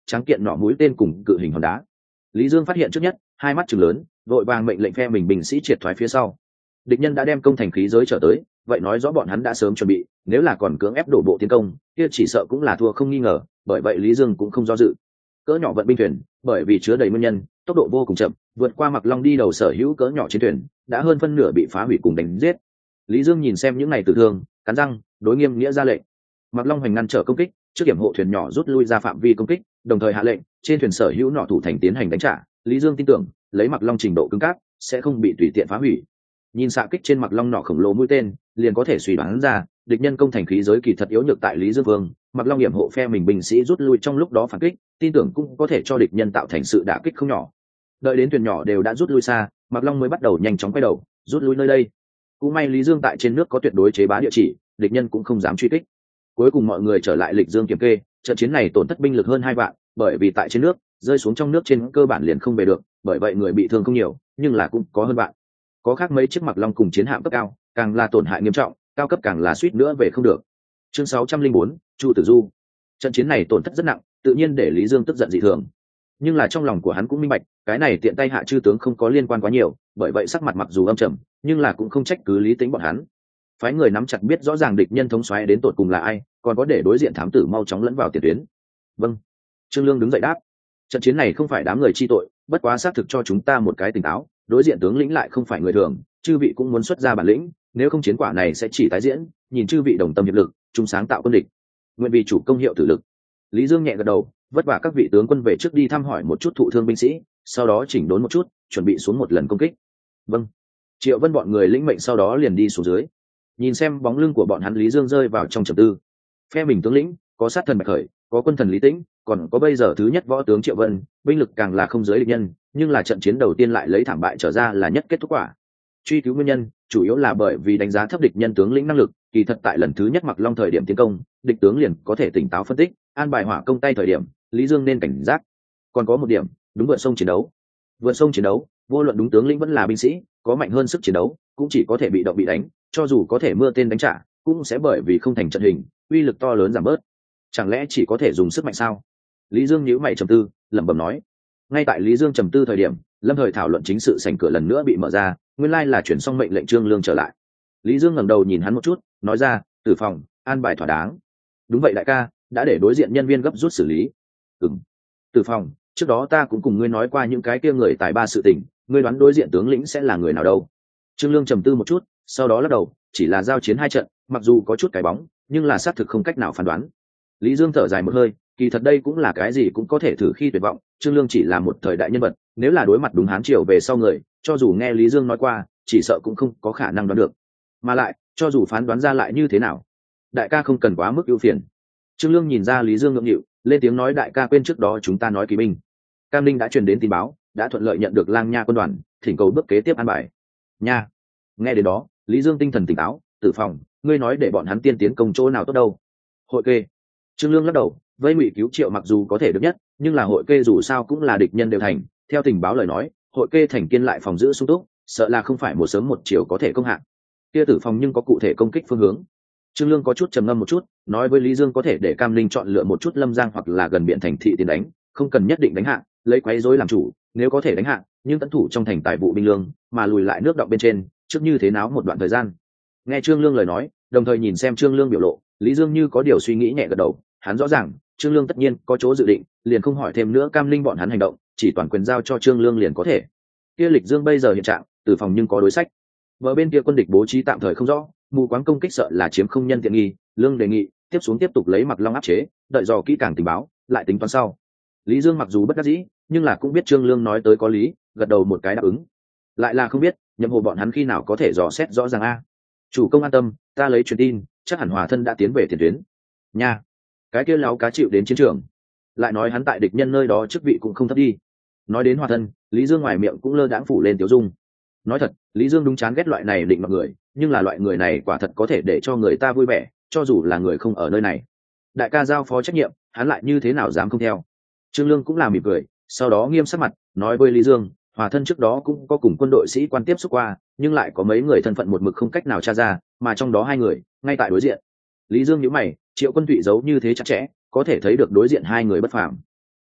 tráng kiện nỏ mũi tên cùng cự hình hòn đá. Lý Dương phát hiện trước nhất, hai mắt trừng lớn, vội vàng mệnh lệnh phe mình binh sĩ triệt thoái phía sau. Địch nhân đã đem công thành khí giới trở tới, vậy nói rõ bọn hắn đã sớm chuẩn bị, nếu là còn cưỡng ép đổ bộ tiến công, kia chỉ sợ cũng là thua không nghi ngờ, bởi vậy Lý Dương cũng không do dự. Cỡ nhỏ vận binh thuyền, bởi vì chứa đầy nguyên nhân, tốc độ vô cùng chậm, vượt qua Mặc Long đi đầu sở hữu cỡ nhỏ chiến thuyền, đã hơn phân nửa bị phá hủy cùng đánh giết. Lý Dương nhìn xem những này tử thương, cắn răng, đối nghiêm nghĩa ra lệnh. Mặc Long hoành ngăn trở công kích, trước điểm hộ thuyền nhỏ rút lui ra phạm vi công kích, đồng thời hạ lệnh, trên thuyền sở hữu nỏ thủ thành tiến hành đánh trả. Lý Dương tin tưởng, lấy Mặc Long trình độ cứng cáp, sẽ không bị tùy tiện phá hủy. Nhìn xạ kích trên Mặc Long nỏ khổng lồ mũi tên, liền có thể suy đoán ra, địch nhân công thành khí giới kỳ thật yếu nhược tại Lý Dương Vương. Mặc Long hiểm hộ phe mình binh sĩ rút lui trong lúc đó phản kích, tin tưởng cũng có thể cho địch nhân tạo thành sự đả kích không nhỏ. Đợi đến thuyền nhỏ đều đã rút lui xa, Mặc Long mới bắt đầu nhanh chóng quay đầu, rút lui nơi đây. Cũng may Lý Dương tại trên nước có tuyệt đối chế bá địa chỉ, địch nhân cũng không dám truy kích. Cuối cùng mọi người trở lại lịch Dương kiểm kê, trận chiến này tổn thất binh lực hơn hai vạn, bởi vì tại trên nước, rơi xuống trong nước trên cơ bản liền không về được, bởi vậy người bị thương không nhiều, nhưng là cũng có hơn vạn. Có khác mấy chiếc Mặc Long cùng chiến hạm cấp cao, càng là tổn hại nghiêm trọng, cao cấp càng là suýt nữa về không được. Chương sáu trăm linh bốn, Chu Tử Du. Trận chiến này tổn thất rất nặng, tự nhiên để Lý Dương tức giận dị thường. Nhưng là trong lòng của hắn cũng minh bạch, cái này tiện tay hạ chư tướng không có liên quan quá nhiều, bởi vậy sắc mặt mặc dù âm trầm, nhưng là cũng không trách cứ Lý Tính bọn hắn. Phái người nắm chặt biết rõ ràng địch nhân thống soái đến tột cùng là ai, còn có để đối diện thám tử mau chóng lẫn vào tiền tuyến. Vâng. Trương Lương đứng dậy đáp. Trận chiến này không phải đám người chi tội, bất quá xác thực cho chúng ta một cái tỉnh táo, đối diện tướng lĩnh lại không phải người thường, chư vị cũng muốn xuất ra bản lĩnh, nếu không chiến quả này sẽ chỉ tái diễn, nhìn chư vị đồng tâm hiệp lực, chung sáng tạo quân địch. Nguyện vì chủ công hiệu tử lực. Lý Dương nhẹ gật đầu, vất vả các vị tướng quân về trước đi thăm hỏi một chút thụ thương binh sĩ, sau đó chỉnh đốn một chút, chuẩn bị xuống một lần công kích. Vâng. Triệu Vân bọn người lĩnh mệnh sau đó liền đi xuống dưới. Nhìn xem bóng lưng của bọn hắn, Lý Dương rơi vào trong trầm tư. Phe mình tướng lĩnh có sát thần Bạch Khởi, có quân thần Lý Tĩnh, còn có bây giờ thứ nhất võ tướng Triệu Vân, binh lực càng là không giới địch nhân, nhưng là trận chiến đầu tiên lại lấy thảm bại trở ra là nhất kết thúc quả. Truy cứu nguyên nhân, chủ yếu là bởi vì đánh giá thấp địch nhân tướng lĩnh năng lực, kỳ thật tại lần thứ nhất Mặc Long thời điểm tiến công, địch tướng liền có thể tỉnh táo phân tích, an bài hỏa công tay thời điểm, Lý Dương nên cảnh giác. Còn có một điểm, đúng vượt sông chiến đấu. Vượt sông chiến đấu, vô luận đúng tướng lĩnh vẫn là binh sĩ, có mạnh hơn sức chiến đấu, cũng chỉ có thể bị động bị đánh, cho dù có thể mưa tên đánh trả, cũng sẽ bởi vì không thành trận hình, uy lực to lớn giảm bớt. Chẳng lẽ chỉ có thể dùng sức mạnh sao? Lý Dương nhíu mày trầm tư, lẩm bẩm nói. Ngay tại Lý Dương trầm tư thời điểm, lâm thời thảo luận chính sự sảnh cửa lần nữa bị mở ra, nguyên lai là chuyển xong mệnh lệnh Trương Lương trở lại. Lý Dương ngẩng đầu nhìn hắn một chút, nói ra, Tử Phòng, an bài thỏa đáng. Đúng vậy đại ca, đã để đối diện nhân viên gấp rút xử lý. Ừm. Tử Phòng, trước đó ta cũng cùng ngươi nói qua những cái kia người tài ba sự tình, ngươi đoán đối diện tướng lĩnh sẽ là người nào đâu? Trương Lương trầm tư một chút, sau đó lắc đầu, chỉ là giao chiến hai trận, mặc dù có chút cái bóng, nhưng là xác thực không cách nào phán đoán. Lý Dương thở dài một hơi, kỳ thật đây cũng là cái gì cũng có thể thử khi tuyệt vọng, Trương Lương chỉ là một thời đại nhân vật, nếu là đối mặt đúng Hán Triều về sau người, cho dù nghe Lý Dương nói qua, chỉ sợ cũng không có khả năng đoán được. Mà lại, cho dù phán đoán ra lại như thế nào, đại ca không cần quá mức ưu phiền. Trương Lương nhìn ra Lý Dương ngượng nghịu, lên tiếng nói, đại ca quên trước đó chúng ta nói kỳ binh. Cam Ninh đã truyền đến tin báo, đã thuận lợi nhận được Lang Nha quân đoàn, thỉnh cầu bước kế tiếp an bài. Nha. Nghe đến đó, Lý Dương tinh thần tỉnh táo, Tử Phòng, ngươi nói để bọn hắn tiên tiến công chỗ nào tốt đâu? Hội kê. Trương Lương lắc đầu, vây ngụy cứu Triệu mặc dù có thể được nhất, nhưng là hội kê dù sao cũng là địch nhân đều thành, theo tình báo lời nói, hội kê thành kiên lại phòng giữ sung túc, sợ là không phải một sớm một chiều có thể công hạng. Kia Tử Phòng nhưng có cụ thể công kích phương hướng. Trương Lương có chút trầm ngâm một chút, nói với Lý Dương có thể để Cam Ninh chọn lựa một chút Lâm Giang hoặc là gần biển thành thị tiến đánh, không cần nhất định đánh hạ, lấy quấy rối làm chủ, nếu có thể đánh hạ, nhưng tận thủ trong thành tài vụ binh lương, mà lùi lại nước động bên trên, trước như thế nào một đoạn thời gian. Nghe Trương Lương lời nói, đồng thời nhìn xem Trương Lương biểu lộ, Lý Dương như có điều suy nghĩ nhẹ gật đầu, hắn rõ ràng, Trương Lương tất nhiên có chỗ dự định, liền không hỏi thêm nữa Cam Ninh bọn hắn hành động, chỉ toàn quyền giao cho Trương Lương liền có thể. Kia Lịch Dương bây giờ hiện trạng, Tử Phòng nhưng có đối sách. Bờ bên kia quân địch bố trí tạm thời không rõ, mù quáng công kích sợ là chiếm không nhân tiện nghi, Lương đề nghị tiếp xuống tiếp tục lấy Mặc Long áp chế, đợi dò kỹ càng tình báo, lại tính toán sau. Lý Dương mặc dù bất đắc dĩ, nhưng là cũng biết Trương Lương nói tới có lý, gật đầu một cái đáp ứng. Lại là không biết, Nhậm Hồ bọn hắn khi nào có thể dò xét rõ ràng a. Chủ công an tâm, ta lấy truyền tin, chắc hẳn Hòa Thân đã tiến về tiền tuyến. Nha, cái kia láo cá chịu đến chiến trường. Lại nói hắn tại địch nhân nơi đó chức vị cũng không thấp đi. Nói đến Hòa Thân, Lý Dương ngoài miệng cũng lơ đãng phủ lên tiểu dung. Nói thật, Lý Dương đúng chán ghét loại này định mặc người, nhưng là loại người này quả thật có thể để cho người ta vui vẻ, cho dù là người không ở nơi này. Đại ca giao phó trách nhiệm, hắn lại như thế nào dám không theo. Trương Lương cũng làm mỉm cười, sau đó nghiêm sắc mặt, nói với Lý Dương, Hòa Thân trước đó cũng có cùng quân đội sĩ quan tiếp xúc qua, nhưng lại có mấy người thân phận một mực không cách nào tra ra, mà trong đó hai người, ngay tại đối diện. Lý Dương nhíu mày, Triệu Quân Thụy giấu như thế chặt chẽ, có thể thấy được đối diện hai người bất phàm.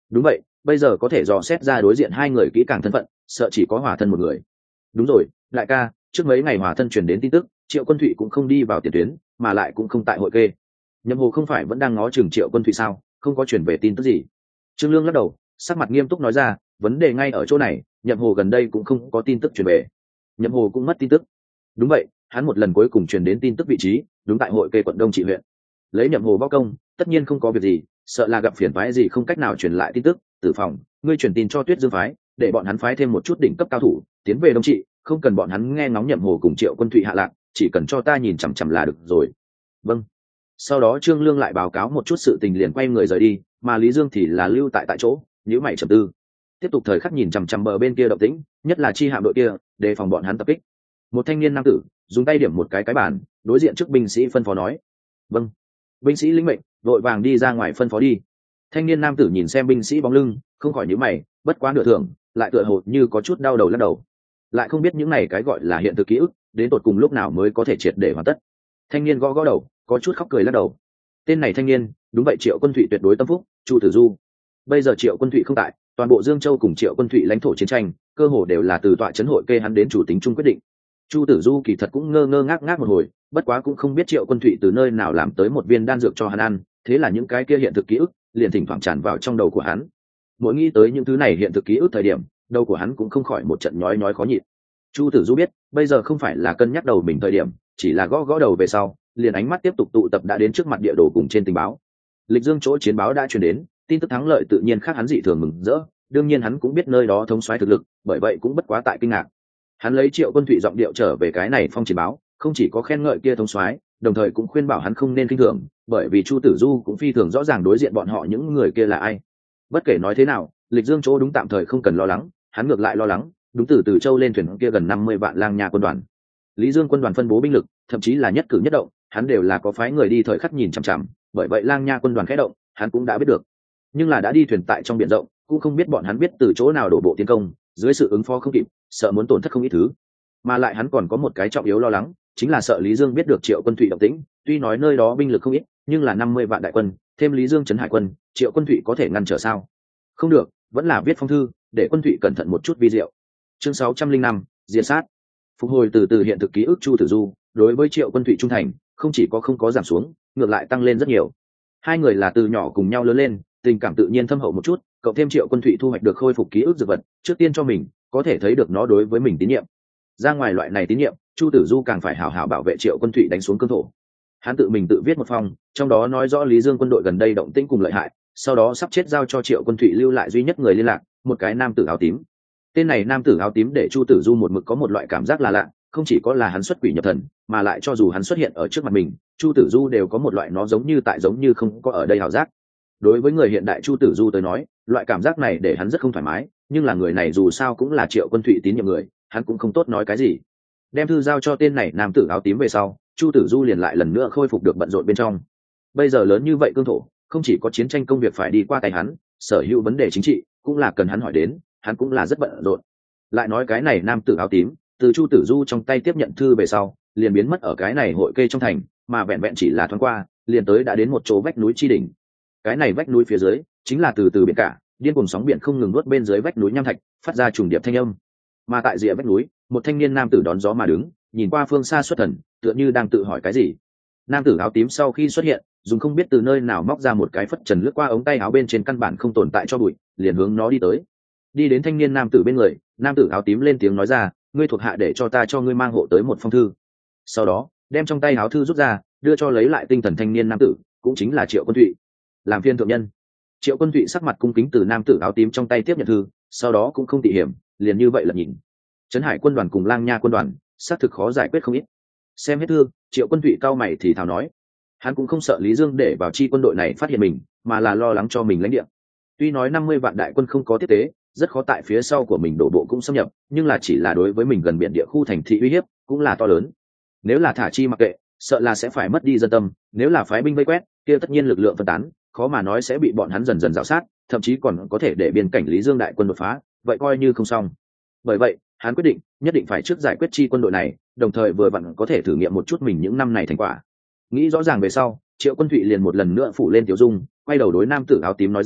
đúng vậy, bây giờ có thể dò xét ra đối diện hai người kỹ càng thân phận, sợ chỉ có Hòa thân một người. Đúng rồi, đại ca, trước mấy ngày Hòa thân truyền đến tin tức, Triệu Quân Thụy cũng không đi vào tiền tuyến, mà lại cũng không tại hội kê. Nhậm Hồ không phải vẫn đang ngó chừng Triệu Quân Thụy sao, không có chuyển về tin tức gì. Trương Lương lắc đầu, sắc mặt nghiêm túc nói ra, vấn đề ngay ở chỗ này, Nhậm Hồ gần đây cũng không có tin tức truyền về. Nhậm Hồ cũng mất tin tức. Đúng vậy, hắn một lần cuối cùng truyền đến tin tức vị trí, đúng tại hội kê quận Đông Trị huyện. Lấy Nhậm Hồ báo công, tất nhiên không có việc gì, sợ là gặp phiền phái gì không cách nào truyền lại tin tức. Tử phòng, ngươi truyền tin cho Tuyết Dương phái, để bọn hắn phái thêm một chút đỉnh cấp cao thủ, tiến về Đông Trị, không cần bọn hắn nghe ngóng Nhậm Hồ cùng Triệu Quân Thụy hạ lạc, chỉ cần cho ta nhìn chằm chằm là được rồi. Vâng. Sau đó Trương Lương lại báo cáo một chút sự tình liền quay người rời đi, mà Lý Dương thì là lưu tại tại chỗ, nhíu mày trầm tư, tiếp tục thời khắc nhìn chằm chằm bờ bên kia động tĩnh, nhất là chi hạm đội kia, đề phòng bọn hắn tập kích. Một thanh niên nam tử dùng tay điểm một cái cái bàn, đối diện trước binh sĩ phân phó nói. Vâng. Binh sĩ lĩnh mệnh, vội vàng đi ra ngoài phân phó đi. Thanh niên nam tử nhìn xem binh sĩ bóng lưng, không khỏi nhíu mày, bất quá nửa thường, lại tựa hồ như có chút đau đầu lắc đầu. Lại không biết những này cái gọi là hiện thực ký ức, đến tột cùng lúc nào mới có thể triệt để hoàn tất. Thanh niên gõ gõ đầu, có chút khóc cười lắc đầu. Tên này thanh niên, đúng vậy Triệu Quân Thụy tuyệt đối tâm phúc, Chu Tử Du. Bây giờ Triệu Quân Thụy không tại, toàn bộ Dương Châu cùng Triệu Quân Thụy lãnh thổ chiến tranh, cơ hồ đều là từ tọa trấn hội kê hắn đến chủ tính chung quyết định. Chu Tử Du kỳ thật cũng ngơ ngơ ngác ngác một hồi, bất quá cũng không biết Triệu Quân Thụy từ nơi nào làm tới một viên đan dược cho hắn ăn, thế là những cái kia hiện thực ký ức liền thỉnh thoảng tràn vào trong đầu của hắn. Mỗi nghĩ tới những thứ này hiện thực ký ức thời điểm, đầu của hắn cũng không khỏi một trận nhói nhói khó nhịn. Chu Tử Du biết, bây giờ không phải là cân nhắc đầu mình thời điểm, chỉ là gõ gõ đầu về sau, liền ánh mắt tiếp tục tụ tập đã đến trước mặt địa đồ cùng trên tình báo. Lịch Dương chỗ chiến báo đã truyền đến, tin tức thắng lợi tự nhiên khác hắn dị thường mừng rỡ, đương nhiên hắn cũng biết nơi đó thống soái thực lực, bởi vậy cũng bất quá tại kinh ngạc. Hắn lấy Triệu Quân Thụy giọng điệu trở về cái này phong chiến báo, không chỉ có khen ngợi kia thống soái, đồng thời cũng khuyên bảo hắn không nên kinh thường, bởi vì Chu Tử Du cũng phi thường rõ ràng đối diện bọn họ những người kia là ai. Bất kể nói thế nào, Lịch Dương chỗ đúng tạm thời không cần lo lắng, hắn ngược lại lo lắng, đúng từ Từ Châu lên thuyền kia gần năm mươi vạn lang nha quân đoàn. Lý Dương quân đoàn phân bố binh lực, thậm chí là nhất cử nhất động, hắn đều là có phái người đi thời khắc nhìn chằm chằm, bởi vậy lang nha quân đoàn khẽ động, hắn cũng đã biết được. Nhưng là đã đi thuyền tại trong biển rộng, cũng không biết bọn hắn biết từ chỗ nào đổ bộ tiến công, dưới sự ứng phó không kịp, sợ muốn tổn thất không ít thứ. Mà lại hắn còn có một cái trọng yếu lo lắng, chính là sợ Lý Dương biết được Triệu Quân Thụy động tĩnh, tuy nói nơi đó binh lực không ít, nhưng là năm mươi vạn đại quân, thêm Lý Dương trấn hải quân, Triệu Quân Thụy có thể ngăn trở sao? Không được, vẫn là viết phong thư, để Quân Thụy cẩn thận một chút vi diệu. Chương sáu trăm linh năm, diệt sát. Phục hồi từ từ hiện thực ký ức Chu Tử Du, đối với Triệu Quân Thụy trung thành, không chỉ có không có giảm xuống, ngược lại tăng lên rất nhiều. Hai người là từ nhỏ cùng nhau lớn lên, tình cảm tự nhiên thâm hậu một chút, cộng thêm Triệu Quân Thụy thu hoạch được khôi phục ký ức dược vật, trước tiên cho mình, có thể thấy được nó đối với mình tín nhiệm. Ra ngoài loại này tín nhiệm, Chu Tử Du càng phải hảo hảo bảo vệ Triệu Quân Thụy đánh xuống cương thổ. Hắn tự mình tự viết một phong, trong đó nói rõ Lý Dương quân đội gần đây động tĩnh cùng lợi hại, sau đó sắp chết giao cho Triệu Quân Thụy lưu lại duy nhất người liên lạc, một cái nam tử áo tím. Tên này nam tử áo tím để Chu Tử Du một mực có một loại cảm giác là lạ, không chỉ có là hắn xuất quỷ nhập thần, mà lại cho dù hắn xuất hiện ở trước mặt mình, Chu Tử Du đều có một loại nó giống như tại giống như không có ở đây hảo giác. Đối với người hiện đại Chu Tử Du tới nói, loại cảm giác này để hắn rất không thoải mái, nhưng là người này dù sao cũng là Triệu Quân Thụy tín nhiệm người, hắn cũng không tốt nói cái gì. Đem thư giao cho tên này nam tử áo tím về sau, Chu Tử Du liền lại lần nữa khôi phục được bận rộn bên trong. Bây giờ lớn như vậy cương thổ, không chỉ có chiến tranh công việc phải đi qua tay hắn, sở hữu vấn đề chính trị cũng là cần hắn hỏi đến, hắn cũng là rất bận rộn. Lại nói cái này nam tử áo tím, từ Chu Tử Du trong tay tiếp nhận thư về sau, liền biến mất ở cái này hội kê trong thành, mà vẹn vẹn chỉ là thoáng qua, liền tới đã đến một chỗ vách núi chi đỉnh. Cái này vách núi phía dưới, chính là từ từ biển cả, điên cuồng sóng biển không ngừng nuốt bên dưới vách núi nham thạch, phát ra trùng điệp thanh âm. Mà tại rìa vách núi, một thanh niên nam tử đón gió mà đứng, nhìn qua phương xa xuất thần, tựa như đang tự hỏi cái gì. Nam tử áo tím sau khi xuất hiện, dùng không biết từ nơi nào móc ra một cái phất trần lướt qua ống tay áo bên trên căn bản không tồn tại cho bụi, liền hướng nó đi tới. Đi đến thanh niên nam tử bên người, nam tử áo tím lên tiếng nói ra, ngươi thuộc hạ để cho ta cho ngươi mang hộ tới một phong thư. Sau đó, đem trong tay áo thư rút ra, đưa cho lấy lại tinh thần thanh niên nam tử, cũng chính là Triệu Quân Thụy. Làm phiên thượng nhân. Triệu Quân Thụy sắc mặt cung kính từ nam tử áo tím trong tay tiếp nhận thư, sau đó cũng không tỉ hiểm, liền như vậy là nhìn. Trấn Hải quân đoàn cùng Lang Nha quân đoàn, xác thực khó giải quyết không ít. Xem hết thư, Triệu Quân Thụy cau mày thì thào nói, hắn cũng không sợ Lý Dương để vào chi quân đội này phát hiện mình, mà là lo lắng cho mình lãnh địa. Tuy nói năm mươi vạn đại quân không có tiếp tế, rất khó tại phía sau của mình đổ bộ cũng xâm nhập, nhưng là chỉ là đối với mình gần biển địa khu thành thị uy hiếp cũng là to lớn. Nếu là thả chi mặc kệ, sợ là sẽ phải mất đi dân tâm, nếu là phái binh vây quét, kia tất nhiên lực lượng phân tán, khó mà nói sẽ bị bọn hắn dần dần rào sát, thậm chí còn có thể để biên cảnh Lý Dương đại quân đột phá, vậy coi như không xong. Bởi vậy, hắn quyết định nhất định phải trước giải quyết chi quân đội này, đồng thời vừa vặn có thể thử nghiệm một chút mình những năm này thành quả. Nghĩ rõ ràng về sau, Triệu Quân Thụy liền một lần nữa phủ lên tiểu dung, quay đầu đối nam tử áo tím nói ra,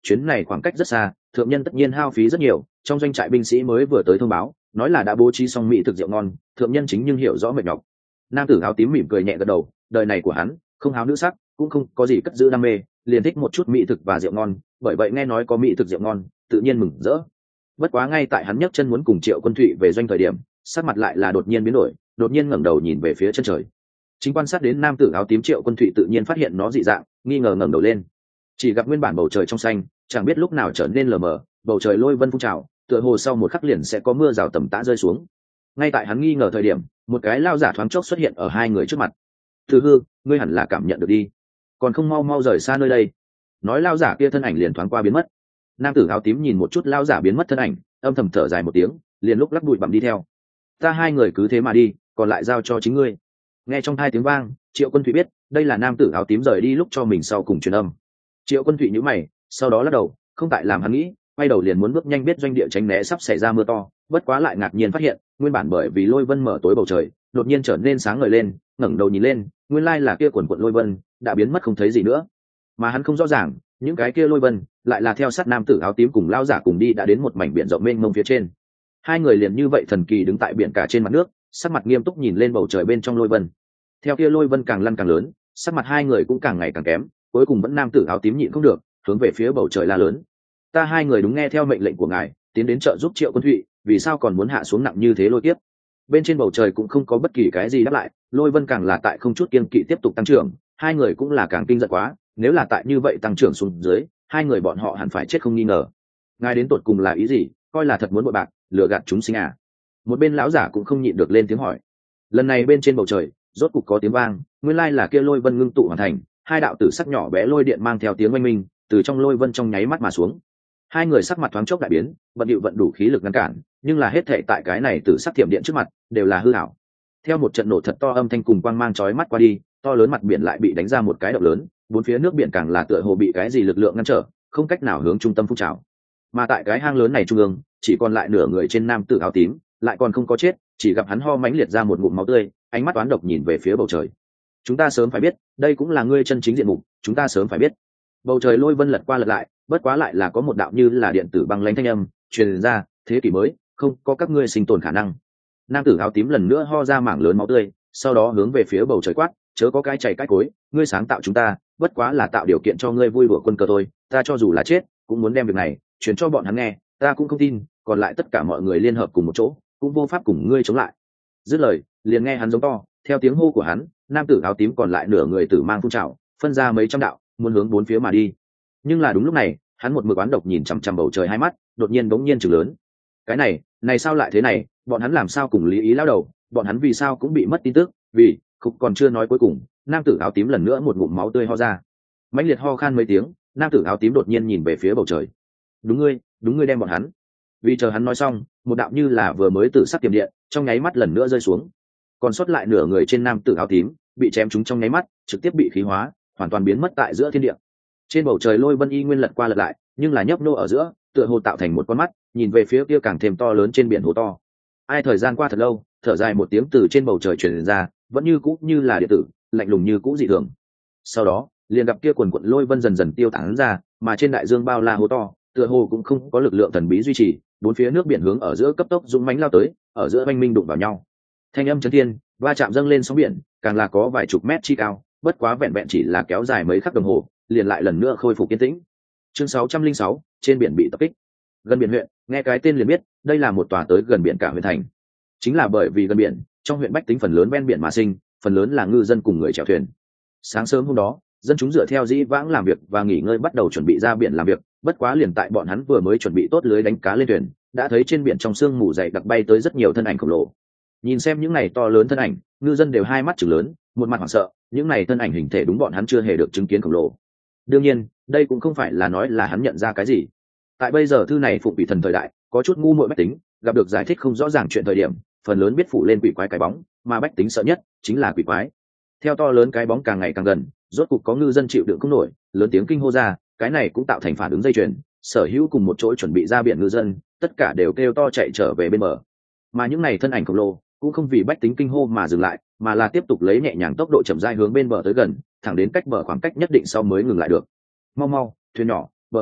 chuyến này khoảng cách rất xa, thượng nhân tất nhiên hao phí rất nhiều. Trong doanh trại binh sĩ mới vừa tới thông báo, nói là đã bố trí xong mỹ thực rượu ngon, thượng nhân chính nhưng hiểu rõ mệt nhọc. Nam tử áo tím mỉm cười nhẹ gật đầu, đời này của hắn không háo nữ sắc, cũng không có gì cất giữ đam mê, liền thích một chút mỹ thực và rượu ngon, bởi vậy nghe nói có mỹ thực rượu ngon, tự nhiên mừng rỡ. Bất quá ngay tại hắn nhấc chân muốn cùng Triệu Quân Thụy về doanh thời điểm, sắc mặt lại là đột nhiên biến đổi, đột nhiên ngẩng đầu nhìn về phía chân trời. Chính quan sát đến nam tử áo tím Triệu Quân Thụy tự nhiên phát hiện nó dị dạng, nghi ngờ ngẩng đầu lên. Chỉ gặp nguyên bản bầu trời trong xanh, chẳng biết lúc nào trở nên lờ mờ, bầu trời lôi vân phun trào, tựa hồ sau một khắc liền sẽ có mưa rào tầm tã rơi xuống. Ngay tại hắn nghi ngờ thời điểm, một cái lao giả thoáng chốc xuất hiện ở hai người trước mặt. Từ hư, ngươi hẳn là cảm nhận được đi, còn không mau mau rời xa nơi đây. Nói lao giả kia thân ảnh liền thoáng qua biến mất. Nam tử áo tím nhìn một chút lao giả biến mất thân ảnh, âm thầm thở dài một tiếng, liền lúc lắc bụi bặm đi theo. Ta hai người cứ thế mà đi, còn lại giao cho chính ngươi. Nghe trong hai tiếng vang, Triệu Quân Thụy biết đây là nam tử áo tím rời đi lúc cho mình sau cùng truyền âm. Triệu Quân Thụy nhíu mày, sau đó lắc đầu, không tại làm hắn nghĩ, quay đầu liền muốn bước nhanh biết doanh địa tránh né sắp xảy ra mưa to, bất quá lại ngạc nhiên phát hiện, nguyên bản bởi vì lôi vân mở tối bầu trời, đột nhiên trở nên sáng ngời lên, ngẩng đầu nhìn lên, nguyên lai là kia quần quần lôi vân đã biến mất không thấy gì nữa. Mà hắn không rõ ràng, những cái kia lôi vân lại là theo sát nam tử áo tím cùng lao giả cùng đi đã đến một mảnh biển rộng mênh mông phía trên. Hai người liền như vậy thần kỳ đứng tại biển cả trên mặt nước, sắc mặt nghiêm túc nhìn lên bầu trời bên trong lôi vân. Theo kia lôi vân càng lăn càng lớn, sắc mặt hai người cũng càng ngày càng kém, cuối cùng vẫn nam tử áo tím nhịn không được, hướng về phía bầu trời la lớn: ta hai người đúng nghe theo mệnh lệnh của ngài, tiến đến trợ giúp Triệu Quân Thụy, vì sao còn muốn hạ xuống nặng như thế lôi kiếp? Bên trên bầu trời cũng không có bất kỳ cái gì đáp lại, lôi vân càng là tại không chút kiêng kỵ tiếp tục tăng trưởng, hai người cũng là càng kinh giận quá, nếu là tại như vậy tăng trưởng xuống dưới, hai người bọn họ hẳn phải chết không nghi ngờ. Ngài đến tột cùng là ý gì, coi là thật muốn bội bạc, lừa gạt chúng sinh à? Một bên lão giả cũng không nhịn được lên tiếng hỏi. Lần này bên trên bầu trời rốt cục có tiếng vang, nguyên lai là kia lôi vân ngưng tụ hoàn thành, hai đạo tử sắc nhỏ bé lôi điện mang theo tiếng oanh minh, từ trong lôi vân trong nháy mắt mà xuống. Hai người sắc mặt thoáng chốc đại biến, vận điệu vận đủ khí lực ngăn cản, nhưng là hết thệ tại cái này tử sắc thiểm điện trước mặt đều là hư ảo. Theo một trận nổ thật to âm thanh cùng quang mang chói mắt qua đi, to lớn mặt biển lại bị đánh ra một cái động lớn, bốn phía nước biển càng là tựa hồ bị cái gì lực lượng ngăn trở, không cách nào hướng trung tâm phun trào. Mà tại cái hang lớn này trung ương, chỉ còn lại nửa người trên nam tử áo tím, lại còn không có chết, chỉ gặp hắn ho mãnh liệt ra một ngụm máu tươi, ánh mắt toán độc nhìn về phía bầu trời. Chúng ta sớm phải biết, đây cũng là ngươi chân chính diện mục, chúng ta sớm phải biết. Bầu trời lôi vân lật qua lật lại, bất quá lại là có một đạo như là điện tử băng lãnh thanh âm truyền ra: thế kỷ mới, không có các ngươi sinh tồn khả năng. Nam tử áo tím lần nữa ho ra mảng lớn máu tươi, sau đó hướng về phía bầu trời quát: chớ có cái chảy cái cối, ngươi sáng tạo chúng ta, bất quá là tạo điều kiện cho ngươi vui đùa quân cờ thôi, ta cho dù là chết cũng muốn đem việc này truyền cho bọn hắn nghe, ta cũng không tin còn lại tất cả mọi người liên hợp cùng một chỗ cũng vô pháp cùng ngươi chống lại. Dứt lời, liền nghe hắn giống to, theo tiếng hô của hắn, nam tử áo tím còn lại nửa người tử mang phun trào, phân ra mấy trăm đạo, muốn hướng bốn phía mà đi. Nhưng là đúng lúc này, hắn một mực oán độc nhìn chằm chằm bầu trời hai mắt, đột nhiên bỗng nhiên chừng lớn. Cái này, này sao lại thế này, bọn hắn làm sao cùng lý ý lao đầu, bọn hắn vì sao cũng bị mất tin tức, vì, không còn chưa nói cuối cùng, nam tử áo tím lần nữa một ngụm máu tươi ho ra. Mãnh liệt ho khan mấy tiếng, nam tử áo tím đột nhiên nhìn về phía bầu trời. Đúng ngươi, đúng ngươi đem bọn hắn. Vì chờ hắn nói xong, một đạo như là vừa mới tự sát tiềm điện, trong nháy mắt lần nữa rơi xuống. Còn sót lại nửa người trên nam tử áo tím, bị chém trúng trong nháy mắt, trực tiếp bị khí hóa, hoàn toàn biến mất tại giữa thiên địa. Trên bầu trời lôi vân y nguyên lật qua lật lại, nhưng là nhấp nô ở giữa, tựa hồ tạo thành một con mắt, nhìn về phía kia càng thêm to lớn trên biển hồ to. Ai thời gian qua thật lâu, thở dài một tiếng từ trên bầu trời truyền ra, vẫn như cũ như là điện tử, lạnh lùng như cũ dị thường. Sau đó, liền gặp kia quần quần lôi vân dần dần tiêu tán ra, mà trên đại dương bao la hồ to, tựa hồ cũng không có lực lượng thần bí duy trì, bốn phía nước biển hướng ở giữa cấp tốc dũng mãnh lao tới, ở giữa oanh minh đụng vào nhau. Thanh âm chấn thiên, va chạm dâng lên sóng biển, càng là có vài chục mét chi cao, bất quá vẹn vẹn chỉ là kéo dài mấy khắc đồng hồ, liền lại lần nữa khôi phục yên tĩnh. Chương sáu trăm linh sáu, trên biển bị tập kích. Gần biển huyện, nghe cái tên liền biết, đây là một tòa tới gần biển cả huyện thành. Chính là bởi vì gần biển, trong huyện bách tính phần lớn ven biển mà sinh, phần lớn là ngư dân cùng người chèo thuyền. Sáng sớm hôm đó, dân chúng dựa theo dĩ vãng làm việc và nghỉ ngơi bắt đầu chuẩn bị ra biển làm việc, bất quá liền tại bọn hắn vừa mới chuẩn bị tốt lưới đánh cá lên thuyền, đã thấy trên biển trong sương mù dày đặc bay tới rất nhiều thân ảnh khổng lồ. Nhìn xem những này to lớn thân ảnh, ngư dân đều hai mắt trừng lớn, một mặt hoảng sợ, những này thân ảnh hình thể đúng bọn hắn chưa hề được chứng kiến khổng lồ. Đương nhiên, đây cũng không phải là nói là hắn nhận ra cái gì. Tại bây giờ thư này phụng bị thần thời đại, có chút ngu muội bách tính, gặp được giải thích không rõ ràng chuyện thời điểm, phần lớn biết phủ lên quỷ quái cái bóng, mà bách tính sợ nhất chính là quỷ quái. Theo to lớn cái bóng càng ngày càng gần, rốt cục có ngư dân chịu đựng không nổi, lớn tiếng kinh hô ra, cái này cũng tạo thành phản ứng dây chuyền, sở hữu cùng một chỗ chuẩn bị ra biển ngư dân, tất cả đều kêu to chạy trở về bên bờ. Mà những này thân ảnh khổng lồ cũng không vì bách tính kinh hô mà dừng lại, mà là tiếp tục lấy nhẹ nhàng tốc độ chậm rãi hướng bên bờ tới gần, thẳng đến cách bờ khoảng cách nhất định sau mới ngừng lại được. Mau mau, thuyền nhỏ, bờ cầu,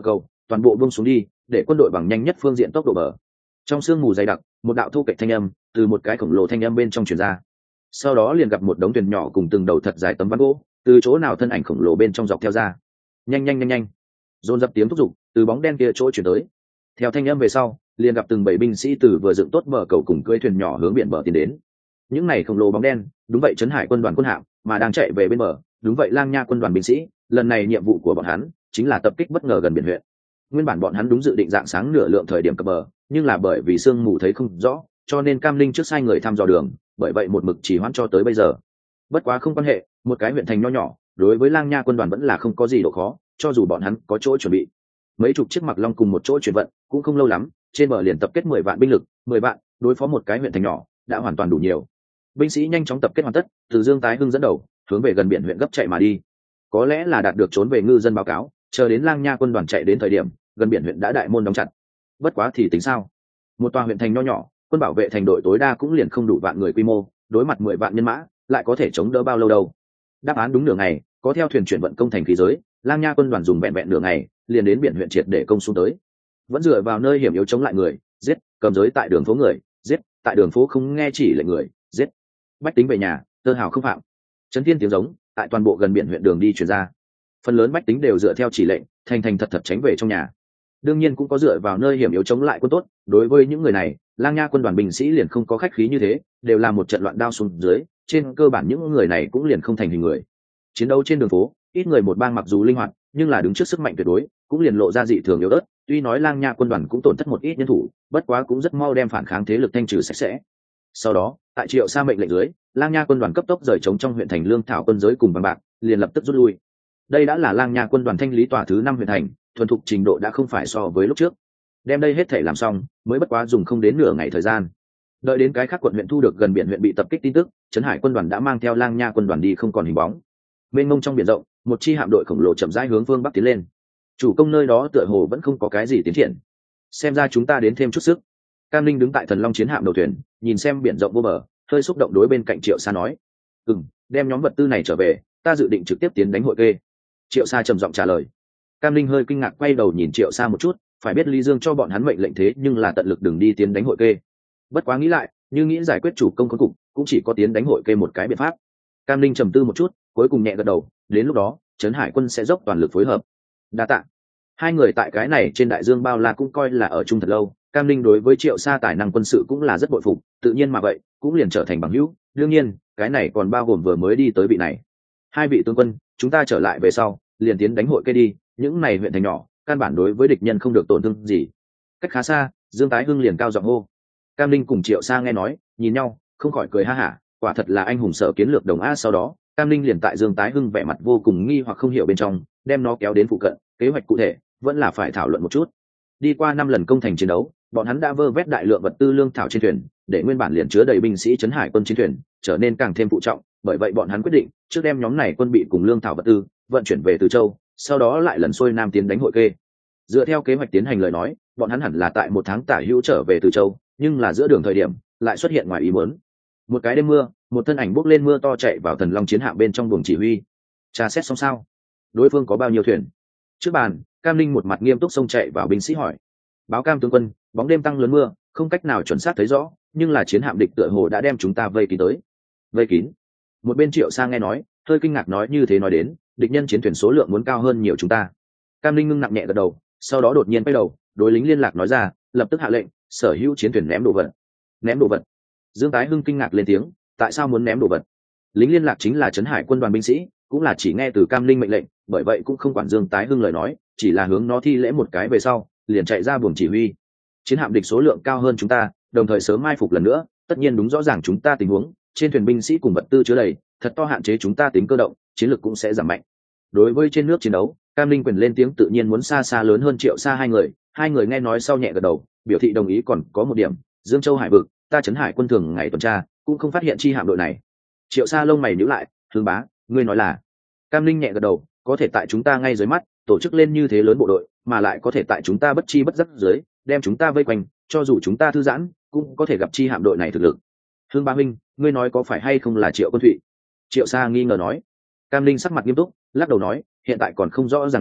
toàn bộ buông xuống đi, để quân đội bằng nhanh nhất phương diện tốc độ bờ. Trong sương mù dày đặc, một đạo thu kịch thanh âm từ một cái khổng lồ thanh âm bên trong truyền ra. Sau đó liền gặp một đống thuyền nhỏ cùng từng đầu thật dài tấm ván gỗ, từ chỗ nào thân ảnh khổng lồ bên trong dọc theo ra. Nhanh nhanh nhanh nhanh. Dồn dập tiếng thúc giục từ bóng đen kia chỗ chuyển tới. Theo thanh âm về sau, liền gặp từng bảy binh sĩ từ vừa dựng tốt bờ cầu cùng cưỡi thuyền nhỏ hướng biển bờ tiến đến. Những này khổng lồ bóng đen, đúng vậy trấn hải quân đoàn quân hạm, mà đang chạy về bên bờ, đúng vậy lang nha quân đoàn binh sĩ. Lần này nhiệm vụ của bọn hắn chính là tập kích bất ngờ gần biển huyện. Nguyên bản bọn hắn đúng dự định dạng sáng nửa lượng thời điểm cập bờ, nhưng là bởi vì sương mù thấy không rõ, cho nên Cam Linh trước sai người thăm dò đường, bởi vậy một mực chỉ hoãn cho tới bây giờ. Bất quá không quan hệ, một cái huyện thành nho nhỏ, đối với lang nha quân đoàn vẫn là không có gì độ khó, cho dù bọn hắn có chỗ chuẩn bị. Mấy chục chiếc mặc long cùng một chỗ chuyển vận, cũng không lâu lắm, trên bờ liền tập kết mười vạn binh lực, mười vạn đối phó một cái huyện thành nhỏ, đã hoàn toàn đủ nhiều. Binh sĩ nhanh chóng tập kết hoàn tất, từ Dương Tái Hưng dẫn đầu, hướng về gần biển huyện gấp chạy mà đi. Có lẽ là đạt được trốn về ngư dân báo cáo, chờ đến lang nha quân đoàn chạy đến thời điểm, gần biển huyện đã đại môn đóng chặt. Bất quá thì tính sao? Một tòa huyện thành nho nhỏ, quân bảo vệ thành đội tối đa cũng liền không đủ vạn người quy mô, đối mặt mười vạn nhân mã, lại có thể chống đỡ bao lâu đâu? Đáp án đúng nửa ngày, có theo thuyền chuyển vận công thành khí giới, lang nha quân đoàn dùng vẹn vẹn nửa ngày, liền đến biển huyện triệt để công xuống tới. Vẫn dựa vào nơi hiểm yếu chống lại người, giết, cầm giới tại đường phố người, giết, tại đường phố không nghe chỉ lệnh người, giết. Bách tính về nhà, tơ hào không phạm. Chấn thiên tiếng giống, tại toàn bộ gần biển huyện đường đi truyền ra. Phần lớn bách tính đều dựa theo chỉ lệnh, thành thành thật thật tránh về trong nhà. Đương nhiên cũng có dựa vào nơi hiểm yếu chống lại quân tốt, đối với những người này, lang nha quân đoàn binh sĩ liền không có khách khí như thế, đều là một trận loạn đao xuống dưới, trên cơ bản những người này cũng liền không thành hình người. Chiến đấu trên đường phố, ít người một bang mặc dù linh hoạt, nhưng là đứng trước sức mạnh tuyệt đối, cũng liền lộ ra dị thường yếu ớt. Tuy nói lang nha quân đoàn cũng tổn thất một ít nhân thủ, bất quá cũng rất mau đem phản kháng thế lực thanh trừ sạch sẽ. Sau đó, tại Triệu Sa mệnh lệnh dưới, lang nha quân đoàn cấp tốc rời chống trong huyện thành lương thảo quân giới cùng bằng bạc, liền lập tức rút lui. Đây đã là lang nha quân đoàn thanh lý tòa thứ năm huyện thành, thuần thục trình độ đã không phải so với lúc trước. Đem đây hết thể làm xong, mới bất quá dùng không đến nửa ngày thời gian. Đợi đến cái khác quận huyện thu được gần biển huyện bị tập kích tin tức, trấn hải quân đoàn đã mang theo lang nha quân đoàn đi không còn hình bóng. Mênh mông trong biển rộng, một chi hạm đội khổng lồ chậm rãi hướng phương bắc tiến lên. Chủ công nơi đó tựa hồ vẫn không có cái gì tiến triển. Xem ra chúng ta đến thêm chút sức. Cam Linh đứng tại thần long chiến hạm đầu thuyền, nhìn xem biển rộng vô bờ, hơi xúc động đối bên cạnh Triệu Sa nói: "Ừm, đem nhóm vật tư này trở về, ta dự định trực tiếp tiến đánh hội kê." Triệu Sa trầm giọng trả lời. Cam Linh hơi kinh ngạc quay đầu nhìn Triệu Sa một chút, phải biết Lý Dương cho bọn hắn mệnh lệnh thế nhưng là tận lực đừng đi tiến đánh hội kê. Bất quá nghĩ lại, như nghĩ giải quyết chủ công khốn cục, cũng chỉ có tiến đánh hội kê một cái biện pháp. Cam Linh trầm tư một chút, cuối cùng nhẹ gật đầu, đến lúc đó, trấn hải quân sẽ dốc toàn lực phối hợp. Đa tạ. Hai người tại cái này trên đại dương bao la cũng coi là ở chung thật lâu, Cam Linh đối với Triệu Sa tài năng quân sự cũng là rất bội phục, tự nhiên mà vậy, cũng liền trở thành bằng hữu. Đương nhiên, cái này còn bao gồm vừa mới đi tới vị này. Hai vị tướng quân, chúng ta trở lại về sau, liền tiến đánh hội kê đi, những này huyện thành nhỏ, căn bản đối với địch nhân không được tổn thương gì. Cách khá xa, Dương Tái Hưng liền cao giọng hô. Cam Linh cùng Triệu Sa nghe nói, nhìn nhau, không khỏi cười ha hả, quả thật là anh hùng sở kiến lược đồng a. Sau đó, Cam Linh liền tại Dương Tái Hưng vẻ mặt vô cùng nghi hoặc không hiểu bên trong, đem nó kéo đến phụ cận, kế hoạch cụ thể vẫn là phải thảo luận một chút. Đi qua năm lần công thành chiến đấu, bọn hắn đã vơ vét đại lượng vật tư lương thảo trên thuyền, để nguyên bản liền chứa đầy binh sĩ trấn hải quân chiến thuyền trở nên càng thêm phụ trọng, bởi vậy bọn hắn quyết định trước đem nhóm này quân bị cùng lương thảo vật tư vận chuyển về Từ Châu, sau đó lại lần xuôi nam tiến đánh hội kê. Dựa theo kế hoạch tiến hành lời nói, bọn hắn hẳn là tại một tháng tả hữu trở về Từ Châu, nhưng là giữa đường thời điểm lại xuất hiện ngoài ý muốn. Một cái đêm mưa, một thân ảnh bốc lên mưa to chạy vào thần long chiến hạm bên trong buồng chỉ huy. Tra xét xong sao? Đối phương có bao nhiêu thuyền? Trước bàn, Cam Linh một mặt nghiêm túc xông chạy vào binh sĩ hỏi. Báo Cam tướng quân, bóng đêm tăng lớn mưa, không cách nào chuẩn xác thấy rõ, nhưng là chiến hạm địch tựa hồ đã đem chúng ta vây kín tới. Vây kín? Một bên Triệu Sa nghe nói, hơi kinh ngạc nói như thế nói đến, địch nhân chiến thuyền số lượng muốn cao hơn nhiều chúng ta. Cam Linh ngưng nặng nhẹ gật đầu, sau đó đột nhiên quay đầu, đối lính liên lạc nói ra, lập tức hạ lệnh, sở hữu chiến thuyền ném đồ vật. Ném đồ vật? Dương Tái Hưng kinh ngạc lên tiếng, tại sao muốn ném đồ vật? Lính liên lạc chính là trấn hải quân đoàn binh sĩ, cũng là chỉ nghe từ Cam Linh mệnh lệnh, bởi vậy cũng không quản Dương Tái Hưng lời nói, chỉ là hướng nó thi lễ một cái về sau, liền chạy ra buồng chỉ huy. Chiến hạm địch số lượng cao hơn chúng ta, đồng thời sớm mai phục lần nữa, tất nhiên đúng rõ ràng chúng ta tình huống, trên thuyền binh sĩ cùng vật tư chứa đầy, thật to hạn chế chúng ta tính cơ động, chiến lược cũng sẽ giảm mạnh. Đối với trên nước chiến đấu, Cam Linh quyền lên tiếng tự nhiên muốn xa xa lớn hơn Triệu Sa hai người, hai người nghe nói sau nhẹ gật đầu, biểu thị đồng ý. Còn có một điểm, Dương Châu hải vực, ta trấn hải quân thường ngày tuần tra, cũng không phát hiện chi hạm đội này. Triệu Sa lông mày nhíu lại, Hương bá, ngươi nói là? Cam Linh nhẹ gật đầu, có thể tại chúng ta ngay dưới mắt tổ chức lên như thế lớn bộ đội, mà lại có thể tại chúng ta bất chi bất giác dưới đem chúng ta vây quanh, cho dù chúng ta thư giãn cũng có thể gặp chi hạm đội này thực lực. Hương bá huynh, ngươi nói có phải hay không là Triệu Quân Thụy? Triệu Sa nghi ngờ nói. Cam Linh sắc mặt nghiêm túc, lắc đầu nói, hiện tại còn không rõ ràng lắm,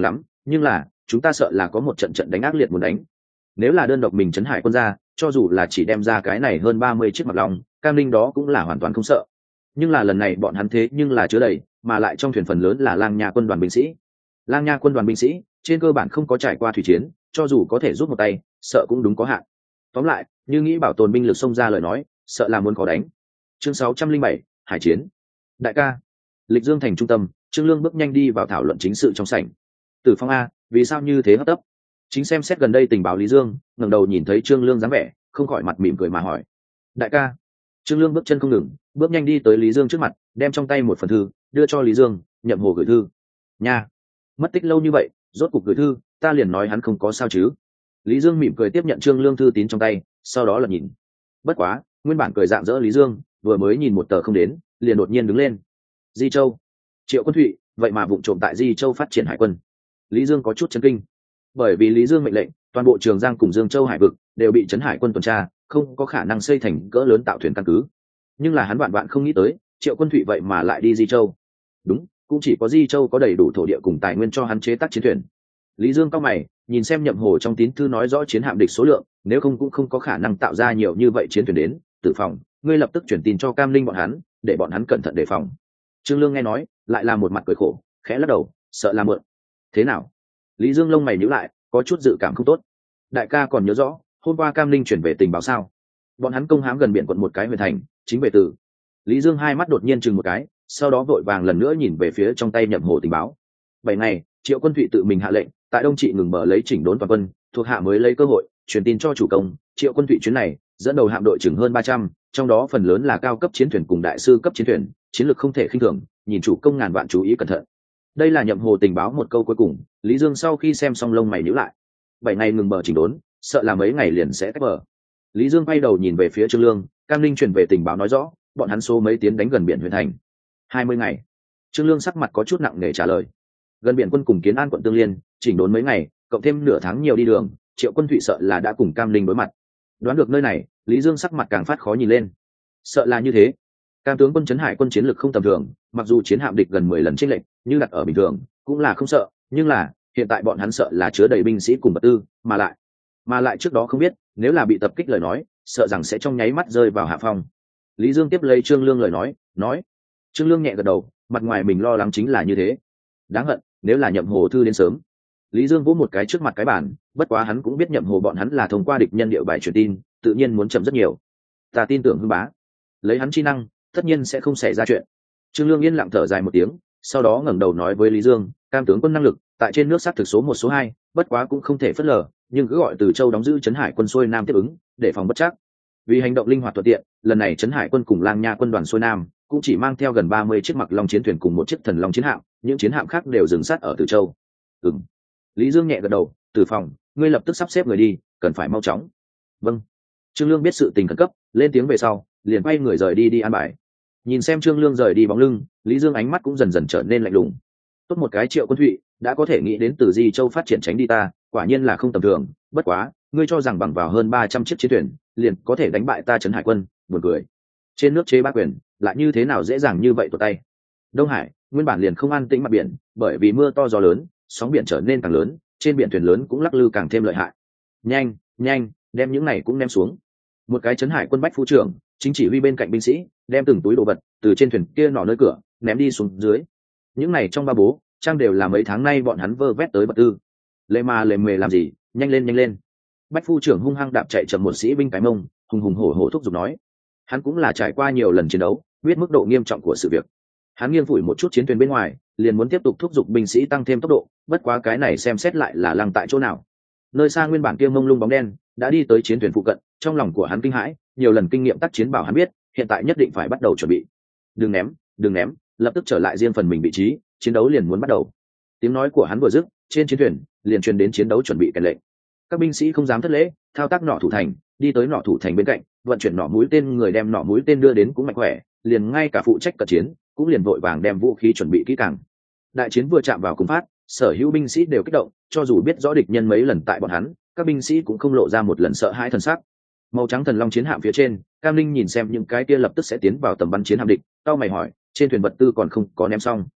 nhưng là chúng ta sợ là có một trận trận đánh ác liệt muốn đánh. Nếu là đơn độc mình trấn hải quân ra, cho dù là chỉ đem ra cái này hơn ba mươi chiếc mặc long, cam linh đó cũng là hoàn toàn không sợ. Nhưng là lần này bọn hắn thế nhưng là chứa đầy, mà lại trong thuyền phần lớn là lang nha quân đoàn binh sĩ. Lang nha quân đoàn binh sĩ trên cơ bản không có trải qua thủy chiến, cho dù có thể rút một tay, sợ cũng đúng có hạn. Tóm lại, như nghĩ bảo tồn binh lực xông ra lời nói, sợ là muốn khó đánh. Chương sáu trăm linh bảy, hải chiến. Đại ca. Lịch Dương thành trung tâm, Trương Lương bước nhanh đi vào thảo luận chính sự trong sảnh. Tử Phong a, vì sao như thế hấp tấp? Chính xem xét gần đây tình báo Lý Dương, ngẩng đầu nhìn thấy Trương Lương dáng vẻ, không khỏi mặt mỉm cười mà hỏi. Đại ca. Trương Lương bước chân không ngừng, bước nhanh đi tới Lý Dương trước mặt, đem trong tay một phần thư đưa cho Lý Dương, Nhậm Hồ gửi thư. Nha, mất tích lâu như vậy, rốt cục gửi thư, ta liền nói hắn không có sao chứ. Lý Dương mỉm cười tiếp nhận Trương Lương thư tín trong tay, sau đó là nhìn. Bất quá, nguyên bản cười dạng dỡ Lý Dương, vừa mới nhìn một tờ không đến, liền đột nhiên đứng lên. Di Châu, Triệu Quân Thụy, vậy mà vụng trộm tại Di Châu phát triển hải quân. Lý Dương có chút chấn kinh, bởi vì Lý Dương mệnh lệnh, toàn bộ Trường Giang cùng Dương Châu hải vực đều bị trấn hải quân tuần tra, không có khả năng xây thành cỡ lớn tạo thuyền căn cứ. Nhưng là hắn vạn vạn không nghĩ tới, Triệu Quân Thụy vậy mà lại đi Di Châu. Đúng, cũng chỉ có Di Châu có đầy đủ thổ địa cùng tài nguyên cho hắn chế tác chiến thuyền. Lý Dương cao mày, nhìn xem Nhậm Hồ trong tín thư nói rõ chiến hạm địch số lượng, nếu không cũng không có khả năng tạo ra nhiều như vậy chiến thuyền đến. Tử Phòng, ngươi lập tức chuyển tin cho Cam Linh bọn hắn, để bọn hắn cẩn thận đề phòng. Trương Lương nghe nói, lại là một mặt cười khổ, khẽ lắc đầu, sợ là mượn. Thế nào? Lý Dương lông mày nhíu lại, có chút dự cảm không tốt. Đại ca còn nhớ rõ, hôm qua Cam Linh chuyển về tình báo sao? Bọn hắn công hãm gần biển quận một cái huyện thành, chính về từ. Lý Dương hai mắt đột nhiên chừng một cái, sau đó vội vàng lần nữa nhìn về phía trong tay Nhậm Hồ tình báo. Bảy ngày, Triệu Quân Thụy tự mình hạ lệnh, tại Đông Trị ngừng bờ lấy chỉnh đốn toàn quân, thuộc hạ mới lấy cơ hội truyền tin cho chủ công. Triệu Quân Thụy chuyến này dẫn đầu hạm đội chừng hơn ba trăm, trong đó phần lớn là cao cấp chiến thuyền cùng đại sư cấp chiến thuyền, chiến lược không thể khinh thường, nhìn chủ công ngàn vạn chú ý cẩn thận. Đây là Nhậm Hồ tình báo một câu cuối cùng. Lý Dương sau khi xem xong lông mày nhíu lại. Bảy ngày ngừng bờ chỉnh đốn, sợ là mấy ngày liền sẽ cách bờ. Lý Dương quay đầu nhìn về phía Trương Lương, Cam Linh truyền về tình báo nói rõ, bọn hắn số mấy tiến đánh gần biển huyện thành. Hai mươi ngày. Trương Lương sắc mặt có chút nặng nề trả lời. Gần biển quân cùng Kiến An quận tương liên, chỉnh đốn mấy ngày, cộng thêm nửa tháng nhiều đi đường, Triệu Quân Thụy sợ là đã cùng Cam Linh đối mặt. Đoán được nơi này, Lý Dương sắc mặt càng phát khó nhìn lên. Sợ là như thế. Cam tướng quân trấn hải quân chiến lực không tầm thường, mặc dù chiến hạm địch gần mười lần chênh lệch, như đặt ở bình thường, cũng là không sợ, nhưng là, hiện tại bọn hắn sợ là chứa đầy binh sĩ cùng vật tư, mà lại, mà lại trước đó không biết, nếu là bị tập kích lời nói, sợ rằng sẽ trong nháy mắt rơi vào hạ phong. Lý Dương tiếp lấy Trương Lương lời nói, nói. Trương Lương nhẹ gật đầu, mặt ngoài mình lo lắng chính là như thế. Đáng hận, nếu là Nhậm Hồ thư đến sớm. Lý Dương vỗ một cái trước mặt cái bản, bất quá hắn cũng biết Nhậm Hồ bọn hắn là thông qua địch nhân địa bài truyền tin, tự nhiên muốn chậm rất nhiều. Ta tin tưởng Hưng bá, lấy hắn chi năng, tất nhiên sẽ không xảy ra chuyện. Trương Lương yên lặng thở dài một tiếng, sau đó ngẩng đầu nói với Lý Dương, Cam tướng quân năng lực tại trên nước sát thực số một số hai, bất quá cũng không thể phớt lờ, nhưng cứ gọi Từ Châu đóng giữ trấn hải quân xuôi nam tiếp ứng, để phòng bất chắc. Vì hành động linh hoạt thuận tiện, lần này trấn hải quân cùng Lang Nha quân đoàn xuôi nam cũng chỉ mang theo gần ba mươi chiếc mặc long chiến thuyền cùng một chiếc thần long chiến hạm, những chiến hạm khác đều dừng sát ở Từ Châu. Ừm. Lý Dương nhẹ gật đầu, Từ Phòng, ngươi lập tức sắp xếp người đi, cần phải mau chóng. Vâng. Trương Lương biết sự tình khẩn cấp, lên tiếng về sau, liền quay người rời đi đi an bài. Nhìn xem Trương Lương rời đi bóng lưng, Lý Dương ánh mắt cũng dần dần trở nên lạnh lùng. Tốt một cái Triệu Quân Thụy, đã có thể nghĩ đến từ Di Châu phát triển tránh đi ta, quả nhiên là không tầm thường. Bất quá, ngươi cho rằng bằng vào hơn ba trăm chiếc chiến thuyền, liền có thể đánh bại ta trấn hải quân? Buồn cười. Trên nước chế bá quyền, lại như thế nào dễ dàng như vậy tuột tay? Đông Hải nguyên bản liền không an tĩnh mặt biển, bởi vì mưa to gió lớn, sóng biển trở nên càng lớn, trên biển thuyền lớn cũng lắc lư càng thêm lợi hại. Nhanh, nhanh, đem những này cũng ném xuống. Một cái trấn hải quân bách phu trưởng chính chỉ huy bên cạnh binh sĩ, đem từng túi đồ vật từ trên thuyền kia nọ nơi cửa ném đi xuống dưới. Những này trong ba bố trang đều là mấy tháng nay bọn hắn vơ vét tới vật tư. Lệ mà lệ mề làm gì, nhanh lên nhanh lên. Bách phu trưởng hung hăng đạp chạy chậm một sĩ binh cái mông, hùng hùng hổ hổ thúc giục nói. Hắn cũng là trải qua nhiều lần chiến đấu, biết mức độ nghiêm trọng của sự việc. Hắn nghiêng phủi một chút chiến thuyền bên ngoài, liền muốn tiếp tục thúc giục binh sĩ tăng thêm tốc độ, bất quá cái này xem xét lại là lăng tại chỗ nào. Nơi xa nguyên bản kia mông lung bóng đen đã đi tới chiến thuyền phụ cận, trong lòng của hắn kinh hãi, nhiều lần kinh nghiệm tác chiến bảo hắn biết, hiện tại nhất định phải bắt đầu chuẩn bị. Đừng ném, đừng ném, lập tức trở lại riêng phần mình vị trí, chiến đấu liền muốn bắt đầu. Tiếng nói của hắn vừa dứt, trên chiến thuyền liền truyền đến chiến đấu chuẩn bị kèn lệnh. Các binh sĩ không dám thất lễ, thao tác nỏ thủ thành, đi tới nỏ thủ thành bên cạnh, vận chuyển nỏ mũi tên, người đem nỏ mũi tên đưa đến cũng mạnh khỏe, liền ngay cả phụ trách cận chiến cũng liền vội vàng đem vũ khí chuẩn bị kỹ càng. Đại chiến vừa chạm vào cùng phát, sở hữu binh sĩ đều kích động, cho dù biết rõ địch nhân mấy lần tại bọn hắn, các binh sĩ cũng không lộ ra một lần sợ hãi thần sắc. Màu trắng thần long chiến hạm phía trên, Cam Linh nhìn xem những cái kia lập tức sẽ tiến vào tầm bắn chiến hạm địch, cau mày hỏi, trên thuyền vật tư còn không có ném xong?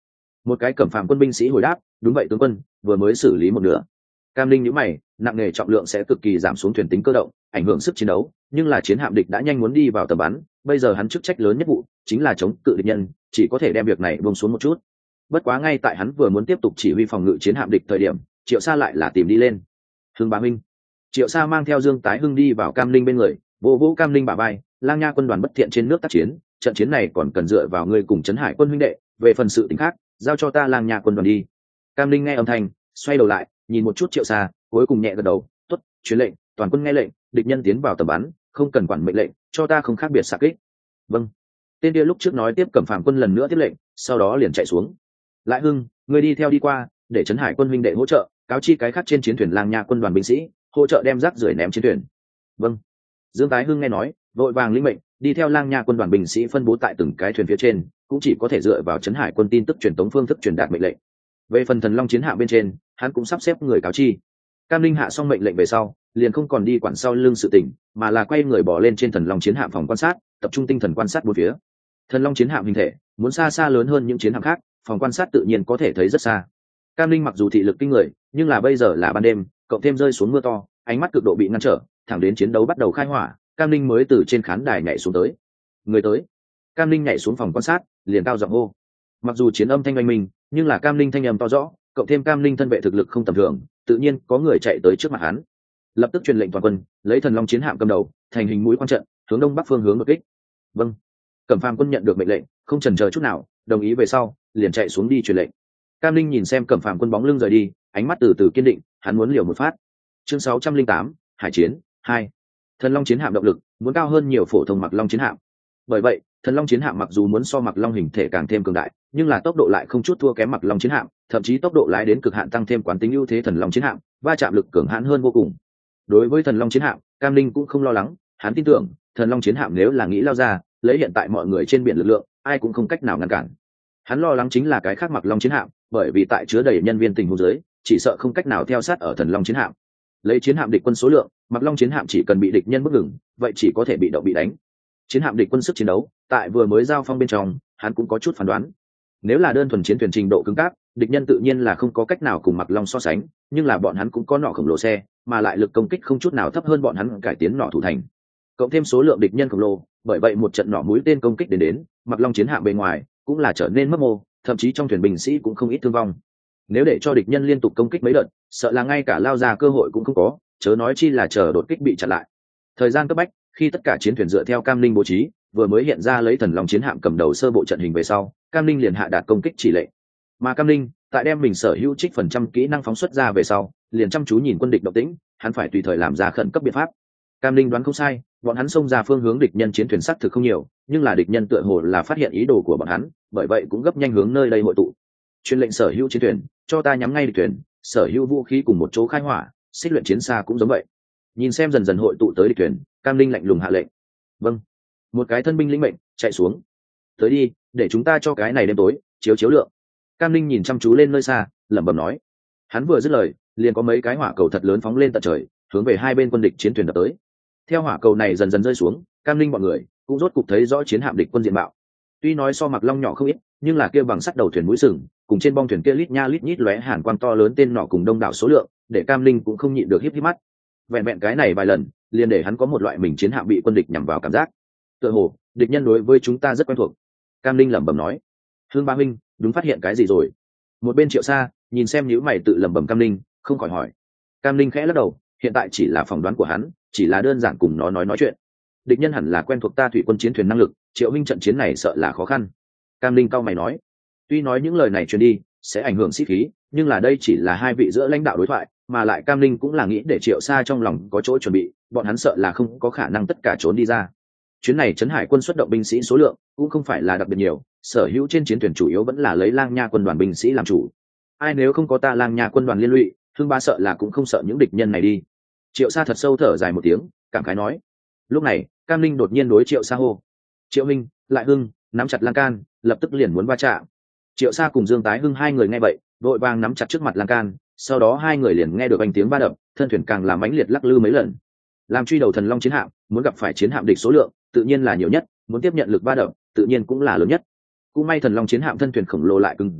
Một cái cẩm phàm quân binh sĩ hồi đáp, đúng vậy tướng quân, vừa mới xử lý một nửa. Cam Linh nhíu mày, nặng nề trọng lượng sẽ cực kỳ giảm xuống thuyền tính cơ động, ảnh hưởng sức chiến đấu, nhưng là chiến hạm địch đã nhanh muốn đi vào tầm bắn, bây giờ hắn chức trách lớn nhất vụ chính là chống cự địch nhân, chỉ có thể đem việc này buông xuống một chút. Bất quá ngay tại hắn vừa muốn tiếp tục chỉ huy phòng ngự chiến hạm địch thời điểm, Triệu Sa lại là tìm đi lên. Hưng bá minh. Triệu Sa mang theo Dương Tái Hưng đi vào Cam Linh bên người, vỗ vỗ Cam Linh bả vai, Lang Nha quân đoàn bất thiện trên nước tác chiến, trận chiến này còn cần dựa vào ngươi cùng Trấn Hải quân huynh đệ, về phần sự tình khác, giao cho ta Lang Nha quân đoàn đi. Cam Linh nghe âm thanh, xoay đầu lại, nhìn một chút Triệu Sa, cuối cùng nhẹ gật đầu, tốt, truyền lệnh, toàn quân nghe lệnh, địch nhân tiến vào tầm bắn, không cần quản mệnh lệnh, cho ta không khác biệt xạ kích. Vâng. Tên kia lúc trước nói tiếp Cẩm Phàm quân lần nữa tiếp lệnh, sau đó liền chạy xuống. Lại Hưng, ngươi đi theo đi qua, để Trấn Hải quân huynh đệ hỗ trợ, cáo chi cái khác trên chiến thuyền Lang Nha quân đoàn binh sĩ, hỗ trợ đem rác rưởi ném trên thuyền. Vâng. Dương Tái Hưng nghe nói, vội vàng lĩnh mệnh, đi theo Lang Nha quân đoàn binh sĩ phân bố tại từng cái thuyền phía trên, cũng chỉ có thể dựa vào Trấn Hải quân tin tức truyền tống phương thức truyền đạt mệnh lệnh. Về phần Thần Long chiến hạm bên trên, hắn cũng sắp xếp người cáo chi. Cam Linh hạ xong mệnh lệnh về sau, liền không còn đi quản sau lưng sự tình, mà là quay người bỏ lên trên Thần Long chiến hạm phòng quan sát, tập trung tinh thần quan sát bốn phía. Thần Long chiến hạm hình thể muốn xa xa lớn hơn những chiến hạm khác, phòng quan sát tự nhiên có thể thấy rất xa. Cam Linh mặc dù thị lực kinh người, nhưng là bây giờ là ban đêm, cộng thêm rơi xuống mưa to, ánh mắt cực độ bị ngăn trở, thẳng đến chiến đấu bắt đầu khai hỏa, Cam Linh mới từ trên khán đài nhảy xuống tới. Người tới. Cam Linh nhảy xuống phòng quan sát, liền cao giọng hô. Mặc dù chiến âm thanh oanh minh, nhưng là Cam Linh thanh âm to rõ, cộng thêm Cam Linh thân vệ thực lực không tầm thường, tự nhiên có người chạy tới trước mặt hắn. Lập tức truyền lệnh toàn quân, lấy Thần Long chiến hạm cầm đầu, thành hình mũi quan trận, hướng đông bắc phương hướng đột kích. Vâng. Cẩm Phàm quân nhận được mệnh lệnh, không chần chờ chút nào, đồng ý về sau, liền chạy xuống đi truyền lệnh. Cam Linh nhìn xem Cẩm Phàm quân bóng lưng rời đi, ánh mắt từ từ kiên định, hắn muốn liều một phát. Chương sáu trăm linh tám, Hải chiến hai. Thần Long chiến hạm động lực muốn cao hơn nhiều phổ thông Mặc Long chiến hạm. Bởi vậy, Thần Long chiến hạm mặc dù muốn so Mặc Long hình thể càng thêm cường đại, nhưng là tốc độ lại không chút thua kém Mặc Long chiến hạm, thậm chí tốc độ lái đến cực hạn tăng thêm quán tính ưu thế Thần Long chiến hạm, va chạm lực cường hãn hơn vô cùng. Đối với Thần Long chiến hạm, Cam Linh cũng không lo lắng, hắn tin tưởng, Thần Long chiến hạm nếu là nghĩ lao ra, lấy hiện tại mọi người trên biển lực lượng, ai cũng không cách nào ngăn cản. Hắn lo lắng chính là cái khác Mặc Long chiến hạm, bởi vì tại chứa đầy nhân viên tình huống dưới, chỉ sợ không cách nào theo sát ở Thần Long chiến hạm. Lấy chiến hạm địch quân số lượng, Mặc Long chiến hạm chỉ cần bị địch nhân bức ngừng, vậy chỉ có thể bị động bị đánh. Chiến hạm địch quân sức chiến đấu, tại vừa mới giao phong bên trong, hắn cũng có chút phán đoán. Nếu là đơn thuần chiến thuyền trình độ cứng cáp, địch nhân tự nhiên là không có cách nào cùng Mặc Long so sánh, nhưng là bọn hắn cũng có nỏ khổng lồ xe, mà lại lực công kích không chút nào thấp hơn bọn hắn cải tiến nỏ thủ thành. Cộng thêm số lượng địch nhân khổng lồ, bởi vậy một trận nỏ mũi tên công kích đến đến, Mặc Long chiến hạm bên ngoài cũng là trở nên mất mô, thậm chí trong thuyền binh sĩ cũng không ít thương vong. Nếu để cho địch nhân liên tục công kích mấy đợt, sợ là ngay cả lao ra cơ hội cũng không có, chớ nói chi là chờ đột kích bị chặn lại. Thời gian cấp bách, khi tất cả chiến thuyền dựa theo Cam Linh bố trí, vừa mới hiện ra lấy Thần Long chiến hạm cầm đầu sơ bộ trận hình về sau, Cam Linh liền hạ đạt công kích chỉ lệnh. Mà Cam Linh, tại đem mình sở hữu trích phần trăm kỹ năng phóng xuất ra về sau, liền chăm chú nhìn quân địch động tĩnh, hắn phải tùy thời làm ra khẩn cấp biện pháp. Cam Linh đoán không sai, bọn hắn xông ra phương hướng địch nhân chiến thuyền sắt thực không nhiều, nhưng là địch nhân tựa hồ là phát hiện ý đồ của bọn hắn, bởi vậy cũng gấp nhanh hướng nơi đây hội tụ. Truyền lệnh sở hữu chiến thuyền, cho ta nhắm ngay địch thuyền, sở hữu vũ khí cùng một chỗ khai hỏa, xích luyện chiến xa cũng giống vậy. Nhìn xem dần dần hội tụ tới địch thuyền, Cam Linh lạnh lùng hạ lệnh. Vâng. Một cái thân binh lĩnh mệnh, chạy xuống. Tới đi, để chúng ta cho cái này đêm tối chiếu chiếu lượng. Cam Linh nhìn chăm chú lên nơi xa, lẩm bẩm nói. Hắn vừa dứt lời, liền có mấy cái hỏa cầu thật lớn phóng lên tận trời, hướng về hai bên quân địch chiến thuyền đập tới. Theo hỏa cầu này dần dần rơi xuống, Cam Linh bọn người cũng rốt cục thấy rõ chiến hạm địch quân diện mạo. Tuy nói so Mặc Long nhỏ không ít, nhưng là kia bằng sắt đầu thuyền mũi sừng, cùng trên bong thuyền kia lít nha lít nhít lóe hàn quang to lớn tên nọ cùng đông đảo số lượng, để Cam Linh cũng không nhịn được híp híp mắt. Vẹn vẹn cái này vài lần, liền để hắn có một loại mình chiến hạm bị quân địch nhắm vào cảm giác. Tựa hồ, địch nhân đối với chúng ta rất quen thuộc. Cam Linh lẩm bẩm nói. Hương Ba Minh, đúng phát hiện cái gì rồi? Một bên Triệu Sa, nhìn xem nhíu mày tự lẩm bẩm Cam Linh, không khỏi hỏi. Cam Linh khẽ lắc đầu, hiện tại chỉ là phỏng đoán của hắn, chỉ là đơn giản cùng nó nói nói chuyện. Địch nhân hẳn là quen thuộc ta thủy quân chiến thuyền năng lực, Triệu Minh trận chiến này sợ là khó khăn. Cam Linh cau mày nói. Tuy nói những lời này truyền đi sẽ ảnh hưởng sĩ khí, nhưng là đây chỉ là hai vị giữa lãnh đạo đối thoại, mà lại Cam Linh cũng là nghĩ để Triệu Sa trong lòng có chỗ chuẩn bị, bọn hắn sợ là không có khả năng tất cả trốn đi ra. Chuyến này Trấn Hải quân xuất động binh sĩ số lượng cũng không phải là đặc biệt nhiều, sở hữu trên chiến thuyền chủ yếu vẫn là lấy Lang Nha quân đoàn binh sĩ làm chủ. Ai nếu không có ta Lang Nha quân đoàn liên lụy, Hương Ba sợ là cũng không sợ những địch nhân này đi. Triệu Sa thật sâu thở dài một tiếng, cảm khái nói. Lúc này, Cam Linh đột nhiên đối Triệu Sa hô. Triệu Minh, Lại Hưng, nắm chặt lan can, lập tức liền muốn va chạm. Triệu Sa cùng Dương Tái Hưng hai người nghe vậy, vội vàng nắm chặt trước mặt lan can, sau đó hai người liền nghe được ánh tiếng va đập, thân thuyền càng làm mãnh liệt lắc lư mấy lần. Làm truy đầu Thần Long chiến hạm, muốn gặp phải chiến hạm địch số lượng, tự nhiên là nhiều nhất, muốn tiếp nhận lực va đập, tự nhiên cũng là lớn nhất. Cũng may Thần Long chiến hạm thân thuyền khổng lồ lại cứng rắn,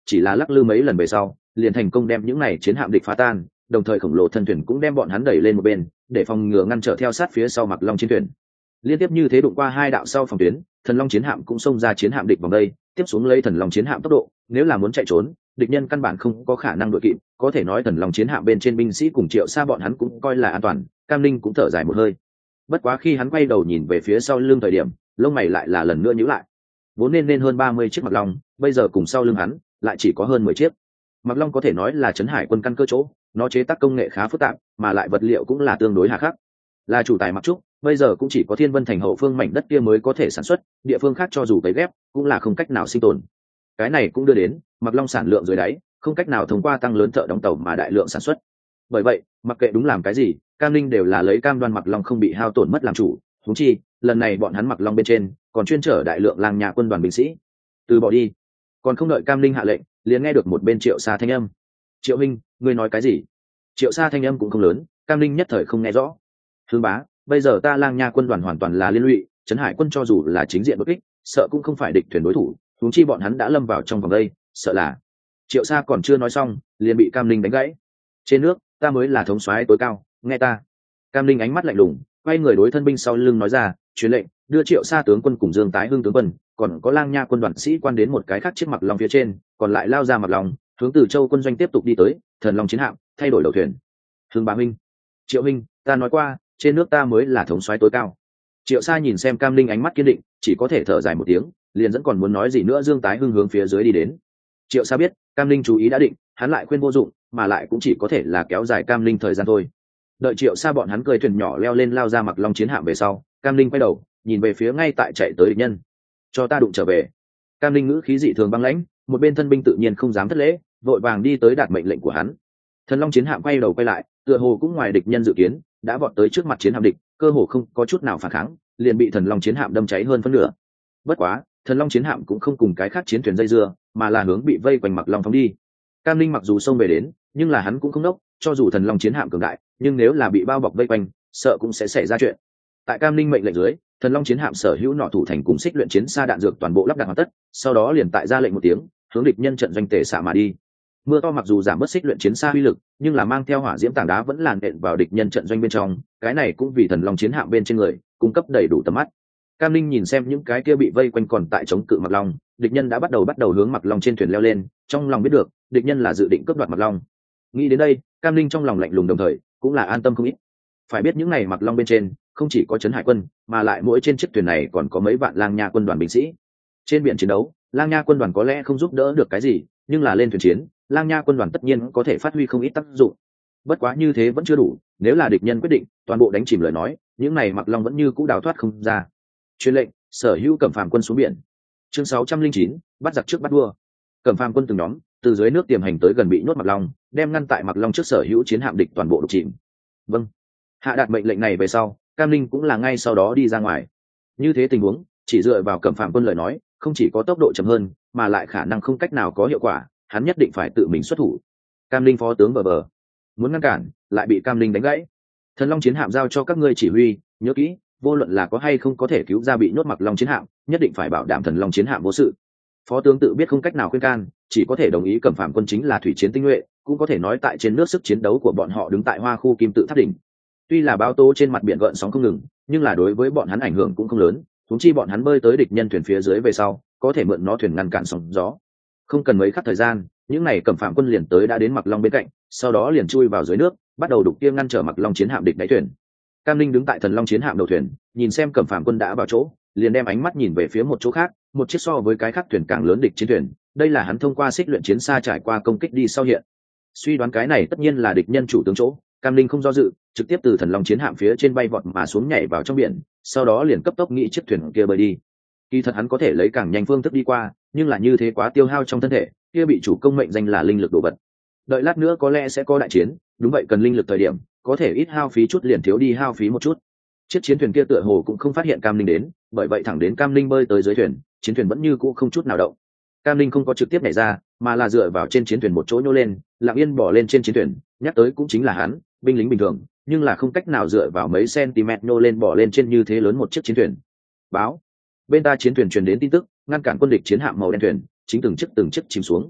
chỉ là lắc lư mấy lần về sau liền thành công đem những này chiến hạm địch phá tan, đồng thời khổng lồ thân thuyền cũng đem bọn hắn đẩy lên một bên để phòng ngừa ngăn trở theo sát phía sau Mặc Long chiến thuyền. Liên tiếp như thế đụng qua hai đạo sau phòng tuyến, Thần Long chiến hạm cũng xông ra chiến hạm địch vòng đây, tiếp xuống lấy Thần Long chiến hạm tốc độ, nếu là muốn chạy trốn, địch nhân căn bản không có khả năng đuổi kịp, có thể nói Thần Long chiến hạm bên trên binh sĩ cùng Triệu Sa bọn hắn cũng coi là an toàn. Cam Linh cũng thở dài một hơi. Bất quá khi hắn quay đầu nhìn về phía sau lưng thời điểm, lông mày lại là lần nữa nhíu lại. Vốn nên nên hơn ba mươi chiếc Mặc Long, bây giờ cùng sau lưng hắn lại chỉ có hơn mười chiếc. Mặc Long có thể nói là trấn hải quân căn cơ chỗ, nó chế tác công nghệ khá phức tạp, mà lại vật liệu cũng là tương đối hà khắc. Là chủ tài Mặc Trúc, bây giờ cũng chỉ có Thiên Vân thành hậu phương mảnh đất kia mới có thể sản xuất, địa phương khác cho dù cấy ghép cũng là không cách nào sinh tồn. Cái này cũng đưa đến Mặc Long sản lượng dưới đáy, không cách nào thông qua tăng lớn thợ đóng tàu mà đại lượng sản xuất. Bởi vậy, mặc kệ đúng làm cái gì, Cam Linh đều là lấy cam đoan Mặc Long không bị hao tổn mất làm chủ. Huống chi, lần này bọn hắn Mặc Long bên trên còn chuyên chở đại lượng lang nhà quân đoàn binh sĩ. Từ bỏ đi. Còn không đợi Cam Linh hạ lệnh, liền nghe được một bên Triệu Sa thanh âm. Triệu Minh, ngươi nói cái gì? Triệu Sa thanh âm cũng không lớn, Cam Linh nhất thời không nghe rõ. Hướng bá, bây giờ ta lang nha quân đoàn hoàn toàn là liên lụy, trấn hải quân cho dù là chính diện đột kích, sợ cũng không phải địch thuyền đối thủ, huống chi bọn hắn đã lâm vào trong vòng đây, sợ là. Triệu Sa còn chưa nói xong, liền bị Cam Linh đánh gãy. Trên nước, ta mới là thống soái tối cao, nghe ta. Cam Linh ánh mắt lạnh lùng, quay người đối thân binh sau lưng nói ra, truyền lệnh, đưa Triệu Sa tướng quân cùng Dương Tái Hưng tướng quân, còn có lang nha quân đoàn sĩ quan đến một cái khác chiếc Mặc Long phía trên, còn lại lao ra Mặc Long, hướng từ Châu quân doanh tiếp tục đi tới, Thần Long chiến hạm, thay đổi đầu thuyền. Hưng bá huynh, Triệu huynh, ta nói qua, trên nước ta mới là thống soái tối cao. Triệu Sa nhìn xem Cam Linh ánh mắt kiên định, chỉ có thể thở dài một tiếng, liền dẫn còn muốn nói gì nữa Dương Tái Hưng hướng phía dưới đi đến. Triệu Sa biết Cam Linh chú ý đã định, hắn lại khuyên vô dụng, mà lại cũng chỉ có thể là kéo dài Cam Linh thời gian thôi. Đợi Triệu Sa bọn hắn cười thuyền nhỏ leo lên lao ra Mặc Long chiến hạm về sau, Cam Linh quay đầu nhìn về phía ngay tại chạy tới địch nhân. Cho ta đụng trở về. Cam Linh ngữ khí dị thường băng lãnh, một bên thân binh tự nhiên không dám thất lễ, vội vàng đi tới đạt mệnh lệnh của hắn. Thần Long chiến hạm quay đầu quay lại, tựa hồ cũng ngoài địch nhân dự kiến, đã vọt tới trước mặt chiến hạm địch, cơ hồ không có chút nào phản kháng, liền bị Thần Long chiến hạm đâm cháy hơn phân nửa. Bất quá, Thần Long chiến hạm cũng không cùng cái khác chiến thuyền dây dưa, mà là hướng bị vây quanh Mặc Long phóng đi. Cam Linh mặc dù xông về đến, nhưng là hắn cũng không nốc, cho dù Thần Long chiến hạm cường đại, nhưng nếu là bị bao bọc vây quanh, sợ cũng sẽ xảy ra chuyện. Tại Cam Linh mệnh lệnh dưới, Thần Long chiến hạm sở hữu nỏ thủ thành cùng xích luyện chiến xa đạn dược toàn bộ lắp đặt hoàn tất, sau đó liền tại ra lệnh một tiếng, hướng địch nhân trận doanh tề xạ mà đi. Mưa to mặc dù giảm bớt xích luyện chiến xa uy lực, nhưng là mang theo hỏa diễm tảng đá vẫn làn đện vào địch nhân trận doanh bên trong, cái này cũng vì Thần Long chiến hạm bên trên người cung cấp đầy đủ tầm mắt. Cam Linh nhìn xem những cái kia bị vây quanh còn tại chống cự Mặc Long, địch nhân đã bắt đầu bắt đầu hướng Mặc Long trên thuyền leo lên, trong lòng biết được, địch nhân là dự định cướp đoạt Mặc Long. Nghĩ đến đây, Cam Linh trong lòng lạnh lùng đồng thời cũng là an tâm không ít. Phải biết những này Mặc Long bên trên không chỉ có trấn hải quân, mà lại mỗi trên chiếc thuyền này còn có mấy vạn lang nha quân đoàn binh sĩ. Trên biển chiến đấu, lang nha quân đoàn có lẽ không giúp đỡ được cái gì, nhưng là lên thuyền chiến, lang nha quân đoàn tất nhiên có thể phát huy không ít tác dụng. Bất quá như thế vẫn chưa đủ, nếu là địch nhân quyết định toàn bộ đánh chìm lời nói, những này Mặc Long vẫn như cũ đào thoát không ra. Truyền lệnh, sở hữu Cẩm Phàm quân xuống biển. Chương sáu trăm linh chín, bắt giặc trước bắt vua. Cẩm Phàm quân từng nhóm từ dưới nước tiềm hành tới gần bị nhốt Mặc Long, đem ngăn tại Mặc Long trước sở hữu chiến hạm địch toàn bộ đục chìm. Vâng. Hạ đạt mệnh lệnh này về sau, Cam Linh cũng là ngay sau đó đi ra ngoài. Như thế tình huống, chỉ dựa vào Cẩm Phàm quân lời nói, không chỉ có tốc độ chậm hơn, mà lại khả năng không cách nào có hiệu quả, hắn nhất định phải tự mình xuất thủ. Cam Linh phó tướng bờ bờ muốn ngăn cản, lại bị Cam Linh đánh gãy. Thần Long chiến hạm giao cho các ngươi chỉ huy, nhớ kỹ, vô luận là có hay không có thể cứu ra bị nhốt Mặc Long chiến hạm, nhất định phải bảo đảm Thần Long chiến hạm vô sự. Phó tướng tự biết không cách nào khuyên can, chỉ có thể đồng ý Cẩm Phàm quân chính là thủy chiến tinh nhuệ, cũng có thể nói tại trên nước sức chiến đấu của bọn họ đứng tại Hoa khu kim tự tháp đỉnh. Tuy là báo tố trên mặt biển gợn sóng không ngừng, nhưng là đối với bọn hắn ảnh hưởng cũng không lớn, huống chi bọn hắn bơi tới địch nhân thuyền phía dưới về sau, có thể mượn nó thuyền ngăn cản sóng gió. Không cần mấy khắc thời gian, những này Cẩm Phàm quân liền tới đã đến Mặc Long bên cạnh, sau đó liền chui vào dưới nước, bắt đầu đục kia ngăn trở Mặc Long chiến hạm địch đáy thuyền. Cam Linh đứng tại Thần Long chiến hạm đầu thuyền, nhìn xem Cẩm Phàm quân đã vào chỗ, liền đem ánh mắt nhìn về phía một chỗ khác, một chiếc so với cái khác thuyền càng lớn địch chiến thuyền. Đây là hắn thông qua xích luyện chiến xa trải qua công kích đi sau hiện. Suy đoán cái này tất nhiên là địch nhân chủ tướng chỗ, Cam Linh không do dự, trực tiếp từ Thần Long chiến hạm phía trên bay vọt mà xuống nhảy vào trong biển, sau đó liền cấp tốc nghĩ chiếc thuyền kia bơi đi. Kỳ thật hắn có thể lấy càng nhanh phương thức đi qua, nhưng là như thế quá tiêu hao trong thân thể, kia bị chủ công mệnh danh là linh lực đồ vật. Đợi lát nữa có lẽ sẽ có đại chiến, đúng vậy cần linh lực thời điểm, có thể ít hao phí chút liền thiếu đi hao phí một chút. Chiếc chiến thuyền kia tựa hồ cũng không phát hiện Cam Linh đến, bởi vậy thẳng đến Cam Linh bơi tới dưới thuyền, chiến thuyền vẫn như cũ không chút nào động. Cam Linh không có trực tiếp nhảy ra, mà là dựa vào trên chiến thuyền một chỗ nhô lên, lặng yên bỏ lên trên chiến thuyền, nhắc tới cũng chính là hắn, binh lính bình thường, nhưng là không cách nào dựa vào mấy cm nhô lên bỏ lên trên như thế lớn một chiếc chiến thuyền. Báo, bên ta chiến thuyền truyền đến tin tức, ngăn cản quân địch chiến hạm màu đen thuyền, chính từng chiếc từng chiếc chìm xuống.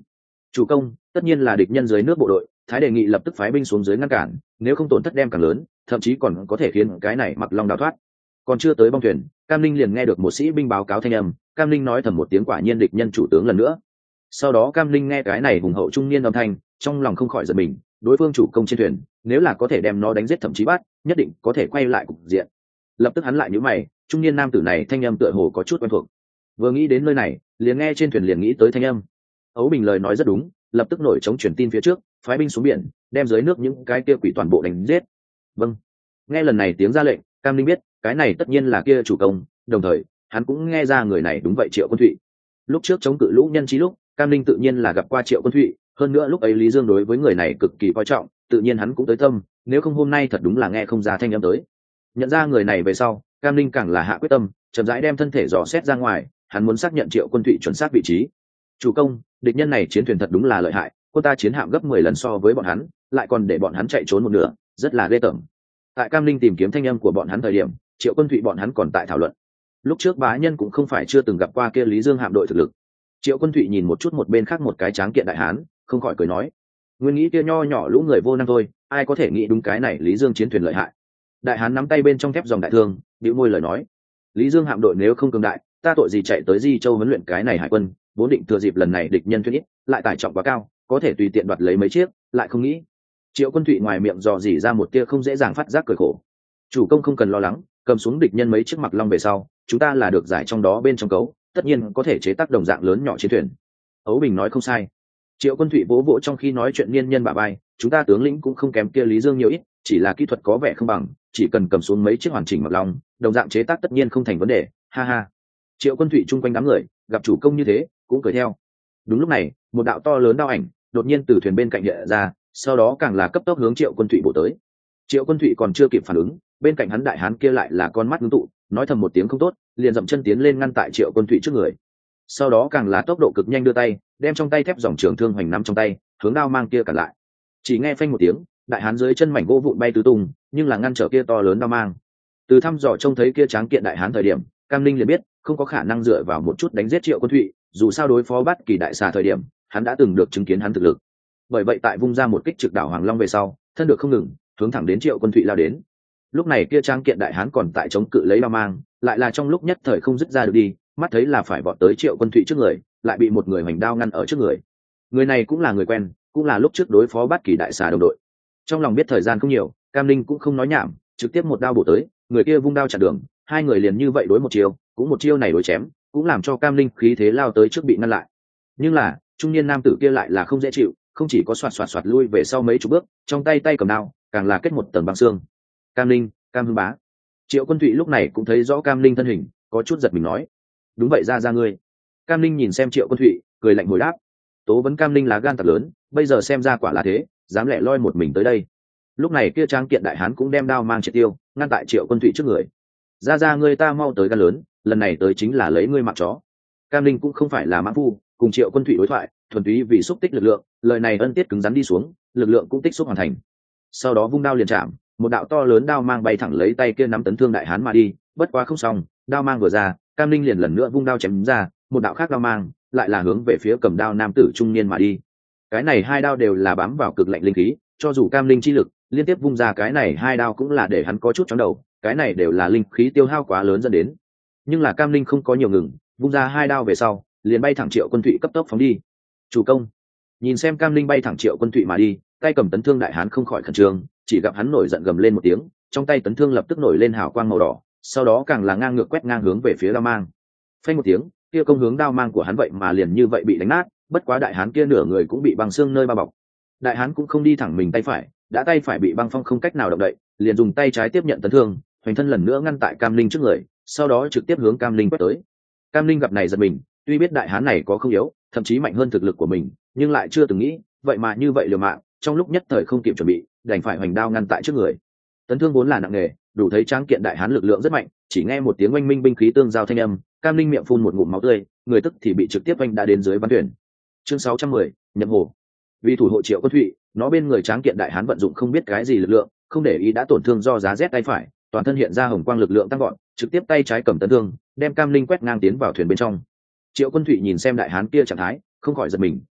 Chủ công, tất nhiên là địch nhân dưới nước bộ đội, thái đề nghị lập tức phái binh xuống dưới ngăn cản, nếu không tổn thất đem càng lớn, thậm chí còn có thể khiến cái này Mặc Long đào thoát. Còn chưa tới bong thuyền, Cam Linh liền nghe được một sĩ binh báo cáo thanh âm. Cam Linh nói thầm một tiếng, quả nhiên địch nhân chủ tướng lần nữa. Sau đó Cam Linh nghe cái này hùng hậu trung niên âm thanh, trong lòng không khỏi giật mình. Đối phương chủ công trên thuyền, nếu là có thể đem nó đánh giết thậm chí bắt, nhất định có thể quay lại cục diện. Lập tức hắn lại nhíu mày, trung niên nam tử này thanh âm tựa hồ có chút quen thuộc. Vừa nghĩ đến nơi này, liền nghe trên thuyền liền nghĩ tới thanh âm. Ấu Bình lời nói rất đúng, lập tức nổi chống truyền tin phía trước, phái binh xuống biển, đem dưới nước những cái kia quỷ toàn bộ đánh giết. Vâng. Nghe lần này tiếng ra lệnh, Cam Linh biết, cái này tất nhiên là kia chủ công, đồng thời, hắn cũng nghe ra người này đúng vậy Triệu Quân Thụy. Lúc trước chống cự lũ nhân trí lúc, Cam Linh tự nhiên là gặp qua Triệu Quân Thụy, hơn nữa lúc ấy Lý Dương đối với người này cực kỳ coi trọng, tự nhiên hắn cũng tới tâm, nếu không hôm nay thật đúng là nghe không ra thanh âm tới. Nhận ra người này về sau, Cam Linh càng là hạ quyết tâm, chậm rãi đem thân thể dò xét ra ngoài, hắn muốn xác nhận Triệu Quân Thụy chuẩn xác vị trí. Chủ công, địch nhân này chiến thuyền thật đúng là lợi hại, quân ta chiến hạm gấp mười lần so với bọn hắn, lại còn để bọn hắn chạy trốn một nửa, rất là ghê tởm. Tại Cam Linh tìm kiếm thanh âm của bọn hắn thời điểm, Triệu Quân Thụy bọn hắn còn tại thảo luận. Lúc trước bá nhân cũng không phải chưa từng gặp qua kia Lý Dương hạm đội thực lực. Triệu Quân Thụy nhìn một chút một bên khác một cái tráng kiện đại hán, không khỏi cười nói: nguyên nghĩ kia nho nhỏ lũ người vô năng thôi, ai có thể nghĩ đúng cái này Lý Dương chiến thuyền lợi hại. Đại hán nắm tay bên trong thép dòng đại thương, bĩu môi lời nói: Lý Dương hạm đội nếu không cường đại, ta tội gì chạy tới Di Châu huấn luyện cái này hải quân, vốn định thừa dịp lần này địch nhân thuyết ít, lại tải trọng quá cao, có thể tùy tiện đoạt lấy mấy chiếc, lại không nghĩ. Triệu Quân Thụy ngoài miệng dò dỉ ra một tia không dễ dàng phát giác cười khổ. Chủ công không cần lo lắng, cầm xuống địch nhân mấy chiếc Mặc Long về sau, chúng ta là được giải trong đó bên trong cấu, tất nhiên có thể chế tác đồng dạng lớn nhỏ chiến thuyền. Ấu Bình nói không sai. Triệu Quân Thụy vỗ vỗ trong khi nói chuyện niên nhân bả vai, chúng ta tướng lĩnh cũng không kém kia Lý Dương nhiều ít, chỉ là kỹ thuật có vẻ không bằng, chỉ cần cầm xuống mấy chiếc hoàn chỉnh Mặc Long, đồng dạng chế tác tất nhiên không thành vấn đề, ha ha. Triệu Quân Thụy chung quanh đám người, gặp chủ công như thế, cũng cười theo. Đúng lúc này, một đạo to lớn đao ảnh đột nhiên từ thuyền bên cạnh hiện ra, sau đó càng là cấp tốc hướng Triệu Quân Thụy bổ tới. Triệu Quân Thụy còn chưa kịp phản ứng, bên cạnh hắn đại hán kia lại là con mắt ngưng tụ, nói thầm một tiếng không tốt, liền dậm chân tiến lên ngăn tại Triệu Quân Thụy trước người. Sau đó càng là tốc độ cực nhanh đưa tay, đem trong tay thép dòng trường thương hoành nắm trong tay, hướng đao mang kia cản lại. Chỉ nghe phanh một tiếng, đại hán dưới chân mảnh gỗ vụn bay tứ tung, nhưng là ngăn trở kia to lớn đao mang. Từ thăm dò trông thấy kia tráng kiện đại hán thời điểm, Cam Linh liền biết không có khả năng dựa vào một chút đánh giết Triệu Quân Thụy, dù sao đối phó Bát Kỳ đại xà thời điểm, hắn đã từng được chứng kiến hắn thực lực. Bởi vậy tại vung ra một kích trực đảo Hoàng Long về sau, thân được không ngừng, hướng thẳng đến Triệu Quân Thụy lao đến. Lúc này kia tráng kiện đại hán còn tại chống cự lấy đao mang, lại là trong lúc nhất thời không dứt ra được đi, mắt thấy là phải vọt tới Triệu Quân Thụy trước người, lại bị một người hoành đao ngăn ở trước người. Người này cũng là người quen, cũng là lúc trước đối phó Bát Kỳ đại xà đồng đội. Trong lòng biết thời gian không nhiều, Cam Linh cũng không nói nhảm, trực tiếp một đao bổ tới, người kia vung đao chặn đường, hai người liền như vậy đối một chiêu, cũng một chiêu này đối chém, cũng làm cho Cam Linh khí thế lao tới trước bị ngăn lại. Nhưng là, trung niên nam tử kia lại là không dễ chịu, không chỉ có xoạt xoạt xoạt lui về sau mấy chục bước, trong tay tay cầm đao, càng là kết một tầng băng xương. Cam Linh, Cam Hưng Bá. Triệu Quân Thụy lúc này cũng thấy rõ Cam Linh thân hình, có chút giật mình nói: đúng vậy, ra ra ngươi. Cam Linh nhìn xem Triệu Quân Thụy, cười lạnh hồi đáp: tố vấn Cam Linh lá gan thật lớn, bây giờ xem ra quả là thế, dám lẻ loi một mình tới đây. Lúc này kia tráng kiện đại hán cũng đem đao mang triệt tiêu, ngăn tại Triệu Quân Thụy trước người. Ra ra ngươi ta mau tới gan lớn, lần này tới chính là lấy ngươi mặc chó. Cam Linh cũng không phải là mãn phu, cùng Triệu Quân Thụy đối thoại thuần túy vì xúc tích lực lượng, lời này ân tiết cứng rắn đi xuống, lực lượng cũng tích xúc hoàn thành. Sau đó vung đao liền chạm, một đạo to lớn đao mang bay thẳng lấy tay kia nắm tấn thương đại hán mà đi. Bất quá không xong, đao mang vừa ra, Cam Linh liền lần nữa vung đao chém ra, một đạo khác đao mang lại là hướng về phía cầm đao nam tử trung niên mà đi. Cái này hai đao đều là bám vào cực lạnh linh khí, cho dù Cam Linh chi lực liên tiếp vung ra cái này hai đao cũng là để hắn có chút chóng đầu, cái này đều là linh khí tiêu hao quá lớn dẫn đến. Nhưng là Cam Linh không có nhiều ngừng, vung ra hai đao về sau, liền bay thẳng Triệu Quân Thụy cấp tốc phóng đi. Chủ công, nhìn xem Cam Linh bay thẳng Triệu Quân Thụy mà đi, tay cầm tấn thương đại hán không khỏi khẩn trương, chỉ gặp hắn nổi giận gầm lên một tiếng, trong tay tấn thương lập tức nổi lên hào quang màu đỏ, sau đó càng là ngang ngược quét ngang hướng về phía đao mang. Phanh một tiếng, kia công hướng đao mang của hắn vậy mà liền như vậy bị đánh nát, bất quá đại hán kia nửa người cũng bị băng xương nơi bao bọc. Đại hán cũng không đi thẳng mình tay phải, đã tay phải bị băng phong không cách nào động đậy, liền dùng tay trái tiếp nhận tấn thương, hoành thân lần nữa ngăn tại Cam Linh trước người, sau đó trực tiếp hướng Cam Linh quét tới. Cam Linh gặp này giật mình, tuy biết đại hán này có không yếu, thậm chí mạnh hơn thực lực của mình, nhưng lại chưa từng nghĩ vậy mà như vậy liều mạng, trong lúc nhất thời không kịp chuẩn bị, đành phải hoành đao ngăn tại trước người. Tấn thương vốn là nặng nề, đủ thấy tráng kiện đại hán lực lượng rất mạnh, chỉ nghe một tiếng oanh minh binh khí tương giao thanh âm, Cam Linh miệng phun một ngụm máu tươi, người tức thì bị trực tiếp oanh đã đến dưới ván thuyền. Chương sáu trăm mười, nhập hồ. Vì thủ hộ Triệu Quân Thụy, nó bên người tráng kiện đại hán vận dụng không biết cái gì lực lượng, không để ý đã tổn thương do giá rét tay phải, toàn thân hiện ra hồng quang lực lượng tăng gọn, trực tiếp tay trái cầm tấn thương, đem Cam Linh quét ngang tiến vào thuyền bên trong. Triệu Quân Thụy nhìn xem đại hán kia trạng thái, không khỏi giật mình,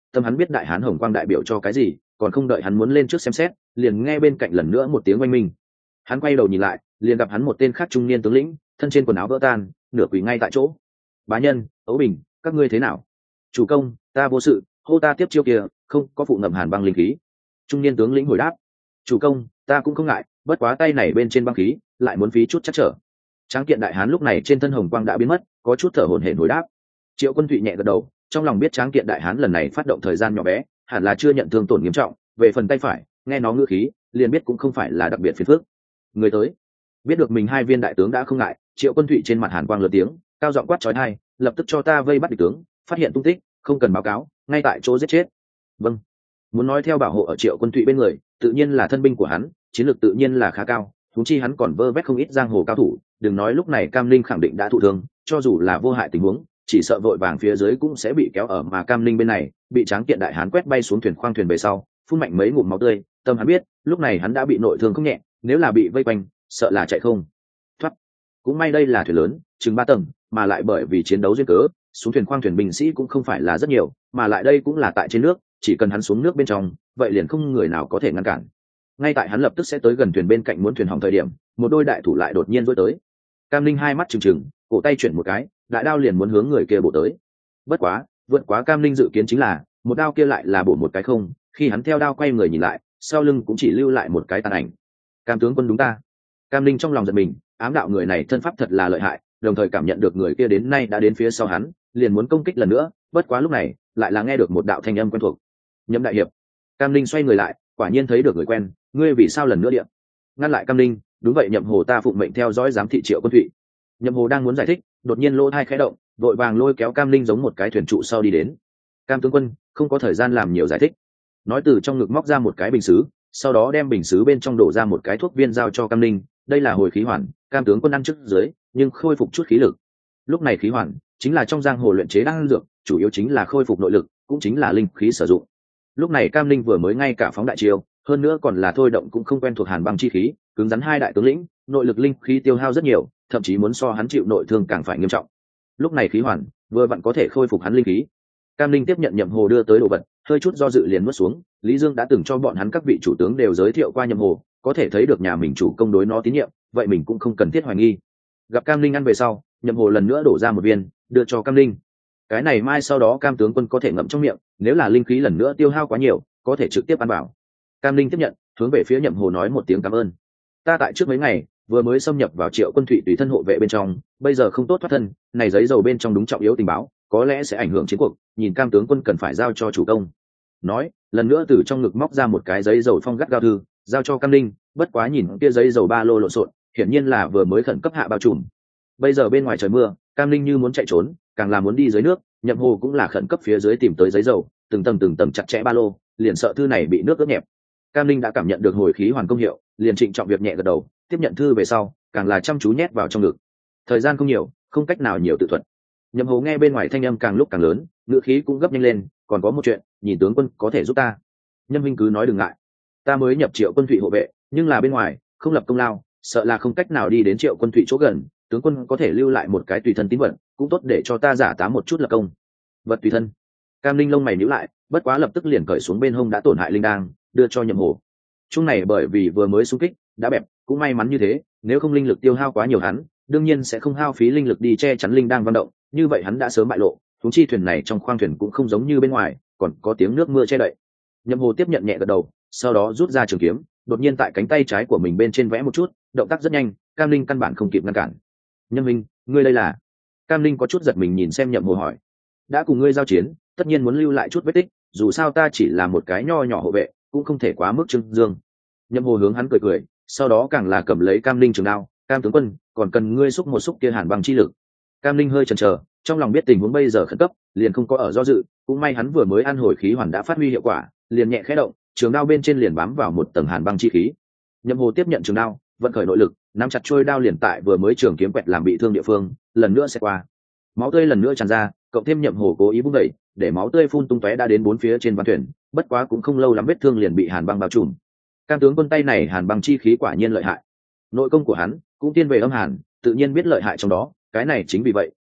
tâm hắn biết đại hán hồng quang đại biểu cho cái gì, còn không đợi hắn muốn lên trước xem xét, liền nghe bên cạnh lần nữa một tiếng oanh minh. Hắn quay đầu nhìn lại, liền gặp hắn một tên khác trung niên tướng lĩnh, thân trên quần áo vỡ tan, nửa quỳ ngay tại chỗ. Bá Nhân, Ấu Bình, các ngươi thế nào? Chủ công, ta vô sự, hô ta tiếp chiêu kia, không có phụ ngầm hàn băng linh khí. Trung niên tướng lĩnh hồi đáp. Chủ công, ta cũng không ngại, bất quá tay này bên trên băng khí, lại muốn phí chút chắc trở. Tráng kiện đại hán lúc này trên thân hồng quang đã biến mất, có chút thở hổn hển hồi đáp. Triệu Quân Thụy nhẹ gật đầu, trong lòng biết tráng kiện đại hán lần này phát động thời gian nhỏ bé, hẳn là chưa nhận thương tổn nghiêm trọng. Về phần tay phải, nghe nó ngữ khí, liền biết cũng không phải là đặc biệt phiền phức. Người tới, biết được mình hai viên đại tướng đã không ngại, Triệu Quân Thụy trên mặt hàn quang lớn tiếng, cao giọng quát chói tai, lập tức cho ta vây bắt địch tướng, phát hiện tung tích, không cần báo cáo, ngay tại chỗ giết chết. Vâng. Muốn nói theo bảo hộ ở Triệu Quân Thụy bên người, tự nhiên là thân binh của hắn, chiến lược tự nhiên là khá cao, huống chi hắn còn vơ vét không ít giang hồ cao thủ, đừng nói lúc này Cam Linh khẳng định đã thụ thương, cho dù là vô hại tình huống, chỉ sợ vội vàng phía dưới cũng sẽ bị kéo ở, mà Cam Linh bên này, bị tráng kiện đại hán quét bay xuống thuyền khoang thuyền về sau, phun mạnh mấy ngụm máu tươi, tâm hắn biết, lúc này hắn đã bị nội thương không nhẹ, nếu là bị vây quanh, sợ là chạy không thoát. Cũng may đây là thuyền lớn, chừng ba tầng, mà lại bởi vì chiến đấu duyên cớ, xuống thuyền khoang thuyền binh sĩ cũng không phải là rất nhiều, mà lại đây cũng là tại trên nước, chỉ cần hắn xuống nước bên trong, vậy liền không người nào có thể ngăn cản. Ngay tại hắn lập tức sẽ tới gần thuyền bên cạnh muốn thuyền hỏng thời điểm, một đôi đại thủ lại đột nhiên rối tới. Cam Linh hai mắt trừng trừng, cổ tay chuyển một cái, đại đao liền muốn hướng người kia bổ tới. Bất quá, vượt quá Cam Linh dự kiến chính là, một đao kia lại là bổ một cái không, khi hắn theo đao quay người nhìn lại, sau lưng cũng chỉ lưu lại một cái tàn ảnh. Cam tướng quân đúng ta. Cam Linh trong lòng giật mình, ám đạo người này thân pháp thật là lợi hại, đồng thời cảm nhận được người kia đến nay đã đến phía sau hắn, liền muốn công kích lần nữa, bất quá lúc này, lại là nghe được một đạo thanh âm quen thuộc. Nhậm đại hiệp. Cam Linh xoay người lại, quả nhiên thấy được người quen, ngươi vì sao lần nữa điện? Ngăn lại Cam Linh, đúng vậy Nhậm Hồ ta phụng mệnh theo dõi giám thị Triệu Quân Thụy. Nhậm Hồ đang muốn giải thích, đột nhiên lỗ tai khẽ động, vội vàng lôi kéo Cam Linh giống một cái thuyền trụ sau đi đến. Cam tướng quân, không có thời gian làm nhiều giải thích. Nói từ trong ngực móc ra một cái bình sứ, sau đó đem bình sứ bên trong đổ ra một cái thuốc viên giao cho Cam Linh, đây là hồi khí hoàn, Cam tướng quân ăn trước dưới, nhưng khôi phục chút khí lực. Lúc này khí hoàn chính là trong giang hồ luyện chế đan dược, chủ yếu chính là khôi phục nội lực, cũng chính là linh khí sử dụng. Lúc này Cam Linh vừa mới ngay cả phóng đại chiêu, hơn nữa còn là thôi động cũng không quen thuộc hàn băng chi khí, cứng rắn hai đại tướng lĩnh, nội lực linh khí tiêu hao rất nhiều, thậm chí muốn so hắn chịu nội thương càng phải nghiêm trọng. Lúc này khí hoàn vừa vặn có thể khôi phục hắn linh khí. Cam Linh tiếp nhận Nhậm Hồ đưa tới đồ vật, hơi chút do dự liền nuốt xuống. Lý Dương đã từng cho bọn hắn các vị chủ tướng đều giới thiệu qua Nhậm Hồ, có thể thấy được nhà mình chủ công đối nó tín nhiệm, vậy mình cũng không cần thiết hoài nghi. Gặp Cam Linh ăn về sau, Nhậm Hồ lần nữa đổ ra một viên, đưa cho Cam Linh. Cái này mai sau đó Cam tướng quân có thể ngậm trong miệng, nếu là linh khí lần nữa tiêu hao quá nhiều, có thể trực tiếp ăn vào. Cam Linh tiếp nhận, hướng về phía Nhậm Hồ nói một tiếng cảm ơn. Ta tại trước mấy ngày vừa mới xâm nhập vào Triệu Quân Thụy tùy thân hộ vệ bên trong, bây giờ không tốt thoát thân, này giấy dầu bên trong đúng trọng yếu tình báo, có lẽ sẽ ảnh hưởng chiến cuộc, nhìn Cam tướng quân cần phải giao cho chủ công. Nói, lần nữa từ trong ngực móc ra một cái giấy dầu phong gắt gao thư, giao cho Cam Linh, bất quá nhìn kia giấy dầu ba lô lộn xộn, hiển nhiên là vừa mới khẩn cấp hạ bao trùm. Bây giờ bên ngoài trời mưa, Cam Linh như muốn chạy trốn, càng là muốn đi dưới nước, Nhậm Hồ cũng là khẩn cấp phía dưới tìm tới giấy dầu, từng tầng từng tầng chặt chẽ ba lô, liền sợ thư này bị nước ướt nhẹp. Cam Linh đã cảm nhận được hồi khí hoàn công hiệu, liền trịnh trọng việc nhẹ gật đầu, tiếp nhận thư về sau, càng là chăm chú nhét vào trong ngực. Thời gian không nhiều, không cách nào nhiều tự thuật. Nhậm Hồ nghe bên ngoài thanh âm càng lúc càng lớn, ngữ khí cũng gấp nhanh lên, còn có một chuyện, nhìn tướng quân có thể giúp ta. Nhâm Vinh cứ nói đừng ngại, ta mới nhập Triệu Quân Thụy hộ vệ, nhưng là bên ngoài không lập công lao, sợ là không cách nào đi đến Triệu Quân Thụy chỗ gần, tướng quân có thể lưu lại một cái tùy thân tín vật, cũng tốt để cho ta giả tá một chút lập công. Vật tùy thân. Cam Linh lông mày nhíu lại, bất quá lập tức liền cởi xuống bên hông đã tổn hại linh đang, đưa cho Nhậm Hồ. Chung này bởi vì vừa mới xung kích, đã bẹp, cũng may mắn như thế, nếu không linh lực tiêu hao quá nhiều hắn, đương nhiên sẽ không hao phí linh lực đi che chắn linh đang vận động, như vậy hắn đã sớm bại lộ, huống chi thuyền này trong khoang thuyền cũng không giống như bên ngoài, còn có tiếng nước mưa che đậy. Nhậm Hồ tiếp nhận nhẹ gật đầu, sau đó rút ra trường kiếm, đột nhiên tại cánh tay trái của mình bên trên vẽ một chút, động tác rất nhanh, Cam Linh căn bản không kịp ngăn cản. Nhâm Minh, ngươi đây là? Cam Linh có chút giật mình nhìn xem Nhậm Hồ hỏi. Đã cùng ngươi giao chiến, tất nhiên muốn lưu lại chút vết tích, dù sao ta chỉ là một cái nho nhỏ hộ vệ, cũng không thể quá mức trưng dương. Nhậm Hồ hướng hắn cười cười, sau đó càng là cầm lấy Cam Linh trường đao, Cam tướng quân, còn cần ngươi xúc một xúc kia hàn băng chi lực. Cam Linh hơi chần chờ, trong lòng biết tình huống bây giờ khẩn cấp, liền không có ở do dự, cũng may hắn vừa mới ăn hồi khí hoàn đã phát huy hiệu quả, liền nhẹ khẽ động, trường đao bên trên liền bám vào một tầng hàn băng chi khí. Nhậm Hồ tiếp nhận trường đao, vận khởi nội lực, nắm chặt trôi đao liền tại vừa mới trường kiếm quẹt làm bị thương địa phương, lần nữa sẽ qua. Máu tươi lần nữa tràn ra, cộng thêm Nhậm Hồ cố ý vung đẩy, để máu tươi phun tung tóe đã đến bốn phía trên ván thuyền, bất quá cũng không lâu lắm vết thương liền bị hàn băng bao trùm. Cam tướng quân tay này hàn băng chi khí quả nhiên lợi hại. Nội công của hắn cũng tiên về âm hàn, tự nhiên biết lợi hại trong đó, cái này chính vì vậy,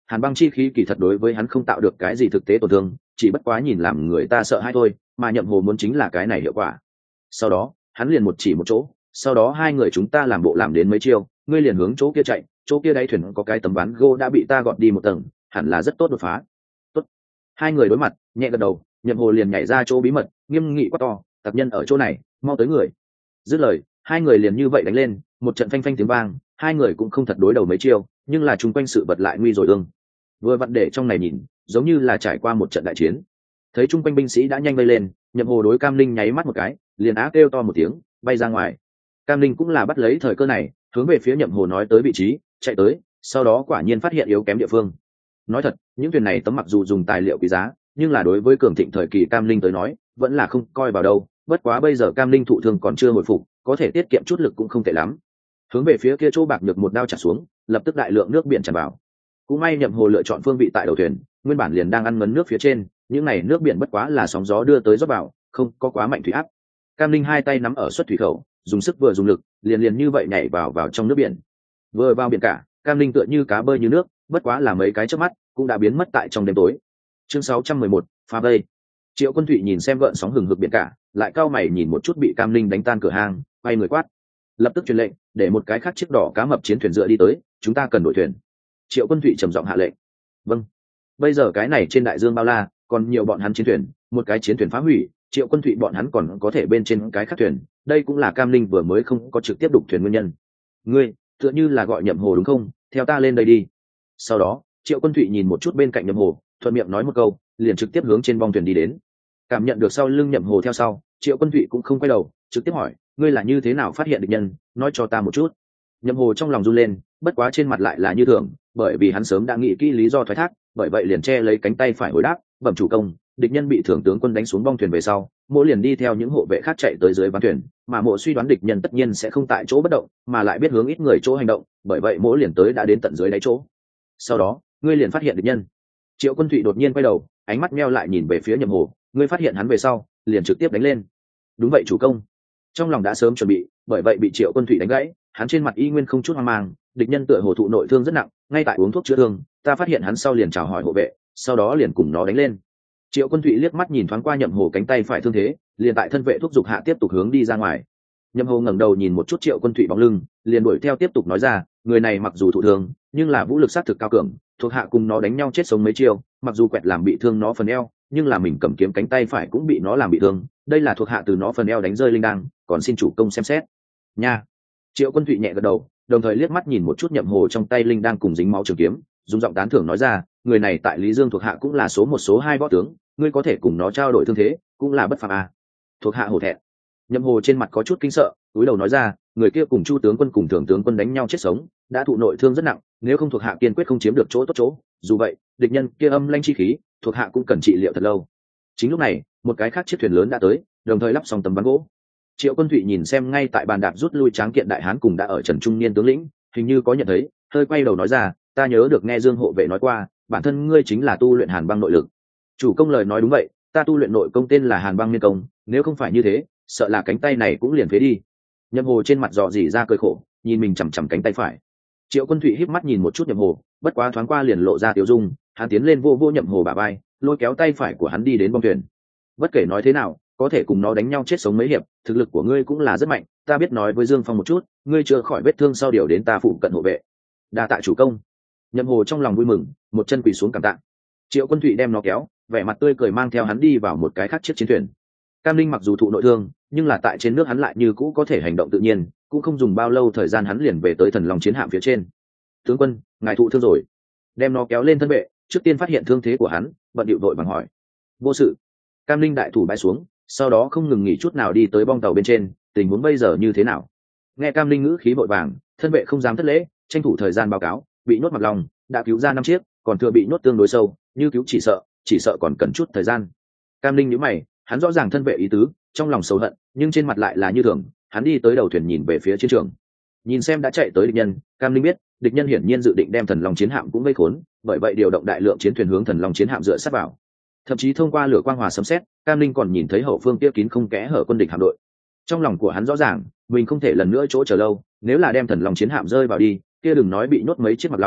hàn băng chi khí kỳ thật đối với hắn không tạo được cái gì thực tế tổn thương, chỉ bất quá nhìn làm người ta sợ hãi thôi, mà Nhậm Hồ muốn chính là cái này hiệu quả. Sau đó hắn liền một chỉ một chỗ, sau đó hai người chúng ta làm bộ làm đến mấy chiêu, ngươi liền hướng chỗ kia chạy, chỗ kia đáy thuyền có cái tấm ván gỗ đã bị ta gọt đi một tầng, hẳn là rất tốt đột phá. Tốt. Hai người đối mặt, nhẹ gật đầu, Nhậm Hồ liền nhảy ra chỗ bí mật, nghiêm nghị quát to, tặc nhân ở chỗ này, mau tới người. Dứt lời, hai người liền như vậy đánh lên, một trận phanh phanh tiếng vang, hai người cũng không thật đối đầu mấy chiêu, nhưng là chung quanh sự vật lại nguy rồi ương. Vừa vặn để trong này nhìn, giống như là trải qua một trận đại chiến. Thấy chung quanh binh sĩ đã nhanh vây lên, Nhậm Hồ đối Cam Linh nháy mắt một cái, liền á kêu to một tiếng, bay ra ngoài. Cam Linh cũng là bắt lấy thời cơ này, hướng về phía Nhậm Hồ nói tới vị trí, chạy tới, sau đó quả nhiên phát hiện yếu kém địa phương. Nói thật, những thuyền này tấm mặc dù dùng tài liệu quý giá, nhưng là đối với cường thịnh thời kỳ Cam Linh tới nói, vẫn là không coi vào đâu. Bất quá bây giờ Cam Linh thụ thương còn chưa hồi phục, có thể tiết kiệm chút lực cũng không tệ lắm. Hướng về phía kia chỗ bạc nhược một đao trả xuống, lập tức đại lượng nước biển tràn vào. Cũng may Nhậm Hồ lựa chọn phương vị tại đầu thuyền, nguyên bản liền đang ăn ngấn nước phía trên, những này nước biển bất quá là sóng gió đưa tới rót vào, không có quá mạnh thủy áp. Cam Linh hai tay nắm ở xuất thủy khẩu, dùng sức vừa dùng lực, liền liền như vậy nhảy vào vào trong nước biển. Vừa vào biển cả, Cam Linh tựa như cá bơi như nước, bất quá là mấy cái chớp mắt, cũng đã biến mất tại trong đêm tối. Chương sáu trăm mười một, phá vây. Triệu Quân Thụy nhìn xem gợn sóng hừng hực biển cả, lại cau mày nhìn một chút bị Cam Linh đánh tan cửa hang, quay người quát, lập tức truyền lệnh, để một cái khác chiếc đỏ cá mập chiến thuyền dựa đi tới, chúng ta cần đổi thuyền. Triệu Quân Thụy trầm giọng hạ lệnh. Vâng. Bây giờ cái này trên đại dương bao la, còn nhiều bọn hắn chiến thuyền, một cái chiến thuyền phá hủy, Triệu Quân Thụy bọn hắn còn có thể bên trên cái khác thuyền, đây cũng là Cam Linh vừa mới không có trực tiếp đục thuyền nguyên nhân. Ngươi, tựa như là gọi Nhậm Hồ đúng không? Theo ta lên đây đi. Sau đó, Triệu Quân Thụy nhìn một chút bên cạnh Nhậm Hồ, thuận miệng nói một câu, liền trực tiếp hướng trên bong thuyền đi đến. Cảm nhận được sau lưng Nhậm Hồ theo sau, Triệu Quân Thụy cũng không quay đầu, trực tiếp hỏi, ngươi là như thế nào phát hiện địch nhân, nói cho ta một chút. Nhậm Hồ trong lòng run lên, bất quá trên mặt lại là như thường, bởi vì hắn sớm đã nghĩ kỹ lý do thoái thác, bởi vậy liền che lấy cánh tay phải hồi đáp, bẩm chủ công, địch nhân bị thượng tướng quân đánh xuống bong thuyền về sau, mỗ liền đi theo những hộ vệ khác chạy tới dưới ván thuyền, mà mỗ suy đoán địch nhân tất nhiên sẽ không tại chỗ bất động, mà lại biết hướng ít người chỗ hành động, bởi vậy mỗ liền tới đã đến tận dưới đáy chỗ. Sau đó, ngươi liền phát hiện địch nhân. Triệu Quân Thụy đột nhiên quay đầu, ánh mắt meo lại nhìn về phía Nhậm Hồ, ngươi phát hiện hắn về sau, liền trực tiếp đánh lên. Đúng vậy chủ công. Trong lòng đã sớm chuẩn bị, bởi vậy bị Triệu Quân Thụy đánh gãy, hắn trên mặt y nguyên không chút hoang mang, địch nhân tựa hồ thụ nội thương rất nặng, ngay tại uống thuốc chữa thương, ta phát hiện hắn sau liền chào hỏi hộ vệ, sau đó liền cùng nó đánh lên. Triệu Quân Thụy liếc mắt nhìn thoáng qua Nhậm Hồ cánh tay phải thương thế, liền tại thân vệ thúc giục hạ tiếp tục hướng đi ra ngoài. Nhậm Hồ ngẩng đầu nhìn một chút Triệu Quân Thụy bóng lưng, liền đuổi theo tiếp tục nói ra, người này mặc dù thụ thương, nhưng là vũ lực sát thực cao cường, thuộc hạ cùng nó đánh nhau chết sống mấy chiêu, mặc dù quẹt làm bị thương nó phần eo, nhưng là mình cầm kiếm cánh tay phải cũng bị nó làm bị thương, đây là thuộc hạ từ nó phần eo đánh rơi linh đăng, còn xin chủ công xem xét. Nha. Triệu Quân Thụy nhẹ gật đầu, đồng thời liếc mắt nhìn một chút Nhậm Hồ trong tay linh đăng cùng dính máu trường kiếm, dùng giọng tán thưởng nói ra, người này tại Lý Dương thuộc hạ cũng là số một số hai võ tướng, ngươi có thể cùng nó trao đổi thương thế, cũng là bất phàm à. Thuộc hạ hổ thẹn. Nhậm Hồ trên mặt có chút kinh sợ, cúi đầu nói ra, người kia cùng Chu tướng quân cùng Thượng tướng quân đánh nhau chết sống, đã thụ nội thương rất nặng, nếu không thuộc hạ kiên quyết không chiếm được chỗ tốt chỗ, dù vậy, địch nhân kia âm lanh chi khí, thuộc hạ cũng cần trị liệu thật lâu. Chính lúc này, một cái khác chiếc thuyền lớn đã tới, đồng thời lắp xong tấm ván gỗ. Triệu Quân Thụy nhìn xem ngay tại bàn đạp rút lui tráng kiện đại hán cùng đã ở trần trung niên tướng lĩnh, hình như có nhận thấy, hơi quay đầu nói ra, ta nhớ được nghe Dương hộ vệ nói qua, bản thân ngươi chính là tu luyện Hàn băng nội lực. Chủ công lời nói đúng vậy, ta tu luyện nội công tên là Hàn băng miên công, nếu không phải như thế, sợ là cánh tay này cũng liền phế đi. Nhậm Hồ trên mặt dò dỉ ra cười khổ, nhìn mình chằm chằm cánh tay phải. Triệu Quân Thụy híp mắt nhìn một chút Nhậm Hồ, bất quá thoáng qua liền lộ ra tiểu dung, hắn tiến lên vô vô Nhậm Hồ bả vai, lôi kéo tay phải của hắn đi đến bong thuyền. Bất kể nói thế nào, có thể cùng nó đánh nhau chết sống mấy hiệp, thực lực của ngươi cũng là rất mạnh, ta biết nói với Dương Phong một chút, ngươi chưa khỏi vết thương sau điều đến ta phụ cận hộ vệ. Đa tạ chủ công. Nhậm Hồ trong lòng vui mừng, một chân quỳ xuống cảm tạ. Triệu Quân Thụy đem nó kéo, vẻ mặt tươi cười mang theo hắn đi vào một cái khác chiếc chiến thuyền. Cam Linh mặc dù thụ nội thương, nhưng là tại trên nước hắn lại như cũ có thể hành động tự nhiên, cũng không dùng bao lâu thời gian hắn liền về tới Thần Long chiến hạm phía trên. Tướng quân, ngài thụ thương rồi. Đem nó kéo lên thân vệ, trước tiên phát hiện thương thế của hắn, bận điệu đội bằng hỏi. Vô sự. Cam Linh đại thủ bãi xuống, sau đó không ngừng nghỉ chút nào đi tới bong tàu bên trên, tình huống bây giờ như thế nào? Nghe Cam Linh ngữ khí vội vàng, thân vệ không dám thất lễ, tranh thủ thời gian báo cáo, bị nhốt mặt lòng, đã cứu ra năm chiếc, còn thừa bị nhốt tương đối sâu, như cứu chỉ sợ, chỉ sợ còn cần chút thời gian. Cam Linh nhíu mày, hắn rõ ràng thân vệ ý tứ, trong lòng xấu hận, nhưng trên mặt lại là như thường, hắn đi tới đầu thuyền nhìn về phía chiến trường. Nhìn xem đã chạy tới địch nhân, Cam Linh biết, địch nhân hiển nhiên dự định đem Thần Long chiến hạm cũng vây khốn, bởi vậy điều động đại lượng chiến thuyền hướng Thần Long chiến hạm dựa sát vào. Thậm chí thông qua lửa quang hòa sấm sét, Cam Linh còn nhìn thấy hậu phương kia kín không kẽ hở quân địch hạm đội. Trong lòng của hắn rõ ràng, mình không thể lần nữa chỗ chờ lâu, nếu là đem Thần Long chiến hạm rơi vào đi, kia đừng nói bị nhốt mấy chiếc mặt lòng,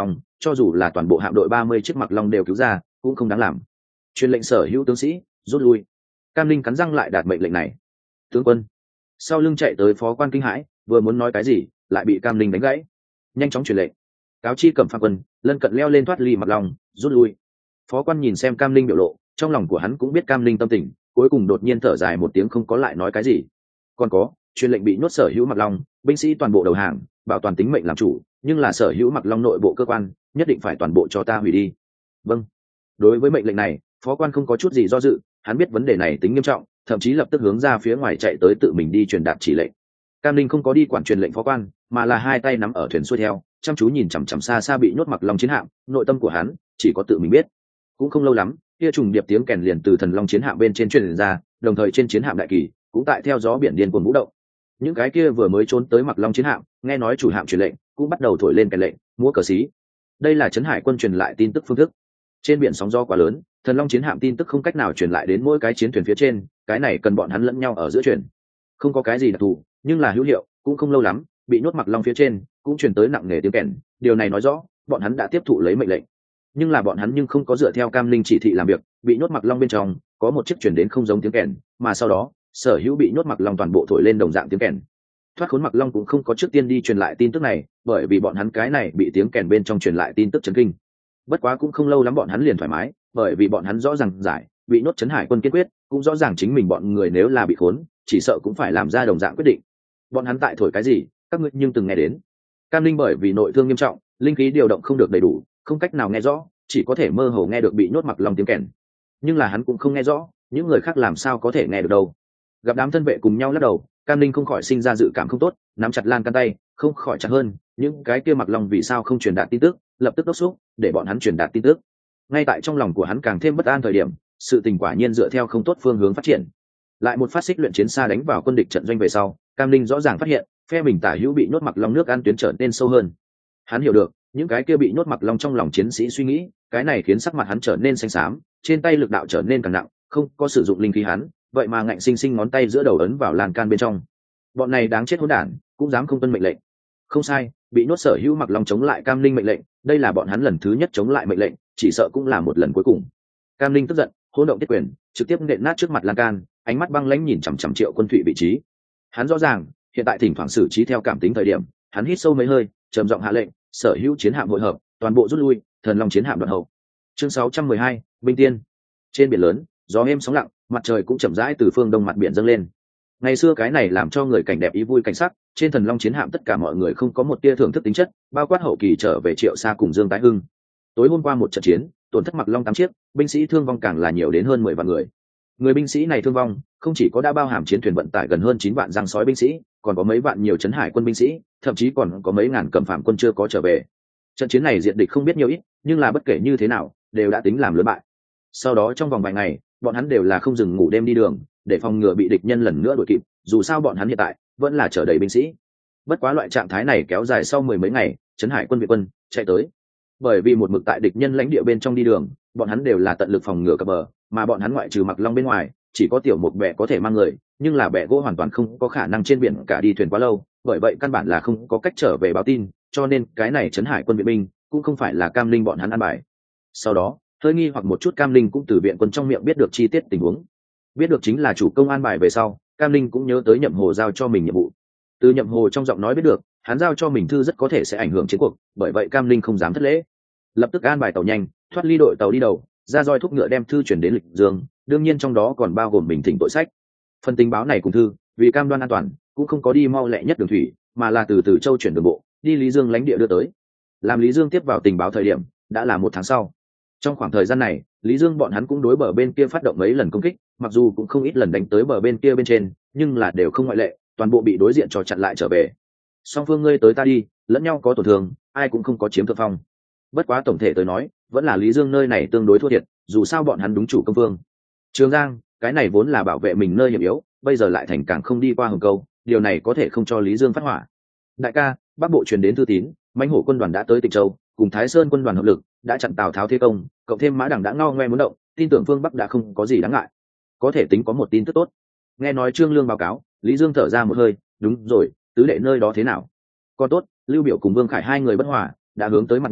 cho dù là toàn bộ hạm đội ba mươi chiếc mặc long đều cứu ra cũng không đáng làm. Truyền lệnh sở hữu tướng sĩ rút lui. Cam Linh cắn răng lại đạt mệnh lệnh này. Tướng quân. Sau lưng chạy tới phó quan kinh hãi, vừa muốn nói cái gì lại bị Cam Linh đánh gãy. Nhanh chóng truyền lệnh, cáo chi Cẩm Phàm quân lân cận leo lên thoát ly mặc long, rút lui. Phó quan nhìn xem Cam Linh biểu lộ, trong lòng của hắn cũng biết Cam Linh tâm tình, cuối cùng đột nhiên thở dài một tiếng không có lại nói cái gì. Còn có, truyền lệnh bị nhốt sở hữu mặc long, binh sĩ toàn bộ đầu hàng, bảo toàn tính mệnh làm chủ, nhưng là sở hữu mặc long nội bộ cơ quan nhất định phải toàn bộ cho ta hủy đi. Vâng. Đối với mệnh lệnh này, phó quan không có chút gì do dự, hắn biết vấn đề này tính nghiêm trọng, thậm chí lập tức hướng ra phía ngoài chạy tới tự mình đi truyền đạt chỉ lệnh. Cam Linh không có đi quản truyền lệnh phó quan, mà là hai tay nắm ở thuyền xuôi theo, chăm chú nhìn chằm chằm xa xa bị nhốt mặc long chiến hạm, nội tâm của hắn chỉ có tự mình biết. Cũng không lâu lắm, kia trùng điệp tiếng kèn liền từ thần long chiến hạm bên trên truyền ra, đồng thời trên chiến hạm đại kỳ cũng tại theo gió biển điên cuồng vũ động. Những cái kia vừa mới trốn tới mặc long chiến hạm, nghe nói chủ hạm truyền lệnh, cũng bắt đầu thổi lên kèn lệnh, múa cờ xí. Đây là trấn hải quân truyền lại tin tức phương thức. Trên biển sóng gió quá lớn, thần long chiến hạm tin tức không cách nào truyền lại đến mỗi cái chiến thuyền phía trên, cái này cần bọn hắn lẫn nhau ở giữa truyền. Không có cái gì đặc thù, nhưng là hữu hiệu. Cũng không lâu lắm, bị nhốt mặc long phía trên cũng truyền tới nặng nề tiếng kèn, điều này nói rõ bọn hắn đã tiếp thụ lấy mệnh lệnh. Nhưng là bọn hắn nhưng không có dựa theo Cam Linh chỉ thị làm việc, bị nhốt mặc long bên trong có một chiếc truyền đến không giống tiếng kèn, mà sau đó sở hữu bị nhốt mặc long toàn bộ thổi lên đồng dạng tiếng kèn. Thoát khốn mặc long cũng không có trước tiên đi truyền lại tin tức này, bởi vì bọn hắn cái này bị tiếng kèn bên trong truyền lại tin tức chấn kinh. Bất quá cũng không lâu lắm bọn hắn liền thoải mái, bởi vì bọn hắn rõ ràng giải bị nhốt trấn hải quân kiên quyết, cũng rõ ràng chính mình bọn người nếu là bị khốn chỉ sợ cũng phải làm ra đồng dạng quyết định. Bọn hắn tại thổi cái gì các ngươi nhưng từng nghe đến? Cam Linh bởi vì nội thương nghiêm trọng, linh khí điều động không được đầy đủ, không cách nào nghe rõ, chỉ có thể mơ hồ nghe được bị nhốt mặc long tiếng kèn. Nhưng là hắn cũng không nghe rõ, những người khác làm sao có thể nghe được đâu. Gặp đám thân vệ cùng nhau lắc đầu, Cam Linh không khỏi sinh ra dự cảm không tốt, nắm chặt lan can tay, không khỏi chặt hơn. Những cái kia mặc long vì sao không truyền đạt tin tức, lập tức đốc xúc để bọn hắn truyền đạt tin tức. Ngay tại trong lòng của hắn càng thêm bất an thời điểm, sự tình quả nhiên dựa theo không tốt phương hướng phát triển. Lại một phát xích luyện chiến xa đánh vào quân địch trận doanh về sau, Cam Linh rõ ràng phát hiện phe mình tả hữu bị nhốt mặc long nước ăn tuyến trở nên sâu hơn. Hắn hiểu được những cái kia bị nhốt mặc long trong lòng chiến sĩ suy nghĩ, cái này khiến sắc mặt hắn trở nên xanh xám, trên tay lực đạo trở nên càng nặng, không có sử dụng linh khí hắn vậy mà ngạnh sinh sinh ngón tay giữa đầu ấn vào lan can bên trong. Bọn này đáng chết hỗn đản, cũng dám không tuân mệnh lệnh. Không sai, bị nhốt sở hữu mặc long chống lại Cam Linh mệnh lệnh, đây là bọn hắn lần thứ nhất chống lại mệnh lệnh, chỉ sợ cũng là một lần cuối cùng. Cam Linh tức giận, hỗn động tiết quyền trực tiếp nện nát trước mặt lan can, ánh mắt băng lãnh nhìn chằm chằm Triệu Quân Thụy vị trí. Hắn rõ ràng hiện tại thỉnh thoảng xử trí theo cảm tính thời điểm, hắn hít sâu mấy hơi, trầm giọng hạ lệnh, sở hữu chiến hạm hội hợp, toàn bộ rút lui, thần long chiến hạm đoạn hậu. Chương sáu trăm mười hai, binh tiên. Trên biển lớn, gió êm sóng lặng, mặt trời cũng chậm rãi từ phương đông mặt biển dâng lên. Ngày xưa cái này làm cho người cảnh đẹp ý vui cảnh sắc, trên thần long chiến hạm tất cả mọi người không có một tia thưởng thức tính chất, bao quát hậu kỳ trở về Triệu Sa cùng Dương Tái Hưng. Tối hôm qua một trận chiến, tổn thất mặc long tám chiếc, binh sĩ thương vong càng là nhiều đến hơn mười vạn người. Người binh sĩ này thương vong, không chỉ có đã bao hàm chiến thuyền vận tải gần hơn chín vạn giang sói binh sĩ, còn có mấy vạn nhiều trấn hải quân binh sĩ, thậm chí còn có mấy ngàn Cẩm Phàm quân chưa có trở về. Trận chiến này diệt địch không biết nhiều ít, nhưng là bất kể như thế nào, đều đã tính làm lớn bại. Sau đó trong vòng vài ngày, bọn hắn đều là không dừng ngủ đêm đi đường, để phòng ngừa bị địch nhân lần nữa đuổi kịp, dù sao bọn hắn hiện tại vẫn là chở đầy binh sĩ. Bất quá loại trạng thái này kéo dài sau mười mấy ngày, trấn hải quân Việt quân chạy tới. Bởi vì một mực tại địch nhân lãnh địa bên trong đi đường, bọn hắn đều là tận lực phòng ngừa cập bờ, mà bọn hắn ngoại trừ mặc long bên ngoài, chỉ có tiểu một bè có thể mang người, nhưng là bè gỗ hoàn toàn không có khả năng trên biển cả đi thuyền quá lâu, bởi vậy căn bản là không có cách trở về báo tin, cho nên cái này trấn hải quân viện binh cũng không phải là Cam Linh bọn hắn ăn bài. Sau đó, hơi nghi hoặc một chút Cam Linh cũng từ viện quân trong miệng biết được chi tiết tình huống. Biết được chính là chủ công an bài về sau, Cam Linh cũng nhớ tới Nhậm Hồ giao cho mình nhiệm vụ. Từ Nhậm Hồ trong giọng nói biết được, hắn giao cho mình thư rất có thể sẽ ảnh hưởng chiến cuộc, bởi vậy Cam Linh không dám thất lễ, lập tức an bài tàu nhanh, thoát ly đội tàu đi đầu, ra roi thúc ngựa đem thư chuyển đến Lịch Dương, đương nhiên trong đó còn bao gồm bình thỉnh tội sách. Phần tình báo này cùng thư, vì cam đoan an toàn, cũng không có đi mau lẹ nhất đường thủy, mà là từ từ châu chuyển đường bộ, đi Lý Dương lãnh địa đưa tới. Làm Lý Dương tiếp vào tình báo thời điểm, đã là một tháng sau. Trong khoảng thời gian này, Lý Dương bọn hắn cũng đối bờ bên kia phát động mấy lần công kích, mặc dù cũng không ít lần đánh tới bờ bên kia bên trên, nhưng là đều không ngoại lệ, toàn bộ bị đối diện cho chặn lại trở về. Song phương ngươi tới ta đi, lẫn nhau có tổn thương, ai cũng không có chiếm thượng phong. Bất quá tổng thể tới nói, vẫn là Lý Dương nơi này tương đối thua thiệt, dù sao bọn hắn đúng chủ công vương. Trường Giang, cái này vốn là bảo vệ mình nơi hiểm yếu, bây giờ lại thành càng không đi qua Hồng Câu, điều này có thể không cho Lý Dương phát hỏa. Đại ca, Bắc Bộ truyền đến thư tín, Mãnh Hổ quân đoàn đã tới Tịnh Châu, cùng Thái Sơn quân đoàn hợp lực, đã chặn Tào Tháo thế công, cộng thêm Mã Đằng đã ngao ngoe muốn động, tin tưởng phương Bắc đã không có gì đáng ngại. Có thể tính có một tin tức tốt. Nghe nói Trương Lương báo cáo, Lý Dương thở ra một hơi, đúng rồi, tứ đệ nơi đó thế nào? Còn tốt, Lưu Biểu cùng Vương Khải hai người bất hòa, đã hướng tới mặt ngoài,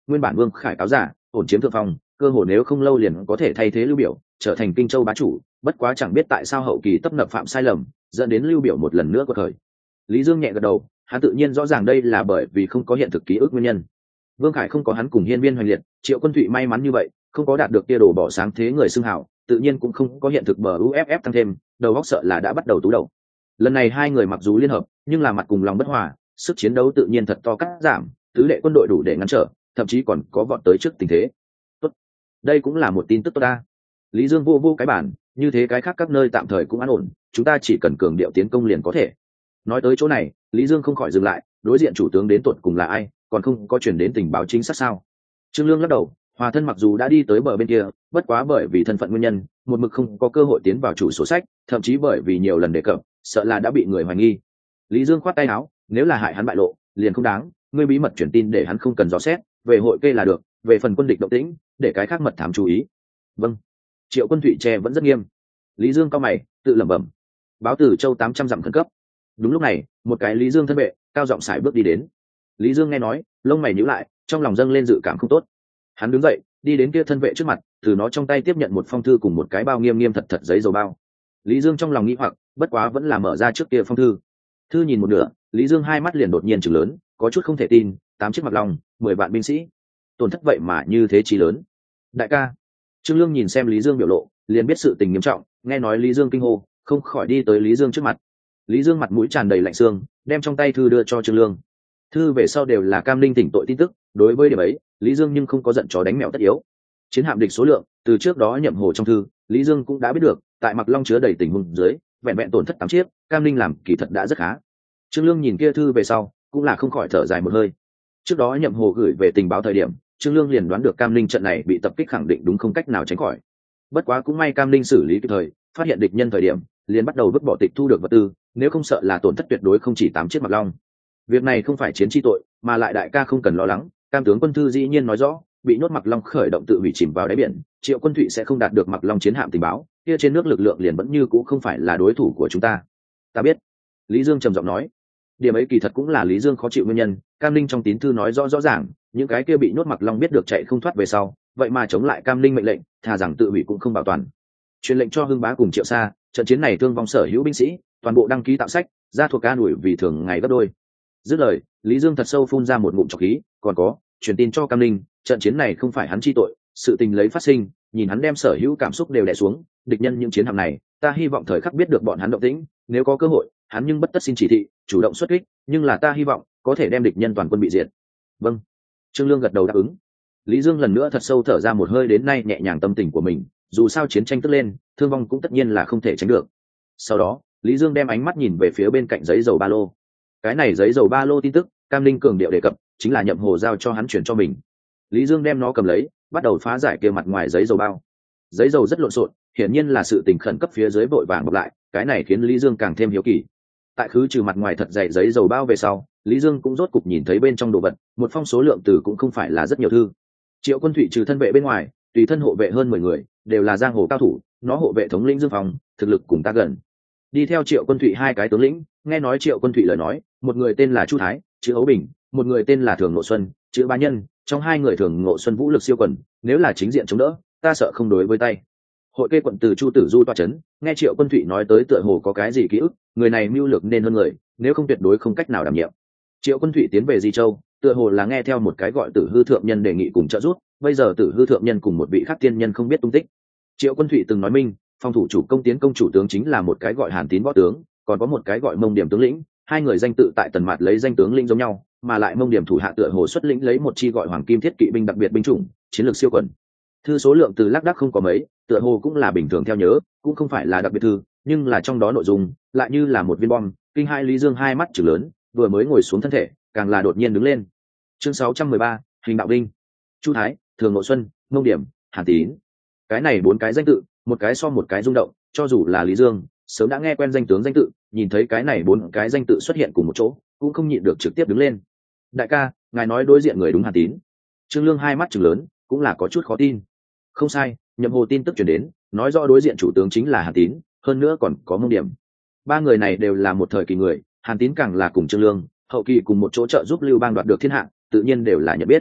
nguyên bản Vương Khải cáo giả ổn chiếm thượng phong, cơ hồ nếu không lâu liền có thể thay thế Lưu Biểu trở thành Kinh Châu bá chủ, bất quá chẳng biết tại sao hậu kỳ tấp nập phạm sai lầm, dẫn đến Lưu Biểu một lần nữa quật khởi. Lý Dương nhẹ gật đầu, hắn tự nhiên rõ ràng đây là bởi vì không có hiện thực ký ức nguyên nhân. Vương Khải không có hắn cùng hiên viên hoành liệt, Triệu Quân Thụy may mắn như vậy, không có đạt được tia đồ bỏ sáng thế người xưng hào, tự nhiên cũng không có hiện thực bờ u ép ép tăng thêm, đầu óc sợ là đã bắt đầu tú đầu. Lần này hai người mặc dù liên hợp, nhưng là mặt cùng lòng bất hòa, sức chiến đấu tự nhiên thật to cắt giảm, tứ lệ quân đội đủ để ngăn trở, thậm chí còn có vọt tới trước tình thế. Tốt, đây cũng là một tin tức tốt ta. Lý Dương vô vô cái bản, như thế cái khác các nơi tạm thời cũng an ổn, chúng ta chỉ cần cường điệu tiến công liền có thể. Nói tới chỗ này, Lý Dương không khỏi dừng lại, đối diện chủ tướng đến tuột cùng là ai, còn không có truyền đến tình báo chính xác sao? Trương Lương lắc đầu, Hòa Thân mặc dù đã đi tới bờ bên kia, bất quá bởi vì thân phận nguyên nhân, một mực không có cơ hội tiến vào chủ sổ sách, thậm chí bởi vì nhiều lần đề cập, sợ là đã bị người hoài nghi. Lý Dương khoát tay áo, nếu là hại hắn bại lộ, liền không đáng, ngươi bí mật truyền tin để hắn không cần dò xét, về hội kê là được, về phần quân địch động tĩnh, để cái khác mật thám chú ý. Vâng. Triệu Quân Thụy che vẫn rất nghiêm. Lý Dương cao mày, tự lẩm bẩm. Báo từ Châu tám trăm dặm khẩn cấp. Đúng lúc này, một cái Lý Dương thân vệ, cao giọng sải bước đi đến. Lý Dương nghe nói, lông mày nhíu lại, trong lòng dâng lên dự cảm không tốt. Hắn đứng dậy, đi đến kia thân vệ trước mặt, từ nó trong tay tiếp nhận một phong thư cùng một cái bao nghiêm nghiêm thật thật giấy dầu bao. Lý Dương trong lòng nghĩ hoặc, bất quá vẫn là mở ra trước kia phong thư. Thư nhìn một nửa, Lý Dương hai mắt liền đột nhiên trừng lớn, có chút không thể tin, tám chiếc mặc lòng, mười vạn binh sĩ, tổn thất vậy mà như thế chí lớn. Đại ca. Trương Lương nhìn xem Lý Dương biểu lộ, liền biết sự tình nghiêm trọng, nghe nói Lý Dương kinh hô, không khỏi đi tới Lý Dương trước mặt. Lý Dương mặt mũi tràn đầy lạnh xương, đem trong tay thư đưa cho Trương Lương. Thư về sau đều là Cam Linh tỉnh tội tin tức, đối với điểm ấy, Lý Dương nhưng không có giận chó đánh mèo tất yếu. Chiến hạm địch số lượng, từ trước đó nhậm hồ trong thư, Lý Dương cũng đã biết được, tại Mặc Long chứa đầy tình huống dưới, vẹn vẹn tổn thất tám chiếc, Cam Linh làm kỳ thật đã rất khá. Trương Lương nhìn kia thư về sau, cũng là không khỏi thở dài một hơi. Trước đó nhậm hồ gửi về tình báo thời điểm, Trương Lương liền đoán được Cam Linh trận này bị tập kích khẳng định đúng không cách nào tránh khỏi. Bất quá cũng may Cam Linh xử lý kịp thời, phát hiện địch nhân thời điểm, liền bắt đầu vứt bỏ tịch thu được vật tư, nếu không sợ là tổn thất tuyệt đối không chỉ tám chiếc Mặc Long. Việc này không phải chiến chi tội, mà lại đại ca không cần lo lắng, Cam tướng quân thư dĩ nhiên nói rõ, bị nhốt Mặc Long khởi động tự hủy chìm vào đáy biển, Triệu Quân Thụy sẽ không đạt được Mặc Long chiến hạm tình báo, kia trên nước lực lượng liền vẫn như cũ không phải là đối thủ của chúng ta. Ta biết. Lý Dương trầm giọng nói. Điểm ấy kỳ thật cũng là Lý Dương khó chịu nguyên nhân, Cam Linh trong tín thư nói rõ rõ ràng, những cái kia bị nhốt Mặc Long biết được chạy không thoát về sau, vậy mà chống lại Cam Linh mệnh lệnh, thà rằng tự hủy cũng không bảo toàn. Truyền lệnh cho Hưng Bá cùng Triệu Sa, trận chiến này thương vong sở hữu binh sĩ, toàn bộ đăng ký tạo sách, ra thuộc ca đuổi vì thường ngày gấp đôi. Dứt lời, Lý Dương thật sâu phun ra một ngụm trọc khí, còn có, truyền tin cho Cam Linh, trận chiến này không phải hắn chi tội, sự tình lấy phát sinh, nhìn hắn đem sở hữu cảm xúc đều đè xuống, địch nhân những chiến hạm này, ta hy vọng thời khắc biết được bọn hắn động tĩnh, nếu có cơ hội, hắn nhưng bất tất xin chỉ thị, chủ động xuất kích, nhưng là ta hy vọng có thể đem địch nhân toàn quân bị diệt. Vâng. Trương Lương gật đầu đáp ứng. Lý Dương lần nữa thật sâu thở ra một hơi đến nay nhẹ nhàng tâm tình của mình, dù sao chiến tranh tức lên, thương vong cũng tất nhiên là không thể tránh được. Sau đó, Lý Dương đem ánh mắt nhìn về phía bên cạnh giấy dầu ba lô. Cái này giấy dầu ba lô tin tức, Cam Linh cường điệu đề cập, chính là nhậm hồ giao cho hắn chuyển cho mình. Lý Dương đem nó cầm lấy, bắt đầu phá giải kia mặt ngoài giấy dầu bao. Giấy dầu rất lộn xộn, hiển nhiên là sự tình khẩn cấp phía dưới vội vàng bọc lại, cái này khiến Lý Dương càng thêm hiếu kỳ. Tại khứ trừ mặt ngoài thật dày giấy dầu bao về sau, Lý Dương cũng rốt cục nhìn thấy bên trong đồ vật, một phong số lượng từ cũng không phải là rất nhiều thư. Triệu Quân Thụy trừ thân vệ bên ngoài, tùy thân hộ vệ hơn mười người, đều là giang hồ cao thủ, nó hộ vệ thống lĩnh Dương Phong, thực lực cùng ta gần. Đi theo Triệu Quân Thụy hai cái tướng lĩnh, nghe nói Triệu Quân Thụy lời nói, một người tên là Chu Thái, chữ Ấu Bình, một người tên là Thường Ngộ Xuân, chữ Ba Nhân, trong hai người Thường Ngộ Xuân vũ lực siêu quần, nếu là chính diện chống đỡ, ta sợ không đối với tay. Hội kê quận từ Chu Tử Du toa chấn, nghe Triệu Quân Thụy nói tới tựa hồ có cái gì ký ức, người này mưu lược nên hơn người, nếu không tuyệt đối không cách nào đảm nhiệm. Triệu Quân Thụy tiến về Di Châu, tựa hồ là nghe theo một cái gọi Tử Hư thượng nhân đề nghị cùng trợ giúp, bây giờ Tử Hư thượng nhân cùng một vị khác tiên nhân không biết tung tích. Triệu Quân Thụy từng nói minh, phòng thủ chủ công tiến công chủ tướng chính là một cái gọi Hàn Tín võ tướng, còn có một cái gọi Mông Điểm tướng lĩnh, hai người danh tự tại Tần Mạt lấy danh tướng lĩnh giống nhau, mà lại Mông Điểm thủ hạ tựa hồ xuất lĩnh lấy một chi gọi Hoàng Kim Thiết Kỵ binh đặc biệt binh chủng, chiến lược siêu quần. Thư số lượng từ lác đác không có mấy, tựa hồ cũng là bình thường theo nhớ, cũng không phải là đặc biệt thư, nhưng là trong đó nội dung lại như là một viên bom, kinh hai Lý Dương hai mắt trừng lớn, vừa mới ngồi xuống thân thể, càng là đột nhiên đứng lên. Chương sáu trăm mười ba, hình đạo binh. Chu Thái, Thường Ngộ Xuân, Mông Điểm, Hàn Tín. Cái này bốn cái danh tự, một cái so một cái rung động, cho dù là Lý Dương, sớm đã nghe quen danh tướng danh tự, nhìn thấy cái này bốn cái danh tự xuất hiện cùng một chỗ, cũng không nhịn được trực tiếp đứng lên. Đại ca, ngài nói đối diện người đúng Hàn Tín. Trương Lương hai mắt trừng lớn, cũng là có chút khó tin. Không sai, nhậm hồ tin tức truyền đến, nói rõ đối diện chủ tướng chính là Hàn Tín, hơn nữa còn có Mông Điểm. Ba người này đều là một thời kỳ người, Hàn Tín càng là cùng Trương Lương, hậu kỳ cùng một chỗ trợ giúp Lưu Bang đoạt được thiên hạ, tự nhiên đều là nhận biết.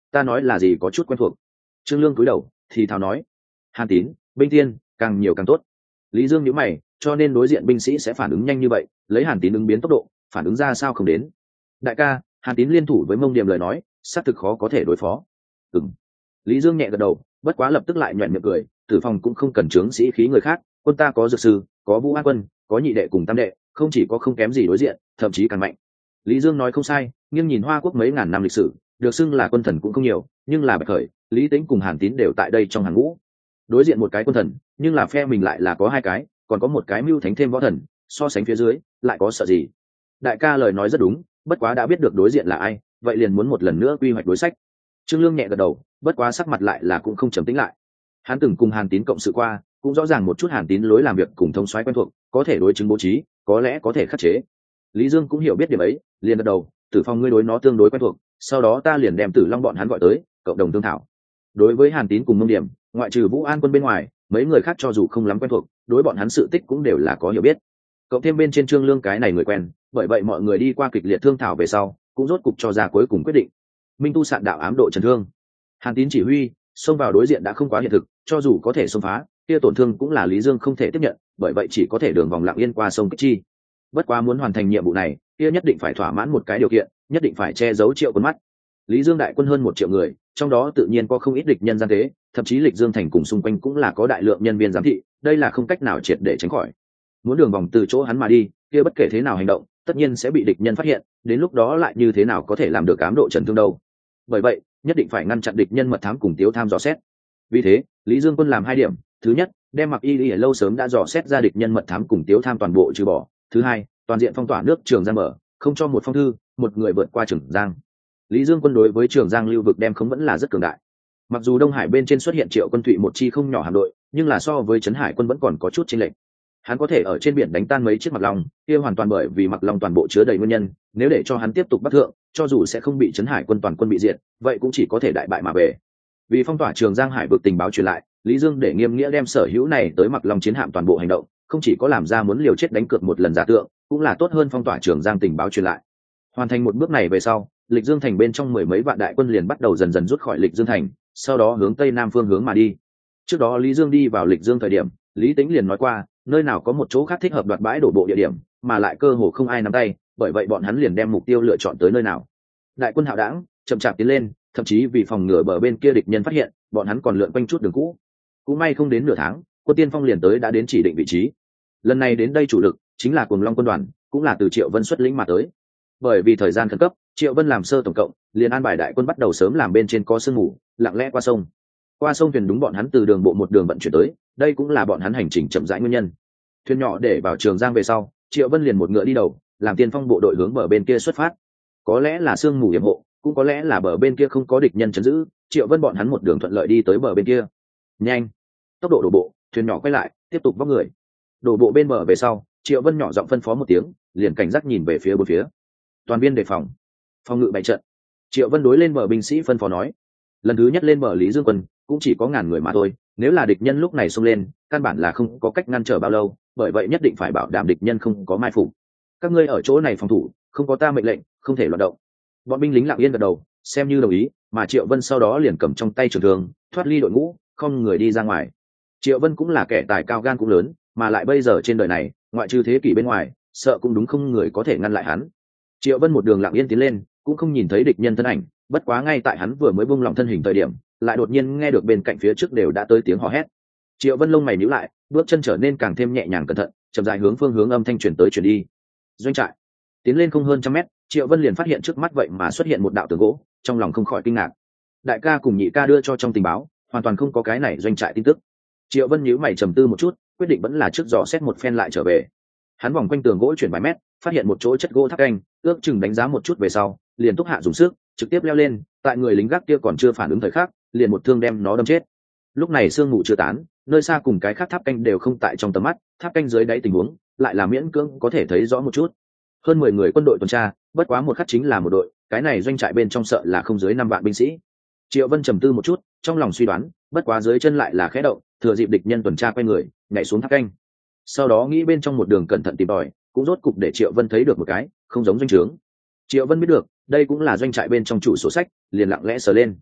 ta nói là gì có chút quen thuộc. Trương Lương cúi đầu thì thào nói, Hàn Tín, binh tiên, càng nhiều càng tốt. Lý Dương nhíu mày, cho nên đối diện binh sĩ sẽ phản ứng nhanh như vậy, lấy Hàn Tín ứng biến tốc độ, phản ứng ra sao không đến. Đại ca, Hàn Tín liên thủ với Mông Điểm lời nói, xác thực khó có thể đối phó. Ừm. Lý Dương nhẹ gật đầu, bất quá lập tức lại nhuyễn miệng cười, Tử Phong cũng không cần chướng sĩ khí người khác, quân ta có dược sư, có Vũ An Quân, có nhị đệ cùng tam đệ, không chỉ có không kém gì đối diện, thậm chí càng mạnh. Lý Dương nói không sai, nhưng nhìn Hoa Quốc mấy ngàn năm lịch sử, được xưng là quân thần cũng không nhiều, nhưng là Bạch Khởi, Lý Tĩnh cùng Hàn Tín đều tại đây trong hàng ngũ. Đối diện một cái quân thần, nhưng là phe mình lại là có hai cái, còn có một cái mưu thánh thêm võ thần, so sánh phía dưới, lại có sợ gì? Đại ca lời nói rất đúng, bất quá đã biết được đối diện là ai, vậy liền muốn một lần nữa quy hoạch đối sách. Trương Lương nhẹ gật đầu, bất quá sắc mặt lại là cũng không trầm tĩnh lại. Hắn từng cùng Hàn Tín cộng sự qua, cũng rõ ràng một chút Hàn Tín lối làm việc cùng thông soái quen thuộc, có thể đối chứng bố trí, có lẽ có thể khắc chế. Lý Dương cũng hiểu biết điểm ấy, liền gật đầu, Tử Phong ngươi đối nó tương đối quen thuộc, sau đó ta liền đem Tử Long bọn hắn gọi tới, cộng đồng thương thảo. Đối với Hàn Tín cùng Mông Điểm, ngoại trừ Vũ An Quân bên ngoài, mấy người khác cho dù không lắm quen thuộc, đối bọn hắn sự tích cũng đều là có hiểu biết. Cộng thêm bên trên Trương Lương cái này người quen, bởi vậy mọi người đi qua kịch liệt thương thảo về sau, cũng rốt cục cho ra cuối cùng quyết định. Minh tu sạn đạo ám độ trần thương. Hàn Tín chỉ huy, xông vào đối diện đã không quá hiện thực, cho dù có thể xông phá, kia tổn thương cũng là Lý Dương không thể tiếp nhận, bởi vậy chỉ có thể đường vòng lặng yên qua sông kích chi. Bất quá muốn hoàn thành nhiệm vụ này, kia nhất định phải thỏa mãn một cái điều kiện, nhất định phải che giấu Triệu Quân mắt. Lý Dương đại quân hơn một triệu người, trong đó tự nhiên có không ít địch nhân gian tế, thậm chí Lịch Dương thành cùng xung quanh cũng là có đại lượng nhân viên giám thị, đây là không cách nào triệt để tránh khỏi. Muốn đường vòng từ chỗ hắn mà đi, kia bất kể thế nào hành động, tất nhiên sẽ bị địch nhân phát hiện, đến lúc đó lại như thế nào có thể làm được ám độ trần thương đâu. Bởi vậy, nhất định phải ngăn chặn địch nhân mật thám cùng tiếu tham dò xét. Vì thế, Lý Dương quân làm hai điểm, thứ nhất, đem Mặc Y Y lâu sớm đã dò xét ra địch nhân mật thám cùng tiếu tham toàn bộ trừ bỏ, thứ hai, toàn diện phong tỏa nước Trường Giang mở, không cho một phong thư, một người vượt qua Trường Giang. Lý Dương quân đối với Trường Giang lưu vực đem không vẫn là rất cường đại. Mặc dù Đông Hải bên trên xuất hiện Triệu Quân Thụy một chi không nhỏ hạm đội, nhưng là so với Trấn Hải quân vẫn còn có chút chênh lệch. Hắn có thể ở trên biển đánh tan mấy chiếc Mặc Long, kia hoàn toàn bởi vì Mặc Long toàn bộ chứa đầy nguyên nhân, nếu để cho hắn tiếp tục bắt thượng, cho dù sẽ không bị Trấn Hải quân toàn quân bị diệt, vậy cũng chỉ có thể đại bại mà về. Vì phong tỏa Trường Giang hải vực tình báo truyền lại, Lý Dương để nghiêm nghĩa đem sở hữu này tới Mặc Long chiến hạm toàn bộ hành động, không chỉ có làm ra muốn liều chết đánh cược một lần giả tượng, cũng là tốt hơn phong tỏa Trường Giang tình báo truyền lại. Hoàn thành một bước này về sau, Lịch Dương thành bên trong mười mấy vạn đại quân liền bắt đầu dần dần rút khỏi Lịch Dương thành, sau đó hướng tây nam phương hướng mà đi. Trước đó Lý Dương đi vào Lịch Dương thời điểm, Lý Tĩnh liền nói qua, nơi nào có một chỗ khác thích hợp đoạt bãi đổ bộ địa điểm, mà lại cơ hồ không ai nắm tay, bởi vậy bọn hắn liền đem mục tiêu lựa chọn tới nơi nào. Đại quân hạo đảng, chậm chạp tiến lên, thậm chí vì phòng ngừa bờ bên kia địch nhân phát hiện, bọn hắn còn lượn quanh chút đường cũ. Cũng may không đến nửa tháng, quân tiên phong liền tới đã đến chỉ định vị trí. Lần này đến đây chủ lực chính là Cuồng Long quân đoàn, cũng là từ Triệu Vân xuất lĩnh mà tới. Bởi vì thời gian khẩn cấp, Triệu Vân làm sơ tổng cộng, liền an bài đại quân bắt đầu sớm làm bên trên có sương mù, lặng lẽ qua sông. Qua sông thuyền đúng bọn hắn từ đường bộ một đường vận chuyển tới, đây cũng là bọn hắn hành trình chậm rãi nguyên nhân. Thuyền nhỏ để vào Trường Giang về sau, Triệu Vân liền một ngựa đi đầu, làm tiên phong bộ đội hướng bờ bên kia xuất phát. Có lẽ là sương mù yểm hộ, cũng có lẽ là bờ bên kia không có địch nhân chấn giữ, Triệu Vân bọn hắn một đường thuận lợi đi tới bờ bên kia. Nhanh, tốc độ đổ bộ, thuyền nhỏ quay lại, tiếp tục vóc người. Đổ bộ bên bờ về sau, Triệu Vân nhỏ giọng phân phó một tiếng, liền cảnh giác nhìn về phía bốn phía. Toàn viên đề phòng, phòng ngự bày trận. Triệu Vân đối lên bờ binh sĩ phân phó nói. Lần thứ nhất lên bờ Lý Dương quân cũng chỉ có ngàn người mà thôi, nếu là địch nhân lúc này xông lên, căn bản là không có cách ngăn trở bao lâu, bởi vậy nhất định phải bảo đảm địch nhân không có mai phục. Các ngươi ở chỗ này phòng thủ, không có ta mệnh lệnh, không thể loạn động. Bọn binh lính lặng yên gật đầu, xem như đồng ý, mà Triệu Vân sau đó liền cầm trong tay trường thương, thoát ly đội ngũ, không người đi ra ngoài. Triệu Vân cũng là kẻ tài cao gan cũng lớn, mà lại bây giờ trên đời này, ngoại trừ thế kỷ bên ngoài, sợ cũng đúng không người có thể ngăn lại hắn. Triệu Vân một đường lặng yên tiến lên, cũng không nhìn thấy địch nhân thân ảnh, bất quá ngay tại hắn vừa mới buông lỏng thân hình thời điểm, lại đột nhiên nghe được bên cạnh phía trước đều đã tới tiếng hò hét. Triệu Vân lông mày nhíu lại, bước chân trở nên càng thêm nhẹ nhàng cẩn thận, chậm rãi hướng phương hướng âm thanh truyền tới truyền đi. Doanh trại. Tiến lên không hơn trăm mét, Triệu Vân liền phát hiện trước mắt vậy mà xuất hiện một đạo tường gỗ, trong lòng không khỏi kinh ngạc. Đại ca cùng nhị ca đưa cho trong tình báo, hoàn toàn không có cái này doanh trại tin tức. Triệu Vân nhíu mày trầm tư một chút, quyết định vẫn là trước dò xét một phen lại trở về. Hắn vòng quanh tường gỗ chuyển vài mét, phát hiện một chỗ chất gỗ tháp canh, ước chừng đánh giá một chút về sau, liền túc hạ dùng sức, trực tiếp leo lên, tại người lính gác kia còn chưa phản ứng thời khắc, liền một thương đem nó đâm chết. Lúc này sương mù chưa tán, nơi xa cùng cái khác tháp canh đều không tại trong tầm mắt, tháp canh dưới đáy tình huống lại là miễn cưỡng có thể thấy rõ một chút. Hơn mười người quân đội tuần tra, bất quá một khắc chính là một đội, cái này doanh trại bên trong sợ là không dưới năm vạn binh sĩ. Triệu Vân trầm tư một chút, trong lòng suy đoán, bất quá dưới chân lại là khẽ động, thừa dịp địch nhân tuần tra quay người, nhảy xuống tháp canh. Sau đó nghĩ bên trong một đường cẩn thận tìm tòi, cũng rốt cục để Triệu Vân thấy được một cái, không giống doanh trướng. Triệu Vân biết được, đây cũng là doanh trại bên trong chủ sổ sách, liền lặng lẽ sờ lên.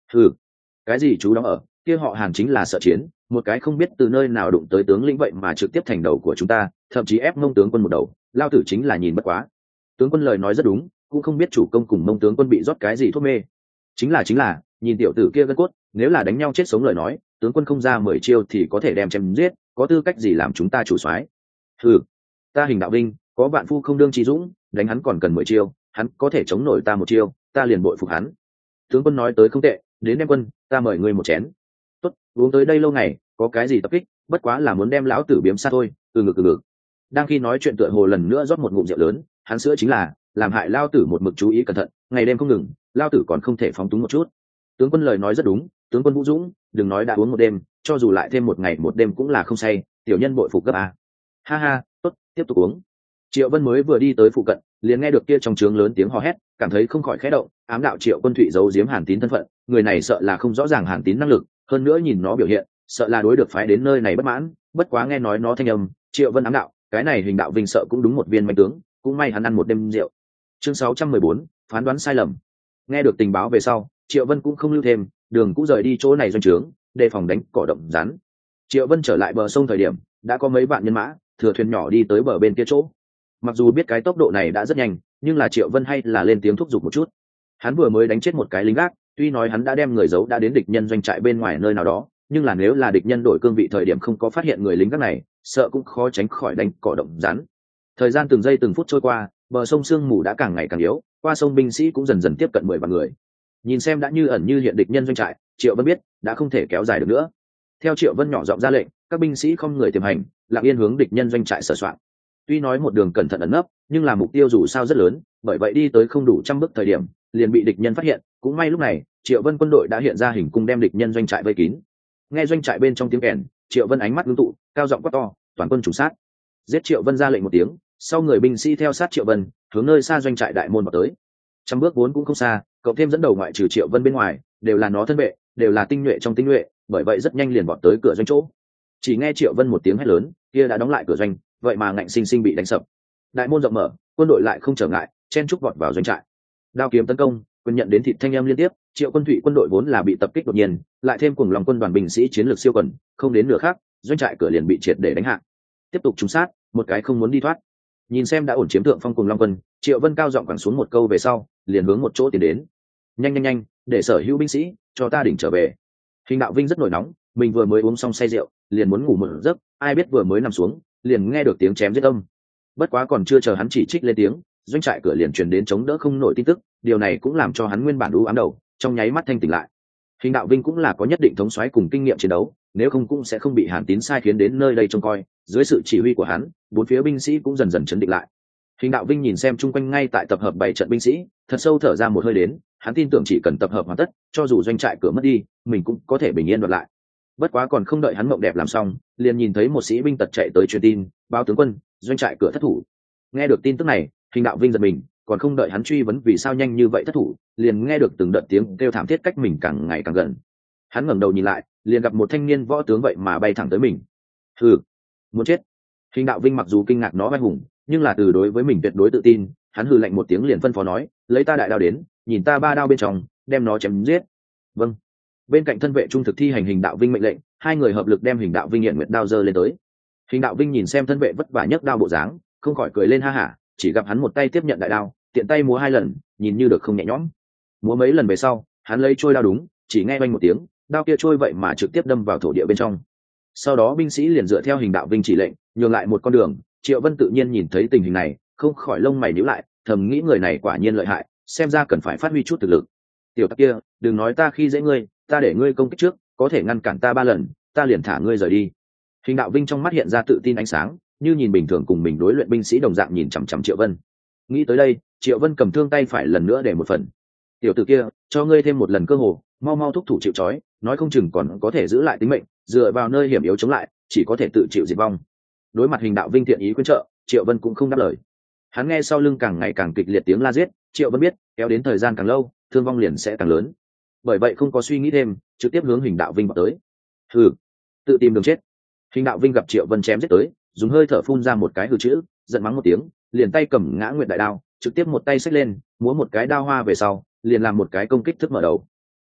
Ừ, cái gì chú đóng ở kia, họ Hàn chính là sợ chiến, một cái không biết từ nơi nào đụng tới tướng lĩnh vậy mà trực tiếp thành đầu của chúng ta, thậm chí ép Mông tướng quân một đầu, lao tử chính là nhìn bất quá. Tướng quân lời nói rất đúng, cũng không biết chủ công cùng Mông tướng quân bị rót cái gì thuốc mê. Chính là chính là, nhìn tiểu tử kia gân cốt, nếu là đánh nhau chết sống lời nói, tướng quân không ra mười chiêu thì có thể đem chém giết, có tư cách gì làm chúng ta chủ soái? Ừ, ta Hình Đạo Vinh có vạn phu không đương trí dũng, đánh hắn còn cần mười chiêu, hắn có thể chống nổi ta một chiêu, ta liền bội phục hắn. Tướng quân nói tới không tệ, đến đem quân, ta mời ngươi một chén. Tốt, uống tới đây lâu ngày, có cái gì tập kích, bất quá là muốn đem lão tử biếm xa thôi. Từ ngực từ ngực. Đang khi nói chuyện tựa hồ lần nữa rót một ngụm rượu lớn, hắn sữa chính là làm hại lao tử một mực chú ý cẩn thận, ngày đêm không ngừng, lao tử còn không thể phóng túng một chút. Tướng quân lời nói rất đúng, tướng quân Vũ Dũng, đừng nói đã uống một đêm, cho dù lại thêm một ngày một đêm cũng là không say, tiểu nhân bội phục gấp a. Ha ha, tốt, tiếp tục uống. Triệu Vân mới vừa đi tới phụ cận, liền nghe được kia trong trướng lớn tiếng hò hét, cảm thấy không khỏi khẽ động, ám đạo Triệu Quân Thụy giấu giếm Hàn Tín thân phận, người này sợ là không rõ ràng Hàn Tín năng lực, hơn nữa nhìn nó biểu hiện, sợ là đối được phái đến nơi này bất mãn, bất quá nghe nói nó thanh âm, Triệu Vân ám đạo, cái này Hình Đạo Vinh sợ cũng đúng một viên manh tướng, cũng may hắn ăn một đêm rượu. Chương sáu trăm mười bốn, phán đoán sai lầm. Nghe được tình báo về sau, Triệu Vân cũng không lưu thêm, đường cũng rời đi chỗ này doanh trướng, đề phòng đánh cỏ động rắn. Triệu Vân trở lại bờ sông thời điểm, đã có mấy vạn nhân mã, thừa thuyền nhỏ đi tới bờ bên kia chỗ. Mặc dù biết cái tốc độ này đã rất nhanh, nhưng là Triệu Vân hay là lên tiếng thúc giục một chút. Hắn vừa mới đánh chết một cái lính gác, tuy nói hắn đã đem người giấu đã đến địch nhân doanh trại bên ngoài nơi nào đó, nhưng là nếu là địch nhân đổi cương vị thời điểm không có phát hiện người lính gác này, sợ cũng khó tránh khỏi đánh cỏ động rắn. Thời gian từng giây từng phút trôi qua, bờ sông sương mù đã càng ngày càng yếu, qua sông binh sĩ cũng dần dần tiếp cận mười vạn người. Nhìn xem đã như ẩn như hiện địch nhân doanh trại, Triệu Vân biết đã không thể kéo dài được nữa. Theo Triệu Vân nhỏ giọng ra lệnh, các binh sĩ không người tiềm hành, lặng yên hướng địch nhân doanh trại sửa soạn. Tuy nói một đường cẩn thận ẩn nấp, nhưng là mục tiêu dù sao rất lớn, bởi vậy đi tới không đủ trăm bước thời điểm, liền bị địch nhân phát hiện. Cũng may lúc này, Triệu Vân quân đội đã hiện ra hình cung đem địch nhân doanh trại vây kín. Nghe doanh trại bên trong tiếng kèn, Triệu Vân ánh mắt ngưng tụ, cao giọng quát to, toàn quân chủ sát. Giết! Triệu Vân ra lệnh một tiếng, sau người binh sĩ theo sát Triệu Vân, hướng nơi xa doanh trại đại môn vào tới. Trăm bước vốn cũng không xa, cộng thêm dẫn đầu ngoại trừ Triệu Vân bên ngoài, đều là nó thân vệ, đều là tinh nhuệ trong tinh nhuệ, bởi vậy rất nhanh liền vọt tới cửa doanh chỗ. Chỉ nghe Triệu Vân một tiếng hét lớn, kia đã đóng lại cửa doanh, vậy mà ngạnh sinh sinh bị đánh sập. Đại môn rộng mở, quân đội lại không trở ngại, chen trúc vọt vào doanh trại. Đao kiếm tấn công, quân nhận đến thịt thanh âm liên tiếp. Triệu Quân Thụy quân đội vốn là bị tập kích đột nhiên, lại thêm cùng lòng quân đoàn binh sĩ chiến lược siêu quần, không đến nửa khác, doanh trại cửa liền bị triệt để đánh hạ. Tiếp tục trúng sát, một cái không muốn đi thoát. Nhìn xem đã ổn chiếm thượng phong cùng Long quân, Triệu Vân cao giọng quẳng xuống một câu về sau, liền hướng một chỗ tiến đến. Nhanh nhanh nhanh, để sở hữu binh sĩ cho ta đỉnh trở về. Hình Đạo Vinh rất nổi nóng, mình vừa mới uống xong say rượu, liền muốn ngủ một giấc, ai biết vừa mới nằm xuống, liền nghe được tiếng chém giết âm. Bất quá còn chưa chờ hắn chỉ trích lên tiếng, doanh trại cửa liền truyền đến chống đỡ không nổi tin tức, điều này cũng làm cho hắn nguyên bản u ám đầu, trong nháy mắt thanh tỉnh lại. Hình Đạo Vinh cũng là có nhất định thống soái cùng kinh nghiệm chiến đấu, nếu không cũng sẽ không bị Hàn Tín sai khiến đến nơi đây trông coi, dưới sự chỉ huy của hắn, bốn phía binh sĩ cũng dần dần chấn định lại. Hình Đạo Vinh nhìn xem chung quanh ngay tại tập hợp bảy trận binh sĩ, thật sâu thở ra một hơi đến, hắn tin tưởng chỉ cần tập hợp hoàn tất, cho dù doanh trại cửa mất đi, mình cũng có thể bình yên đoạt lại. Bất quá còn không đợi hắn mộng đẹp làm xong, liền nhìn thấy một sĩ binh tật chạy tới truyền tin, báo tướng quân, doanh trại cửa thất thủ. Nghe được tin tức này, Hình Đạo Vinh giật mình, còn không đợi hắn truy vấn vì sao nhanh như vậy thất thủ, liền nghe được từng đợt tiếng kêu thảm thiết cách mình càng ngày càng gần. Hắn ngẩng đầu nhìn lại, liền gặp một thanh niên võ tướng vậy mà bay thẳng tới mình. Hừ, muốn chết! Hình Đạo Vinh mặc dù kinh ngạc nó vai hùng, nhưng là từ đối với mình tuyệt đối tự tin, hắn hừ lạnh một tiếng liền phân phó nói, lấy ta đại đao đến, nhìn ta ba đao bên trong, đem nó chém giết. Vâng. Bên cạnh thân vệ trung thực thi hành Hình Đạo Vinh mệnh lệnh, hai người hợp lực đem Hình Đạo Vinh hiện nguyệt đao giơ lên tới. Hình Đạo Vinh nhìn xem thân vệ vất vả nhấc đao bộ dáng, không khỏi cười lên ha hả, chỉ gặp hắn một tay tiếp nhận đại đao, tiện tay múa hai lần, nhìn như được không nhẹ nhõm. Múa mấy lần về sau, hắn lấy trôi đao đúng, chỉ nghe vang một tiếng, đao kia trôi vậy mà trực tiếp đâm vào thổ địa bên trong. Sau đó binh sĩ liền dựa theo Hình Đạo Vinh chỉ lệnh, nhường lại một con đường. Triệu Vân tự nhiên nhìn thấy tình hình này, không khỏi lông mày nhíu lại, thầm nghĩ người này quả nhiên lợi hại, xem ra cần phải phát huy chút thực lực. Tiểu tặc kia, đừng nói ta khi dễ ngươi, ta để ngươi công kích trước, có thể ngăn cản ta ba lần, ta liền thả ngươi rời đi. Hình Đạo Vinh trong mắt hiện ra tự tin ánh sáng, như nhìn bình thường cùng mình đối luyện binh sĩ đồng dạng nhìn chằm chằm Triệu Vân. Nghĩ tới đây, Triệu Vân cầm thương tay phải lần nữa để một phần. Tiểu tử kia, cho ngươi thêm một lần cơ hội, mau mau thúc thủ chịu trói, nói không chừng còn có thể giữ lại tính mệnh, dựa vào nơi hiểm yếu chống lại, chỉ có thể tự chịu diệt vong. Đối mặt Hình Đạo Vinh thiện ý khuyên trợ, Triệu Vân cũng không đáp lời. Hắn nghe sau lưng càng ngày càng kịch liệt tiếng la giết, Triệu Vân biết, kéo đến thời gian càng lâu, thương vong liền sẽ càng lớn. Bởi vậy không có suy nghĩ thêm, trực tiếp hướng Hình Đạo Vinh vào tới. Hừ, tự tìm đường chết. Hình Đạo Vinh gặp Triệu Vân chém giết tới, dùng hơi thở phun ra một cái hừ chữ, giận mắng một tiếng, liền tay cầm Ngã Nguyệt đại đao, trực tiếp một tay xách lên, múa một cái đao hoa về sau, liền làm một cái công kích thức mở đầu.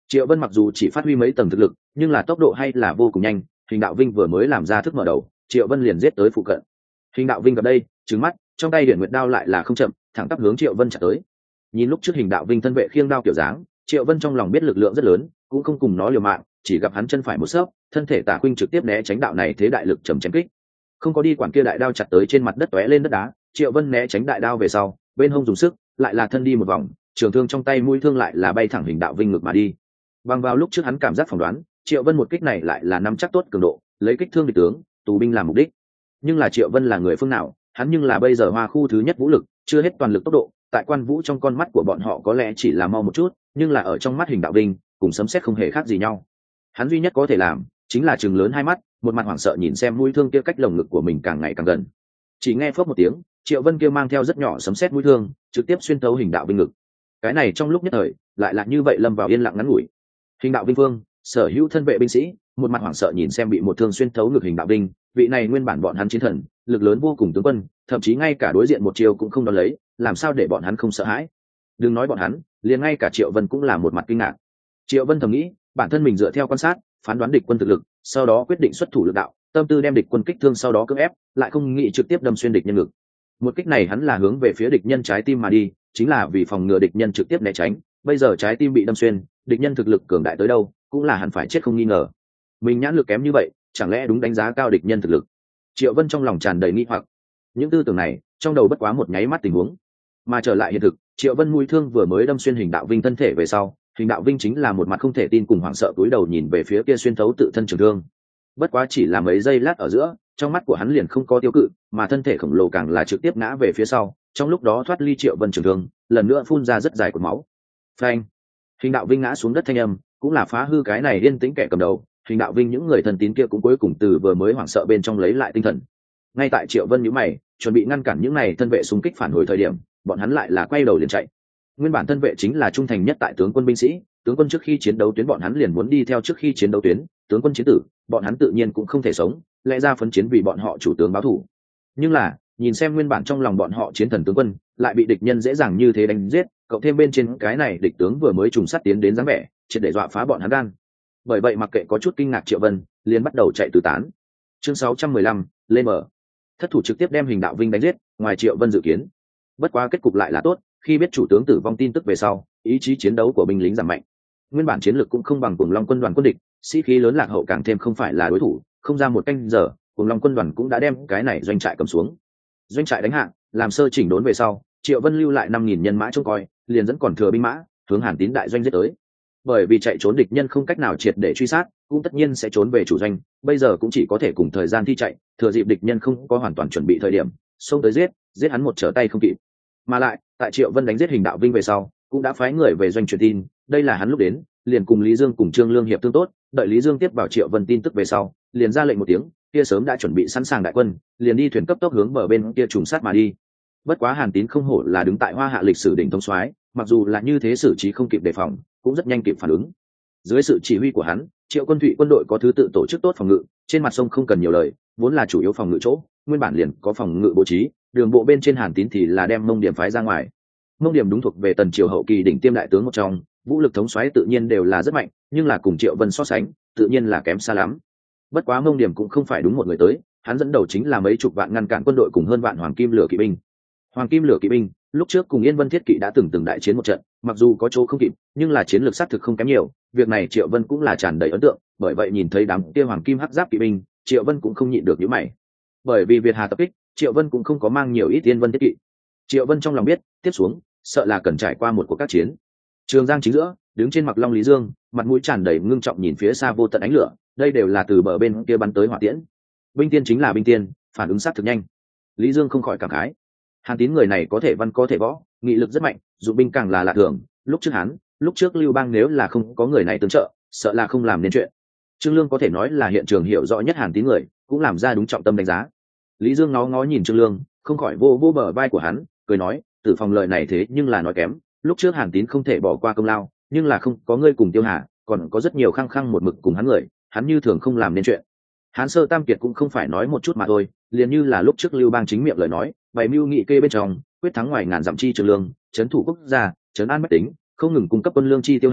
Triệu Vân mặc dù chỉ phát huy mấy tầng thực lực, nhưng là tốc độ hay là vô cùng nhanh. Hình Đạo Vinh vừa mới làm ra thức mở đầu, Triệu Vân liền giết tới phụ cận. Hình Đạo Vinh gặp đây, trừng mắt, trong tay Điển Nguyệt đao lại là không chậm, thẳng tắp hướng Triệu Vân chặt tới. Nhìn lúc trước Hình Đạo Vinh thân vệ khiêng đao kiểu dáng, Triệu Vân trong lòng biết lực lượng rất lớn, cũng không cùng nó liều mạng, chỉ gặp hắn chân phải một sấp, thân thể Tả Khuynh trực tiếp né tránh đạo này thế đại lực trầm chém kích. Không có đi quản kia đại đao chặt tới trên mặt đất tóe lên đất đá, Triệu Vân né tránh đại đao về sau, bên hông dùng sức, lại là thân đi một vòng, trường thương trong tay mũi thương lại là bay thẳng Hình Đạo Vinh ngực mà đi. Bằng vào lúc trước hắn cảm giác phỏng đoán, Triệu Vân một kích này lại là nắm chắc tốt cường độ, lấy kích thương địch tướng, tù binh làm mục đích. Nhưng là Triệu Vân là người phương nào, hắn nhưng là bây giờ Hoa khu thứ nhất vũ lực, chưa hết toàn lực tốc độ, tại Quan Vũ trong con mắt của bọn họ có lẽ chỉ là mau một chút, nhưng là ở trong mắt Hình Đạo Vinh, cùng sấm sét không hề khác gì nhau. Hắn duy nhất có thể làm, chính là trừng lớn hai mắt, một mặt hoảng sợ nhìn xem mũi thương kia cách lồng ngực của mình càng ngày càng gần. Chỉ nghe phốc một tiếng, Triệu Vân kia mang theo rất nhỏ sấm sét mũi thương, trực tiếp xuyên thấu Hình Đạo Vinh ngực. Cái này trong lúc nhất thời, lại là như vậy lâm vào yên lặng ngắn ngủi. Hình Đạo Vinh vương, sở hữu thân vệ binh sĩ, một mặt hoảng sợ nhìn xem bị một thương xuyên thấu ngực Hình Đạo Vinh, vị này nguyên bản bọn hắn chiến thần, lực lớn vô cùng tướng quân, thậm chí ngay cả đối diện một chiều cũng không đón lấy, làm sao để bọn hắn không sợ hãi? Đừng nói bọn hắn, liền ngay cả Triệu Vân cũng là một mặt kinh ngạc. Triệu Vân thầm nghĩ, bản thân mình dựa theo quan sát, phán đoán địch quân thực lực, sau đó quyết định xuất thủ lực đạo, tâm tư đem địch quân kích thương sau đó cưỡng ép, lại không nghĩ trực tiếp đâm xuyên địch nhân ngực. Một kích này hắn là hướng về phía địch nhân trái tim mà đi, chính là vì phòng ngừa địch nhân trực tiếp né tránh. Bây giờ trái tim bị đâm xuyên, địch nhân thực lực cường đại tới đâu, cũng là hẳn phải chết không nghi ngờ. Mình nhãn lực kém như vậy, chẳng lẽ đúng đánh giá cao địch nhân thực lực? Triệu Vân trong lòng tràn đầy nghi hoặc. Những tư tưởng này, trong đầu bất quá một nháy mắt tình huống, mà trở lại hiện thực, Triệu Vân mũi thương vừa mới đâm xuyên Hình Đạo Vinh thân thể về sau, Hình Đạo Vinh chính là một mặt không thể tin cùng hoảng sợ cúi đầu nhìn về phía kia xuyên thấu tự thân trường thương. Bất quá chỉ là mấy giây lát ở giữa, trong mắt của hắn liền không có tiêu cự, mà thân thể khổng lồ càng là trực tiếp ngã về phía sau, trong lúc đó thoát ly Triệu Vân trường thương, lần nữa phun ra rất dài cột máu. Phanh! Hình Đạo Vinh ngã xuống đất thanh âm, cũng là phá hư cái này yên tĩnh kẻ cầm đầu. Hình Đạo Vinh những người thần tín kia cũng cuối cùng từ vừa mới hoảng sợ bên trong lấy lại tinh thần. Ngay tại Triệu Vân nhíu mày, chuẩn bị ngăn cản những này thân vệ xung kích phản hồi thời điểm, bọn hắn lại là quay đầu liền chạy. Nguyên bản thân vệ chính là trung thành nhất tại tướng quân binh sĩ, tướng quân trước khi chiến đấu tuyến bọn hắn liền muốn đi theo trước khi chiến đấu tuyến, tướng quân chiến tử, bọn hắn tự nhiên cũng không thể sống, lẽ ra phấn chiến vì bọn họ chủ tướng báo thù. Nhưng là, nhìn xem nguyên bản trong lòng bọn họ chiến thần tướng quân, lại bị địch nhân dễ dàng như thế đánh giết, cộng thêm bên trên cái này địch tướng vừa mới trùng sát tiến đến dáng vẻ, triệt để dọa phá bọn hắn gan. Bởi vậy mặc kệ có chút kinh ngạc Triệu Vân, liền bắt đầu chạy tứ tán. Chương sáu trăm mười lăm, lên mở. Thất thủ trực tiếp đem Hình Đạo Vinh đánh giết, ngoài Triệu Vân dự kiến. Bất quá kết cục lại là tốt, khi biết chủ tướng tử vong tin tức về sau, ý chí chiến đấu của binh lính giảm mạnh. Nguyên bản chiến lược cũng không bằng Cuồng Long quân đoàn quân địch, sĩ khí lớn lạc hậu càng thêm không phải là đối thủ, không ra một canh giờ, Cuồng Long quân đoàn cũng đã đem cái này doanh trại cầm xuống. Doanh trại đánh hạ, làm sơ chỉnh đốn về sau, Triệu Vân lưu lại năm nghìn nhân mã trông coi, liền dẫn còn thừa binh mã, hướng Hàn Tín đại doanh giết tới. Bởi vì chạy trốn địch nhân không cách nào triệt để truy sát, cũng tất nhiên sẽ trốn về chủ doanh, bây giờ cũng chỉ có thể cùng thời gian thi chạy, thừa dịp địch nhân không có hoàn toàn chuẩn bị thời điểm, xông tới giết, giết hắn một trở tay không kịp. Mà lại, tại Triệu Vân đánh giết Hình Đạo Vinh về sau, cũng đã phái người về doanh truyền tin, đây là hắn lúc đến, liền cùng Lý Dương cùng Trương Lương hiệp thương tốt, đợi Lý Dương tiếp vào Triệu Vân tin tức về sau, liền ra lệnh một tiếng, kia sớm đã chuẩn bị sẵn sàng đại quân, liền đi thuyền cấp tốc hướng bờ bên kia trùng sát mà đi. Bất quá Hàn Tín không hổ là đứng tại Hoa Hạ lịch sử đỉnh thông soái, mặc dù là như thế xử trí không kịp đề phòng, cũng rất nhanh kịp phản ứng. Dưới sự chỉ huy của hắn, Triệu Quân Thụy quân đội có thứ tự tổ chức tốt phòng ngự, trên mặt sông không cần nhiều lời, vốn là chủ yếu phòng ngự chỗ, nguyên bản liền có phòng ngự bố trí, đường bộ bên trên Hàn Tín thì là đem Mông Điểm phái ra ngoài. Mông Điểm đúng thuộc về tần triều hậu kỳ đỉnh tiêm đại tướng một trong, vũ lực thống soái tự nhiên đều là rất mạnh, nhưng là cùng Triệu Vân so sánh, tự nhiên là kém xa lắm. Bất quá Mông Điểm cũng không phải đúng một người tới, hắn dẫn đầu chính là mấy chục vạn ngăn cản quân đội cùng hơn vạn hoàng kim lửa kỵ binh. Hoàng kim lửa kỵ binh, lúc trước cùng Yên Vân Thiết Kỵ đã từng từng đại chiến một trận, mặc dù có chỗ không kịp, nhưng là chiến lược sát thực không kém nhiều, việc này Triệu Vân cũng là tràn đầy ấn tượng, bởi vậy nhìn thấy đám kia hoàng kim hắc giáp kỵ binh, Triệu Vân cũng không nhịn được nhíu mày. Bởi vì Việt Hà tập kích, Triệu Vân cũng không có mang nhiều ít Yên Vân Thiết Kỵ. Triệu Vân trong lòng biết, tiếp xuống, sợ là cần trải qua một cuộc các chiến. Trường Giang chính giữa, đứng trên Mặc Long Lý Dương, mặt mũi tràn đầy ngưng trọng nhìn phía xa vô tận ánh lửa, đây đều là từ bờ bên kia bắn tới hỏa tiễn. Binh tiên chính là binh tiên, phản ứng sát thực nhanh. Lý Dương không khỏi cảm khái. Hàn Tín người này có thể văn có thể võ, nghị lực rất mạnh, dụng binh càng là lạ thường. Lúc trước hắn, lúc trước Lưu Bang nếu là không có người này tương trợ, sợ là không làm nên chuyện. Trương Lương có thể nói là hiện trường hiểu rõ nhất Hàn Tín người, cũng làm ra đúng trọng tâm đánh giá. Lý Dương ngó ngó nhìn Trương Lương, không khỏi vô vô bờ vai của hắn, cười nói, Tử Phòng lời này thế nhưng là nói kém, lúc trước Hàn Tín không thể bỏ qua công lao, nhưng là không có ngươi cùng Tiêu Hà, còn có rất nhiều khăng khăng một mực cùng hắn người, hắn như thường không làm nên chuyện. Hán Sơ Tam Kiệt cũng không phải nói một chút mà thôi, liền như là lúc trước Lưu Bang chính miệng lời nói, bày mưu nghị kê bên trong, quyết thắng ngoài ngàn dặm chi Trương Lương, trấn thủ quốc gia, trấn an bách tính, không ngừng cung cấp quân lương chi Tiêu Hà,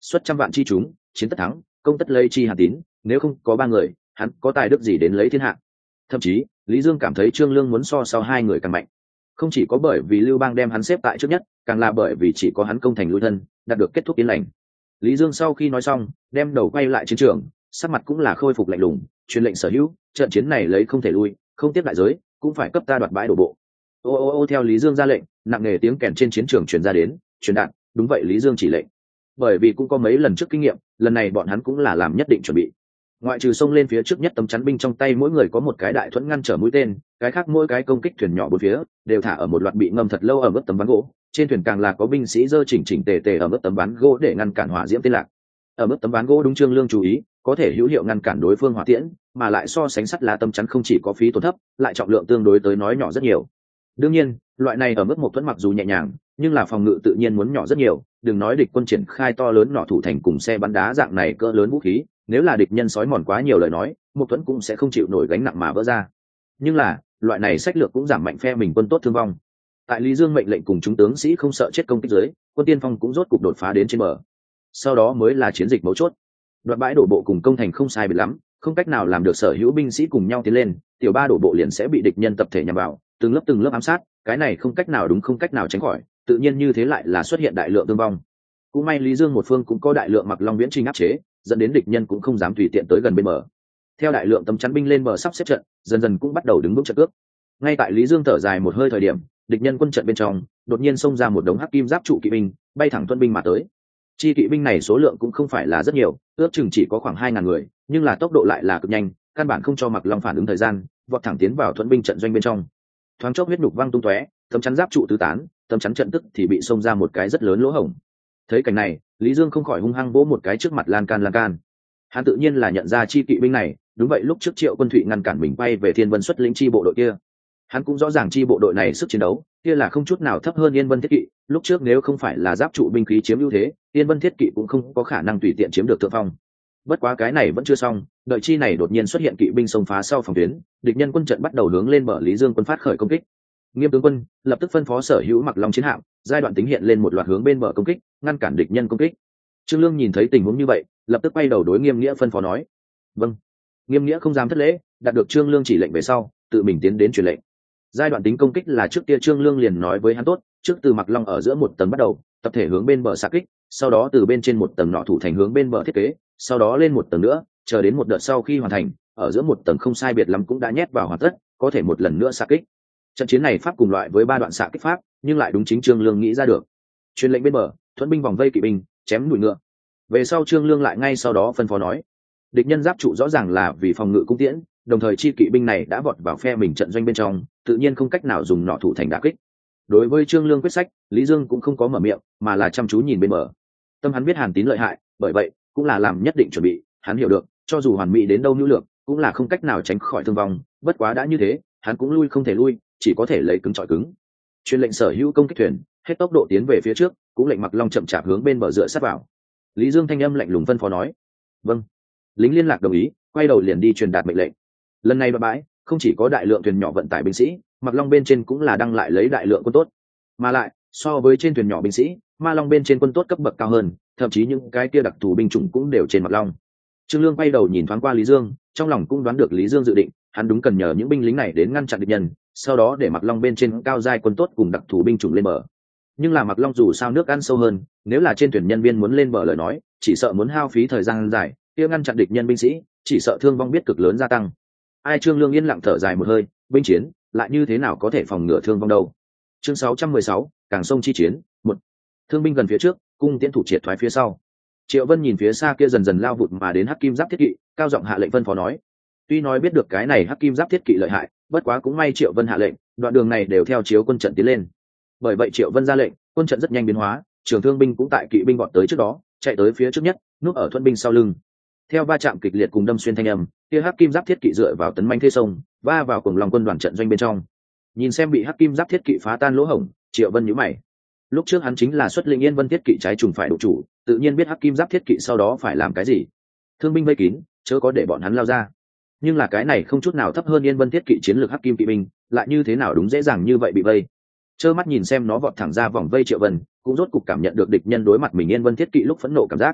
xuất trăm vạn chi chúng, chiến tất thắng, công tất lấy chi Hàn Tín, nếu không có ba người, hắn có tài đức gì đến lấy thiên hạ. Thậm chí Lý Dương cảm thấy Trương Lương muốn so sau hai người càng mạnh, không chỉ có bởi vì Lưu Bang đem hắn xếp tại trước nhất, càng là bởi vì chỉ có hắn công thành lui thân, đạt được kết thúc yên lành. Lý Dương sau khi nói xong, đem đầu quay lại chiến trường, sắc mặt cũng là khôi phục lạnh lùng, truyền lệnh sở hữu, trận chiến này lấy không thể lui, không tiếp đại giới, cũng phải cấp ta đoạt bãi đổ bộ. Ô ô ô theo Lý Dương ra lệnh, nặng nề tiếng kèn trên chiến trường truyền ra đến, truyền đạt, đúng vậy Lý Dương chỉ lệnh. Bởi vì cũng có mấy lần trước kinh nghiệm, lần này bọn hắn cũng là làm nhất định chuẩn bị. Ngoại trừ xông lên phía trước nhất tấm chắn binh trong tay mỗi người có một cái đại thuẫn ngăn trở mũi tên, cái khác mỗi cái công kích thuyền nhỏ bốn phía đều thả ở một loạt bị ngâm thật lâu ở mức tấm ván gỗ, trên thuyền càng là có binh sĩ dơ chỉnh chỉnh tề tề ở mức tấm ván gỗ để ngăn cản hỏa diễm tên lạc. Ở mức tấm ván gỗ đúng Trương Lương chú ý, có thể hữu hiệu ngăn cản đối phương hỏa tiễn, mà lại so sánh sắt lá tấm chắn không chỉ có phí tổn thấp, lại trọng lượng tương đối tới nói nhỏ rất nhiều. Đương nhiên, loại này ở mức một thuẫn mặc dù nhẹ nhàng, nhưng là phòng ngự tự nhiên muốn nhỏ rất nhiều, đừng nói địch quân triển khai to lớn nỏ thủ thành cùng xe bắn đá dạng này cỡ lớn vũ khí, nếu là địch nhân sói mòn quá nhiều lời nói, một thuẫn cũng sẽ không chịu nổi gánh nặng mà vỡ ra. Nhưng là, loại này sách lược cũng giảm mạnh phe mình quân tốt thương vong. Tại Lý Dương mệnh lệnh cùng chúng tướng sĩ không sợ chết công kích dưới, quân tiên phong cũng rốt cục đột phá đến trên bờ. Sau đó mới là chiến dịch mấu chốt. Đoạt bãi đổ bộ cùng công thành không sai biệt lắm, không cách nào làm được sở hữu binh sĩ cùng nhau tiến lên, tiểu ba đổ bộ liền sẽ bị địch nhân tập thể nhằm vào, từng lớp từng lớp ám sát, cái này không cách nào đúng không cách nào tránh khỏi, tự nhiên như thế lại là xuất hiện đại lượng thương vong. Cũng may Lý Dương một phương cũng có đại lượng mặc long viễn trinh áp chế, dẫn đến địch nhân cũng không dám tùy tiện tới gần bên bờ. Theo đại lượng tấm chắn binh lên bờ sắp xếp trận, dần dần cũng bắt đầu đứng bước trận cước. Ngay tại Lý Dương thở dài một hơi thời điểm, địch nhân quân trận bên trong đột nhiên xông ra một đống hắc kim giáp trụ kỵ binh, bay thẳng tuân binh mà tới. Chi kỵ binh này số lượng cũng không phải là rất nhiều, ước chừng chỉ có khoảng hai ngàn người, nhưng là tốc độ lại là cực nhanh, căn bản không cho mặc long phản ứng thời gian, vọt thẳng tiến vào thuận binh trận doanh bên trong. Thoáng chốc huyết nhục văng tung tóe, tấm chắn giáp trụ tứ tán, tấm chắn trận tức thì bị xông ra một cái rất lớn lỗ hổng. Thấy cảnh này, Lý Dương không khỏi hung hăng vỗ một cái trước mặt lan can lan can. Hắn tự nhiên là nhận ra chi kỵ binh này, đúng vậy lúc trước Triệu Quân Thụy ngăn cản mình bay về Thiên Vân xuất lĩnh chi bộ đội kia, hắn cũng rõ ràng chi bộ đội này sức chiến đấu kia là không chút nào thấp hơn Yên Vân Thiết Kỵ. Lúc trước nếu không phải là giáp trụ binh khí chiếm ưu thế, Yên Vân Thiết Kỵ cũng không có khả năng tùy tiện chiếm được thượng phong. Bất quá cái này vẫn chưa xong, đợi chi này đột nhiên xuất hiện kỵ binh xông phá sau phòng tuyến, địch nhân quân trận bắt đầu hướng lên bờ Lý Dương quân phát khởi công kích. Nghiêm tướng quân lập tức phân phó sở hữu mặc long chiến hạm, giai đoạn tính hiện lên một loạt hướng bên bờ công kích, ngăn cản địch nhân công kích. Trương Lương nhìn thấy tình huống như vậy, lập tức quay đầu đối Nghiêm Nghĩa phân phó nói: "Vâng." Nghiêm Nghĩa không dám thất lễ, đạt được Trương Lương chỉ lệnh về sau, tự mình tiến đến truyền lệnh. Giai đoạn tính công kích là trước kia Trương Lương liền nói với hắn tốt, trước từ mặc long ở giữa một tầng bắt đầu, tập thể hướng bên bờ xạ kích, sau đó từ bên trên một tầng nọ thủ thành hướng bên bờ thiết kế, sau đó lên một tầng nữa, chờ đến một đợt sau khi hoàn thành, ở giữa một tầng không sai biệt lắm cũng đã nhét vào hoàn tất, có thể một lần nữa xạ kích. Trận chiến này pháp cùng loại với ba đoạn xạ kích pháp, nhưng lại đúng chính Trương Lương nghĩ ra được. Truyền lệnh bên bờ, thuận binh vòng vây kỵ binh, chém đuổi ngựa. Về sau Trương Lương lại ngay sau đó phân phó nói: địch nhân giáp trụ rõ ràng là vì phòng ngự cung tiễn, đồng thời chi kỵ binh này đã vọt vào phe mình trận doanh bên trong, tự nhiên không cách nào dùng nọ thủ thành đả kích. Đối với Trương Lương quyết sách, Lý Dương cũng không có mở miệng, mà là chăm chú nhìn bên bờ. Tâm hắn biết Hàn Tín lợi hại, bởi vậy cũng là làm nhất định chuẩn bị. Hắn hiểu được, cho dù hoàn mỹ đến đâu nhu lược, cũng là không cách nào tránh khỏi thương vong. Bất quá đã như thế, hắn cũng lui không thể lui, chỉ có thể lấy cứng trọi cứng. Truyền lệnh sở hữu công kích thuyền, hết tốc độ tiến về phía trước, cũng lệnh mặc long chậm chạp hướng bên bờ dựa sát vào. Lý Dương thanh âm lạnh lùng phân phó nói: vâng. Lính liên lạc đồng ý, quay đầu liền đi truyền đạt mệnh lệnh. Lần này bãi bãi không chỉ có đại lượng thuyền nhỏ vận tải binh sĩ, mặc long bên trên cũng là đăng lại lấy đại lượng quân tốt, mà lại so với trên thuyền nhỏ binh sĩ, ma long bên trên quân tốt cấp bậc cao hơn, thậm chí những cái kia đặc thù binh chủng cũng đều trên mặc long. Trương Lương quay đầu nhìn thoáng qua Lý Dương, trong lòng cũng đoán được Lý Dương dự định, hắn đúng cần nhờ những binh lính này đến ngăn chặn địch nhân, sau đó để mặc long bên trên cao giai quân tốt cùng đặc thù binh chủng lên bờ. Nhưng là mặc long dù sao nước ăn sâu hơn, nếu là trên thuyền nhân viên muốn lên bờ lời nói, chỉ sợ muốn hao phí thời gian dài, kia ngăn chặn địch nhân binh sĩ, chỉ sợ thương vong biết cực lớn gia tăng. Ai Trương Lương yên lặng thở dài một hơi, binh chiến lại như thế nào có thể phòng ngừa thương vong đâu. Chương sáu trăm mười sáu, càng sông chi chiến, một. Thương binh gần phía trước, cung tiễn thủ triệt thoái phía sau. Triệu Vân nhìn phía xa kia dần dần lao vụt mà đến hắc kim giáp thiết kỵ, cao giọng hạ lệnh phân phó nói: tuy nói biết được cái này hắc kim giáp thiết kỵ lợi hại, bất quá cũng may Triệu Vân hạ lệnh, đoạn đường này đều theo chiếu quân trận tiến lên. Bởi vậy Triệu Vân ra lệnh, quân trận rất nhanh biến hóa, trường thương binh cũng tại kỵ binh bọn tới trước đó, chạy tới phía trước nhất, núp ở thuận binh sau lưng. Theo va chạm kịch liệt cùng đâm xuyên thanh âm, kia hắc kim giáp thiết kỵ dựa vào tấn manh thế sông, va vào cùng lòng quân đoàn trận doanh bên trong. Nhìn xem bị hắc kim giáp thiết kỵ phá tan lỗ hổng, Triệu Vân nhíu mày. Lúc trước hắn chính là xuất lĩnh Yên Vân thiết kỵ trái trùng phải độ chủ, tự nhiên biết hắc kim giáp thiết kỵ sau đó phải làm cái gì. Thương binh vây kín, chớ có để bọn hắn lao ra. Nhưng là cái này không chút nào thấp hơn Yên Vân thiết kỵ chiến lược hắc kim kỵ binh, lại như thế nào đúng dễ dàng như vậy bị vây. Trơ mắt nhìn xem nó vọt thẳng ra vòng vây, Triệu Vân cũng rốt cục cảm nhận được địch nhân đối mặt mình Yên Vân thiết kỵ lúc phẫn nộ cảm giác.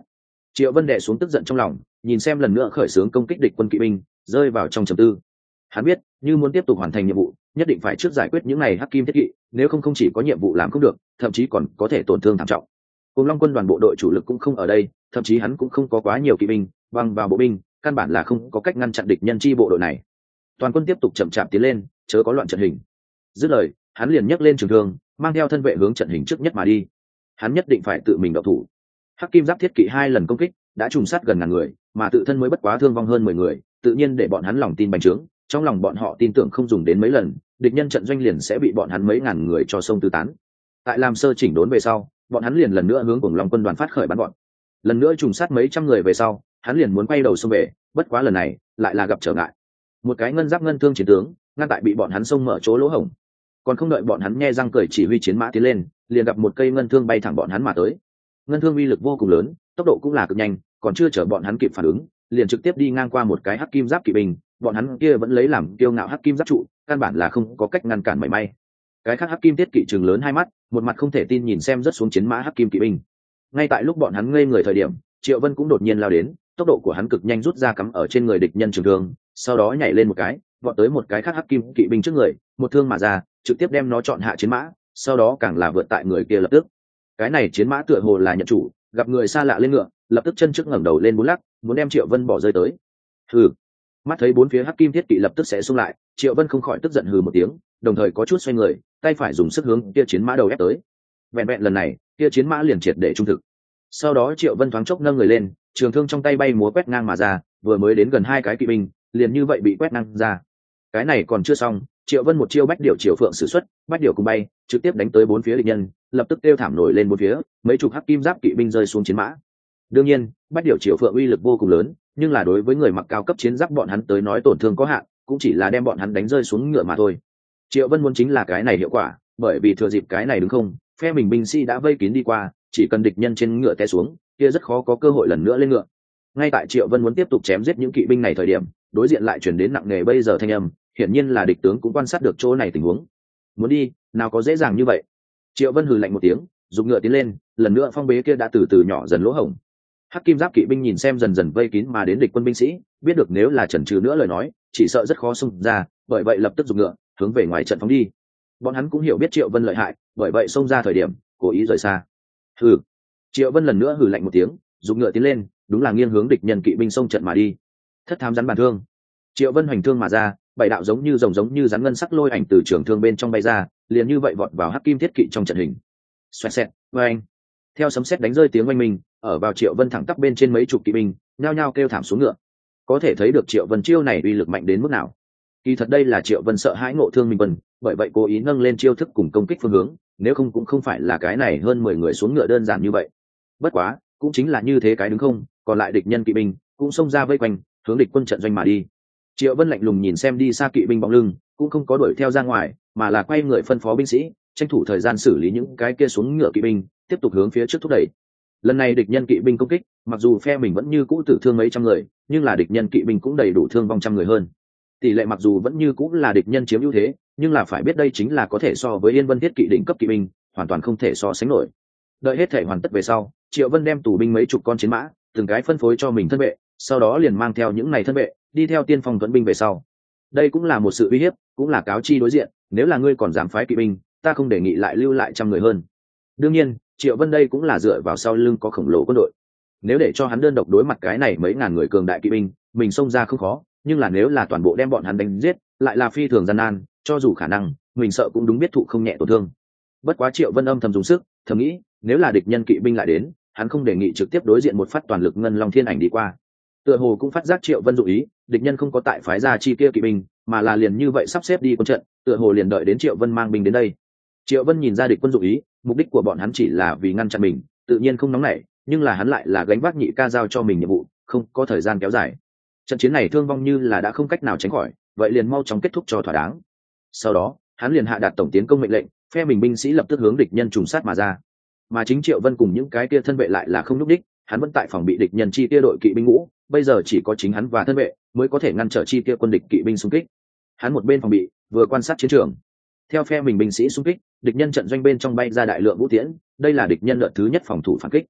Triệu Vân đè xuống tức giận trong lòng, nhìn xem lần nữa khởi xướng công kích địch quân kỵ binh, rơi vào trong trầm tư. Hắn biết, như muốn tiếp tục hoàn thành nhiệm vụ, nhất định phải trước giải quyết những này hắc kim thiết kỵ, nếu không không chỉ có nhiệm vụ làm không được, thậm chí còn có thể tổn thương thảm trọng. Cùng Long quân đoàn bộ đội chủ lực cũng không ở đây, thậm chí hắn cũng không có quá nhiều kỵ binh, bằng vào bộ binh, căn bản là không có cách ngăn chặn địch nhân chi bộ đội này. Toàn quân tiếp tục chậm chạp tiến lên, chớ có loạn trận hình. Dứt lời, hắn liền nhấc lên trường thương, mang theo thân vệ hướng trận hình trước nhất mà đi. Hắn nhất định phải tự mình động thủ. Hắc kim giáp thiết kỵ hai lần công kích đã trùng sát gần ngàn người, mà tự thân mới bất quá thương vong hơn mười người, tự nhiên để bọn hắn lòng tin bành trướng, trong lòng bọn họ tin tưởng không dùng đến mấy lần, địch nhân trận doanh liền sẽ bị bọn hắn mấy ngàn người cho sông tứ tán. Tại làm sơ chỉnh đốn về sau, bọn hắn liền lần nữa hướng Cuồng Long quân đoàn phát khởi bắn bọn. Lần nữa trùng sát mấy trăm người về sau, hắn liền muốn quay đầu xông về, bất quá lần này lại là gặp trở ngại. Một cái ngân giáp ngân thương chiến tướng ngăn tại bị bọn hắn xông mở chỗ lỗ hổng, còn không đợi bọn hắn nghe răng cười chỉ huy chiến mã tiến lên, liền gặp một cây ngân thương bay thẳng bọn hắn mà tới. Ngân thương uy lực vô cùng lớn, tốc độ cũng là cực nhanh, còn chưa chờ bọn hắn kịp phản ứng, liền trực tiếp đi ngang qua một cái hắc kim giáp kỵ binh, bọn hắn kia vẫn lấy làm kiêu ngạo hắc kim giáp trụ, căn bản là không có cách ngăn cản mảy may. Cái khác hắc kim tiết kỵ trừng lớn hai mắt, một mặt không thể tin nhìn xem rất xuống chiến mã hắc kim kỵ binh. Ngay tại lúc bọn hắn ngây người thời điểm, Triệu Vân cũng đột nhiên lao đến, tốc độ của hắn cực nhanh rút ra cắm ở trên người địch nhân trường thương, sau đó nhảy lên một cái, vọt tới một cái khác hắc kim kỵ binh trước người, một thương mà ra, trực tiếp đem nó chọn hạ chiến mã, sau đó càng là vượt tại người kia lập tức. Cái này chiến mã tựa hồ là nhận chủ, gặp người xa lạ lên ngựa, lập tức chân trước ngẩng đầu lên bốn lắc, muốn đem Triệu Vân bỏ rơi tới. Hừ. Mắt thấy bốn phía hắc kim thiết kỵ lập tức sẽ xung lại, Triệu Vân không khỏi tức giận hừ một tiếng, đồng thời có chút xoay người, tay phải dùng sức hướng kia chiến mã đầu ép tới. Vẹn vẹn lần này, kia chiến mã liền triệt để trung thực. Sau đó Triệu Vân thoáng chốc nâng người lên, trường thương trong tay bay múa quét ngang mà ra, vừa mới đến gần hai cái kỵ binh, liền như vậy bị quét ngang ra. Cái này còn chưa xong, Triệu Vân một chiêu bách điểu chiều phượng sử xuất, bách điểu cùng bay, trực tiếp đánh tới bốn phía địch nhân, lập tức kêu thảm nổi lên bốn phía, mấy chục hắc kim giáp kỵ binh rơi xuống chiến mã. Đương nhiên, bách điểu chiều phượng uy lực vô cùng lớn, nhưng là đối với người mặc cao cấp chiến giáp bọn hắn tới nói tổn thương có hạn, cũng chỉ là đem bọn hắn đánh rơi xuống ngựa mà thôi. Triệu Vân muốn chính là cái này hiệu quả, bởi vì thừa dịp cái này đúng không, phe mình binh sĩ đã vây kín đi qua, chỉ cần địch nhân trên ngựa té xuống, kia rất khó có cơ hội lần nữa lên ngựa. Ngay tại Triệu Vân muốn tiếp tục chém giết những kỵ binh này thời điểm, đối diện lại chuyển đến nặng nề bây giờ thanh âm, hiển nhiên là địch tướng cũng quan sát được chỗ này tình huống. Muốn đi, nào có dễ dàng như vậy. Triệu Vân hừ lạnh một tiếng, dùng ngựa tiến lên, lần nữa phong bế kia đã từ từ nhỏ dần lỗ hổng. Hắc kim giáp kỵ binh nhìn xem dần dần vây kín mà đến địch quân binh sĩ, biết được nếu là chần chừ nữa lời nói, chỉ sợ rất khó xông ra, bởi vậy lập tức dùng ngựa hướng về ngoài trận phóng đi. Bọn hắn cũng hiểu biết Triệu Vân lợi hại, bởi vậy xông ra thời điểm cố ý rời xa. Hừ. Triệu Vân lần nữa hừ lạnh một tiếng, dùng ngựa tiến lên, đúng là nghiêng hướng địch nhân kỵ binh xông trận mà đi. Thất thám rắn bàn thương. Triệu Vân hoành thương mà ra, bảy đạo giống như rồng giống như rắn ngân sắc lôi ảnh từ trường thương bên trong bay ra, liền như vậy vọt vào hắc kim thiết kỵ trong trận hình. Xoẹt xẹt, oeng. Theo sấm sét đánh rơi tiếng oanh minh, ở vào Triệu Vân thẳng tắp bên trên mấy chục kỵ binh, nhao nhao kêu thảm xuống ngựa. Có thể thấy được Triệu Vân chiêu này uy lực mạnh đến mức nào. Kỳ thật đây là Triệu Vân sợ hãi ngộ thương Minh Vân, bởi vậy cố ý nâng lên chiêu thức cùng công kích phương hướng, nếu không cũng không phải là cái này hơn mười người xuống ngựa đơn giản như vậy. Bất quá, cũng chính là như thế cái đứng không, còn lại địch nhân kỵ binh cũng xông ra vây quanh, hướng địch quân trận doanh mà đi. Triệu Vân lạnh lùng nhìn xem đi xa kỵ binh bóng lưng, cũng không có đuổi theo ra ngoài, mà là quay người phân phó binh sĩ, tranh thủ thời gian xử lý những cái kia xuống ngựa kỵ binh, tiếp tục hướng phía trước thúc đẩy. Lần này địch nhân kỵ binh công kích, mặc dù phe mình vẫn như cũ tử thương mấy trăm người, nhưng là địch nhân kỵ binh cũng đầy đủ thương vong trăm người hơn. Tỷ lệ mặc dù vẫn như cũ là địch nhân chiếm ưu thế, nhưng là phải biết đây chính là có thể so với Yên Vân Thiết kỵ đỉnh cấp kỵ binh, hoàn toàn không thể so sánh nổi. Đợi hết thể hoàn tất về sau, Triệu Vân đem tù binh mấy chục con chiến mã, từng cái phân phối cho mình thân vệ, sau đó liền mang theo những này thân vệ, đi theo tiên phong tuấn binh về sau. Đây cũng là một sự uy hiếp, cũng là cáo chi đối diện, nếu là ngươi còn dám phái kỵ binh, ta không đề nghị lại lưu lại trăm người hơn. Đương nhiên, Triệu Vân đây cũng là dựa vào sau lưng có khổng lồ quân đội. Nếu để cho hắn đơn độc đối mặt cái này mấy ngàn người cường đại kỵ binh, mình xông ra không khó, nhưng là nếu là toàn bộ đem bọn hắn đánh giết, lại là phi thường gian nan, cho dù khả năng, mình sợ cũng đúng biết thụ không nhẹ tổn thương. Bất quá Triệu Vân âm thầm dùng sức, thầm nghĩ, nếu là địch nhân kỵ binh lại đến, hắn không đề nghị trực tiếp đối diện một phát toàn lực ngân long thiên ảnh đi qua. Tựa hồ cũng phát giác Triệu Vân dụ ý, địch nhân không có tại phái ra chi kia kỵ binh, mà là liền như vậy sắp xếp đi quân trận, tựa hồ liền đợi đến Triệu Vân mang binh đến đây. Triệu Vân nhìn ra địch quân dụ ý, mục đích của bọn hắn chỉ là vì ngăn chặn mình, tự nhiên không nóng nảy, nhưng là hắn lại là gánh vác nhị ca giao cho mình nhiệm vụ, không có thời gian kéo dài. Trận chiến này thương vong như là đã không cách nào tránh khỏi, vậy liền mau chóng kết thúc cho thỏa đáng. Sau đó, hắn liền hạ đạt tổng tiến công mệnh lệnh, phe mình binh sĩ lập tức hướng địch nhân trùng sát mà ra. Mà chính Triệu Vân cùng những cái kia thân vệ lại là không lúc đích, hắn vẫn tại phòng bị địch nhân chi kia đội kỵ binh ngũ, bây giờ chỉ có chính hắn và thân vệ mới có thể ngăn trở chi kia quân địch kỵ binh xung kích. Hắn một bên phòng bị, vừa quan sát chiến trường. Theo phe mình binh sĩ xung kích, địch nhân trận doanh bên trong bay ra đại lượng vũ tiễn, đây là địch nhân đợt thứ nhất phòng thủ phản kích.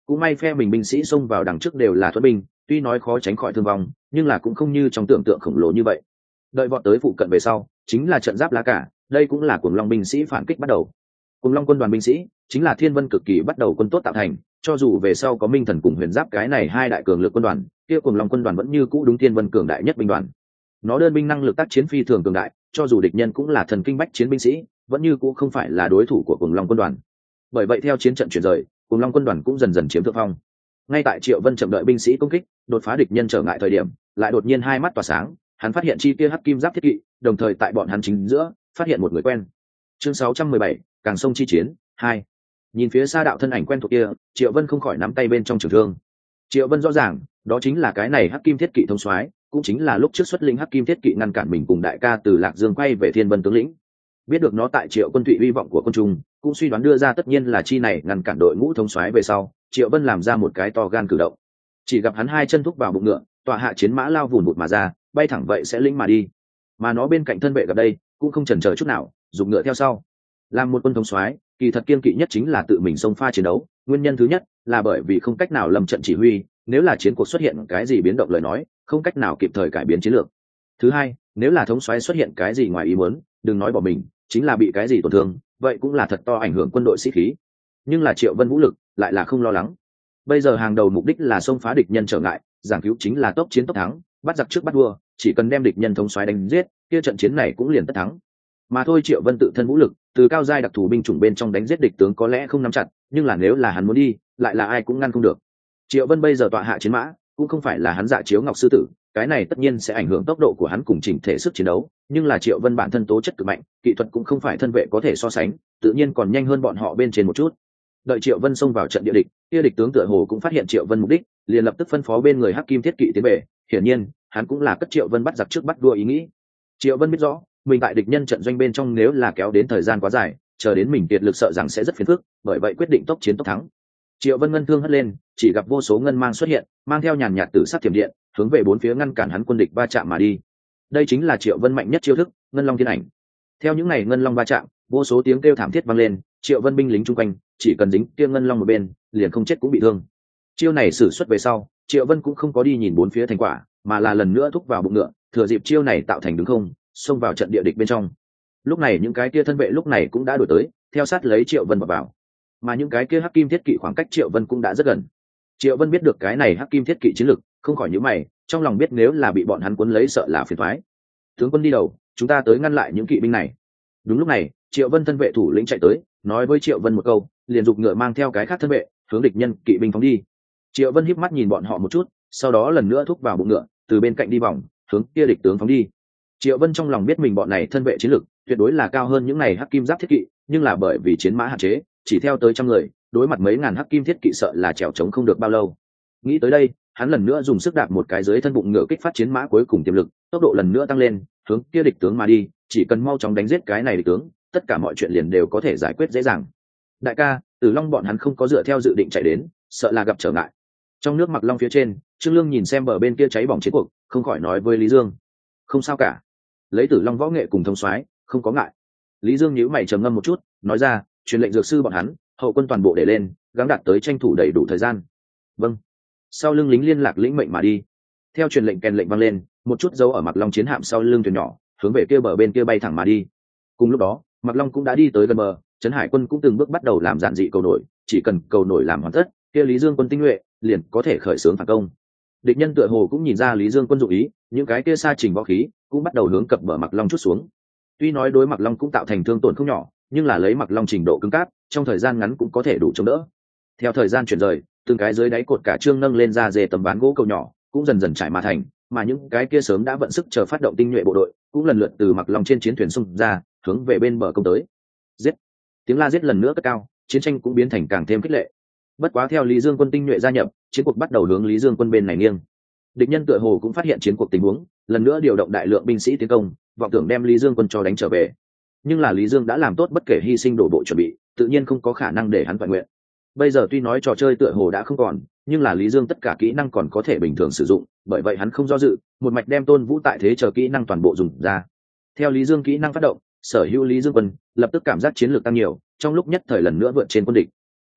cũng may phe mình binh sĩ xông vào đằng trước đều là thuẫn binh, tuy nói khó tránh khỏi thương vong nhưng là cũng không như trong tưởng tượng khổng lồ như vậy. Đợi vọt tới phụ cận về sau chính là trận giáp lá cả, đây cũng là cuồng long binh sĩ phản kích bắt đầu. Cuồng long quân đoàn binh sĩ chính là thiên vân cực kỳ bắt đầu quân tốt tạo thành, cho dù về sau có minh thần cùng huyền giáp cái này hai đại cường lực quân đoàn, kia cuồng long quân đoàn vẫn như cũ đúng thiên vân cường đại nhất binh đoàn. Nó đơn binh năng lực tác chiến phi thường cường đại, cho dù địch nhân cũng là thần kinh bách chiến binh sĩ vẫn như cũ không phải là đối thủ của cuồng long quân đoàn. Bởi vậy theo chiến trận chuyển rời, cuồng long quân đoàn cũng dần dần chiếm thượng phong. Ngay tại Triệu Vân chậm đợi binh sĩ công kích đột phá địch nhân trở ngại thời điểm, lại đột nhiên hai mắt tỏa sáng, hắn phát hiện chi kia hắc kim giáp thiết kỵ, đồng thời tại bọn hắn chính giữa phát hiện một người quen. Chương sáu trăm mười bảy, càng sông chi chiến hai. Nhìn phía xa đạo thân ảnh quen thuộc kia, Triệu Vân không khỏi nắm tay bên trong trường thương. Triệu Vân rõ ràng đó chính là cái này hắc kim thiết kỵ thống soái, cũng chính là lúc trước xuất lĩnh hắc kim thiết kỵ ngăn cản mình cùng đại ca từ Lạc Dương quay về Thiên Vân tướng lĩnh. Biết được nó tại Triệu Quân Thụy hy vọng của quân trung, cũng suy đoán đưa ra tất nhiên là chi này ngăn cản đội ngũ thống soái về sau, Triệu Vân làm ra một cái to gan cử động. Chỉ gặp hắn hai chân thúc vào bụng ngựa, tọa hạ chiến mã lao vùn vụt mà ra, bay thẳng vậy sẽ lĩnh mà đi. Mà nó bên cạnh thân vệ gặp đây, cũng không chần chờ chút nào, dùng ngựa theo sau. Làm một quân thống soái, kỳ thật kiên kỵ nhất chính là tự mình xông pha chiến đấu, nguyên nhân thứ nhất là bởi vì không cách nào lầm trận chỉ huy, nếu là chiến cuộc xuất hiện cái gì biến động lời nói, không cách nào kịp thời cải biến chiến lược. Thứ hai, nếu là thống soái xuất hiện cái gì ngoài ý muốn, đừng nói bỏ mình, chính là bị cái gì tổn thương, vậy cũng là thật to ảnh hưởng quân đội sĩ khí. Nhưng là Triệu Vân vũ lực lại là không lo lắng. Bây giờ hàng đầu mục đích là xông phá địch nhân trở ngại, giảng cứu chính là tốc chiến tốc thắng, bắt giặc trước bắt vua, chỉ cần đem địch nhân thống soái đánh giết, kia trận chiến này cũng liền tất thắng. Mà thôi Triệu Vân tự thân vũ lực, từ cao giai đặc thù binh chủng bên trong đánh giết địch tướng có lẽ không nắm chặt, nhưng là nếu là hắn muốn đi, lại là ai cũng ngăn không được. Triệu Vân bây giờ tọa hạ chiến mã, cũng không phải là hắn dạ chiếu ngọc sư tử, cái này tất nhiên sẽ ảnh hưởng tốc độ của hắn cùng chỉnh thể sức chiến đấu, nhưng là Triệu Vân bản thân tố chất cực mạnh, kỹ thuật cũng không phải thân vệ có thể so sánh, tự nhiên còn nhanh hơn bọn họ bên trên một chút. Đợi Triệu Vân xông vào trận địa địch, kia địch tướng tựa hồ cũng phát hiện Triệu Vân mục đích, liền lập tức phân phó bên người hắc kim thiết kỵ tiến về, hiển nhiên, hắn cũng là cất Triệu Vân bắt giặc trước bắt đua ý nghĩ. Triệu Vân biết rõ, mình tại địch nhân trận doanh bên trong nếu là kéo đến thời gian quá dài, chờ đến mình kiệt lực sợ rằng sẽ rất phiền phức, bởi vậy quyết định tốc chiến tốc thắng. Triệu Vân ngân thương hất lên, chỉ gặp vô số ngân mang xuất hiện, mang theo nhàn nhạt tử sắc thiểm điện, hướng về bốn phía ngăn cản hắn quân địch va chạm mà đi. Đây chính là Triệu Vân mạnh nhất chiêu thức, Ngân Long Thiên Ảnh. Theo những ngày ngân long va chạm, vô số tiếng kêu thảm thiết vang lên, Triệu Vân binh lính chung quanh, chỉ cần dính kia ngân long một bên, liền không chết cũng bị thương. Chiêu này sử xuất về sau, Triệu Vân cũng không có đi nhìn bốn phía thành quả, mà là lần nữa thúc vào bụng ngựa, thừa dịp chiêu này tạo thành đứng không, xông vào trận địa địch bên trong. Lúc này những cái kia thân vệ lúc này cũng đã đuổi tới, theo sát lấy Triệu Vân vào vào. Mà những cái kia hắc kim thiết kỵ khoảng cách Triệu Vân cũng đã rất gần. Triệu Vân biết được cái này hắc kim thiết kỵ chiến lực, không khỏi nhíu mày, trong lòng biết nếu là bị bọn hắn cuốn lấy sợ là phiền toái. Tướng quân đi đầu, chúng ta tới ngăn lại những kỵ binh này. Đúng lúc này, Triệu Vân thân vệ thủ lĩnh chạy tới, nói với Triệu Vân một câu, liền giục ngựa mang theo cái khác thân vệ, hướng địch nhân kỵ binh phóng đi. Triệu Vân híp mắt nhìn bọn họ một chút, sau đó lần nữa thúc vào bụng ngựa, từ bên cạnh đi vòng, hướng kia địch tướng phóng đi. Triệu Vân trong lòng biết mình bọn này thân vệ chiến lực tuyệt đối là cao hơn những này hắc kim giáp thiết kỵ, nhưng là bởi vì chiến mã hạn chế, chỉ theo tới trăm người, đối mặt mấy ngàn hắc kim thiết kỵ sợ là trèo trống không được bao lâu. Nghĩ tới đây, hắn lần nữa dùng sức đạp một cái dưới thân bụng ngựa kích phát chiến mã cuối cùng tiềm lực, tốc độ lần nữa tăng lên, hướng kia địch tướng mà đi, chỉ cần mau chóng đánh giết cái này địch tướng, tất cả mọi chuyện liền đều có thể giải quyết dễ dàng. Đại ca, Tử Long bọn hắn không có dựa theo dự định chạy đến, sợ là gặp trở ngại. Trong nước Mặc Long phía trên, Trương Lương nhìn xem bờ bên kia cháy bỏng chiến cuộc, không khỏi nói với Lý Dương: "Không sao cả, lấy Tử Long võ nghệ cùng thông soái, không có ngại." Lý Dương nhíu mày trầm ngâm một chút, nói ra: "Truyền lệnh dược sư bọn hắn, hậu quân toàn bộ để lên, gắng đạt tới tranh thủ đầy đủ thời gian." Vâng. Sau lưng lính liên lạc lĩnh mệnh mà đi. Theo truyền lệnh kèn lệnh vang lên, một chút dấu ở Mặc Long chiến hạm sau lưng thuyền nhỏ, hướng về kia bờ bên kia bay thẳng mà đi. Cùng lúc đó, Mặc Long cũng đã đi tới gần bờ, Trấn Hải quân cũng từng bước bắt đầu làm giản dị cầu nổi, chỉ cần cầu nổi làm hoàn tất, kia Lý Dương quân tinh nhuệ liền có thể khởi xướng phản công. Địch nhân tựa hồ cũng nhìn ra Lý Dương quân dụng ý, những cái kia sa trình võ khí cũng bắt đầu hướng cập bờ Mặc Long chút xuống. Tuy nói đối Mặc Long cũng tạo thành thương tổn không nhỏ, nhưng là lấy Mặc Long trình độ cứng cáp, trong thời gian ngắn cũng có thể đủ chống đỡ. Theo thời gian chuyển rời, từng cái dưới đáy cột cả trương nâng lên ra dề tấm ván gỗ cầu nhỏ, cũng dần dần trải mà thành, mà những cái kia sớm đã vận sức chờ phát động tinh nhuệ bộ đội, cũng lần lượt từ Mặc Long trên chiến thuyền xung ra, hướng về bên bờ công tới. Giết! Tiếng la giết lần nữa cất cao, chiến tranh cũng biến thành càng thêm kích lệ. Bất quá theo Lý Dương quân tinh nhuệ gia nhập, chiến cuộc bắt đầu hướng Lý Dương quân bên này nghiêng. Địch nhân tựa hồ cũng phát hiện chiến cuộc tình huống, lần nữa điều động đại lượng binh sĩ tiến công, vọng tưởng đem Lý Dương quân cho đánh trở về. Nhưng là Lý Dương đã làm tốt bất kể hy sinh đổ bộ chuẩn bị, tự nhiên không có khả năng để hắn toàn nguyện. Bây giờ tuy nói trò chơi tựa hồ đã không còn, nhưng là Lý Dương tất cả kỹ năng còn có thể bình thường sử dụng, bởi vậy hắn không do dự, một mạch đem Tôn Vũ tại thế chờ kỹ năng toàn bộ dùng ra. Theo Lý Dương kỹ năng phát động, sở hữu Lý Dương quân lập tức cảm giác chiến lược tăng nhiều, trong lúc nhất thời lần nữa vượt trên quân địch.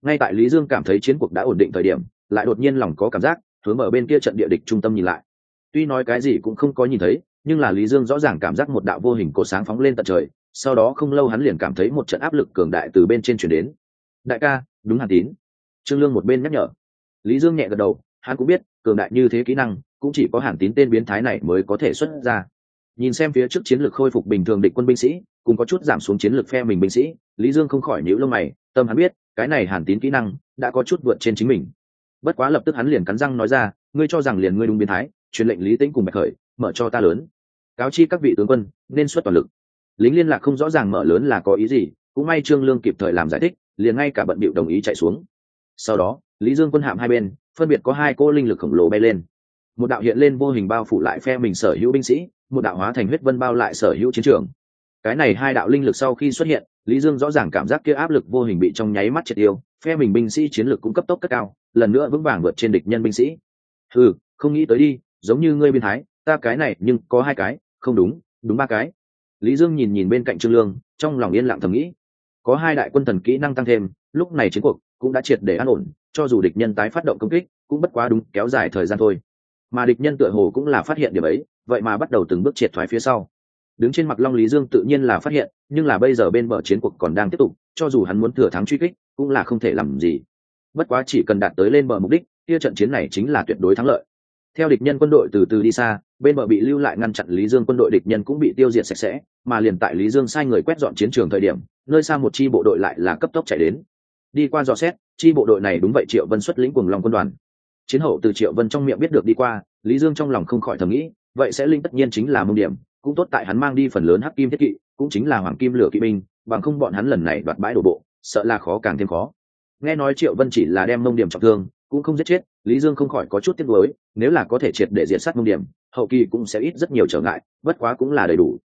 Ngay tại Lý Dương cảm thấy chiến cuộc đã ổn định thời điểm, lại đột nhiên lòng có cảm giác hướng ở bên kia trận địa địch trung tâm nhìn lại. Tuy nói cái gì cũng không có nhìn thấy, nhưng là Lý Dương rõ ràng cảm giác một đạo vô hình cột sáng phóng lên tận trời, sau đó không lâu hắn liền cảm thấy một trận áp lực cường đại từ bên trên chuyển đến. Đại ca, đúng Hàn Tín. Trương Lương một bên nhắc nhở. Lý Dương nhẹ gật đầu, hắn cũng biết cường đại như thế kỹ năng cũng chỉ có Hàn Tín tên biến thái này mới có thể xuất ra. Nhìn xem phía trước chiến lược khôi phục bình thường địch quân binh sĩ cùng có chút giảm xuống chiến lược phe mình binh sĩ, Lý Dương không khỏi nhíu lông mày, tâm hắn biết cái này Hàn Tín kỹ năng đã có chút vượt trên chính mình. Bất quá lập tức hắn liền cắn răng nói ra, ngươi cho rằng liền ngươi đúng biến thái, truyền lệnh Lý Tĩnh cùng Bạch Khởi mở cho ta lớn, cáo chi các vị tướng quân nên xuất toàn lực. Lính liên lạc không rõ ràng mở lớn là có ý gì, cũng may Trương Lương kịp thời làm giải thích, liền ngay cả bận bịu đồng ý chạy xuống. Sau đó Lý Dương quân hạm hai bên phân biệt có hai cô linh lực khổng lồ bay lên, một đạo hiện lên vô hình bao phủ lại phe mình sở hữu binh sĩ, một đạo hóa thành huyết vân bao lại sở hữu chiến trường. Cái này hai đạo linh lực sau khi xuất hiện, Lý Dương rõ ràng cảm giác kia áp lực vô hình bị trong nháy mắt triệt tiêu, phe mình binh sĩ chiến lực cũng cấp tốc cất cao, lần nữa vững vàng vượt trên địch nhân binh sĩ. Ừ, không nghĩ tới đi, giống như ngươi biến thái, ta cái này nhưng có hai cái, không đúng, đúng ba cái. Lý Dương nhìn nhìn bên cạnh Trương Lương, trong lòng yên lặng thầm nghĩ, có hai đại quân thần kỹ năng tăng thêm, lúc này chiến cuộc cũng đã triệt để an ổn, cho dù địch nhân tái phát động công kích, cũng bất quá đúng kéo dài thời gian thôi. Mà địch nhân tựa hồ cũng là phát hiện điểm ấy, vậy mà bắt đầu từng bước triệt thoái phía sau. Đứng trên mặt Long Lý Dương tự nhiên là phát hiện, nhưng là bây giờ bên bờ chiến cuộc còn đang tiếp tục, cho dù hắn muốn thừa thắng truy kích, cũng là không thể làm gì. Bất quá chỉ cần đạt tới lên bờ mục đích, kia trận chiến này chính là tuyệt đối thắng lợi. Theo địch nhân quân đội từ từ đi xa, bên bờ bị lưu lại ngăn chặn Lý Dương quân đội địch nhân cũng bị tiêu diệt sạch sẽ, mà liền tại Lý Dương sai người quét dọn chiến trường thời điểm, nơi xa một chi bộ đội lại là cấp tốc chạy đến. Đi qua dò xét, chi bộ đội này đúng vậy Triệu Vân xuất lĩnh Cuồng Long quân đoàn. Chiến hậu từ Triệu Vân trong miệng biết được đi qua, Lý Dương trong lòng không khỏi thầm nghĩ, vậy sẽ linh tất nhiên chính là mông điểm, cũng tốt tại hắn mang đi phần lớn hắc kim thiết kỵ, cũng chính là hoàng kim lửa kỵ binh, bằng không bọn hắn lần này đoạt bãi đổ bộ, sợ là khó càng thêm khó. Nghe nói Triệu Vân chỉ là đem mông điểm trọng thương, cũng không giết chết, Lý Dương không khỏi có chút tiếc nuối, nếu là có thể triệt để diệt sát mông điểm, hậu kỳ cũng sẽ ít rất nhiều trở ngại, bất quá cũng là đầy đủ,